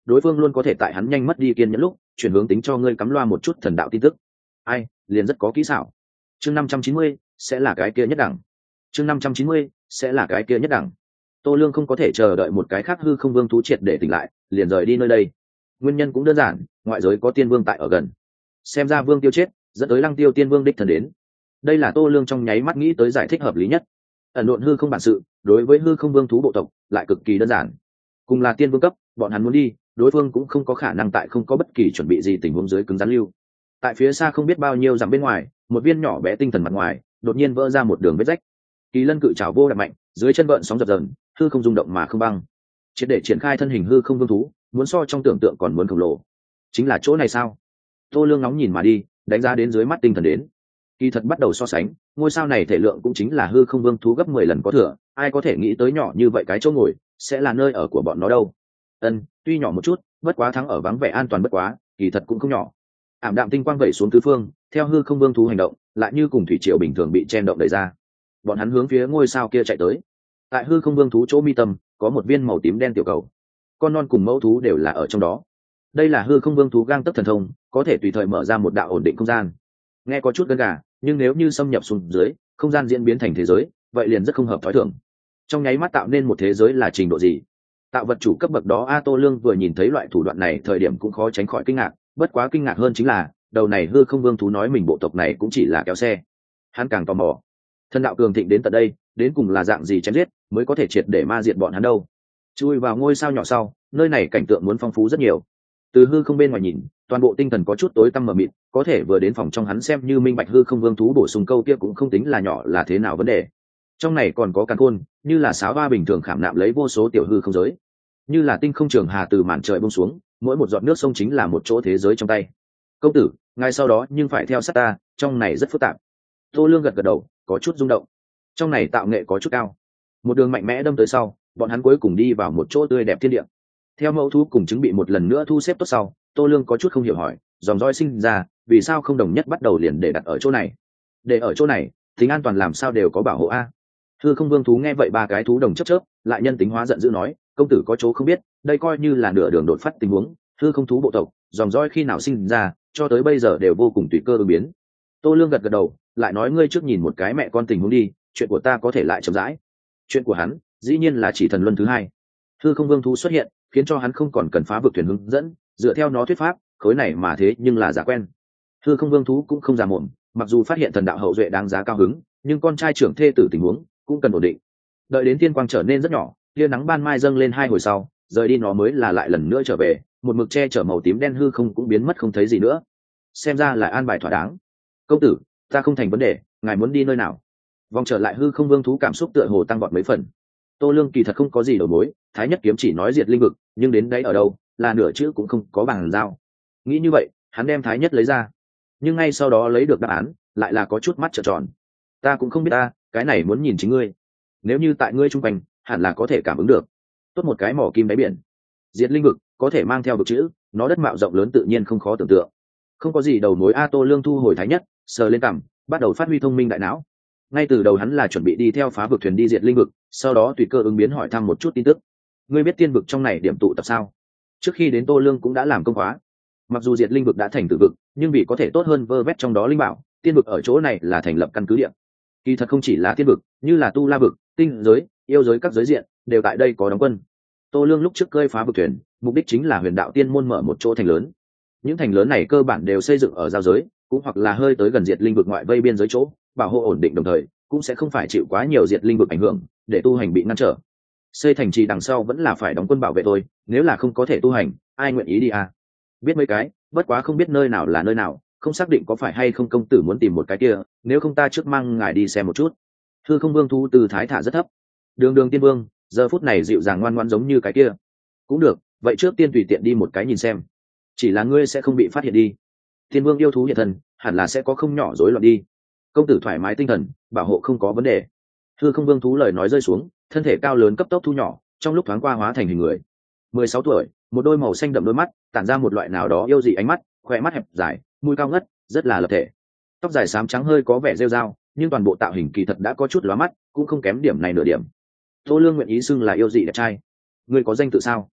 Speaker 1: đối phương luôn có thể tại hắn nhanh mất đi kiên nhẫn lúc chuyển hướng tính cho ngươi cắm loa một chút thần đạo tin tức. Ai liền rất có kỹ xảo. Chương năm trăm chín mươi sẽ là cái kia nhất đẳng. Chương năm trăm chín mươi sẽ là cái kia nhất đẳng. Tô Lương không có thể chờ đợi một cái khác hư không vương thú triệt để tỉnh lại, liền rời đi nơi đây. Nguyên nhân cũng đơn giản, ngoại giới có tiên vương tại ở gần. Xem ra vương tiêu chết, dẫn tới Lăng Tiêu tiên vương đích thân đến. Đây là Tô Lương trong nháy mắt nghĩ tới giải thích hợp lý nhất. Ẩn độn hư không bản sự, đối với hư không vương thú bộ tộc lại cực kỳ đơn giản. Cùng là tiên vương cấp, bọn hắn muốn đi, đối phương cũng không có khả năng tại không có bất kỳ chuẩn bị gì tình huống dưới cứng rắn lưu. Tại phía xa không biết bao nhiêu dặm bên ngoài, một viên nhỏ bé tinh thần mặt ngoài, đột nhiên vỡ ra một đường vết rách. Kỳ lân cự trảo vô đập mạnh, dưới chân vợn sóng dập dờn, hư không rung động mà không băng. Triệt để triển khai thân hình hư không vương thú, muốn so trong tưởng tượng còn muốn khổng lồ. Chính là chỗ này sao? Tô Lương nóng nhìn mà đi, đánh giá đến dưới mắt tinh thần đến. Kỳ thật bắt đầu so sánh, ngôi sao này thể lượng cũng chính là hư không vương thú gấp mười lần có thừa, ai có thể nghĩ tới nhỏ như vậy cái chỗ ngồi sẽ là nơi ở của bọn nó đâu. Ân, tuy nhỏ một chút, bất quá thắng ở vắng vẻ an toàn bất quá, kỳ thật cũng không nhỏ. Ảm đạm tinh quang vẩy xuống tứ phương, theo hư không vương thú hành động, lại như cùng thủy triều bình thường bị chen động đẩy ra. Bọn hắn hướng phía ngôi sao kia chạy tới. Tại hư không vương thú chỗ mi tâm, có một viên màu tím đen tiểu cầu. Con non cùng mẫu thú đều là ở trong đó. Đây là hư không vương thú gang tấc thần thông, có thể tùy thời mở ra một đạo ổn định không gian. Nghe có chút gân gà, nhưng nếu như xâm nhập xuống dưới, không gian diễn biến thành thế giới, vậy liền rất không hợp thói thường. Trong nháy mắt tạo nên một thế giới là trình độ gì? Tạo vật chủ cấp bậc đó A Tô Lương vừa nhìn thấy loại thủ đoạn này thời điểm cũng khó tránh khỏi kinh ngạc, bất quá kinh ngạc hơn chính là, đầu này hư không vương thú nói mình bộ tộc này cũng chỉ là kéo xe. Hắn càng tò mò, thần đạo cường thịnh đến tận đây, đến cùng là dạng gì chém giết mới có thể triệt để ma diệt bọn hắn đâu. Chui vào ngôi sao nhỏ sau, nơi này cảnh tượng muốn phong phú rất nhiều. Từ hư không bên ngoài nhìn, toàn bộ tinh thần có chút tối tăm mờ mịt, có thể vừa đến phòng trong hắn xem như minh bạch hư không vương thú bổ sung câu kia cũng không tính là nhỏ là thế nào vấn đề. Trong này còn có càn khôn, như là sáo ba bình thường khảm nạm lấy vô số tiểu hư không giới, như là tinh không trường hà từ màn trời buông xuống, mỗi một giọt nước sông chính là một chỗ thế giới trong tay. Công tử, ngay sau đó nhưng phải theo sát ta, trong này rất phức tạp. Tô Lương gật gật đầu, có chút rung động. Trong này tạo nghệ có chút cao. Một đường mạnh mẽ đâm tới sau, bọn hắn cuối cùng đi vào một chỗ tươi đẹp thiên địa. Theo mẫu thú cùng chứng bị một lần nữa thu xếp tốt sau, Tô Lương có chút không hiểu hỏi, dòng roi sinh ra, vì sao không đồng nhất bắt đầu liền để đặt ở chỗ này? Để ở chỗ này, tính an toàn làm sao đều có bảo hộ a. Hư không vương thú nghe vậy ba cái thú đồng chớp chớp, lại nhân tính hóa giận dữ nói, công tử có chỗ không biết, đây coi như là nửa đường đột phát tình huống, hư không thú bộ tộc, dòng roi khi nào sinh ra, cho tới bây giờ đều vô cùng tùy cơ ứng biến. Tô Lương gật gật đầu, lại nói ngươi trước nhìn một cái mẹ con tình huống đi, chuyện của ta có thể lại chậm rãi. Chuyện của hắn, dĩ nhiên là chỉ thần luân thứ hai. Hư không vương thú xuất hiện, khiến cho hắn không còn cần phá vực thuyền hướng dẫn, dựa theo nó thuyết pháp, khối này mà thế nhưng là giả quen. Hư không vương thú cũng không giả mồm, mặc dù phát hiện thần đạo hậu duệ đáng giá cao hứng, nhưng con trai trưởng thê tử tình huống cũng cần ổn định. Đợi đến thiên quang trở nên rất nhỏ, tia nắng ban mai dâng lên hai hồi sau, rời đi nó mới là lại lần nữa trở về, một mực che chở màu tím đen hư không cũng biến mất không thấy gì nữa. Xem ra là an bài thỏa đáng. Công tử, ta không thành vấn đề, ngài muốn đi nơi nào? Vòng trở lại hư không vương thú cảm xúc tựa hồ tăng vọt mấy phần. Tô Lương kỳ thật không có gì đầu mối, Thái Nhất kiếm chỉ nói diệt linh vực, nhưng đến đấy ở đâu, là nửa chữ cũng không có bằng giao. Nghĩ như vậy, hắn đem Thái Nhất lấy ra, nhưng ngay sau đó lấy được đáp án, lại là có chút mắt trợn tròn. Ta cũng không biết ta, cái này muốn nhìn chính ngươi. Nếu như tại ngươi trung quanh, hẳn là có thể cảm ứng được. Tốt một cái mỏ kim đáy biển. Diệt linh vực, có thể mang theo vực chữ, nó đất mạo rộng lớn tự nhiên không khó tưởng tượng. Không có gì đầu mối A Tô Lương thu hồi Thái Nhất, sờ lên cằm, bắt đầu phát huy thông minh đại não. Ngay từ đầu hắn là chuẩn bị đi theo phá vực thuyền đi diệt linh vực, sau đó tùy cơ ứng biến hỏi thăm một chút tin tức. Ngươi biết tiên vực trong này điểm tụ tập sao? Trước khi đến Tô Lương cũng đã làm công khóa. Mặc dù diệt linh vực đã thành tử vực, nhưng vì có thể tốt hơn vơ vét trong đó linh bảo, tiên vực ở chỗ này là thành lập căn cứ địa. Kỳ thật không chỉ là tiên vực, như là tu la vực, tinh giới, yêu giới các giới diện đều tại đây có đóng quân. Tô Lương lúc trước cơi phá vực thuyền, mục đích chính là huyền đạo tiên môn mở một chỗ thành lớn. Những thành lớn này cơ bản đều xây dựng ở giao giới, cũng hoặc là hơi tới gần diệt linh vực ngoại vây biên giới chỗ, bảo hộ ổn định đồng thời cũng sẽ không phải chịu quá nhiều diệt linh vực ảnh hưởng, để tu hành bị ngăn trở. Xây thành trì đằng sau vẫn là phải đóng quân bảo vệ thôi, nếu là không có thể tu hành, ai nguyện ý đi à? Biết mấy cái, bất quá không biết nơi nào là nơi nào, không xác định có phải hay không công tử muốn tìm một cái kia, nếu không ta trước mang ngài đi xem một chút. Hư không vương thu từ thái thả rất thấp. Đường Đường tiên vương, giờ phút này dịu dàng ngoan ngoãn giống như cái kia. Cũng được, vậy trước tiên tùy tiện đi một cái nhìn xem. Chỉ là ngươi sẽ không bị phát hiện đi. Tiên vương yêu thú hiện thân, hẳn là sẽ có không nhỏ rối loạn đi. Công tử thoải mái tinh thần, bảo hộ không có vấn đề. Hư không vương thú lời nói rơi xuống, thân thể cao lớn cấp tốc thu nhỏ, trong lúc thoáng qua hóa thành hình người. Mười sáu tuổi, một đôi màu xanh đậm đôi mắt, tản ra một loại nào đó yêu dị ánh mắt, khỏe mắt hẹp dài, mũi cao ngất, rất là lập thể. Tóc dài xám trắng hơi có vẻ rêu rao, nhưng toàn bộ tạo hình kỳ thật đã có chút lóa mắt, cũng không kém điểm này nửa điểm. Tô Lương nguyện ý xưng là yêu dị đẹp trai. Ngươi có danh tự sao?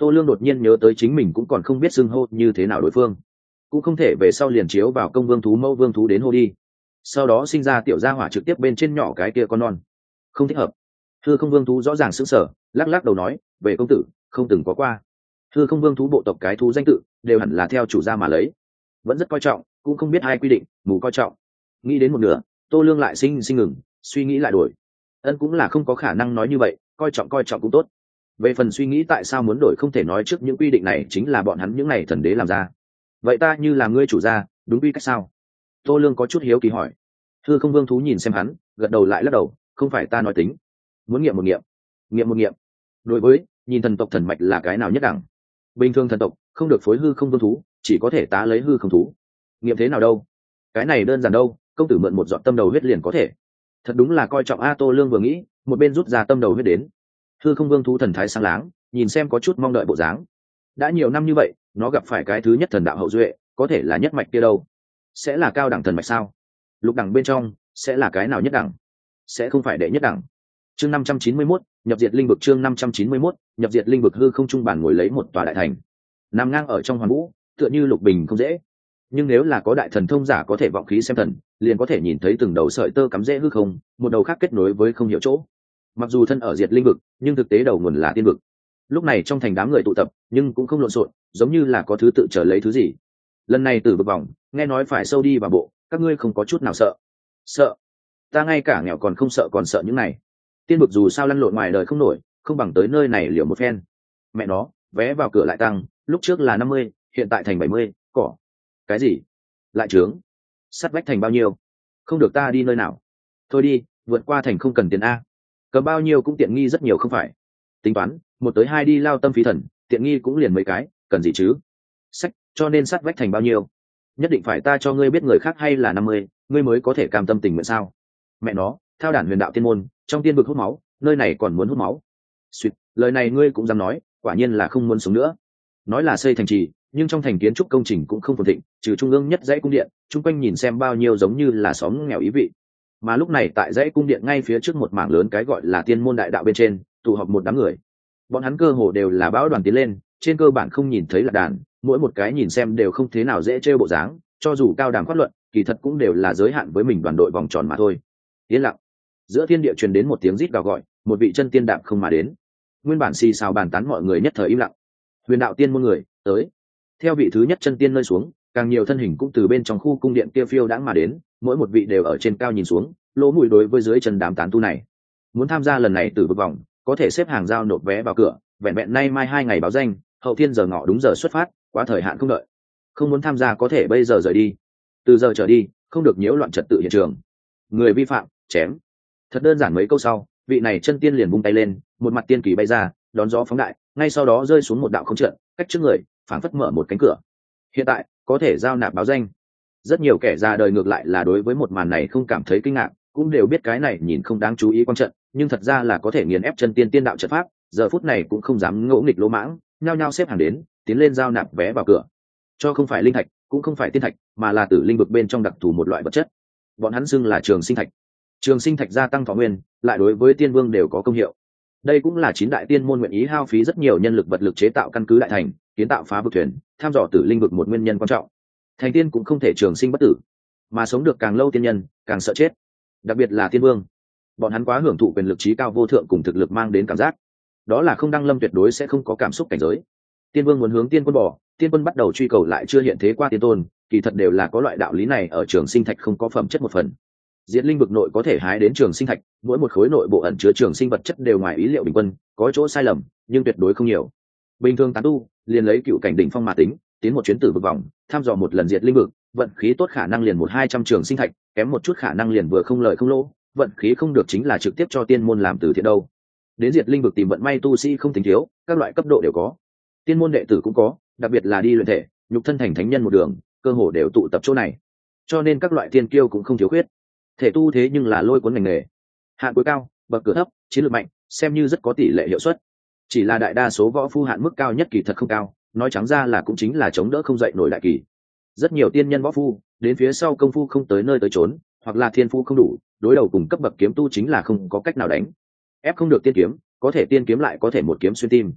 Speaker 1: Tô Lương đột nhiên nhớ tới chính mình cũng còn không biết xưng hô như thế nào đối phương, cũng không thể về sau liền chiếu vào công vương thú mẫu vương thú đến hô đi, sau đó sinh ra tiểu gia hỏa trực tiếp bên trên nhỏ cái kia con non, không thích hợp. Hư không vương thú rõ ràng sững sờ, lắc lắc đầu nói, về công tử không từng có qua. Hư không vương thú bộ tộc cái thú danh tự đều hẳn là theo chủ gia mà lấy, vẫn rất coi trọng, cũng không biết ai quy định mù coi trọng. Nghĩ đến một nửa, Tô Lương lại sinh sinh ngừng, suy nghĩ lại đổi. Ân cũng là không có khả năng nói như vậy, coi trọng coi trọng cũng tốt. Về phần suy nghĩ tại sao muốn đổi không thể nói trước những quy định này chính là bọn hắn những này thần đế làm ra. Vậy ta như là ngươi chủ gia, đúng quy cách sao? Tô Lương có chút hiếu kỳ hỏi. Hư không vương thú nhìn xem hắn, gật đầu lại lắc đầu, không phải ta nói tính, muốn nghiệm một nghiệm, nghiệm một nghiệm. Đối với nhìn thần tộc thần mạch là cái nào nhất đẳng, bình thường thần tộc không được phối hư không vương thú, chỉ có thể tá lấy hư không thú. Nghiệm thế nào đâu? Cái này đơn giản đâu, công tử mượn một giọt tâm đầu huyết liền có thể. Thật đúng là coi trọng a. Tô Lương vừa nghĩ, một bên rút ra tâm đầu huyết đến. Hư không vương thú thần thái sáng láng, nhìn xem có chút mong đợi bộ dáng. Đã nhiều năm như vậy, nó gặp phải cái thứ nhất thần đạo hậu duệ, có thể là nhất mạch kia đâu? Sẽ là cao đẳng thần mạch sao? Lục đẳng bên trong sẽ là cái nào nhất đẳng? Sẽ không phải đệ nhất đẳng. Chương năm trăm chín mươi mốt, nhập diệt linh vực. Chương năm trăm chín mươi mốt, nhập diệt linh vực. Hư không trung bản ngồi lấy một tòa đại thành, nằm ngang ở trong hoàn vũ, tựa như lục bình không dễ. Nhưng nếu là có đại thần thông giả có thể vọng khí xem thần, liền có thể nhìn thấy từng đầu sợi tơ cắm rễ hư không, một đầu khác kết nối với không hiểu chỗ. Mặc dù thân ở diệt linh vực, nhưng thực tế đầu nguồn là tiên vực. Lúc này trong thành đám người tụ tập, nhưng cũng không lộn xộn, giống như là có thứ tự chờ lấy thứ gì. Lần này tử vực vòng, nghe nói phải sâu đi vào bộ, các ngươi không có chút nào sợ? Sợ? Ta ngay cả nghèo còn không sợ, còn sợ những này. Tiên vực dù sao lăn lộn ngoài đời không nổi, không bằng tới nơi này liều một phen. Mẹ nó, vé vào cửa lại tăng, lúc trước là năm mươi, hiện tại thành bảy mươi, cỏ. Cái gì? Lại trướng? Sắt vách thành bao nhiêu? Không được ta đi nơi nào? Thôi đi, vượt qua thành không cần tiền a. Cầm bao nhiêu cũng tiện nghi rất nhiều không phải? Tính toán, một tới hai đi lao tâm phí thần, tiện nghi cũng liền mấy cái, cần gì chứ? Sách, cho nên sắt vách thành bao nhiêu? Nhất định phải ta cho ngươi biết người khác hay là năm mươi, ngươi mới có thể cam tâm tình nguyện sao? Mẹ nó, thao đản huyền đạo tiên môn, trong tiên vực hút máu, nơi này còn muốn hút máu. Suýt, lời này ngươi cũng dám nói, quả nhiên là không muốn sống nữa. Nói là xây thành trì, nhưng trong thành kiến trúc công trình cũng không phồn thịnh, trừ trung ương nhất dãy cung điện, chung quanh nhìn xem bao nhiêu giống như là xóm nghèo ý vị. Mà lúc này tại dãy cung điện ngay phía trước một mảng lớn cái gọi là tiên môn đại đạo bên trên, tụ họp một đám người. Bọn hắn cơ hồ đều là bão đoàn tiến lên, trên cơ bản không nhìn thấy là đàn, mỗi một cái nhìn xem đều không thế nào dễ trêu bộ dáng, cho dù cao đẳng phát luận, kỳ thật cũng đều là giới hạn với mình đoàn đội vòng tròn mà thôi. Yên lặng. Giữa thiên địa truyền đến một tiếng rít gào gọi, một vị chân tiên đạm không mà đến. Nguyên bản xì xào bàn tán mọi người nhất thời im lặng. Huyền đạo tiên môn người tới. Theo vị thứ nhất chân tiên nơi xuống, càng nhiều thân hình cũng từ bên trong khu cung điện kia phiêu đãng mà đến, mỗi một vị đều ở trên cao nhìn xuống, lỗ mũi đối với dưới chân đám tán tu này. Muốn tham gia lần này từ vực vòng, có thể xếp hàng giao nộp vé vào cửa, vẹn vẹn nay mai hai ngày báo danh, hậu thiên giờ ngọ đúng giờ xuất phát, quá thời hạn không đợi. Không muốn tham gia có thể bây giờ rời đi. Từ giờ trở đi, không được nhiễu loạn trật tự hiện trường. Người vi phạm, chém. Thật đơn giản mấy câu sau, vị này chân tiên liền vung tay lên, một mặt tiên kỳ bay ra, đón gió phóng đại, ngay sau đó rơi xuống một đạo không trận, cách trước người, phảng phất mở một cánh cửa. Hiện tại, có thể giao nạp báo danh. Rất nhiều kẻ già đời ngược lại là đối với một màn này không cảm thấy kinh ngạc, cũng đều biết cái này nhìn không đáng chú ý quan trận, nhưng thật ra là có thể nghiền ép chân tiên tiên đạo trận pháp, giờ phút này cũng không dám ngỗ nghịch lỗ mãng, nhao nhao xếp hàng đến, tiến lên giao nạp vé vào cửa. Cho không phải linh thạch, cũng không phải tiên thạch, mà là tử linh vực bên trong đặc thù một loại vật chất. Bọn hắn xưng là trường sinh thạch. Trường sinh thạch gia tăng thọ nguyên, lại đối với tiên vương đều có công hiệu. Đây cũng là chín đại tiên môn nguyện ý hao phí rất nhiều nhân lực vật lực chế tạo căn cứ đại thành, kiến tạo phá vực thuyền, tham dò tử linh vực một nguyên nhân quan trọng. Thành tiên cũng không thể trường sinh bất tử, mà sống được càng lâu tiên nhân càng sợ chết, đặc biệt là tiên vương. Bọn hắn quá hưởng thụ quyền lực trí cao vô thượng cùng thực lực mang đến cảm giác, đó là không đăng lâm tuyệt đối sẽ không có cảm xúc cảnh giới. Tiên vương muốn hướng tiên quân bỏ, tiên quân bắt đầu truy cầu lại chưa hiện thế qua tiên tôn, kỳ thật đều là có loại đạo lý này ở trường sinh thạch không có phẩm chất một phần. Diệt linh vực nội có thể hái đến trường sinh thạch, mỗi một khối nội bộ ẩn chứa trường sinh vật chất đều ngoài ý liệu bình quân, có chỗ sai lầm, nhưng tuyệt đối không nhiều. Bình thường tán tu liền lấy cựu cảnh đỉnh phong mà tính, tiến một chuyến tử vực vòng, thăm dò một lần diệt linh vực, vận khí tốt khả năng liền một hai trăm trường sinh thạch, kém một chút khả năng liền vừa không lợi không lỗ, vận khí không được chính là trực tiếp cho tiên môn làm từ thiện đâu. Đến diệt linh vực tìm vận may tu sĩ không tính thiếu, các loại cấp độ đều có. Tiên môn đệ tử cũng có, đặc biệt là đi luyện thể, nhục thân thành thánh nhân một đường, cơ hồ đều tụ tập chỗ này. Cho nên các loại tiên kiêu cũng không thiếu khuyết. Thể tu thế nhưng là lôi cuốn ngành nghề, hạn cuối cao, bậc cửa thấp, chiến lược mạnh, xem như rất có tỷ lệ hiệu suất. Chỉ là đại đa số võ phu hạn mức cao nhất kỳ thật không cao, nói trắng ra là cũng chính là chống đỡ không dậy nổi đại kỳ. Rất nhiều tiên nhân võ phu đến phía sau công phu không tới nơi tới trốn, hoặc là thiên phu không đủ, đối đầu cùng cấp bậc kiếm tu chính là không có cách nào đánh. Ép không được tiên kiếm, có thể tiên kiếm lại có thể một kiếm xuyên tim.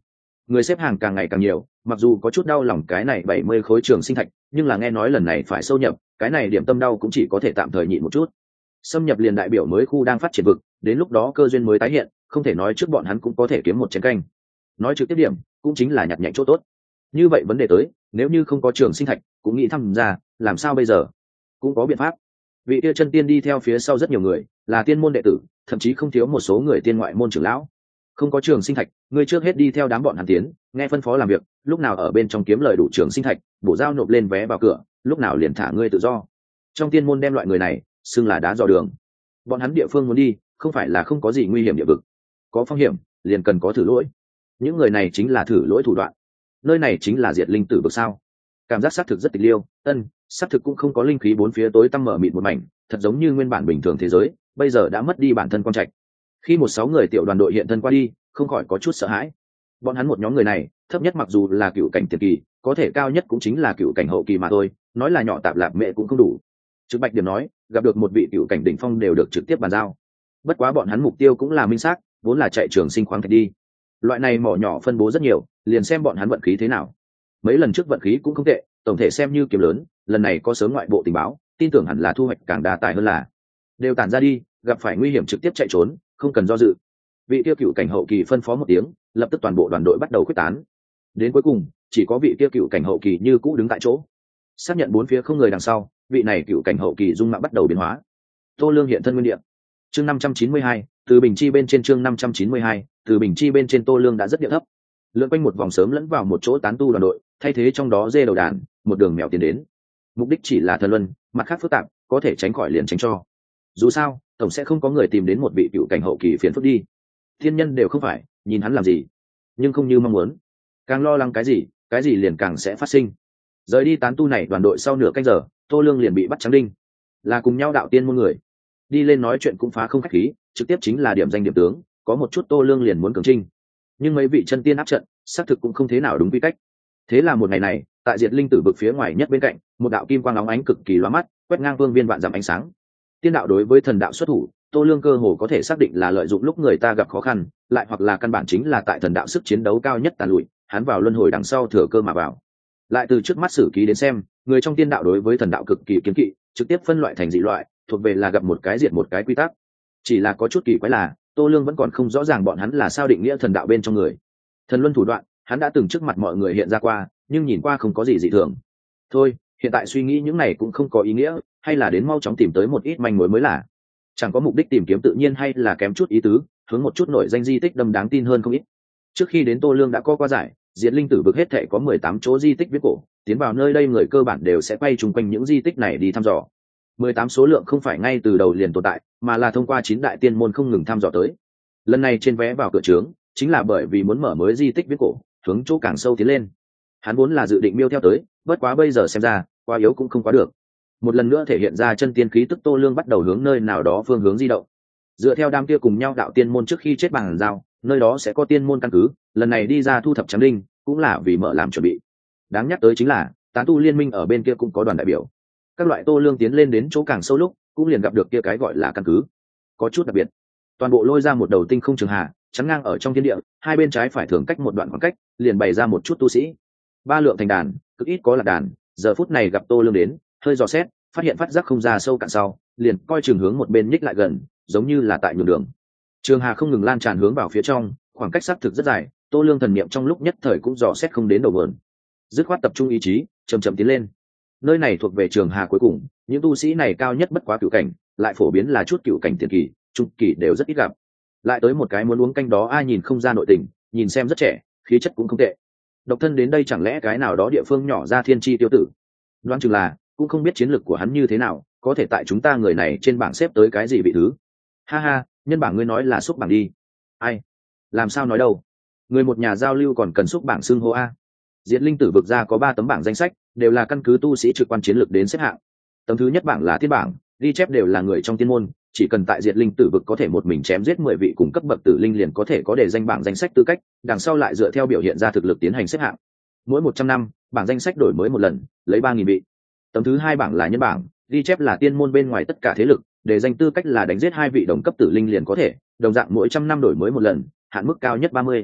Speaker 1: Người xếp hàng càng ngày càng nhiều, mặc dù có chút đau lòng cái này bảy mươi khối trường sinh thạch, nhưng là nghe nói lần này phải sâu nhập, cái này điểm tâm đau cũng chỉ có thể tạm thời nhịn một chút. Xâm nhập liền đại biểu mới khu đang phát triển vực, đến lúc đó cơ duyên mới tái hiện, không thể nói trước bọn hắn cũng có thể kiếm một chén canh. Nói trực tiếp điểm, cũng chính là nhặt nhạnh chỗ tốt. Như vậy vấn đề tới, nếu như không có trường sinh thạch, cũng nghĩ thăm ra, làm sao bây giờ? Cũng có biện pháp. Vị kia chân tiên đi theo phía sau rất nhiều người, là tiên môn đệ tử, thậm chí không thiếu một số người tiên ngoại môn trưởng lão. Không có trường sinh thạch, ngươi trước hết đi theo đám bọn hắn tiến, nghe phân phó làm việc, lúc nào ở bên trong kiếm lời đủ trường sinh thạch, bổ giao nộp lên vé vào cửa, lúc nào liền thả ngươi tự do. Trong tiên môn đem loại người này xưng là đá dò đường. Bọn hắn địa phương muốn đi, không phải là không có gì nguy hiểm địa vực, có phong hiểm liền cần có thử lỗi. Những người này chính là thử lỗi thủ đoạn. Nơi này chính là diệt linh tử vực sao? Cảm giác xác thực rất tịch liêu, ân, xác thực cũng không có linh khí bốn phía tối tăm mở mịt một mảnh, thật giống như nguyên bản bình thường thế giới, bây giờ đã mất đi bản thân quang trạch. Khi một sáu người tiểu đoàn đội hiện thân qua đi, không khỏi có chút sợ hãi. Bọn hắn một nhóm người này, thấp nhất mặc dù là cựu cảnh tiền kỳ, có thể cao nhất cũng chính là cựu cảnh hậu kỳ mà thôi, nói là nhỏ tạp lạp mẹ cũng không đủ. Trực Bạch điểm nói, gặp được một vị cựu cảnh đỉnh phong đều được trực tiếp bàn giao. Bất quá bọn hắn mục tiêu cũng là minh xác, vốn là chạy trường sinh khoáng thạch đi. Loại này mỏ nhỏ phân bố rất nhiều, liền xem bọn hắn vận khí thế nào. Mấy lần trước vận khí cũng không tệ, tổng thể xem như kiếm lớn, lần này có sớm ngoại bộ tình báo, tin tưởng hẳn là thu hoạch càng đa tài hơn là. Đều tản ra đi, gặp phải nguy hiểm trực tiếp chạy trốn, không cần do dự. Vị tiêu cựu cảnh hậu kỳ phân phó một tiếng, lập tức toàn bộ đoàn đội bắt đầu quyết tán. Đến cuối cùng, chỉ có vị tiêu cựu cảnh hậu kỳ như cũ đứng tại chỗ. Xác nhận bốn phía không người đằng sau, vị này cựu cảnh hậu kỳ dung mạo bắt đầu biến hóa. Tô Lương hiện thân nguyên địa. Chương năm trăm chín mươi hai, từ bình chi bên trên chương năm trăm chín mươi hai, từ bình chi bên trên Tô Lương đã rất địa thấp. Lượn quanh một vòng sớm lẫn vào một chỗ tán tu đoàn đội, thay thế trong đó dê đầu đàn, một đường mèo tiến đến. Mục đích chỉ là thần luân, mặt khác phức tạp, có thể tránh khỏi liền tránh cho. Dù sao, tổng sẽ không có người tìm đến một vị cựu cảnh hậu kỳ phiền phức đi. Thiên nhân đều không phải, nhìn hắn làm gì, nhưng không như mong muốn. Càng lo lắng cái gì, cái gì liền càng sẽ phát sinh. Rời đi tán tu này đoàn đội sau nửa canh giờ, Tô Lương liền bị bắt trắng đinh. Là cùng nhau đạo tiên môn người. Đi lên nói chuyện cũng phá không khách khí, trực tiếp chính là điểm danh điểm tướng, có một chút Tô Lương liền muốn cường trinh. Nhưng mấy vị chân tiên áp trận, xác thực cũng không thế nào đúng quy cách. Thế là một ngày này, tại diệt linh tử vực phía ngoài nhất bên cạnh, một đạo kim quang óng ánh cực kỳ lóa mắt, quét ngang vương viên vạn dặm ánh sáng. Tiên đạo đối với thần đạo xuất thủ, Tô Lương cơ hồ có thể xác định là lợi dụng lúc người ta gặp khó khăn, lại hoặc là căn bản chính là tại thần đạo sức chiến đấu cao nhất tàn lụi, hắn vào luân hồi đằng sau thừa cơ mà vào. Lại từ trước mắt sử ký đến xem, người trong tiên đạo đối với thần đạo cực kỳ kiêng kỵ, trực tiếp phân loại thành dị loại, thuộc về là gặp một cái diệt một cái quy tắc. Chỉ là có chút kỳ quái là, Tô Lương vẫn còn không rõ ràng bọn hắn là sao định nghĩa thần đạo bên trong người. Thần luân thủ đoạn, hắn đã từng trước mặt mọi người hiện ra qua, nhưng nhìn qua không có gì dị thường. Thôi, hiện tại suy nghĩ những này cũng không có ý nghĩa, hay là đến mau chóng tìm tới một ít manh mối mới là. Chẳng có mục đích tìm kiếm tự nhiên hay là kém chút ý tứ, hướng một chút nổi danh di tích đâm đáng tin hơn không ít. Trước khi đến Tô Lương đã có qua giải, diệt linh tử vực hết thể có mười tám chỗ di tích viết cổ, tiến vào nơi đây người cơ bản đều sẽ quay chung quanh những di tích này đi thăm dò. mười tám số lượng không phải ngay từ đầu liền tồn tại, mà là thông qua chín đại tiên môn không ngừng thăm dò tới. Lần này trên vé vào cửa trướng, chính là bởi vì muốn mở mới di tích viết cổ, hướng chỗ càng sâu tiến lên. Hắn vốn là dự định miêu theo tới, bất quá bây giờ xem ra, quá yếu cũng không quá được. Một lần nữa thể hiện ra chân tiên khí tức, Tô Lương bắt đầu hướng nơi nào đó phương hướng di động. Dựa theo đám kia cùng nhau đạo tiên môn trước khi chết bằng giao, nơi đó sẽ có tiên môn căn cứ, lần này đi ra thu thập trắng đinh, cũng là vì mở làm chuẩn bị. Đáng nhắc tới chính là, tán tu liên minh ở bên kia cũng có đoàn đại biểu. Các loại Tô Lương tiến lên đến chỗ càng sâu lúc, cũng liền gặp được kia cái gọi là căn cứ. Có chút đặc biệt. Toàn bộ lôi ra một đầu tinh không trường hà, chắn ngang ở trong thiên địa, hai bên trái phải thường cách một đoạn khoảng cách, liền bày ra một chút tu sĩ. Ba lượng thành đàn, cực ít có là đàn, giờ phút này gặp Tô Lương đến, hơi dò xét, phát hiện phát giác không ra sâu cạn sau, liền coi chừng hướng một bên nhích lại gần, giống như là tại nhường đường. Trường hà không ngừng lan tràn hướng vào phía trong, khoảng cách xác thực rất dài, Tô Lương thần niệm trong lúc nhất thời cũng dò xét không đến đầu vườn. Dứt khoát tập trung ý chí, chậm chậm tiến lên. Nơi này thuộc về trường hà cuối cùng, những tu sĩ này cao nhất bất quá cửu cảnh, lại phổ biến là chút cửu cảnh tiền kỳ, trung kỳ đều rất ít gặp. Lại tới một cái muốn uống canh đó ai nhìn không ra nội tình, nhìn xem rất trẻ, khí chất cũng không tệ. Độc thân đến đây chẳng lẽ cái nào đó địa phương nhỏ ra thiên chi tiêu tử? Đoán chừng là, cũng không biết chiến lược của hắn như thế nào, có thể tại chúng ta người này trên bảng xếp tới cái gì vị thứ. Ha ha, nhân bảng ngươi nói là xúc bảng đi. Ai? Làm sao nói đâu? Người một nhà giao lưu còn cần xúc bảng xưng hô a. Diệt linh tử vực ra có ba tấm bảng danh sách, đều là căn cứ tu sĩ trực quan chiến lược đến xếp hạng. Tấm thứ nhất bảng là tiên bảng, ghi chép đều là người trong tiên môn, chỉ cần tại diệt linh tử vực có thể một mình chém giết mười vị cùng cấp bậc tử linh liền có thể có đề danh bảng danh sách tư cách, đằng sau lại dựa theo biểu hiện ra thực lực tiến hành xếp hạng. Mỗi một trăm năm, bảng danh sách đổi mới một lần, lấy ba nghìn vị. Tấm thứ hai bảng là nhân bảng, ghi chép là tiên môn bên ngoài tất cả thế lực, đề danh tư cách là đánh giết hai vị đồng cấp tử linh liền có thể, đồng dạng mỗi trăm năm đổi mới một lần, hạn mức cao nhất ba mươi.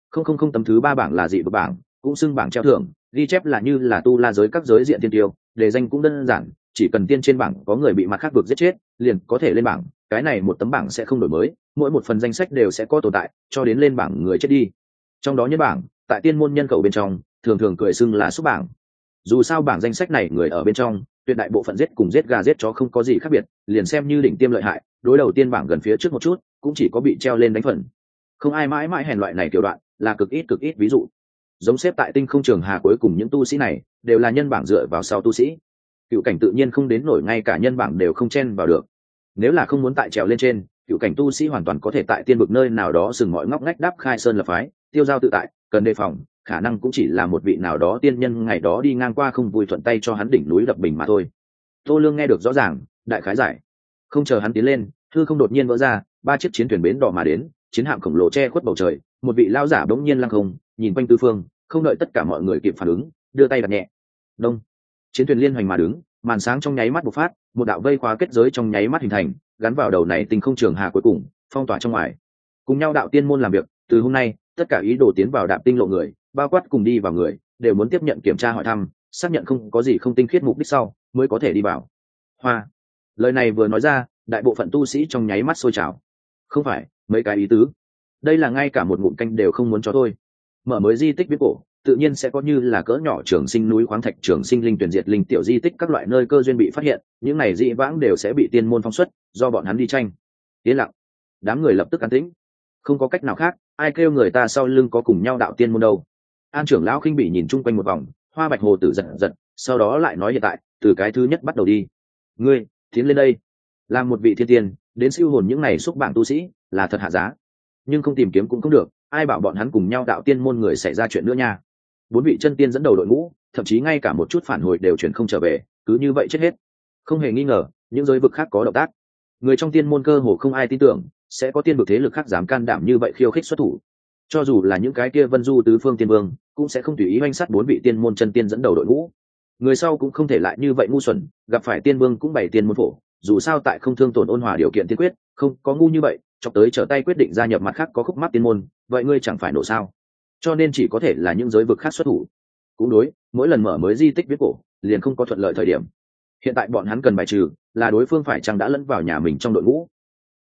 Speaker 1: không không không tấm thứ ba bảng là dị vực bảng, cũng xưng bảng treo thưởng, ghi chép là như là tu la giới các giới diện tiên tiêu, đề danh cũng đơn giản, chỉ cần tiên trên bảng có người bị mặt khác vực giết chết liền có thể lên bảng. Cái này một tấm bảng sẽ không đổi mới, mỗi một phần danh sách đều sẽ có tồn tại cho đến lên bảng người chết đi. Trong đó nhân bảng tại tiên môn nhân khẩu bên trong thường thường cười xưng là xúc bảng. Dù sao bảng danh sách này người ở bên trong tuyệt đại bộ phận giết cùng giết gà giết chó không có gì khác biệt, liền xem như đỉnh tiêm lợi hại, đối đầu tiên bảng gần phía trước một chút cũng chỉ có bị treo lên đánh phần. Không ai mãi mãi hèn loại này kiểu đoạn là cực ít cực ít ví dụ. Giống xếp tại tinh không trường hà cuối cùng những tu sĩ này đều là nhân bảng dựa vào sau tu sĩ. Cựu cảnh tự nhiên không đến nổi ngay cả nhân bảng đều không chen vào được. Nếu là không muốn tại trèo lên trên, cựu cảnh tu sĩ hoàn toàn có thể tại tiên vực nơi nào đó dừng mọi ngóc ngách đáp khai sơn lập phái, tiêu giao tự tại, cần đề phòng, khả năng cũng chỉ là một vị nào đó tiên nhân ngày đó đi ngang qua không vui thuận tay cho hắn đỉnh núi đập bình mà thôi. Tô Lương nghe được rõ ràng, đại khái giải. Không chờ hắn tiến lên, hư không đột nhiên vỡ ra, ba chiếc chiến thuyền bến đỏ mà đến, chiến hạm khổng lồ che khuất bầu trời, một vị lão giả bỗng nhiên lăng không, nhìn quanh tứ phương, không đợi tất cả mọi người kịp phản ứng, đưa tay đặt nhẹ. Đông. Chiến thuyền liên hoành mà đứng, màn sáng trong nháy mắt bộc phát, một đạo vây khóa kết giới trong nháy mắt hình thành, gắn vào đầu này tinh không trường hà cuối cùng, phong tỏa trong ngoài. Cùng nhau đạo tiên môn làm việc, từ hôm nay, tất cả ý đồ tiến vào đạp tinh lộ người, bao quát cùng đi vào người, đều muốn tiếp nhận kiểm tra hỏi thăm, xác nhận không có gì không tinh khiết mục đích sau, mới có thể đi vào. Hoa. Lời này vừa nói ra, đại bộ phận tu sĩ trong nháy mắt sôi trào. Không phải, mấy cái ý tứ. Đây là ngay cả một ngụm canh đều không muốn cho thôi. Mở mới di tích viết cổ, tự nhiên sẽ có như là cỡ nhỏ trường sinh núi khoáng thạch, trường sinh linh tuyển diệt linh tiểu di tích các loại nơi cơ duyên bị phát hiện, những này dị vãng đều sẽ bị tiên môn phong xuất, do bọn hắn đi tranh. Yên lặng. Đám người lập tức an tĩnh. Không có cách nào khác, ai kêu người ta sau lưng có cùng nhau đạo tiên môn đâu. An trưởng lão khinh bỉ nhìn chung quanh một vòng, Hoa Bạch Hồ tử giật giật, sau đó lại nói hiện tại, từ cái thứ nhất bắt đầu đi. Ngươi, tiến lên đây. Làm một vị thiên tiên, đến siêu hồn những này xúc bảng tu sĩ, là thật hạ giá. Nhưng không tìm kiếm cũng không được, ai bảo bọn hắn cùng nhau đạo tiên môn người xảy ra chuyện nữa nha. Bốn vị chân tiên dẫn đầu đội ngũ, thậm chí ngay cả một chút phản hồi đều chuyển không trở về, cứ như vậy chết hết. Không hề nghi ngờ, những giới vực khác có động tác. Người trong tiên môn cơ hồ không ai tin tưởng, sẽ có tiên vực thế lực khác dám can đảm như vậy khiêu khích xuất thủ. Cho dù là những cái kia vân du tứ phương tiên vương, cũng sẽ không tùy ý oanh sát bốn vị tiên môn chân tiên dẫn đầu đội ngũ. Người sau cũng không thể lại như vậy ngu xuẩn, gặp phải tiên vương cũng bày tiên môn phổ, dù sao tại không thương tổn ôn hòa điều kiện tiên quyết, không có ngu như vậy, chọc tới trở tay quyết định gia nhập mặt khác có khúc mắc tiên môn, vậy ngươi chẳng phải nổ sao? Cho nên chỉ có thể là những giới vực khác xuất thủ. Cũng đối, mỗi lần mở mới di tích viết cổ, liền không có thuận lợi thời điểm. Hiện tại bọn hắn cần bài trừ, là đối phương phải chăng đã lẫn vào nhà mình trong đội ngũ.